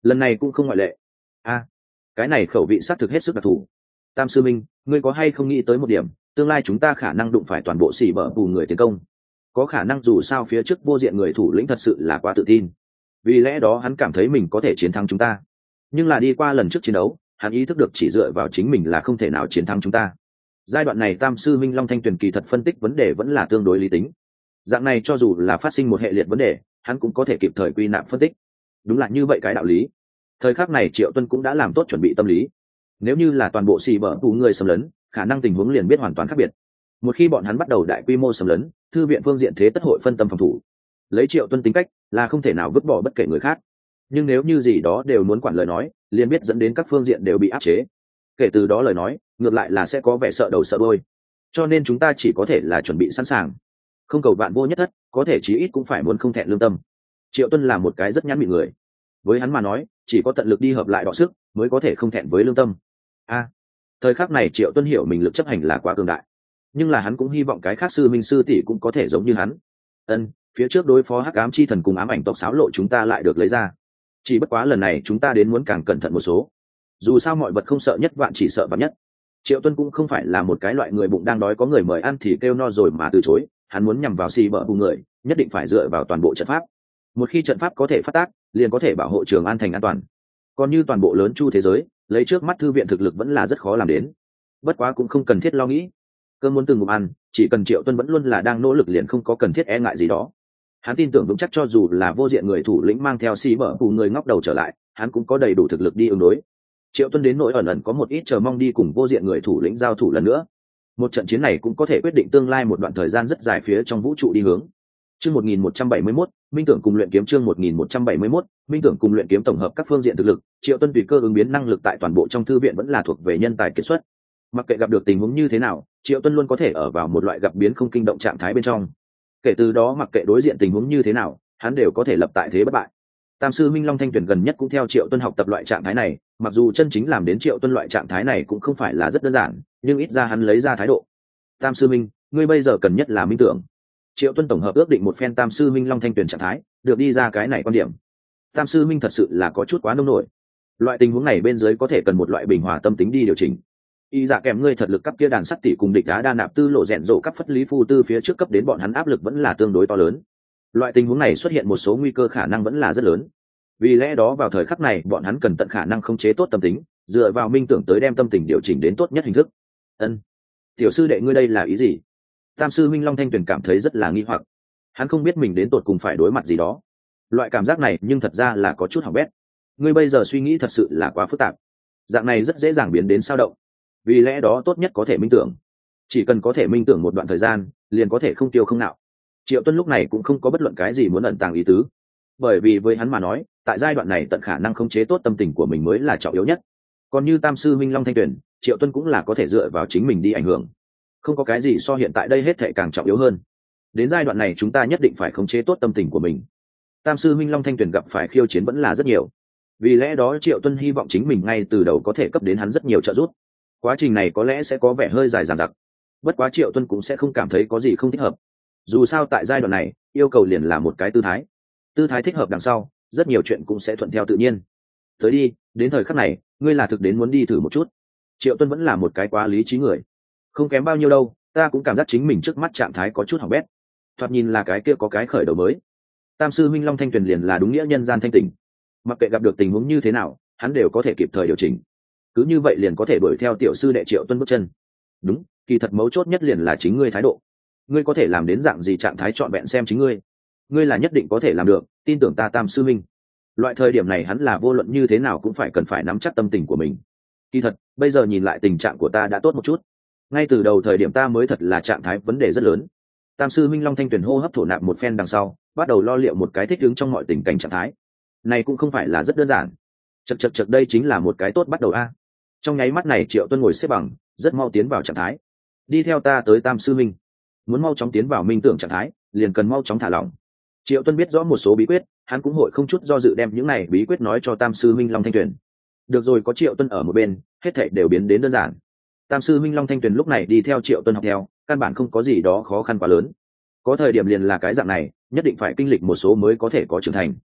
lần này cũng không ngoại lệ. A, cái này khẩu vị xác thực hết sức đặc thù. Tam sư minh, ngươi có hay không nghĩ tới một điểm, tương lai chúng ta khả năng đụng phải toàn bộ xỉ bở bù người tiến công, có khả năng dù sao phía trước vô diện người thủ lĩnh thật sự là quá tự tin, vì lẽ đó hắn cảm thấy mình có thể chiến thắng chúng ta. Nhưng là đi qua lần trước chiến đấu, hắn ý thức được chỉ dựa vào chính mình là không thể nào chiến thắng chúng ta. Giai đoạn này Tam sư minh Long Thanh Tuyền kỳ thật phân tích vấn đề vẫn là tương đối lý tính. Dạng này cho dù là phát sinh một hệ liệt vấn đề, hắn cũng có thể kịp thời quy nạp phân tích. Đúng là như vậy cái đạo lý. Thời khắc này Triệu Tuân cũng đã làm tốt chuẩn bị tâm lý. Nếu như là toàn bộ xì bở tù người xâm lấn, khả năng tình huống liền biết hoàn toàn khác biệt. Một khi bọn hắn bắt đầu đại quy mô xâm lấn, thư viện phương diện thế tất hội phân tâm phòng thủ. Lấy Triệu Tuân tính cách là không thể nào vứt bỏ bất kể người khác. Nhưng nếu như gì đó đều muốn quản lời nói, liền biết dẫn đến các phương diện đều bị áp chế. Kể từ đó lời nói, ngược lại là sẽ có vẻ sợ đầu sợ đuôi. Cho nên chúng ta chỉ có thể là chuẩn bị sẵn sàng. Không cầu vạn vô nhất thất, có thể chí ít cũng phải muốn không thẹn lương tâm. Triệu Tuân là một cái rất nhãn mịn người. Với hắn mà nói, chỉ có tận lực đi hợp lại đọ sức, mới có thể không thẹn với lương tâm. A, thời khắc này Triệu Tuân hiểu mình lực chấp hành là quá cường đại, nhưng là hắn cũng hy vọng cái khác sư minh sư tỷ cũng có thể giống như hắn. Ân, phía trước đối phó hắc ám chi thần cùng ám ảnh tộc xáo lộ chúng ta lại được lấy ra. Chỉ bất quá lần này chúng ta đến muốn càng cẩn thận một số. Dù sao mọi vật không sợ nhất vạn chỉ sợ vạn nhất. Triệu Tuân cũng không phải là một cái loại người bụng đang đói có người mời ăn thì kêu no rồi mà từ chối, hắn muốn nhằm vào xì bở bù người, nhất định phải dựa vào toàn bộ trận pháp. Một khi trận pháp có thể phát tác, liền có thể bảo hộ Trường An thành an toàn. Còn như toàn bộ lớn chu thế giới, lấy trước mắt thư viện thực lực vẫn là rất khó làm đến. Bất quá cũng không cần thiết lo nghĩ. Cơn muốn từng ngụm ăn, chỉ cần Triệu Tuân vẫn luôn là đang nỗ lực liền không có cần thiết e ngại gì đó. Hắn tin tưởng vững chắc cho dù là vô diện người thủ lĩnh mang theo xì bở bù người ngóc đầu trở lại, hắn cũng có đầy đủ thực lực đi ứng đối. Triệu Tuân đến nỗi ẩn ẩn có một ít chờ mong đi cùng vô diện người thủ lĩnh giao thủ lần nữa. Một trận chiến này cũng có thể quyết định tương lai một đoạn thời gian rất dài phía trong vũ trụ đi hướng. Chương một nghìn một trăm bảy mươi mốt, Minh tưởng cùng luyện kiếm chương một nghìn một trăm bảy mươi mốt, Minh tưởng cùng luyện kiếm tổng hợp các phương diện thực lực, Triệu Tuân tùy cơ ứng biến năng lực tại toàn bộ trong thư viện vẫn là thuộc về nhân tài kiệt xuất. Mặc kệ gặp được tình huống như thế nào, Triệu Tuân luôn có thể ở vào một loại gặp biến không kinh động trạng thái bên trong. Kể từ đó mặc kệ đối diện tình huống như thế nào, hắn đều có thể lập tại thế bất bại. Tam sư Minh Long Thanh Tuyền gần nhất cũng theo Triệu Tuân học tập loại trạng thái này, mặc dù chân chính làm đến Triệu Tuân loại trạng thái này cũng không phải là rất đơn giản, nhưng ít ra hắn lấy ra thái độ. Tam sư Minh, ngươi bây giờ cần nhất là minh tưởng. Triệu Tuân tổng hợp ước định một phen Tam sư Minh Long Thanh Tuyền trạng thái, được đi ra cái này quan điểm. Tam sư Minh thật sự là có chút quá nông nổi. Loại tình huống này bên dưới có thể cần một loại bình hòa tâm tính đi điều chỉnh. Y dạ kèm ngươi thật lực cấp kia đàn sắt tỷ cùng địch đá đa nạp tư lộ rèn rộ cấp phất lý phu tư phía trước cấp đến bọn hắn áp lực vẫn là tương đối to lớn. Loại tình huống này xuất hiện một số nguy cơ khả năng vẫn là rất lớn. Vì lẽ đó vào thời khắc này bọn hắn cần tận khả năng khống chế tốt tâm tính, dựa vào minh tưởng tới đem tâm tình điều chỉnh đến tốt nhất hình thức. Ân, tiểu sư đệ ngươi đây là ý gì? Tam sư Minh Long Thanh Tuyền cảm thấy rất là nghi hoặc. Hắn không biết mình đến tột cùng phải đối mặt gì đó. Loại cảm giác này nhưng thật ra là có chút hỏng bét. Ngươi bây giờ suy nghĩ thật sự là quá phức tạp. Dạng này rất dễ dàng biến đến sao động. Vì lẽ đó tốt nhất có thể minh tưởng. Chỉ cần có thể minh tưởng một đoạn thời gian, liền có thể không tiêu không nạo. Triệu Tuân lúc này cũng không có bất luận cái gì muốn ẩn tàng ý tứ. Bởi vì với hắn mà nói, tại giai đoạn này tận khả năng khống chế tốt tâm tình của mình mới là trọng yếu nhất. Còn như Tam sư Minh Long Thanh Tuyền, Triệu Tuân cũng là có thể dựa vào chính mình đi ảnh hưởng. Không có cái gì so hiện tại đây hết thảy càng trọng yếu hơn. Đến giai đoạn này chúng ta nhất định phải khống chế tốt tâm tình của mình. Tam sư Minh Long Thanh Tuyền gặp phải khiêu chiến vẫn là rất nhiều. Vì lẽ đó Triệu Tuân hy vọng chính mình ngay từ đầu có thể cấp đến hắn rất nhiều trợ giúp. Quá trình này có lẽ sẽ có vẻ hơi dài dằng dặc. Bất quá Triệu Tuân cũng sẽ không cảm thấy có gì không thích hợp. Dù sao tại giai đoạn này, yêu cầu liền là một cái tư thái. Tư thái thích hợp đằng sau, rất nhiều chuyện cũng sẽ thuận theo tự nhiên. Tới đi, đến thời khắc này, ngươi là thực đến muốn đi thử một chút. Triệu Tuân vẫn là một cái quá lý trí người. Không kém bao nhiêu đâu, ta cũng cảm giác chính mình trước mắt trạng thái có chút hỏng bét. Thoạt nhìn là cái kia có cái khởi đầu mới. Tam sư Minh Long Thanh Tuyền liền là đúng nghĩa nhân gian thanh tỉnh. Mặc kệ gặp được tình huống như thế nào, hắn đều có thể kịp thời điều chỉnh. Cứ như vậy liền có thể đuổi theo tiểu sư đệ Triệu Tuân bước chân. Đúng, kỳ thật mấu chốt nhất liền là chính ngươi thái độ. Ngươi có thể làm đến dạng gì trạng thái trọn vẹn xem chính ngươi. Ngươi là nhất định có thể làm được, tin tưởng ta Tam sư Minh. Loại thời điểm này hắn là vô luận như thế nào cũng phải cần phải nắm chắc tâm tình của mình. Kỳ thật, bây giờ nhìn lại tình trạng của ta đã tốt một chút. Ngay từ đầu thời điểm ta mới thật là trạng thái vấn đề rất lớn. Tam sư Minh Long Thanh Tuyền hô hấp thổ nạp một phen đằng sau, bắt đầu lo liệu một cái thích ứng trong mọi tình cảnh trạng thái. Này cũng không phải là rất đơn giản. Chậc chậc chậc đây chính là một cái tốt bắt đầu a. Trong nháy mắt này Triệu Tuân ngồi xếp bằng, rất mau tiến vào trạng thái. Đi theo ta tới Tam sư Minh. Muốn mau chóng tiến vào minh tưởng trạng thái, liền cần mau chóng thả lỏng. Triệu Tuân biết rõ một số bí quyết, hắn cũng hội không chút do dự đem những này bí quyết nói cho Tam sư Minh Long Thanh Tuyền. Được rồi, có Triệu Tuân ở một bên, hết thảy đều biến đến đơn giản. Tam sư Minh Long Thanh Tuyền lúc này đi theo Triệu Tuân học theo, căn bản không có gì đó khó khăn quá lớn. Có thời điểm liền là cái dạng này, nhất định phải kinh lịch một số mới có thể có trưởng thành.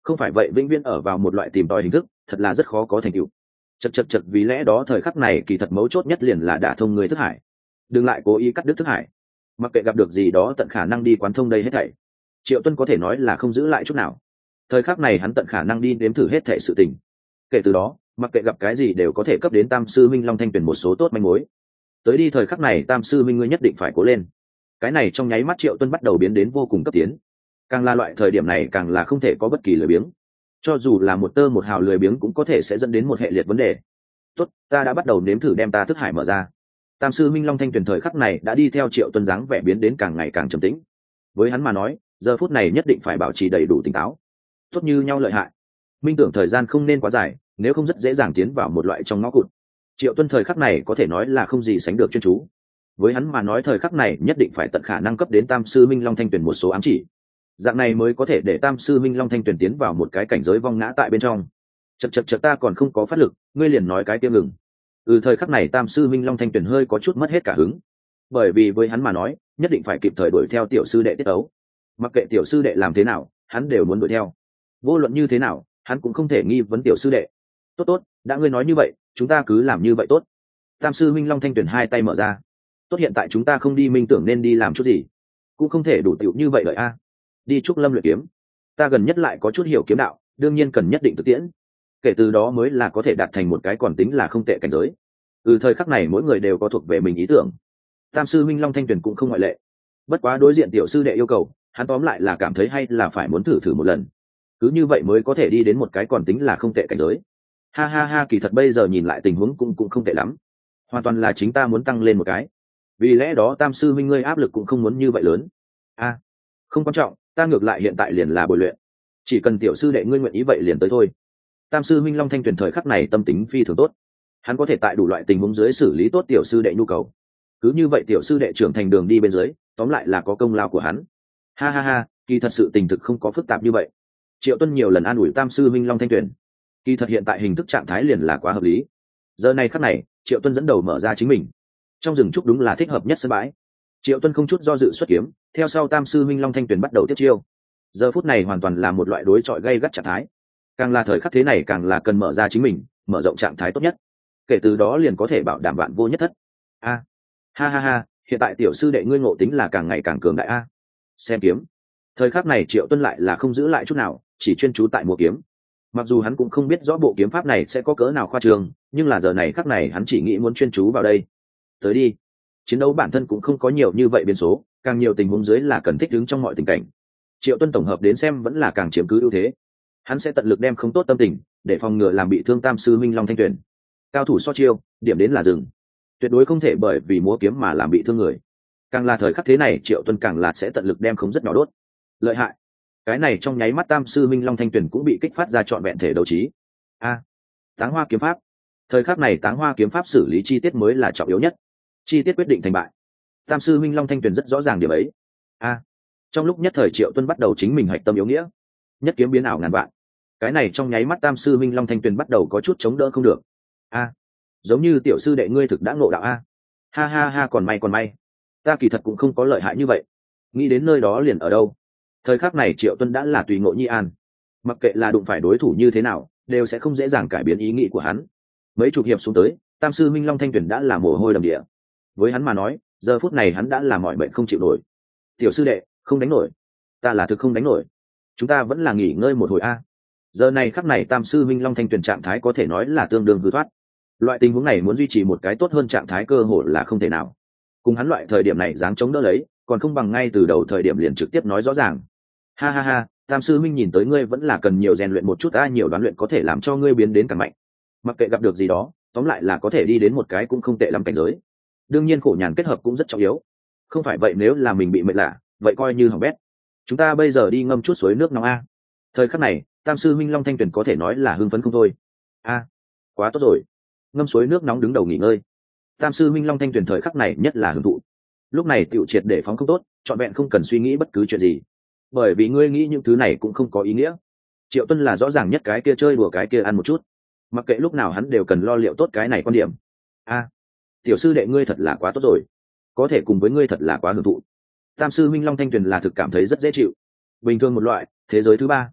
không phải vậy vĩnh viễn ở vào một loại tìm tòi hình thức, thật là rất khó có thành tựu. Chật chật chật, vì lẽ đó thời khắc này kỳ thật mấu chốt nhất liền là đả thông người thức hải, đừng lại cố ý cắt đứt thức hải, mặc kệ gặp được gì đó tận khả năng đi quán thông đây hết thảy. Triệu Tuân có thể nói là không giữ lại chút nào, thời khắc này hắn tận khả năng đi nếm thử hết thảy sự tình. Kể từ đó mặc kệ gặp cái gì đều có thể cấp đến Tam sư minh Long Thanh Tuyền một số tốt manh mối. Tới đi thời khắc này Tam sư minh ngươi nhất định phải cố lên. Cái này trong nháy mắt Triệu Tuân bắt đầu biến đến vô cùng cấp tiến, càng là loại thời điểm này càng là không thể có bất kỳ lười biếng, cho dù là một tơ một hào lười biếng cũng có thể sẽ dẫn đến một hệ liệt vấn đề. Tốt, ta đã bắt đầu nếm thử đem ta thức hải mở ra. Tam sư minh Long Thanh Tuyền thời khắc này đã đi theo Triệu Tuân dáng vẻ biến đến càng ngày càng trầm tĩnh. Với hắn mà nói, giờ phút này nhất định phải bảo trì đầy đủ tỉnh táo, tốt như nhau lợi hại. Minh tưởng thời gian không nên quá dài, nếu không rất dễ dàng tiến vào một loại trong ngõ cụt. Triệu Tuân thời khắc này có thể nói là không gì sánh được chuyên chú. Với hắn mà nói thời khắc này nhất định phải tận khả năng cấp đến Tam sư minh Long Thanh Tuyền một số ám chỉ, dạng này mới có thể để Tam sư minh Long Thanh Tuyền tiến vào một cái cảnh giới vong ngã tại bên trong. Chật chật chật, ta còn không có phát lực, ngươi liền nói cái tiếng ngừng. Ừ, thời khắc này Tam sư minh Long Thanh Tuyền hơi có chút mất hết cả hứng, bởi vì với hắn mà nói nhất định phải kịp thời đuổi theo tiểu sư đệ tiết ấu, mặc kệ tiểu sư đệ làm thế nào hắn đều muốn đuổi theo, vô luận như thế nào hắn cũng không thể nghi vấn tiểu sư đệ. Tốt tốt, đã ngươi nói như vậy chúng ta cứ làm như vậy. Tốt. Tam sư minh Long Thanh Tuyền hai tay mở ra. Tốt, hiện tại chúng ta không đi minh tưởng nên đi làm chút gì, cũng không thể đủ tiểu như vậy đợi a. Đi Trúc Lâm luyện kiếm, ta gần nhất lại có chút hiểu kiếm đạo, đương nhiên cần nhất định thực tiễn, kể từ đó mới là có thể đạt thành một cái còn tính là không tệ cảnh giới. Ừ, thời khắc này mỗi người đều có thuộc về mình ý tưởng, Tam sư minh Long Thanh Tuyền cũng không ngoại lệ. Bất quá đối diện tiểu sư đệ yêu cầu, hắn tóm lại là cảm thấy hay là phải muốn thử thử một lần, cứ như vậy mới có thể đi đến một cái còn tính là không tệ cảnh giới. Ha ha ha, kỳ thật bây giờ nhìn lại tình huống cũng cũng không tệ lắm, hoàn toàn là chính ta muốn tăng lên một cái, vì lẽ đó Tam sư minh ngươi áp lực cũng không muốn như vậy lớn. A, à, không quan trọng, ta ngược lại hiện tại liền là bồi luyện, chỉ cần tiểu sư đệ ngươi nguyện ý vậy liền tới thôi. Tam sư minh Long Thanh Tuyền thời khắc này tâm tính phi thường tốt, hắn có thể tại đủ loại tình huống dưới xử lý tốt tiểu sư đệ nhu cầu, cứ như vậy tiểu sư đệ trưởng thành đường đi bên dưới tóm lại là có công lao của hắn. Ha ha ha, kỳ thật sự tình thực không có phức tạp như vậy. Triệu Tuân nhiều lần an ủi Tam sư minh Long Thanh Tuyền, kỳ thật hiện tại hình thức trạng thái liền là quá hợp lý. Giờ này khắc này Triệu Tuân dẫn đầu mở ra chính mình, trong rừng trúc đúng là thích hợp nhất sân bãi. Triệu Tuân không chút do dự xuất kiếm, theo sau Tam sư minh Long Thanh Tuyền bắt đầu tiếp chiêu. Giờ phút này hoàn toàn là một loại đối chọi gay gắt trạng thái, càng là thời khắc thế này càng là cần mở ra chính mình, mở rộng trạng thái tốt nhất, kể từ đó liền có thể bảo đảm vạn vô nhất thất. A, à, ha ha ha, hiện tại tiểu sư đệ ngươi ngộ tính là càng ngày càng cường đại a. Xem kiếm, thời khắc này Triệu Tuân lại là không giữ lại chút nào, chỉ chuyên chú tại mua kiếm. Mặc dù hắn cũng không biết rõ bộ kiếm pháp này sẽ có cỡ nào khoa trương, nhưng là giờ này khắc này hắn chỉ nghĩ muốn chuyên chú vào đây. Tới đi, chiến đấu bản thân cũng không có nhiều như vậy biến số, càng nhiều tình huống dưới là cần thích ứng trong mọi tình cảnh. Triệu Tuân tổng hợp đến xem vẫn là càng chiếm cứ ưu thế, hắn sẽ tận lực đem không tốt tâm tình để phòng ngừa làm bị thương Tam sư minh Long Thanh Tuyền. Cao thủ so chiêu, điểm đến là dừng, tuyệt đối không thể bởi vì múa kiếm mà làm bị thương người. Càng là thời khắc thế này Triệu Tuân càng là sẽ tận lực đem không rất nhỏ đốt. Lợi hại, cái này trong nháy mắt Tam sư minh Long Thanh Tuyền cũng bị kích phát ra trọn vẹn thể đấu trí. A, à, táng hoa kiếm pháp, thời khắc này táng hoa kiếm pháp xử lý chi tiết mới là trọng yếu nhất, chi tiết quyết định thành bại. Tam sư minh Long Thanh Tuyền rất rõ ràng điểm ấy. A, à, trong lúc nhất thời Triệu Tuân bắt đầu chính mình hạch tâm yếu nghĩa, nhất kiếm biến ảo ngàn vạn. Cái này trong nháy mắt Tam sư minh Long Thanh Tuyền bắt đầu có chút chống đỡ không được. A, à, giống như tiểu sư đệ ngươi thực đã ngộ đạo a. Ha ha ha, còn may còn may, ta kỳ thật cũng không có lợi hại như vậy. Nghĩ đến nơi đó liền ở đâu. Thời khắc này Triệu Tuân đã là tùy ngộ nhi an, mặc kệ là đụng phải đối thủ như thế nào đều sẽ không dễ dàng cải biến ý nghĩ của hắn. Mấy chục hiệp xuống tới Tam sư minh Long Thanh Tuyền đã là mồ hôi đầm địa, với hắn mà nói giờ phút này hắn đã là mọi bệnh không chịu nổi. Tiểu sư đệ không đánh nổi, ta là thực không đánh nổi, chúng ta vẫn là nghỉ ngơi một hồi a. Giờ này khắc này Tam sư minh Long Thanh Tuyền trạng thái có thể nói là tương đương hư thoát, loại tình huống này muốn duy trì một cái tốt hơn trạng thái cơ hội là không thể nào. Cùng hắn loại thời điểm này dáng chống đỡ lấy còn không bằng ngay từ đầu thời điểm liền trực tiếp nói rõ ràng. Ha ha ha, Tam sư minh nhìn tới ngươi vẫn là cần nhiều rèn luyện một chút, a nhiều đoán luyện có thể làm cho ngươi biến đến càng mạnh, mặc kệ gặp được gì đó tóm lại là có thể đi đến một cái cũng không tệ lắm cảnh giới. Đương nhiên khổ nhàn kết hợp cũng rất trọng yếu, không phải vậy nếu là mình bị mệt lạ vậy coi như hỏng bét. Chúng ta bây giờ đi ngâm chút suối nước nóng a. Thời khắc này Tam sư minh Long Thanh Tuyền có thể nói là hưng phấn không thôi. A, quá tốt rồi, ngâm suối nước nóng đứng đầu nghỉ ngơi. Tam sư minh Long Thanh Tuyền thời khắc này nhất là hưởng thụ, lúc này tiểu triệt để phóng không tốt, trọn vẹn không cần suy nghĩ bất cứ chuyện gì, bởi vì ngươi nghĩ những thứ này cũng không có ý nghĩa. Triệu Tuân là rõ ràng nhất cái kia chơi đùa cái kia ăn một chút, mặc kệ lúc nào hắn đều cần lo liệu tốt cái này quan điểm. A, tiểu sư đệ ngươi thật là quá tốt rồi, có thể cùng với ngươi thật là quá hưởng thụ. Tam sư minh Long Thanh Tuyền là thực cảm thấy rất dễ chịu, bình thường một loại thế giới thứ ba.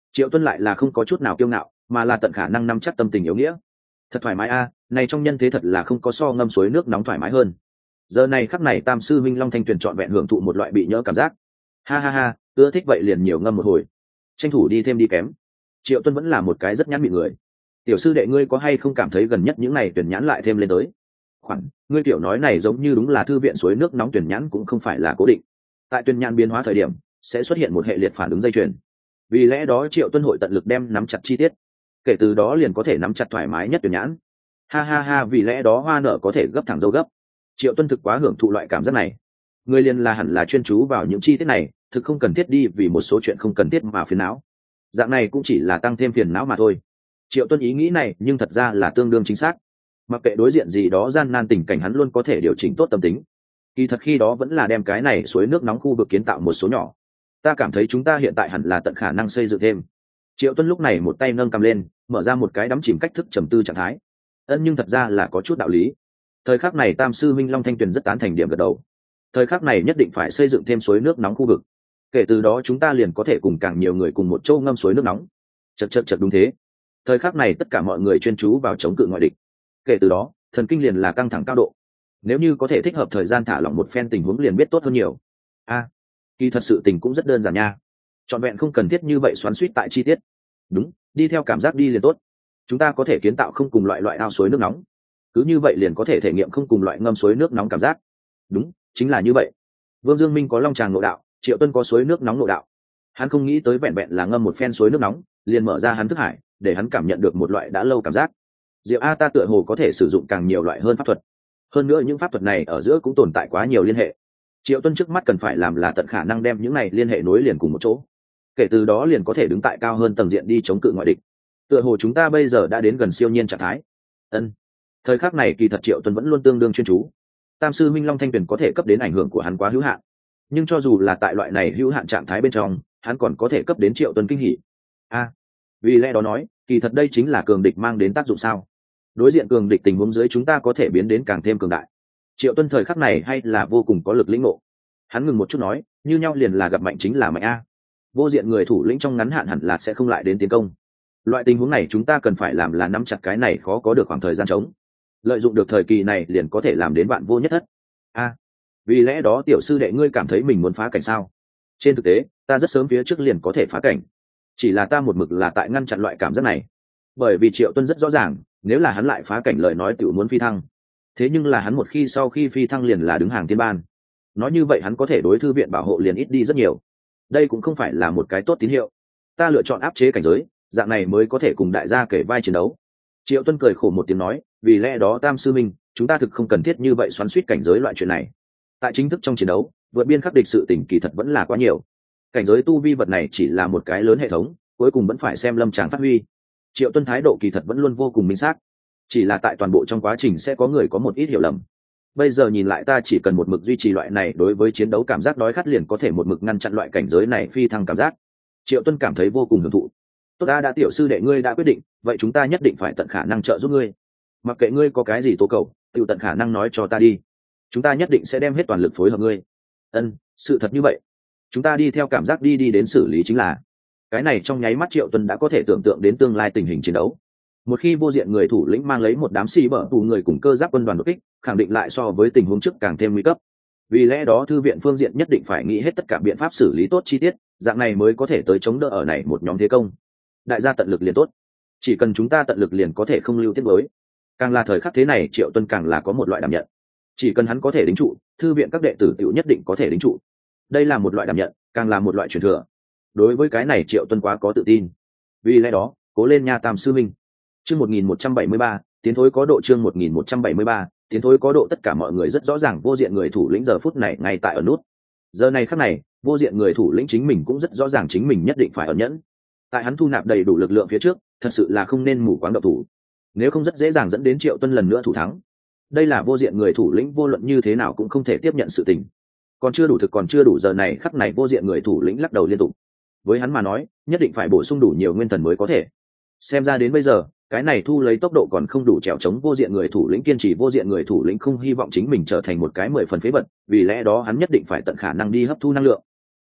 Triệu Tuân lại là không có chút nào kiêu ngạo, mà là tận khả năng nắm chắc tâm tình yếu nghĩa. Thật thoải mái a, này trong nhân thế thật là không có so ngâm suối nước nóng thoải mái hơn. Giờ này khắc này tam sư minh Long Thanh Tuyền trọn vẹn hưởng thụ một loại bị nhỡ cảm giác. Ha ha ha, ưa thích vậy liền nhiều ngâm một hồi, tranh thủ đi thêm đi kém. Triệu Tuân vẫn là một cái rất nhãn mịn người. Tiểu sư đệ ngươi có hay không cảm thấy gần nhất những này tuyển nhãn lại thêm lên tới? Khoản, ngươi tiểu nói này giống như đúng là thư viện suối nước nóng tuyển nhãn cũng không phải là cố định. Tại tuyển nhãn biến hóa thời điểm sẽ xuất hiện một hệ liệt phản ứng dây chuyền. Vì lẽ đó Triệu Tuân hội tận lực đem nắm chặt chi tiết, kể từ đó liền có thể nắm chặt thoải mái nhất tuyển nhãn. Ha ha ha, vì lẽ đó hoa nở có thể gấp thẳng dâu gấp. Triệu Tuân thực quá hưởng thụ loại cảm giác này. Người liền là hẳn là chuyên chú vào những chi tiết này, thực không cần thiết đi vì một số chuyện không cần thiết mà phiền não. Dạng này cũng chỉ là tăng thêm phiền não mà thôi. Triệu Tuân ý nghĩ này nhưng thật ra là tương đương chính xác. Mặc kệ đối diện gì đó gian nan tình cảnh hắn luôn có thể điều chỉnh tốt tâm tính. Kỳ thật khi đó vẫn là đem cái này suối nước nóng khu vực kiến tạo một số nhỏ. Ta cảm thấy chúng ta hiện tại hẳn là tận khả năng xây dựng thêm. Triệu Tuân lúc này một tay nâng cầm lên, mở ra một cái đắm chìm cách thức trầm tư trạng thái. Ân nhưng thật ra là có chút đạo lý. Thời khắc này tam sư minh Long Thanh Tuyền rất tán thành điểm gật đầu. Thời khắc này nhất định phải xây dựng thêm suối nước nóng khu vực. Kể từ đó chúng ta liền có thể cùng càng nhiều người cùng một chỗ ngâm suối nước nóng. Chật chật chật, đúng thế. Thời khắc này tất cả mọi người chuyên chú vào chống cự ngoại địch. Kể từ đó thần kinh liền là căng thẳng cao độ. Nếu như có thể thích hợp thời gian thả lỏng một phen tình huống liền biết tốt hơn nhiều. A, à, kỳ thật sự tình cũng rất đơn giản nha. Trọn vẹn không cần thiết như vậy xoắn xuýt tại chi tiết. Đúng, đi theo cảm giác đi liền tốt. Chúng ta có thể kiến tạo không cùng loại loại ao suối nước nóng, cứ như vậy liền có thể thể nghiệm không cùng loại ngâm suối nước nóng cảm giác. Đúng, chính là như vậy. Vương Dương Minh có long tràng nội đạo, Triệu Tuân có suối nước nóng nội đạo. Hắn không nghĩ tới vẹn vẹn là ngâm một phen suối nước nóng liền mở ra hắn thức hải, để hắn cảm nhận được một loại đã lâu cảm giác. Diệu a, ta tựa hồ có thể sử dụng càng nhiều loại hơn pháp thuật, hơn nữa những pháp thuật này ở giữa cũng tồn tại quá nhiều liên hệ. Triệu Tuân trước mắt cần phải làm là tận khả năng đem những này liên hệ nối liền cùng một chỗ, kể từ đó liền có thể đứng tại cao hơn tầng diện đi chống cự ngoại địch. Tựa hồ chúng ta bây giờ đã đến gần siêu nhiên trạng thái. Ân, thời khắc này kỳ thật Triệu Tuân vẫn luôn tương đương chuyên chú. Tam sư minh Long Thanh Tuyền có thể cấp đến ảnh hưởng của hắn quá hữu hạn, nhưng cho dù là tại loại này hữu hạn trạng thái bên trong hắn còn có thể cấp đến Triệu Tuân kinh hỉ. A, à, vì lẽ đó nói kỳ thật đây chính là cường địch mang đến tác dụng sao? Đối diện cường địch tình huống dưới chúng ta có thể biến đến càng thêm cường đại. Triệu Tuân thời khắc này hay là vô cùng có lực lĩnh ngộ. Hắn ngừng một chút nói, như nhau liền là gặp mạnh chính là mạnh a. Vô diện người thủ lĩnh trong ngắn hạn hẳn là sẽ không lại đến tiến công. Loại tình huống này chúng ta cần phải làm là nắm chặt cái này khó có được khoảng thời gian trống, lợi dụng được thời kỳ này liền có thể làm đến bạn vô nhất thất. A, à, vì lẽ đó tiểu sư đệ ngươi cảm thấy mình muốn phá cảnh sao? Trên thực tế ta rất sớm phía trước liền có thể phá cảnh, chỉ là ta một mực là tại ngăn chặn loại cảm giác này. Bởi vì Triệu Tuân rất rõ ràng nếu là hắn lại phá cảnh lời nói tiểu muốn phi thăng, thế nhưng là hắn một khi sau khi phi thăng liền là đứng hàng tiên ban, nói như vậy hắn có thể đối thư viện bảo hộ liền ít đi rất nhiều. Đây cũng không phải là một cái tốt tín hiệu. Ta lựa chọn áp chế cảnh giới, dạng này mới có thể cùng đại gia kể vai chiến đấu. Triệu Tuân cười khổ một tiếng nói, vì lẽ đó tam sư minh chúng ta thực không cần thiết như vậy xoắn xuýt cảnh giới loại chuyện này. Tại chính thức trong chiến đấu vượt biên khắc địch sự tình kỳ thật vẫn là quá nhiều, cảnh giới tu vi vật này chỉ là một cái lớn hệ thống, cuối cùng vẫn phải xem lâm tràng phát huy. Triệu Tuân thái độ kỳ thật vẫn luôn vô cùng minh xác, chỉ là tại toàn bộ trong quá trình sẽ có người có một ít hiểu lầm. Bây giờ nhìn lại ta chỉ cần một mực duy trì loại này đối với chiến đấu cảm giác đói khát liền có thể một mực ngăn chặn loại cảnh giới này phi thăng cảm giác. Triệu Tuân cảm thấy vô cùng hưởng thụ. Tốt, ta đã tiểu sư đệ ngươi đã quyết định, vậy chúng ta nhất định phải tận khả năng trợ giúp ngươi. Mặc kệ ngươi có cái gì tố cầu, tự tận khả năng nói cho ta đi. Chúng ta nhất định sẽ đem hết toàn lực phối hợp ngươi. Ân, sự thật như vậy. Chúng ta đi theo cảm giác đi đi đến xử lý chính là. Cái này trong nháy mắt Triệu Tuân đã có thể tưởng tượng đến tương lai tình hình chiến đấu. Một khi vô diện người thủ lĩnh mang lấy một đám xì bở tù người cùng cơ giáp quân đoàn đột kích, khẳng định lại so với tình huống trước càng thêm nguy cấp. Vì lẽ đó thư viện phương diện nhất định phải nghĩ hết tất cả biện pháp xử lý tốt chi tiết, dạng này mới có thể tới chống đỡ ở này một nhóm thế công. Đại gia tận lực liền tốt, chỉ cần chúng ta tận lực liền có thể không lưu tiết mới. Càng là thời khắc thế này Triệu Tuân càng là có một loại đảm nhận, chỉ cần hắn có thể đính trụ, thư viện các đệ tử tiểu nhất định có thể đính trụ. Đây là một loại đảm nhận, càng là một loại truyền thừa. Đối với cái này Triệu Tuân quá có tự tin. Vì lẽ đó cố lên nha tam sư minh. Chương một nghìn một trăm bảy mươi ba, tiến thối có độ. Chương một nghìn một trăm bảy mươi ba, tiến thối có độ. Tất cả mọi người rất rõ ràng vô diện người thủ lĩnh giờ phút này ngay tại ở nút. Giờ này khắc này, vô diện người thủ lĩnh chính mình cũng rất rõ ràng chính mình nhất định phải ẩn nhẫn. Tại hắn thu nạp đầy đủ lực lượng phía trước, thật sự là không nên mù quáng động thủ. Nếu không rất dễ dàng dẫn đến Triệu Tuân lần nữa thủ thắng. Đây là vô diện người thủ lĩnh vô luận như thế nào cũng không thể tiếp nhận sự tình. Còn chưa đủ thực còn chưa đủ giờ này khắc này vô diện người thủ lĩnh lắc đầu liên tục. Với hắn mà nói, nhất định phải bổ sung đủ nhiều nguyên thần mới có thể. Xem ra đến bây giờ, cái này thu lấy tốc độ còn không đủ trèo chống vô diện người thủ lĩnh kiên trì. Vô diện người thủ lĩnh không hy vọng chính mình trở thành một cái mười phần phế vật, vì lẽ đó hắn nhất định phải tận khả năng đi hấp thu năng lượng.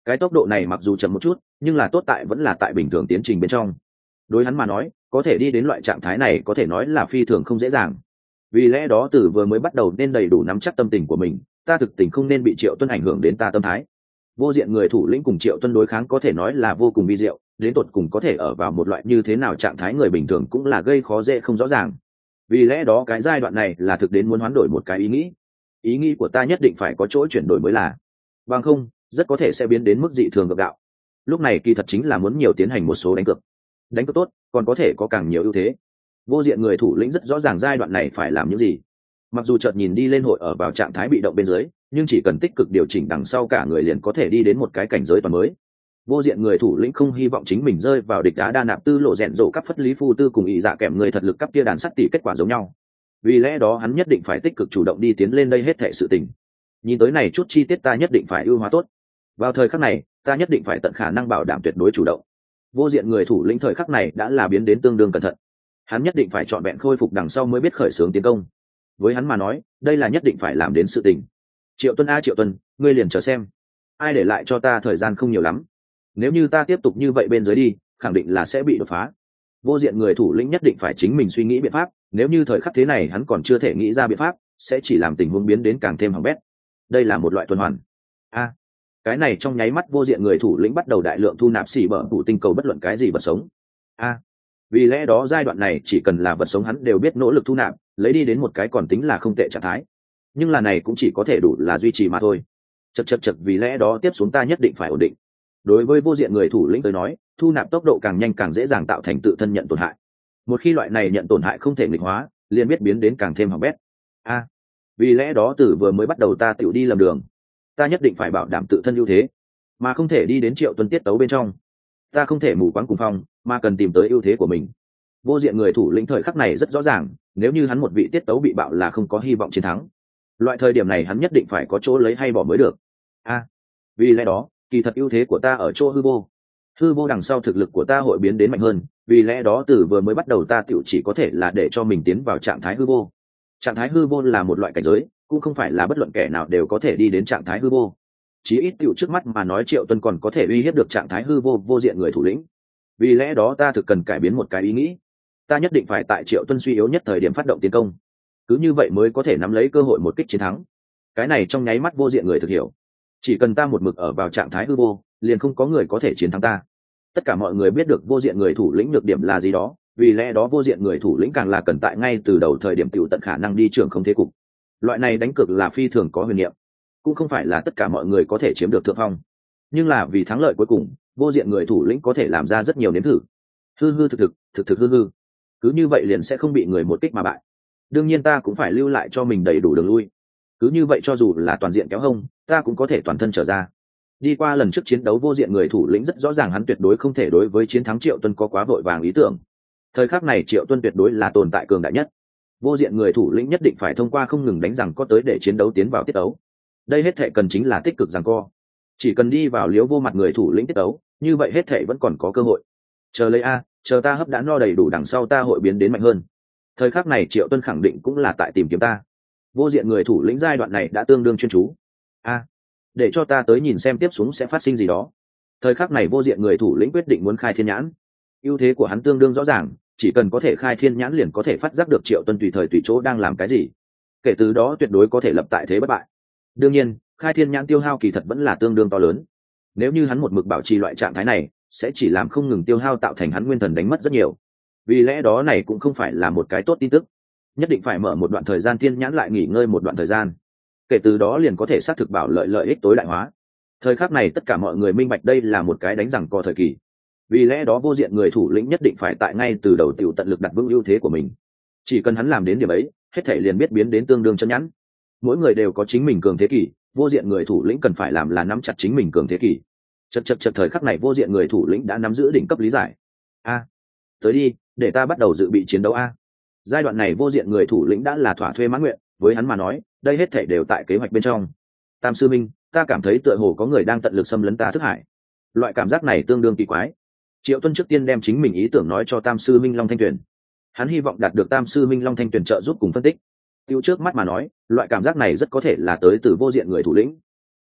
Cái tốc độ này mặc dù chậm một chút nhưng là tốt tại vẫn là tại bình thường tiến trình bên trong. Đối hắn mà nói có thể đi đến loại trạng thái này có thể nói là phi thường không dễ dàng. Vì lẽ đó từ vừa mới bắt đầu nên đầy đủ nắm chắc tâm tình của mình, ta thực tình không nên bị Triệu Tuân ảnh hưởng đến ta tâm thái. Vô diện người thủ lĩnh cùng Triệu Tuân đối kháng có thể nói là vô cùng vi diệu, đến tột cùng có thể ở vào một loại như thế nào trạng thái người bình thường cũng là gây khó dễ không rõ ràng. Vì lẽ đó cái giai đoạn này là thực đến muốn hoán đổi một cái ý nghĩ. Ý nghĩ của ta nhất định phải có chỗ chuyển đổi mới là, bằng không rất có thể sẽ biến đến mức dị thường gượng gạo. Lúc này kỳ thật chính là muốn nhiều tiến hành một số đánh cược. Đánh cược tốt còn có thể có càng nhiều ưu thế. Vô diện người thủ lĩnh rất rõ ràng giai đoạn này phải làm những gì. Mặc dù chợt nhìn đi lên hội ở vào trạng thái bị động bên dưới, nhưng chỉ cần tích cực điều chỉnh đằng sau cả người liền có thể đi đến một cái cảnh giới toàn mới. Vô diện người thủ lĩnh không hy vọng chính mình rơi vào địch đá đa nạp tư lộ rèn rộ các phất lý phu tư cùng ý dạ kèm người thật lực cấp kia đàn sắt tỷ kết quả giống nhau. Vì lẽ đó hắn nhất định phải tích cực chủ động đi tiến lên đây hết thảy sự tình. Nhìn tới này chút chi tiết ta nhất định phải ưu hóa tốt. Vào thời khắc này ta nhất định phải tận khả năng bảo đảm tuyệt đối chủ động. Vô diện người thủ lĩnh thời khắc này đã là biến đến tương đương cẩn thận. Hắn nhất định phải chọn vẹn khôi phục đằng sau mới biết khởi xướng tiến công. Với hắn mà nói đây là nhất định phải làm đến sự tình. Triệu Tuân a Triệu Tuân, ngươi liền chờ xem, ai để lại cho ta thời gian không nhiều lắm. Nếu như ta tiếp tục như vậy bên dưới đi khẳng định là sẽ bị đột phá. Vô diện người thủ lĩnh nhất định phải chính mình suy nghĩ biện pháp, nếu như thời khắc thế này hắn còn chưa thể nghĩ ra biện pháp sẽ chỉ làm tình huống biến đến càng thêm hỏng bét. Đây là một loại tuần hoàn. A, cái này trong nháy mắt vô diện người thủ lĩnh bắt đầu đại lượng thu nạp xỉ bở phủ tinh cầu bất luận cái gì vật sống. A, vì lẽ đó giai đoạn này chỉ cần là vật sống hắn đều biết nỗ lực thu nạp, lấy đi đến một cái còn tính là không tệ trạng thái. Nhưng là này cũng chỉ có thể đủ là duy trì mà thôi. Chật chật chật, vì lẽ đó tiếp xuống ta nhất định phải ổn định. Đối với vô diện người thủ lĩnh tới nói, thu nạp tốc độ càng nhanh càng dễ dàng tạo thành tự thân nhận tổn hại. Một khi loại này nhận tổn hại không thể nghịch hóa, liền biết biến đến càng thêm hỏng bét. A, vì lẽ đó từ vừa mới bắt đầu ta tự đi lầm đường. Ta nhất định phải bảo đảm tự thân ưu thế, mà không thể đi đến Triệu Tuân tiết tấu bên trong. Ta không thể mù quáng cùng phong, mà cần tìm tới ưu thế của mình. Vô diện người thủ lĩnh thời khắc này rất rõ ràng, nếu như hắn một vị tiết tấu bị bạo là không có hy vọng chiến thắng. Loại thời điểm này hắn nhất định phải có chỗ lấy hay bỏ mới được. A, vì lẽ đó kỳ thật ưu thế của ta ở chỗ hư vô. Hư vô đằng sau thực lực của ta hội biến đến mạnh hơn, vì lẽ đó từ vừa mới bắt đầu ta tiểu chỉ có thể là để cho mình tiến vào trạng thái hư vô. Trạng thái hư vô là một loại cảnh giới, cũng không phải là bất luận kẻ nào đều có thể đi đến trạng thái hư vô. Chí ít tiểu trước mắt mà nói Triệu Tuân còn có thể uy hiếp được trạng thái hư vô vô diện người thủ lĩnh. Vì lẽ đó ta thực cần cải biến một cái ý nghĩ. Ta nhất định phải tại Triệu Tuân suy yếu nhất thời điểm phát động tiến công. Cứ như vậy mới có thể nắm lấy cơ hội một kích chiến thắng. Cái này trong nháy mắt vô diện người thực hiểu. Chỉ cần ta một mực ở vào trạng thái hư vô, liền không có người có thể chiến thắng ta. Tất cả mọi người biết được vô diện người thủ lĩnh nhược điểm là gì đó, vì lẽ đó vô diện người thủ lĩnh càng là cần tại ngay từ đầu thời điểm tiểu tận khả năng đi trưởng không thế cục. Loại này đánh cược là phi thường có huyền niệm, cũng không phải là tất cả mọi người có thể chiếm được thượng phong. Nhưng là vì thắng lợi cuối cùng, vô diện người thủ lĩnh có thể làm ra rất nhiều nếm thử. Hư hư thực thực, thực thực hư hư. Cứ như vậy liền sẽ không bị người một kích mà bại. Đương nhiên ta cũng phải lưu lại cho mình đầy đủ đường lui. Cứ như vậy cho dù là toàn diện kéo hông, ta cũng có thể toàn thân trở ra. Đi qua lần trước chiến đấu vô diện người thủ lĩnh rất rõ ràng hắn tuyệt đối không thể đối với chiến thắng Triệu Tuân có quá vội vàng ý tưởng. Thời khắc này Triệu Tuân tuyệt đối là tồn tại cường đại nhất. Vô diện người thủ lĩnh nhất định phải thông qua không ngừng đánh rằng có tới để chiến đấu tiến vào tiết đấu. Đây hết thệ cần chính là tích cực giằng co. Chỉ cần đi vào liếu vô mặt người thủ lĩnh tiết đấu, như vậy hết thệ vẫn còn có cơ hội. Chờ lấy a, chờ ta hấp đã no đầy đủ đằng sau ta hội biến đến mạnh hơn. Thời khắc này Triệu Tuân khẳng định cũng là tại tìm kiếm ta. Vô diện người thủ lĩnh giai đoạn này đã tương đương chuyên chú. A, để cho ta tới nhìn xem tiếp xuống sẽ phát sinh gì đó. Thời khắc này vô diện người thủ lĩnh quyết định muốn khai thiên nhãn. Ưu thế của hắn tương đương rõ ràng, chỉ cần có thể khai thiên nhãn liền có thể phát giác được Triệu Tuân tùy thời tùy chỗ đang làm cái gì. Kể từ đó tuyệt đối có thể lập tại thế bất bại. Đương nhiên khai thiên nhãn tiêu hao kỳ thật vẫn là tương đương to lớn. Nếu như hắn một mực bảo trì loại trạng thái này sẽ chỉ làm không ngừng tiêu hao tạo thành hắn nguyên thần đánh mất rất nhiều. Vì lẽ đó này cũng không phải là một cái tốt tin tức. Nhất định phải mở một đoạn thời gian thiên nhãn lại nghỉ ngơi một đoạn thời gian, kể từ đó liền có thể xác thực bảo lợi lợi ích tối đại hóa. Thời khắc này tất cả mọi người minh bạch đây là một cái đánh rằng co thời kỳ. Vì lẽ đó vô diện người thủ lĩnh nhất định phải tại ngay từ đầu tiểu tận lực đặt vững ưu thế của mình. Chỉ cần hắn làm đến điểm ấy hết thể liền biết biến đến tương đương chân nhẵn. Mỗi người đều có chính mình cường thế kỷ, vô diện người thủ lĩnh cần phải làm là nắm chặt chính mình cường thế kỷ. Chật chật chật, thời khắc này vô diện người thủ lĩnh đã nắm giữ đỉnh cấp lý giải. A, tới đi, để ta bắt đầu dự bị chiến đấu a. Giai đoạn này vô diện người thủ lĩnh đã là thỏa thuê mãn nguyện, với hắn mà nói đây hết thể đều tại kế hoạch bên trong. Tam sư minh, ta cảm thấy tựa hồ có người đang tận lực xâm lấn ta thức hải. Loại cảm giác này tương đương kỳ quái. Triệu Tuân trước tiên đem chính mình ý tưởng nói cho Tam sư minh Long Thanh Tuyền. Hắn hy vọng đạt được Tam sư minh Long Thanh Tuyền trợ giúp cùng phân tích. Tiêu trước mắt mà nói loại cảm giác này rất có thể là tới từ vô diện người thủ lĩnh.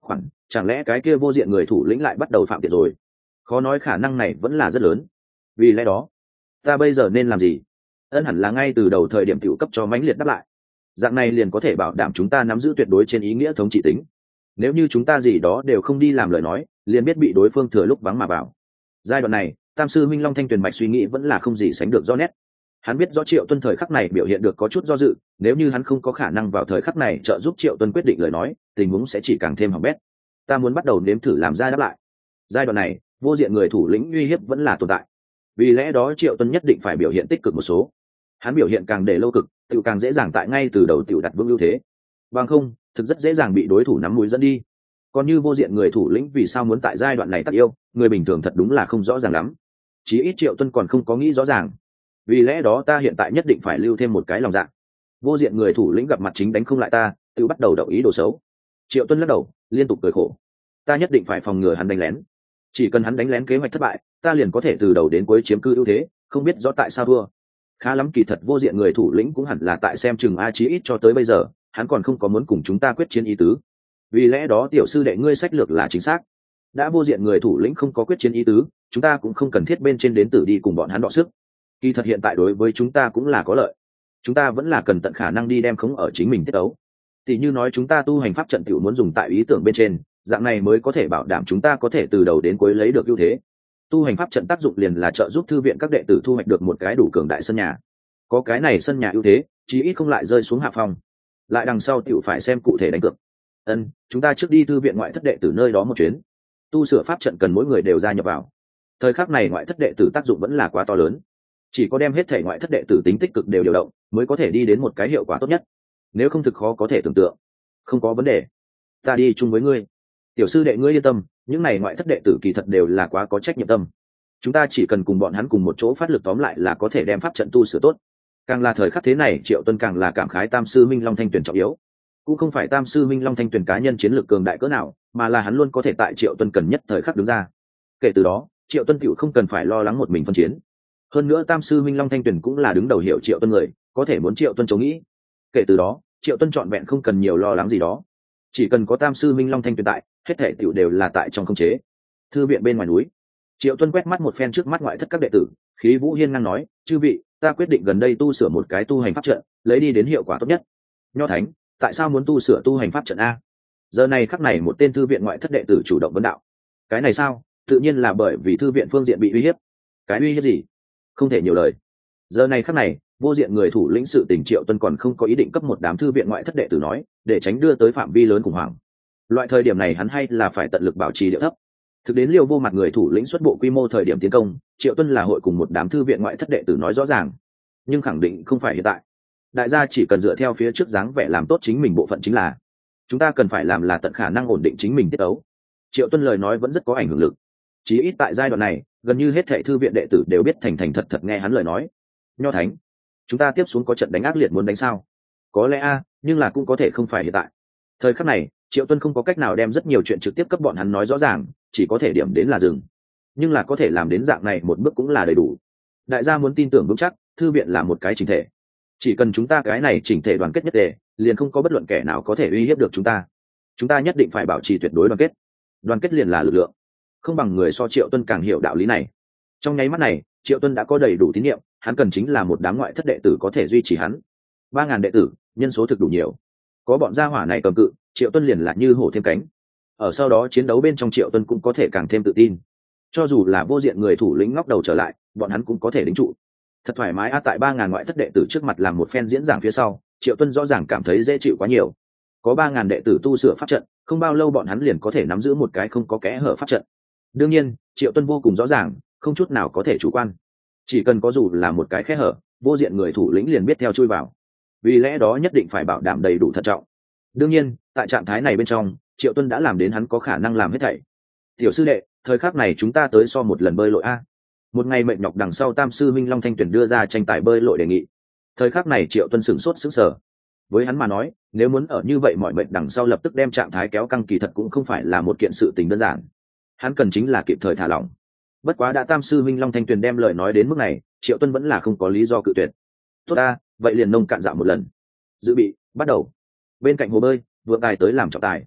khoản chẳng lẽ cái kia vô diện người thủ lĩnh lại bắt đầu phạm tiện rồi? Khó nói khả năng này vẫn là rất lớn. Vì lẽ đó ta bây giờ nên làm gì? Ân hẳn là ngay từ đầu thời điểm tiểu cấp cho mãnh liệt đáp lại, dạng này liền có thể bảo đảm chúng ta nắm giữ tuyệt đối trên ý nghĩa thống trị tính. Nếu như chúng ta gì đó đều không đi làm lời nói, liền biết bị đối phương thừa lúc vắng mà vào. Giai đoạn này tam sư minh long thanh tuyền mạch suy nghĩ vẫn là không gì sánh được rõ nét. Hắn biết rõ Triệu Tuân thời khắc này biểu hiện được có chút do dự, nếu như hắn không có khả năng vào thời khắc này trợ giúp Triệu Tuân quyết định lời nói, tình huống sẽ chỉ càng thêm hỏng bét. Ta muốn bắt đầu nếm thử làm ra đáp lại. Giai đoạn này vô diện người thủ lĩnh uy hiếp vẫn là tồn tại, vì lẽ đó Triệu Tuân nhất định phải biểu hiện tích cực một số. Hắn biểu hiện càng để lâu cực, tự càng dễ dàng tại ngay từ đầu tiểu đặt vững ưu thế. Bằng không, thực rất dễ dàng bị đối thủ nắm mũi dẫn đi. Còn như vô diện người thủ lĩnh vì sao muốn tại giai đoạn này tắt yêu, người bình thường thật đúng là không rõ ràng lắm. Chí ít Triệu Tuân còn không có nghĩ rõ ràng. Vì lẽ đó ta hiện tại nhất định phải lưu thêm một cái lòng dạ. Vô diện người thủ lĩnh gặp mặt chính đánh không lại ta, tự bắt đầu động ý đồ xấu. Triệu Tuân lắc đầu, liên tục cười khổ. Ta nhất định phải phòng ngừa hắn đánh lén. Chỉ cần hắn đánh lén kế hoạch thất bại, ta liền có thể từ đầu đến cuối chiếm cư ưu thế, không biết rõ tại sao thua. Khá lắm, kỳ thật vô diện người thủ lĩnh cũng hẳn là tại xem chừng a, chí ít cho tới bây giờ hắn còn không có muốn cùng chúng ta quyết chiến ý tứ. Vì lẽ đó tiểu sư đệ ngươi sách lược là chính xác. Đã vô diện người thủ lĩnh không có quyết chiến ý tứ, chúng ta cũng không cần thiết bên trên đến tử đi cùng bọn hắn đọ sức. Kỳ thật hiện tại đối với chúng ta cũng là có lợi. Chúng ta vẫn là cần tận khả năng đi đem khống ở chính mình tiết tấu. Tỷ như nói chúng ta tu hành pháp trận tiểu muốn dùng tại ý tưởng bên trên, dạng này mới có thể bảo đảm chúng ta có thể từ đầu đến cuối lấy được ưu thế. Tu hành pháp trận tác dụng liền là trợ giúp thư viện các đệ tử thu hoạch được một cái đủ cường đại sân nhà. Có cái này sân nhà ưu thế, chí ít không lại rơi xuống hạ phong. Lại đằng sau tiểu phải xem cụ thể đánh cược. Ân, chúng ta trước đi thư viện ngoại thất đệ tử nơi đó một chuyến. Tu sửa pháp trận cần mỗi người đều gia nhập vào. Thời khắc này ngoại thất đệ tử tác dụng vẫn là quá to lớn. Chỉ có đem hết thể ngoại thất đệ tử tính tích cực đều điều động, mới có thể đi đến một cái hiệu quả tốt nhất. Nếu không thực khó có thể tưởng tượng. Không có vấn đề, ta đi chung với ngươi. Tiểu sư đệ ngươi yên tâm, những này ngoại thất đệ tử kỳ thật đều là quá có trách nhiệm tâm. Chúng ta chỉ cần cùng bọn hắn cùng một chỗ phát lực tóm lại là có thể đem pháp trận tu sửa tốt. Càng là thời khắc thế này, Triệu Tuân càng là cảm khái tam sư minh long thanh tuyền trọng yếu. Cũng không phải tam sư minh long thanh tuyền cá nhân chiến lược cường đại cỡ nào, mà là hắn luôn có thể tại Triệu Tuân cần nhất thời khắc đứng ra. Kể từ đó Triệu Tuân tiểu không cần phải lo lắng một mình phân chiến. Hơn nữa tam sư minh long thanh tuyền cũng là đứng đầu hiểu Triệu Tuân người, có thể muốn Triệu Tuân chống nghĩ. Kể từ đó Triệu Tuân trọn vẹn không cần nhiều lo lắng gì đó, chỉ cần có tam sư minh long thanh tuyền tại, hết thể tiểu đều là tại trong khống chế. Thư viện bên ngoài núi, Triệu Tuân quét mắt một phen trước mắt ngoại thất các đệ tử, khí vũ hiên ngang nói: chư vị, ta quyết định gần đây tu sửa một cái tu hành pháp trận, lấy đi đến hiệu quả tốt nhất. Nho Thánh, tại sao muốn tu sửa tu hành pháp trận a? Giờ này khắc này một tên thư viện ngoại thất đệ tử chủ động vấn đạo. Cái này sao? Tự nhiên là bởi vì thư viện phương diện bị uy hiếp. Cái uy hiếp gì? Không thể nhiều lời. Giờ này khắc này vô diện người thủ lĩnh sự tình Triệu Tuân còn không có ý định cấp một đám thư viện ngoại thất đệ tử nói, để tránh đưa tới phạm vi lớn khủng hoảng. Loại thời điểm này hắn hay là phải tận lực bảo trì điệu thấp. Thực đến liều vô mặt người thủ lĩnh xuất bộ quy mô thời điểm tiến công, Triệu Tuân là hội cùng một đám thư viện ngoại thất đệ tử nói rõ ràng, nhưng khẳng định không phải hiện tại. Đại gia chỉ cần dựa theo phía trước dáng vẻ làm tốt chính mình bộ phận chính là. Chúng ta cần phải làm là tận khả năng ổn định chính mình tiết ấu. Triệu Tuân lời nói vẫn rất có ảnh hưởng lực. Chí ít tại giai đoạn này, gần như hết thảy thư viện đệ tử đều biết thành thành thật thật nghe hắn lời nói. Nho Thánh, chúng ta tiếp xuống có trận đánh ác liệt muốn đánh sao? Có lẽ a, nhưng là cũng có thể không phải hiện tại. Thời khắc này Triệu Tuân không có cách nào đem rất nhiều chuyện trực tiếp cấp bọn hắn nói rõ ràng, chỉ có thể điểm đến là dừng. Nhưng là có thể làm đến dạng này một bước cũng là đầy đủ. Đại gia muốn tin tưởng vững chắc, thư viện là một cái chỉnh thể. Chỉ cần chúng ta cái này chỉnh thể đoàn kết nhất thể, liền không có bất luận kẻ nào có thể uy hiếp được chúng ta. Chúng ta nhất định phải bảo trì tuyệt đối đoàn kết. Đoàn kết liền là lực lượng. Không bằng người so Triệu Tuân càng hiểu đạo lý này. Trong nháy mắt này, Triệu Tuân đã có đầy đủ tín nhiệm, hắn cần chính là một đám ngoại thất đệ tử có thể duy trì hắn. Ba ngàn đệ tử, nhân số thực đủ nhiều. Có bọn gia hỏa này cầm cự, Triệu Tuân liền là như hổ thêm cánh. Ở sau đó chiến đấu bên trong Triệu Tuân cũng có thể càng thêm tự tin. Cho dù là vô diện người thủ lĩnh ngóc đầu trở lại, bọn hắn cũng có thể đính trụ. Thật thoải mái a, tại ba ngàn ngoại thất đệ tử trước mặt làm một phen diễn giảng phía sau, Triệu Tuân rõ ràng cảm thấy dễ chịu quá nhiều. Có ba ngàn đệ tử tu sửa pháp trận, không bao lâu bọn hắn liền có thể nắm giữ một cái không có kẽ hở pháp trận. Đương nhiên, Triệu Tuân vô cùng rõ ràng, không chút nào có thể chủ quan. Chỉ cần có dù là một cái kẽ hở, vô diện người thủ lĩnh liền biết theo chui vào. Vì lẽ đó nhất định phải bảo đảm đầy đủ thận trọng. Đương nhiên, tại trạng thái này bên trong, Triệu Tuân đã làm đến hắn có khả năng làm hết thảy. Tiểu sư đệ, thời khắc này chúng ta tới so một lần bơi lội a. Một ngày mệt nhọc đằng sau tam sư minh long thanh tuyển đưa ra tranh tài bơi lội đề nghị. Thời khắc này Triệu Tuân sửng sốt sững sờ. Với hắn mà nói, nếu muốn ở như vậy mọi mệt đằng sau lập tức đem trạng thái kéo căng kỳ thật cũng không phải là một kiện sự tình đơn giản. Hắn cần chính là kịp thời thả lỏng. Bất quá đã tam sư minh long thanh tuyền đem lời nói đến mức này, Triệu Tuân vẫn là không có lý do cự tuyệt. Tốt ta, vậy liền nông cạn dạo một lần. Dự bị, bắt đầu. Bên cạnh hồ bơi, vượng tài tới làm trọng tài.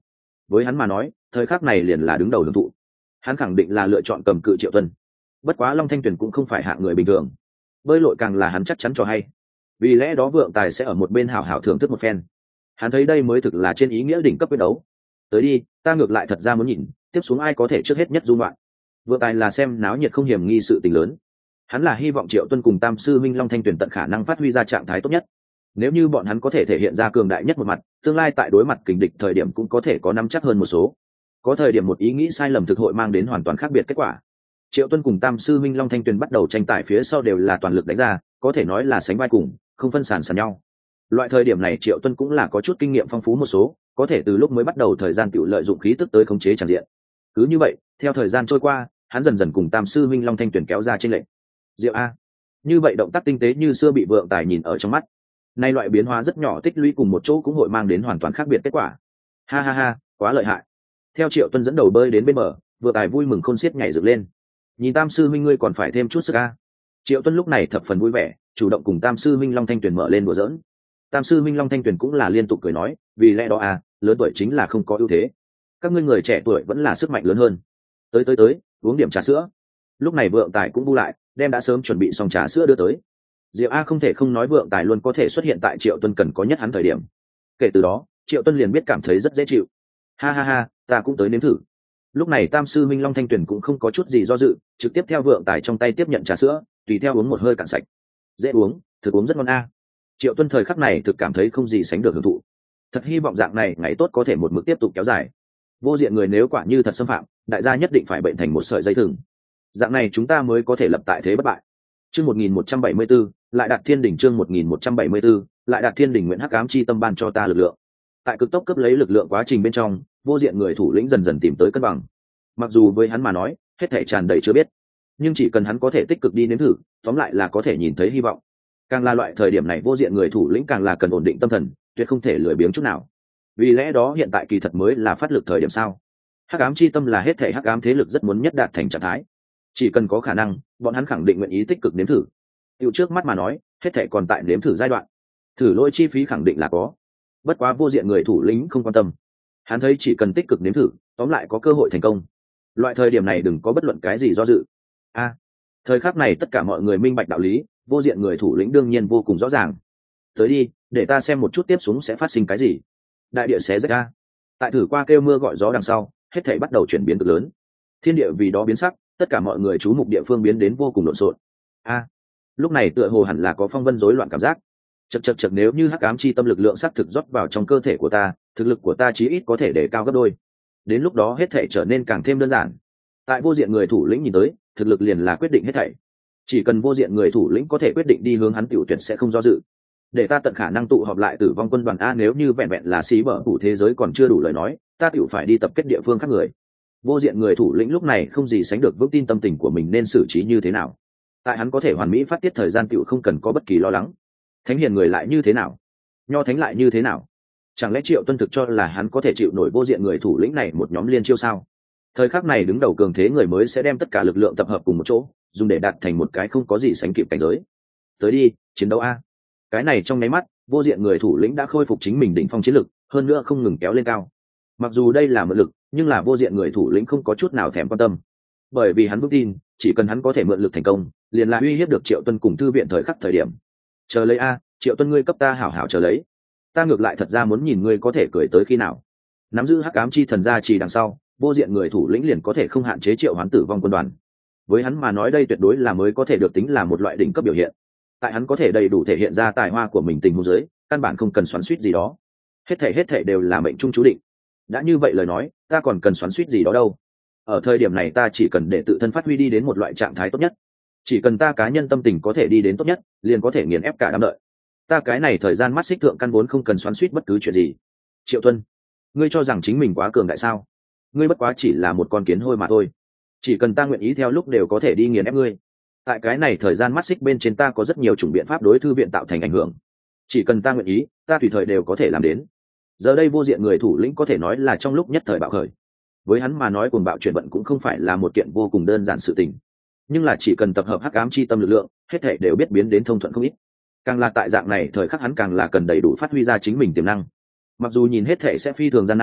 với hắn mà nói thời khắc này liền là đứng đầu hưởng thụ. Hắn khẳng định là lựa chọn cầm cự Triệu Tuân. Bất quá Long Thanh Tuyền cũng không phải hạng người bình thường, bơi lội càng là hắn chắc chắn cho hay, vì lẽ đó Vượng Tài sẽ ở một bên hảo hảo thưởng thức một phen. Hắn thấy đây mới thực là trên ý nghĩa đỉnh cấp quyết đấu. Tới đi, ta ngược lại thật ra muốn nhìn tiếp xuống ai có thể trước hết nhất dung loạn. Vượng Tài là xem náo nhiệt không hiểm nghi sự tình lớn, hắn là hy vọng Triệu Tuân cùng Tam sư minh Long Thanh Tuyền tận khả năng phát huy ra trạng thái tốt nhất. Nếu như bọn hắn có thể thể hiện ra cường đại nhất một mặt, tương lai tại đối mặt kình địch thời điểm cũng có thể có nắm chắc hơn một số. Có thời điểm một ý nghĩ sai lầm thực hội mang đến hoàn toàn khác biệt kết quả. Triệu Tuân cùng Tam sư minh Long Thanh Tuyền bắt đầu tranh tài phía sau đều là toàn lực đánh ra, có thể nói là sánh vai cùng, không phân sàn sàn nhau. Loại thời điểm này Triệu Tuân cũng là có chút kinh nghiệm phong phú một số, có thể từ lúc mới bắt đầu thời gian tự lợi dụng khí tức tới khống chế tràn diện. Cứ như vậy, theo thời gian trôi qua, hắn dần dần cùng Tam sư minh Long Thanh Tuyền kéo ra chênh lệch. Diệu a, như vậy động tác tinh tế như xưa bị Vượng Tài nhìn ở trong mắt. Nay loại biến hóa rất nhỏ tích lũy cùng một chỗ cũng hội mang đến hoàn toàn khác biệt kết quả. Ha ha ha, quá lợi hại. Theo Triệu Tuân dẫn đầu bơi đến bên bờ, Vượng Tài vui mừng khôn xiết nhảy dựng lên. Nhìn Tam sư minh ngươi còn phải thêm chút sức a. Triệu Tuân lúc này thập phần vui vẻ, chủ động cùng Tam sư minh Long Thanh Tuyền mở lên đùa giỡn. Tam sư minh Long Thanh Tuyền cũng là liên tục cười nói, vì lẽ đó à, lớn tuổi chính là không có ưu thế. Các ngươi người trẻ tuổi vẫn là sức mạnh lớn hơn. Tới tới tới, uống điểm trà sữa. Lúc này Vượng Tài cũng bu lại, đem đã sớm chuẩn bị xong trà sữa đưa tới. Diệu A không thể không nói Vượng Tài luôn có thể xuất hiện tại Triệu Tuân cần có nhất hắn thời điểm. Kể từ đó, Triệu Tuân liền biết cảm thấy rất dễ chịu. Ha ha ha, ta cũng tới nếm thử. Lúc này Tam sư minh Long Thanh Tuyền cũng không có chút gì do dự, trực tiếp theo Vượng Tài trong tay tiếp nhận trà sữa, tùy theo uống một hơi cạn sạch. Dễ uống, thực uống rất ngon a. Triệu Tuân thời khắc này thực cảm thấy không gì sánh được hưởng thụ. Thật hy vọng dạng này ngày tốt có thể một mực tiếp tục kéo dài. Vô diện người nếu quả như thật xâm phạm, đại gia nhất định phải bệnh thành một sợi dây thừng. Dạng này chúng ta mới có thể lập tại thế bất bại. Chương một nghìn một trăm bảy mươi bốn, lại đạt thiên đỉnh chương một nghìn một trăm bảy mươi bốn, lại đạt thiên đỉnh nguyện hắc ám chi tâm ban cho ta lực lượng. Tại cực tốc cấp lấy lực lượng quá trình bên trong, vô diện người thủ lĩnh dần dần tìm tới cân bằng. Mặc dù với hắn mà nói, hết thảy tràn đầy chưa biết, nhưng chỉ cần hắn có thể tích cực đi nếm thử, tóm lại là có thể nhìn thấy hy vọng. Càng là loại thời điểm này vô diện người thủ lĩnh càng là cần ổn định tâm thần, tuyệt không thể lười biếng chút nào. Vì lẽ đó hiện tại kỳ thật mới là phát lực thời điểm sao? Hắc ám chi tâm là hết thảy hắc ám thế lực rất muốn nhất đạt thành trạng thái. Chỉ cần có khả năng, bọn hắn khẳng định nguyện ý tích cực nếm thử. Tiểu trước mắt mà nói, hết thảy còn tại nếm thử giai đoạn. Thử lỗi chi phí khẳng định là có. Bất quá vô diện người thủ lĩnh không quan tâm. Hắn thấy chỉ cần tích cực nếm thử, tóm lại có cơ hội thành công. Loại thời điểm này đừng có bất luận cái gì do dự. A, à, thời khắc này tất cả mọi người minh bạch đạo lý, vô diện người thủ lĩnh đương nhiên vô cùng rõ ràng. Tới đi, để ta xem một chút tiếp xuống sẽ phát sinh cái gì. Đại địa xé rách ra. Tại thử qua kêu mưa gọi gió đằng sau, hết thảy bắt đầu chuyển biến cực lớn. Thiên địa vì đó biến sắc, tất cả mọi người chú mục địa phương biến đến vô cùng lộn xộn. A, à, lúc này tựa hồ hẳn là có phong vân rối loạn cảm giác. Chậc chậc chậc, nếu như hắc ám chi tâm lực lượng sắc thực rót vào trong cơ thể của ta, thực lực của ta chí ít có thể để cao gấp đôi. Đến lúc đó hết thảy trở nên càng thêm đơn giản. Tại vô diện người thủ lĩnh nhìn tới, thực lực liền là quyết định hết thảy. Chỉ cần vô diện người thủ lĩnh có thể quyết định đi hướng hắn, tiểu tuyệt sẽ không do dự. Để ta tận khả năng tụ họp lại tử vong quân đoàn a, nếu như vẹn vẹn là xí bở phủ thế giới còn chưa đủ lời nói, ta tiểu phải đi tập kết địa phương khác người. Vô diện người thủ lĩnh lúc này không gì sánh được vững tin tâm tình của mình nên xử trí như thế nào. Tại hắn có thể hoàn mỹ phát tiết thời gian tiểu không cần có bất kỳ lo lắng. Thánh hiền người lại như thế nào? Nho thánh lại như thế nào? Chẳng lẽ Triệu Tuân thực cho là hắn có thể chịu nổi vô diện người thủ lĩnh này một nhóm liên chiêu sao? Thời khắc này đứng đầu cường thế người mới sẽ đem tất cả lực lượng tập hợp cùng một chỗ, dùng để đạt thành một cái không có gì sánh kịp cảnh giới. Tới đi, chiến đấu a! Cái này trong nháy mắt, vô diện người thủ lĩnh đã khôi phục chính mình đỉnh phong chiến lực, hơn nữa không ngừng kéo lên cao. Mặc dù đây là mượn lực, nhưng là vô diện người thủ lĩnh không có chút nào thèm quan tâm, bởi vì hắn vững tin, chỉ cần hắn có thể mượn lực thành công, liền là uy hiếp được Triệu Tuân cùng thư viện thời khắc thời điểm. Chờ lấy a, Triệu Tuân ngươi cấp ta hảo hảo chờ lấy. Ta ngược lại thật ra muốn nhìn ngươi có thể cười tới khi nào. Nắm giữ hắc ám chi thần gia trì đằng sau, vô diện người thủ lĩnh liền có thể không hạn chế triệu hoán tử vong quân đoàn. Với hắn mà nói đây tuyệt đối là mới có thể được tính là một loại đỉnh cấp biểu hiện. Tại hắn có thể đầy đủ thể hiện ra tài hoa của mình tình huống dưới, căn bản không cần xoắn xuýt gì đó. Hết thảy hết thảy đều là mệnh trung chú định. Đã như vậy lời nói, ta còn cần xoắn xuýt gì đó đâu. Ở thời điểm này ta chỉ cần để tự thân phát huy đi đến một loại trạng thái tốt nhất. Chỉ cần ta cá nhân tâm tình có thể đi đến tốt nhất, liền có thể nghiền ép cả đám đợi. Ta cái này thời gian mắt xích thượng căn vốn không cần xoắn xuýt bất cứ chuyện gì. Triệu Tuân, ngươi cho rằng chính mình quá cường đại sao? Ngươi bất quá chỉ là một con kiến hôi mà thôi. Chỉ cần ta nguyện ý theo lúc đều có thể đi nghiền ép ngươi. Tại cái này thời gian mắt xích bên trên ta có rất nhiều chủng biện pháp đối thư viện tạo thành ảnh hưởng. Chỉ cần ta nguyện ý, ta tùy thời đều có thể làm đến. Giờ đây vô diện người thủ lĩnh có thể nói là trong lúc nhất thời bạo khởi. Với hắn mà nói cuồng bạo chuyển vận cũng không phải là một kiện vô cùng đơn giản sự tình. Nhưng là chỉ cần tập hợp hắc ám chi tâm lực lượng, hết thảy đều biết biến đến thông thuận không ít. Càng là tại dạng này thời khắc hắn càng là cần đầy đủ phát huy ra chính mình tiềm năng. Mặc dù nhìn hết thảy sẽ phi thường gian nan,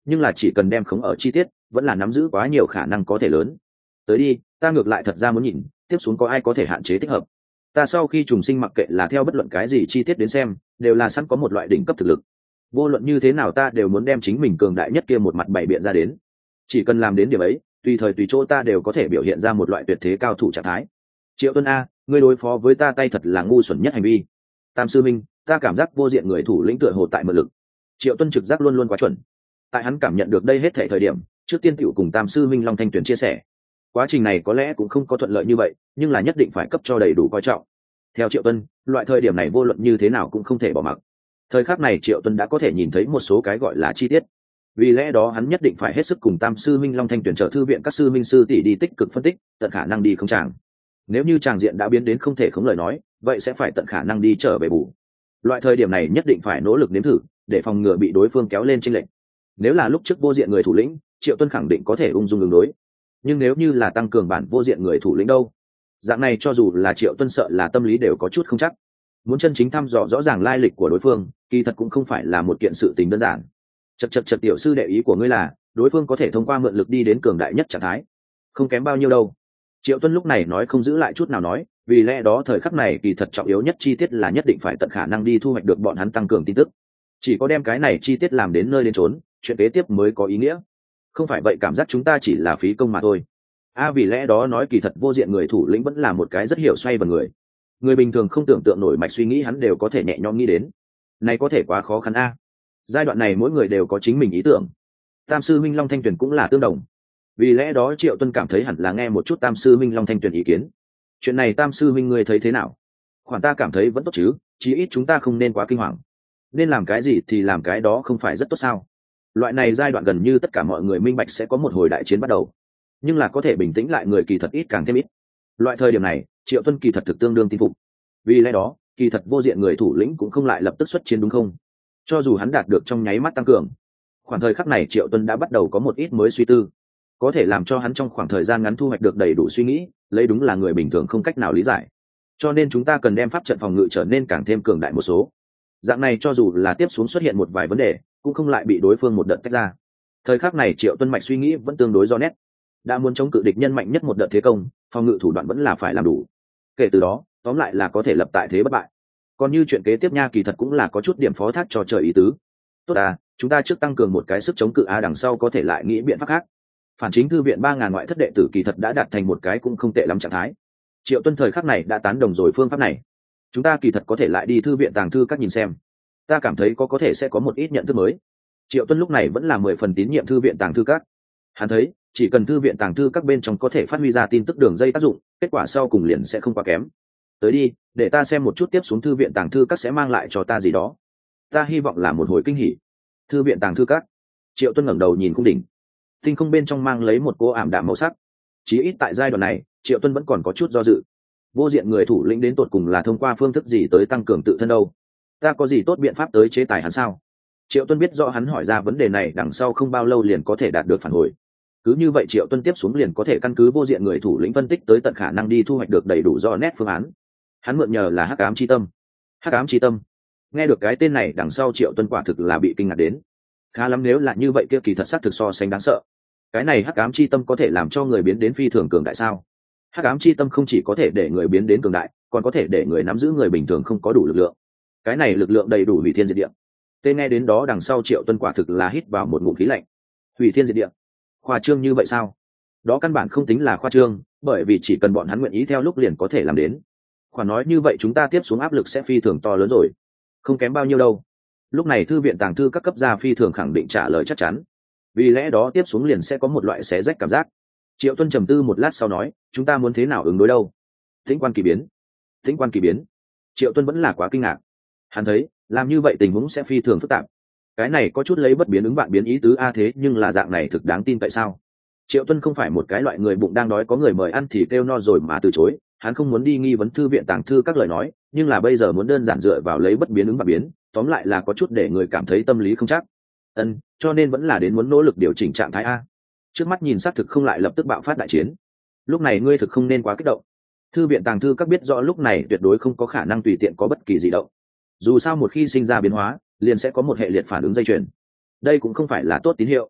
nhưng là chỉ cần đem khống ở chi tiết vẫn là nắm giữ quá nhiều khả năng có thể lớn. Tới đi, ta ngược lại thật ra muốn nhìn tiếp xuống có ai có thể hạn chế thích hợp. Ta sau khi trùng sinh mặc kệ là theo bất luận cái gì chi tiết đến xem đều là sẵn có một loại đỉnh cấp thực lực, vô luận như thế nào ta đều muốn đem chính mình cường đại nhất kia một mặt bày biện ra đến. Chỉ cần làm đến điểm ấy, tùy thời tùy chỗ ta đều có thể biểu hiện ra một loại tuyệt thế cao thủ trạng thái. Triệu Tuân a, ngươi đối phó với ta tay thật là ngu xuẩn nhất hành vi. Tam sư minh, ta cảm giác vô diện người thủ lĩnh tựa hồ tại mượn lực. Triệu Tuân trực giác luôn luôn quá chuẩn. Tại hắn cảm nhận được đây hết thể thời điểm, trước tiên tiểu cùng Tam sư minh Long Thanh Tuyển chia sẻ. Quá trình này có lẽ cũng không có thuận lợi như vậy, nhưng là nhất định phải cấp cho đầy đủ coi trọng. Theo Triệu Tuân, loại thời điểm này vô luận như thế nào cũng không thể bỏ mặc. Thời khắc này Triệu Tuân đã có thể nhìn thấy một số cái gọi là chi tiết. Vì lẽ đó hắn nhất định phải hết sức cùng Tam sư minh Long Thanh Tuyển trợ thư viện các sư minh sư tỷ đi tích cực phân tích, tận khả năng đi không chàng. Nếu như tràng diện đã biến đến không thể không lời nói, vậy sẽ phải tận khả năng đi trở về bù. Loại thời điểm này nhất định phải nỗ lực nếm thử, để phòng ngừa bị đối phương kéo lên chênh lệch. Nếu là lúc trước vô diện người thủ lĩnh, Triệu Tuân khẳng định có thể ung dung ứng đối. Nhưng nếu như là tăng cường bản vô diện người thủ lĩnh đâu? Dạng này cho dù là Triệu Tuân sợ là tâm lý đều có chút không chắc. Muốn chân chính thăm dò rõ ràng lai lịch của đối phương, kỳ thật cũng không phải là một kiện sự tình đơn giản. Chậc chậc chậc, tiểu sư đệ ý của ngươi là, đối phương có thể thông qua mượn lực đi đến cường đại nhất trạng thái. Không kém bao nhiêu đâu. Triệu Tuân lúc này nói không giữ lại chút nào nói, vì lẽ đó thời khắc này kỳ thật trọng yếu nhất chi tiết là nhất định phải tận khả năng đi thu hoạch được bọn hắn tăng cường tin tức. Chỉ có đem cái này chi tiết làm đến nơi đến chốn, chuyện kế tiếp mới có ý nghĩa. Không phải vậy cảm giác chúng ta chỉ là phí công mà thôi. A à, vì lẽ đó nói kỳ thật vô diện người thủ lĩnh vẫn là một cái rất hiểu xoay vần người. Người bình thường không tưởng tượng nổi mạch suy nghĩ hắn đều có thể nhẹ nhõm nghĩ đến. Này có thể quá khó khăn a. À. Giai đoạn này mỗi người đều có chính mình ý tưởng. Tam sư minh Long Thanh Tuyền cũng là tương đồng. Vì lẽ đó Triệu Tuân cảm thấy hẳn là nghe một chút Tam sư minh Long Thanh Tuyền ý kiến. Chuyện này Tam sư minh ngươi thấy thế nào? Khoản ta cảm thấy vẫn tốt chứ, chí ít chúng ta không nên quá kinh hoàng. Nên làm cái gì thì làm cái đó không phải rất tốt sao? Loại này giai đoạn gần như tất cả mọi người minh bạch sẽ có một hồi đại chiến bắt đầu, nhưng là có thể bình tĩnh lại người kỳ thật ít càng thêm ít. Loại thời điểm này Triệu Tuân kỳ thật thực tương đương tin phục. Vì lẽ đó kỳ thật vô diện người thủ lĩnh cũng không lại lập tức xuất chiến đúng không? Cho dù hắn đạt được trong nháy mắt tăng cường, khoảng thời khắc này Triệu Tuân đã bắt đầu có một ít mới suy tư, có thể làm cho hắn trong khoảng thời gian ngắn thu hoạch được đầy đủ suy nghĩ, lấy đúng là người bình thường không cách nào lý giải. Cho nên chúng ta cần đem pháp trận phòng ngự trở nên càng thêm cường đại một số. Dạng này cho dù là tiếp xuống xuất hiện một vài vấn đề, cũng không lại bị đối phương một đợt tách ra. Thời khắc này Triệu Tuân mạch suy nghĩ vẫn tương đối rõ nét. Đã muốn chống cự địch nhân mạnh nhất một đợt thế công, phòng ngự thủ đoạn vẫn là phải làm đủ. Kể từ đó, tóm lại là có thể lập tại thế bất bại. Còn như chuyện kế tiếp nha kỳ thật cũng là có chút điểm phó thác cho trời ý tứ. Tốt à, chúng ta trước tăng cường một cái sức chống cự a, đằng sau có thể lại nghĩ biện pháp khác. Phản chính thư viện ba ngàn ngoại thất đệ tử kỳ thật đã đạt thành một cái cũng không tệ lắm trạng thái. Triệu Tuân thời khắc này đã tán đồng rồi phương pháp này. Chúng ta kỳ thật có thể lại đi thư viện tàng thư các nhìn xem. Ta cảm thấy có có thể sẽ có một ít nhận thức mới. Triệu Tuân lúc này vẫn là mười phần tín nhiệm thư viện tàng thư các. Hắn thấy chỉ cần thư viện tàng thư các bên trong có thể phát huy ra tin tức đường dây tác dụng, kết quả sau cùng liền sẽ không quá kém. Tới đi, để ta xem một chút tiếp xuống thư viện tàng thư các sẽ mang lại cho ta gì đó. Ta hy vọng là một hồi kinh hỉ. Thư viện tàng thư các. Triệu Tuân ngẩng đầu nhìn cung đỉnh, tinh không bên trong mang lấy một cô ảm đạm màu sắc. Chí ít tại giai đoạn này Triệu Tuân vẫn còn có chút do dự. Vô diện người thủ lĩnh đến tột cùng là thông qua phương thức gì tới tăng cường tự thân đâu? Ta có gì tốt biện pháp tới chế tài hắn sao? Triệu Tuân biết rõ hắn hỏi ra vấn đề này đằng sau không bao lâu liền có thể đạt được phản hồi. Cứ như vậy Triệu Tuân tiếp xuống liền có thể căn cứ vô diện người thủ lĩnh phân tích tới tận khả năng đi thu hoạch được đầy đủ do nét phương án. Hắn mượn nhờ là hắc ám chi tâm. Hắc ám chi tâm. Nghe được cái tên này đằng sau Triệu Tuân quả thực là bị kinh ngạc đến. Khá lắm, nếu là như vậy kia kỳ thật xác thực so sánh đáng sợ. Cái này hắc ám chi tâm có thể làm cho người biến đến phi thường cường đại sao? Hắc ám chi tâm không chỉ có thể để người biến đến cường đại, còn có thể để người nắm giữ người bình thường không có đủ lực lượng. Cái này lực lượng đầy đủ hủy thiên diệt địa. Tên nghe đến đó đằng sau Triệu Tuân quả thực là hít vào một ngụm khí lạnh. Hủy thiên diệt địa. Khoa trương như vậy sao? Đó căn bản không tính là khoa trương, bởi vì chỉ cần bọn hắn nguyện ý theo lúc liền có thể làm đến. Khoản nói như vậy chúng ta tiếp xuống áp lực sẽ phi thường to lớn rồi. Không kém bao nhiêu đâu. Lúc này thư viện tàng thư các cấp gia phi thường khẳng định trả lời chắc chắn. Vì lẽ đó tiếp xuống liền sẽ có một loại xé rách cảm giác. Triệu Tuân trầm tư một lát sau nói, chúng ta muốn thế nào ứng đối đâu? Tĩnh quan kỳ biến. Tĩnh quan kỳ biến. Triệu Tuân vẫn là quá kinh ngạc. Hắn thấy làm như vậy tình huống sẽ phi thường phức tạp. Cái này có chút lấy bất biến ứng vạn biến ý tứ a, thế nhưng là dạng này thực đáng tin tại sao? Triệu Tuân không phải một cái loại người bụng đang đói có người mời ăn thì kêu no rồi mà từ chối. Hắn không muốn đi nghi vấn thư viện tàng thư các lời nói, nhưng là bây giờ muốn đơn giản dựa vào lấy bất biến ứng vạn biến, tóm lại là có chút để người cảm thấy tâm lý không chắc. Ân, cho nên vẫn là đến muốn nỗ lực điều chỉnh trạng thái a. Trước mắt nhìn xác thực không lại lập tức bạo phát đại chiến. Lúc này ngươi thực không nên quá kích động. Thư viện tàng thư các biết rõ lúc này tuyệt đối không có khả năng tùy tiện có bất kỳ gì động. Dù sao một khi sinh ra biến hóa, liền sẽ có một hệ liệt phản ứng dây chuyền. Đây cũng không phải là tốt tín hiệu,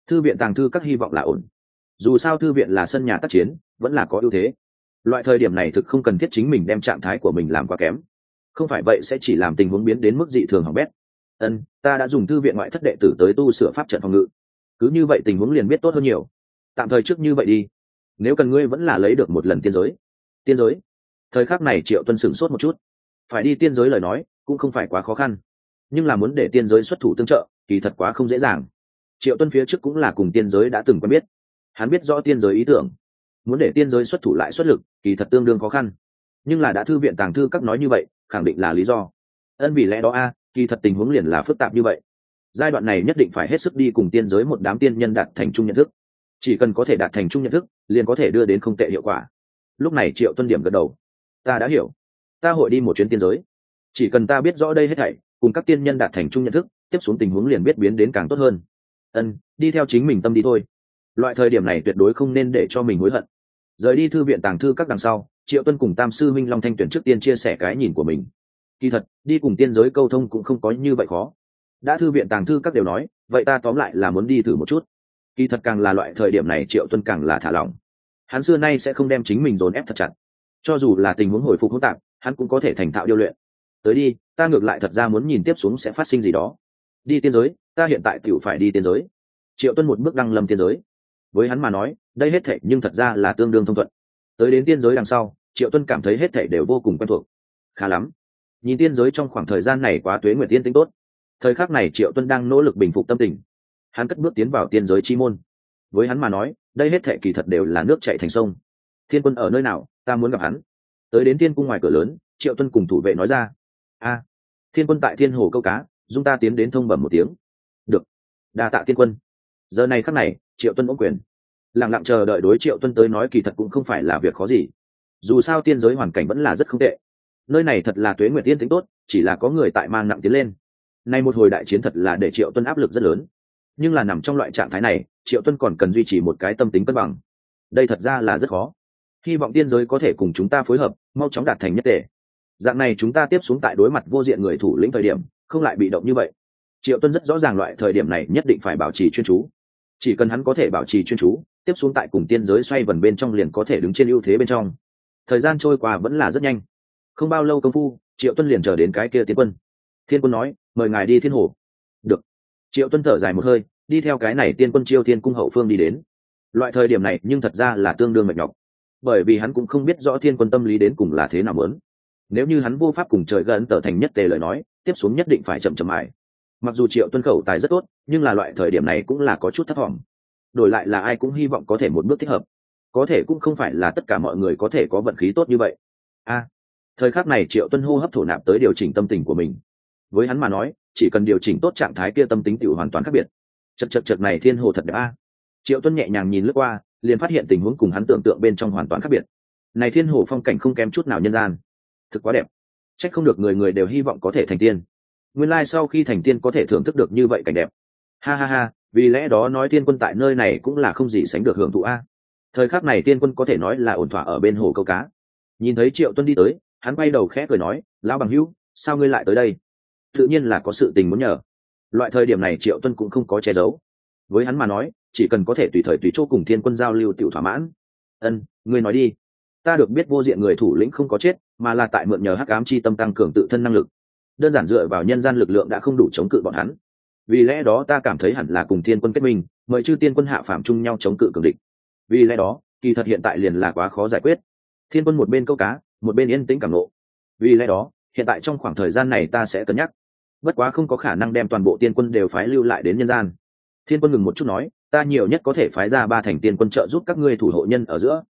Thư viện tàng thư các hy vọng là ổn. Dù sao thư viện là sân nhà tác chiến, vẫn là có ưu thế. Loại thời điểm này thực không cần thiết chính mình đem trạng thái của mình làm quá kém, không phải vậy sẽ chỉ làm tình huống biến đến mức dị thường hỏng bét. Ân, ta đã dùng thư viện ngoại thất đệ tử tới tu sửa pháp trận phòng ngự, cứ như vậy tình huống liền biết tốt hơn nhiều. Tạm thời trước như vậy đi, nếu cần ngươi vẫn là lấy được một lần tiên giới. Tiên giới? Thời khắc này Triệu Tuân sửng sốt một chút. Phải đi tiên giới lời nói cũng không phải quá khó khăn, nhưng là muốn để tiên giới xuất thủ tương trợ kỳ thật quá không dễ dàng. Triệu Tuân phía trước cũng là cùng tiên giới đã từng quen biết, hắn biết rõ tiên giới ý tưởng, muốn để tiên giới xuất thủ lại xuất lực kỳ thật tương đương khó khăn. Nhưng là đã thư viện tàng thư các nói như vậy, khẳng định là lý do. Ân, vì lẽ đó a kỳ thật tình huống liền là phức tạp như vậy. Giai đoạn này nhất định phải hết sức đi cùng tiên giới một đám tiên nhân đạt thành chung nhận thức, chỉ cần có thể đạt thành chung nhận thức liền có thể đưa đến không tệ hiệu quả. Lúc này Triệu Tuân điểm gật đầu, ta đã hiểu, ta hội đi một chuyến tiên giới. Chỉ cần ta biết rõ đây hết thảy, cùng các tiên nhân đạt thành chung nhận thức, tiếp xuống tình huống liền biết biến đến càng tốt hơn. Ân, đi theo chính mình tâm đi thôi. Loại thời điểm này tuyệt đối không nên để cho mình hối hận. Rời đi thư viện tàng thư các đằng sau, Triệu Tuân cùng Tam sư Minh Long Thanh Tuyển trước tiên chia sẻ cái nhìn của mình. Kỳ thật, đi cùng tiên giới câu thông cũng không có như vậy khó. Đã thư viện tàng thư các đều nói, vậy ta tóm lại là muốn đi thử một chút. Kỳ thật càng là loại thời điểm này Triệu Tuân càng là thả lỏng. Hắn xưa nay sẽ không đem chính mình dồn ép thật chặt. Cho dù là tình huống hồi phục hỗn tạp, hắn cũng có thể thành thạo điêu luyện. Tới đi, ta ngược lại thật ra muốn nhìn tiếp xuống sẽ phát sinh gì đó. Đi tiên giới, ta hiện tại tiểu phải đi tiên giới. Triệu Tuân một bước đăng lâm tiên giới. Với hắn mà nói, đây hết thảy nhưng thật ra là tương đương thông thuận. Tới đến tiên giới đằng sau, Triệu Tuân cảm thấy hết thảy đều vô cùng quen thuộc. Khá lắm. Nhìn tiên giới trong khoảng thời gian này quá tuế nguyệt tiên tính tốt. Thời khắc này Triệu Tuân đang nỗ lực bình phục tâm tình. Hắn cất bước tiến vào tiên giới chi môn. Với hắn mà nói, đây hết thảy kỳ thật đều là nước chảy thành sông. Thiên Quân ở nơi nào, ta muốn gặp hắn. Tới đến tiên cung ngoài cửa lớn, Triệu Tuân cùng thủ vệ nói ra. A, Thiên Quân tại thiên hồ câu cá, dung ta tiến đến thông bẩm một tiếng. Được, đa tạ Thiên Quân. Giờ này khắc này, Triệu Tuân ôm quyền, lặng lặng chờ đợi đối Triệu Tuân tới nói kỳ thật cũng không phải là việc khó gì. Dù sao tiên giới hoàn cảnh vẫn là rất không tệ, nơi này thật là tuế nguyệt tiên tính tốt, chỉ là có người tại mang nặng tiến lên. Nay một hồi đại chiến thật là để Triệu Tuân áp lực rất lớn, nhưng là nằm trong loại trạng thái này, Triệu Tuân còn cần duy trì một cái tâm tính cân bằng. Đây thật ra là rất khó. Hy vọng tiên giới có thể cùng chúng ta phối hợp, mau chóng đạt thành nhất thể. Dạng này chúng ta tiếp xuống tại đối mặt vô diện người thủ lĩnh thời điểm, không lại bị động như vậy. Triệu Tuân rất rõ ràng loại thời điểm này nhất định phải bảo trì chuyên chú. Chỉ cần hắn có thể bảo trì chuyên chú, tiếp xuống tại cùng tiên giới xoay vần bên trong liền có thể đứng trên ưu thế bên trong. Thời gian trôi qua vẫn là rất nhanh. Không bao lâu công phu, Triệu Tuân liền chờ đến cái kia Thiên Quân. Thiên Quân nói, mời ngài đi thiên hồ. Được. Triệu Tuân thở dài một hơi, đi theo cái này Tiên Quân chiêu thiên cung hậu phương đi đến. Loại thời điểm này nhưng thật ra là tương đương mệt nhọc, bởi vì hắn cũng không biết rõ Thiên Quân tâm lý đến cùng là thế nào muốn. Nếu như hắn vô pháp cùng trời gần tở thành nhất tề lời nói, tiếp xuống nhất định phải chậm chậm mãi. Mặc dù Triệu Tuân khẩu tài rất tốt, nhưng là loại thời điểm này cũng là có chút thất vọng. Đổi lại là ai cũng hy vọng có thể một bước thích hợp, có thể cũng không phải là tất cả mọi người có thể có vận khí tốt như vậy. A, thời khắc này Triệu Tuân hô hấp thổ nạp tới điều chỉnh tâm tình của mình. Với hắn mà nói, chỉ cần điều chỉnh tốt trạng thái kia tâm tính tiểu hoàn toàn khác biệt. Chật chật chật này thiên hồ thật đẹp a. Triệu Tuân nhẹ nhàng nhìn lướt qua, liền phát hiện tình huống cùng hắn tưởng tượng bên trong hoàn toàn khác biệt. Này thiên hồ phong cảnh không kém chút nào nhân gian, thực quá đẹp. Trách không được người người đều hy vọng có thể thành tiên. Nguyên lai sau khi thành tiên có thể thưởng thức được như vậy cảnh đẹp. Ha ha ha, vì lẽ đó nói Tiên Quân tại nơi này cũng là không gì sánh được hưởng thụ a. Thời khắc này Tiên Quân có thể nói là ổn thỏa ở bên hồ câu cá. Nhìn thấy Triệu Tuân đi tới, hắn quay đầu khẽ cười nói, lão bằng hữu, sao ngươi lại tới đây? Tự nhiên là có sự tình muốn nhờ. Loại thời điểm này Triệu Tuân cũng không có che giấu. Với hắn mà nói, chỉ cần có thể tùy thời tùy chỗ cùng Tiên Quân giao lưu tiểu thỏa mãn. Ân, ngươi nói đi. Ta được biết vô diện người thủ lĩnh không có chết, mà là tại mượn nhờ hắc ám chi tâm tăng cường tự thân năng lực. Đơn giản dựa vào nhân gian lực lượng đã không đủ chống cự bọn hắn. Vì lẽ đó ta cảm thấy hẳn là cùng Thiên Quân kết minh, mời chư tiên quân hạ phàm chung nhau chống cự cường địch. Vì lẽ đó, kỳ thật hiện tại liền là quá khó giải quyết. Thiên Quân một bên câu cá, một bên yên tĩnh cảm nộ. Vì lẽ đó, hiện tại trong khoảng thời gian này ta sẽ cân nhắc. Bất quá không có khả năng đem toàn bộ tiên quân đều phái lưu lại đến nhân gian. Thiên Quân ngừng một chút nói, ta nhiều nhất có thể phái ra ba thành tiên quân trợ giúp các ngươi thủ hộ nhân ở giữa.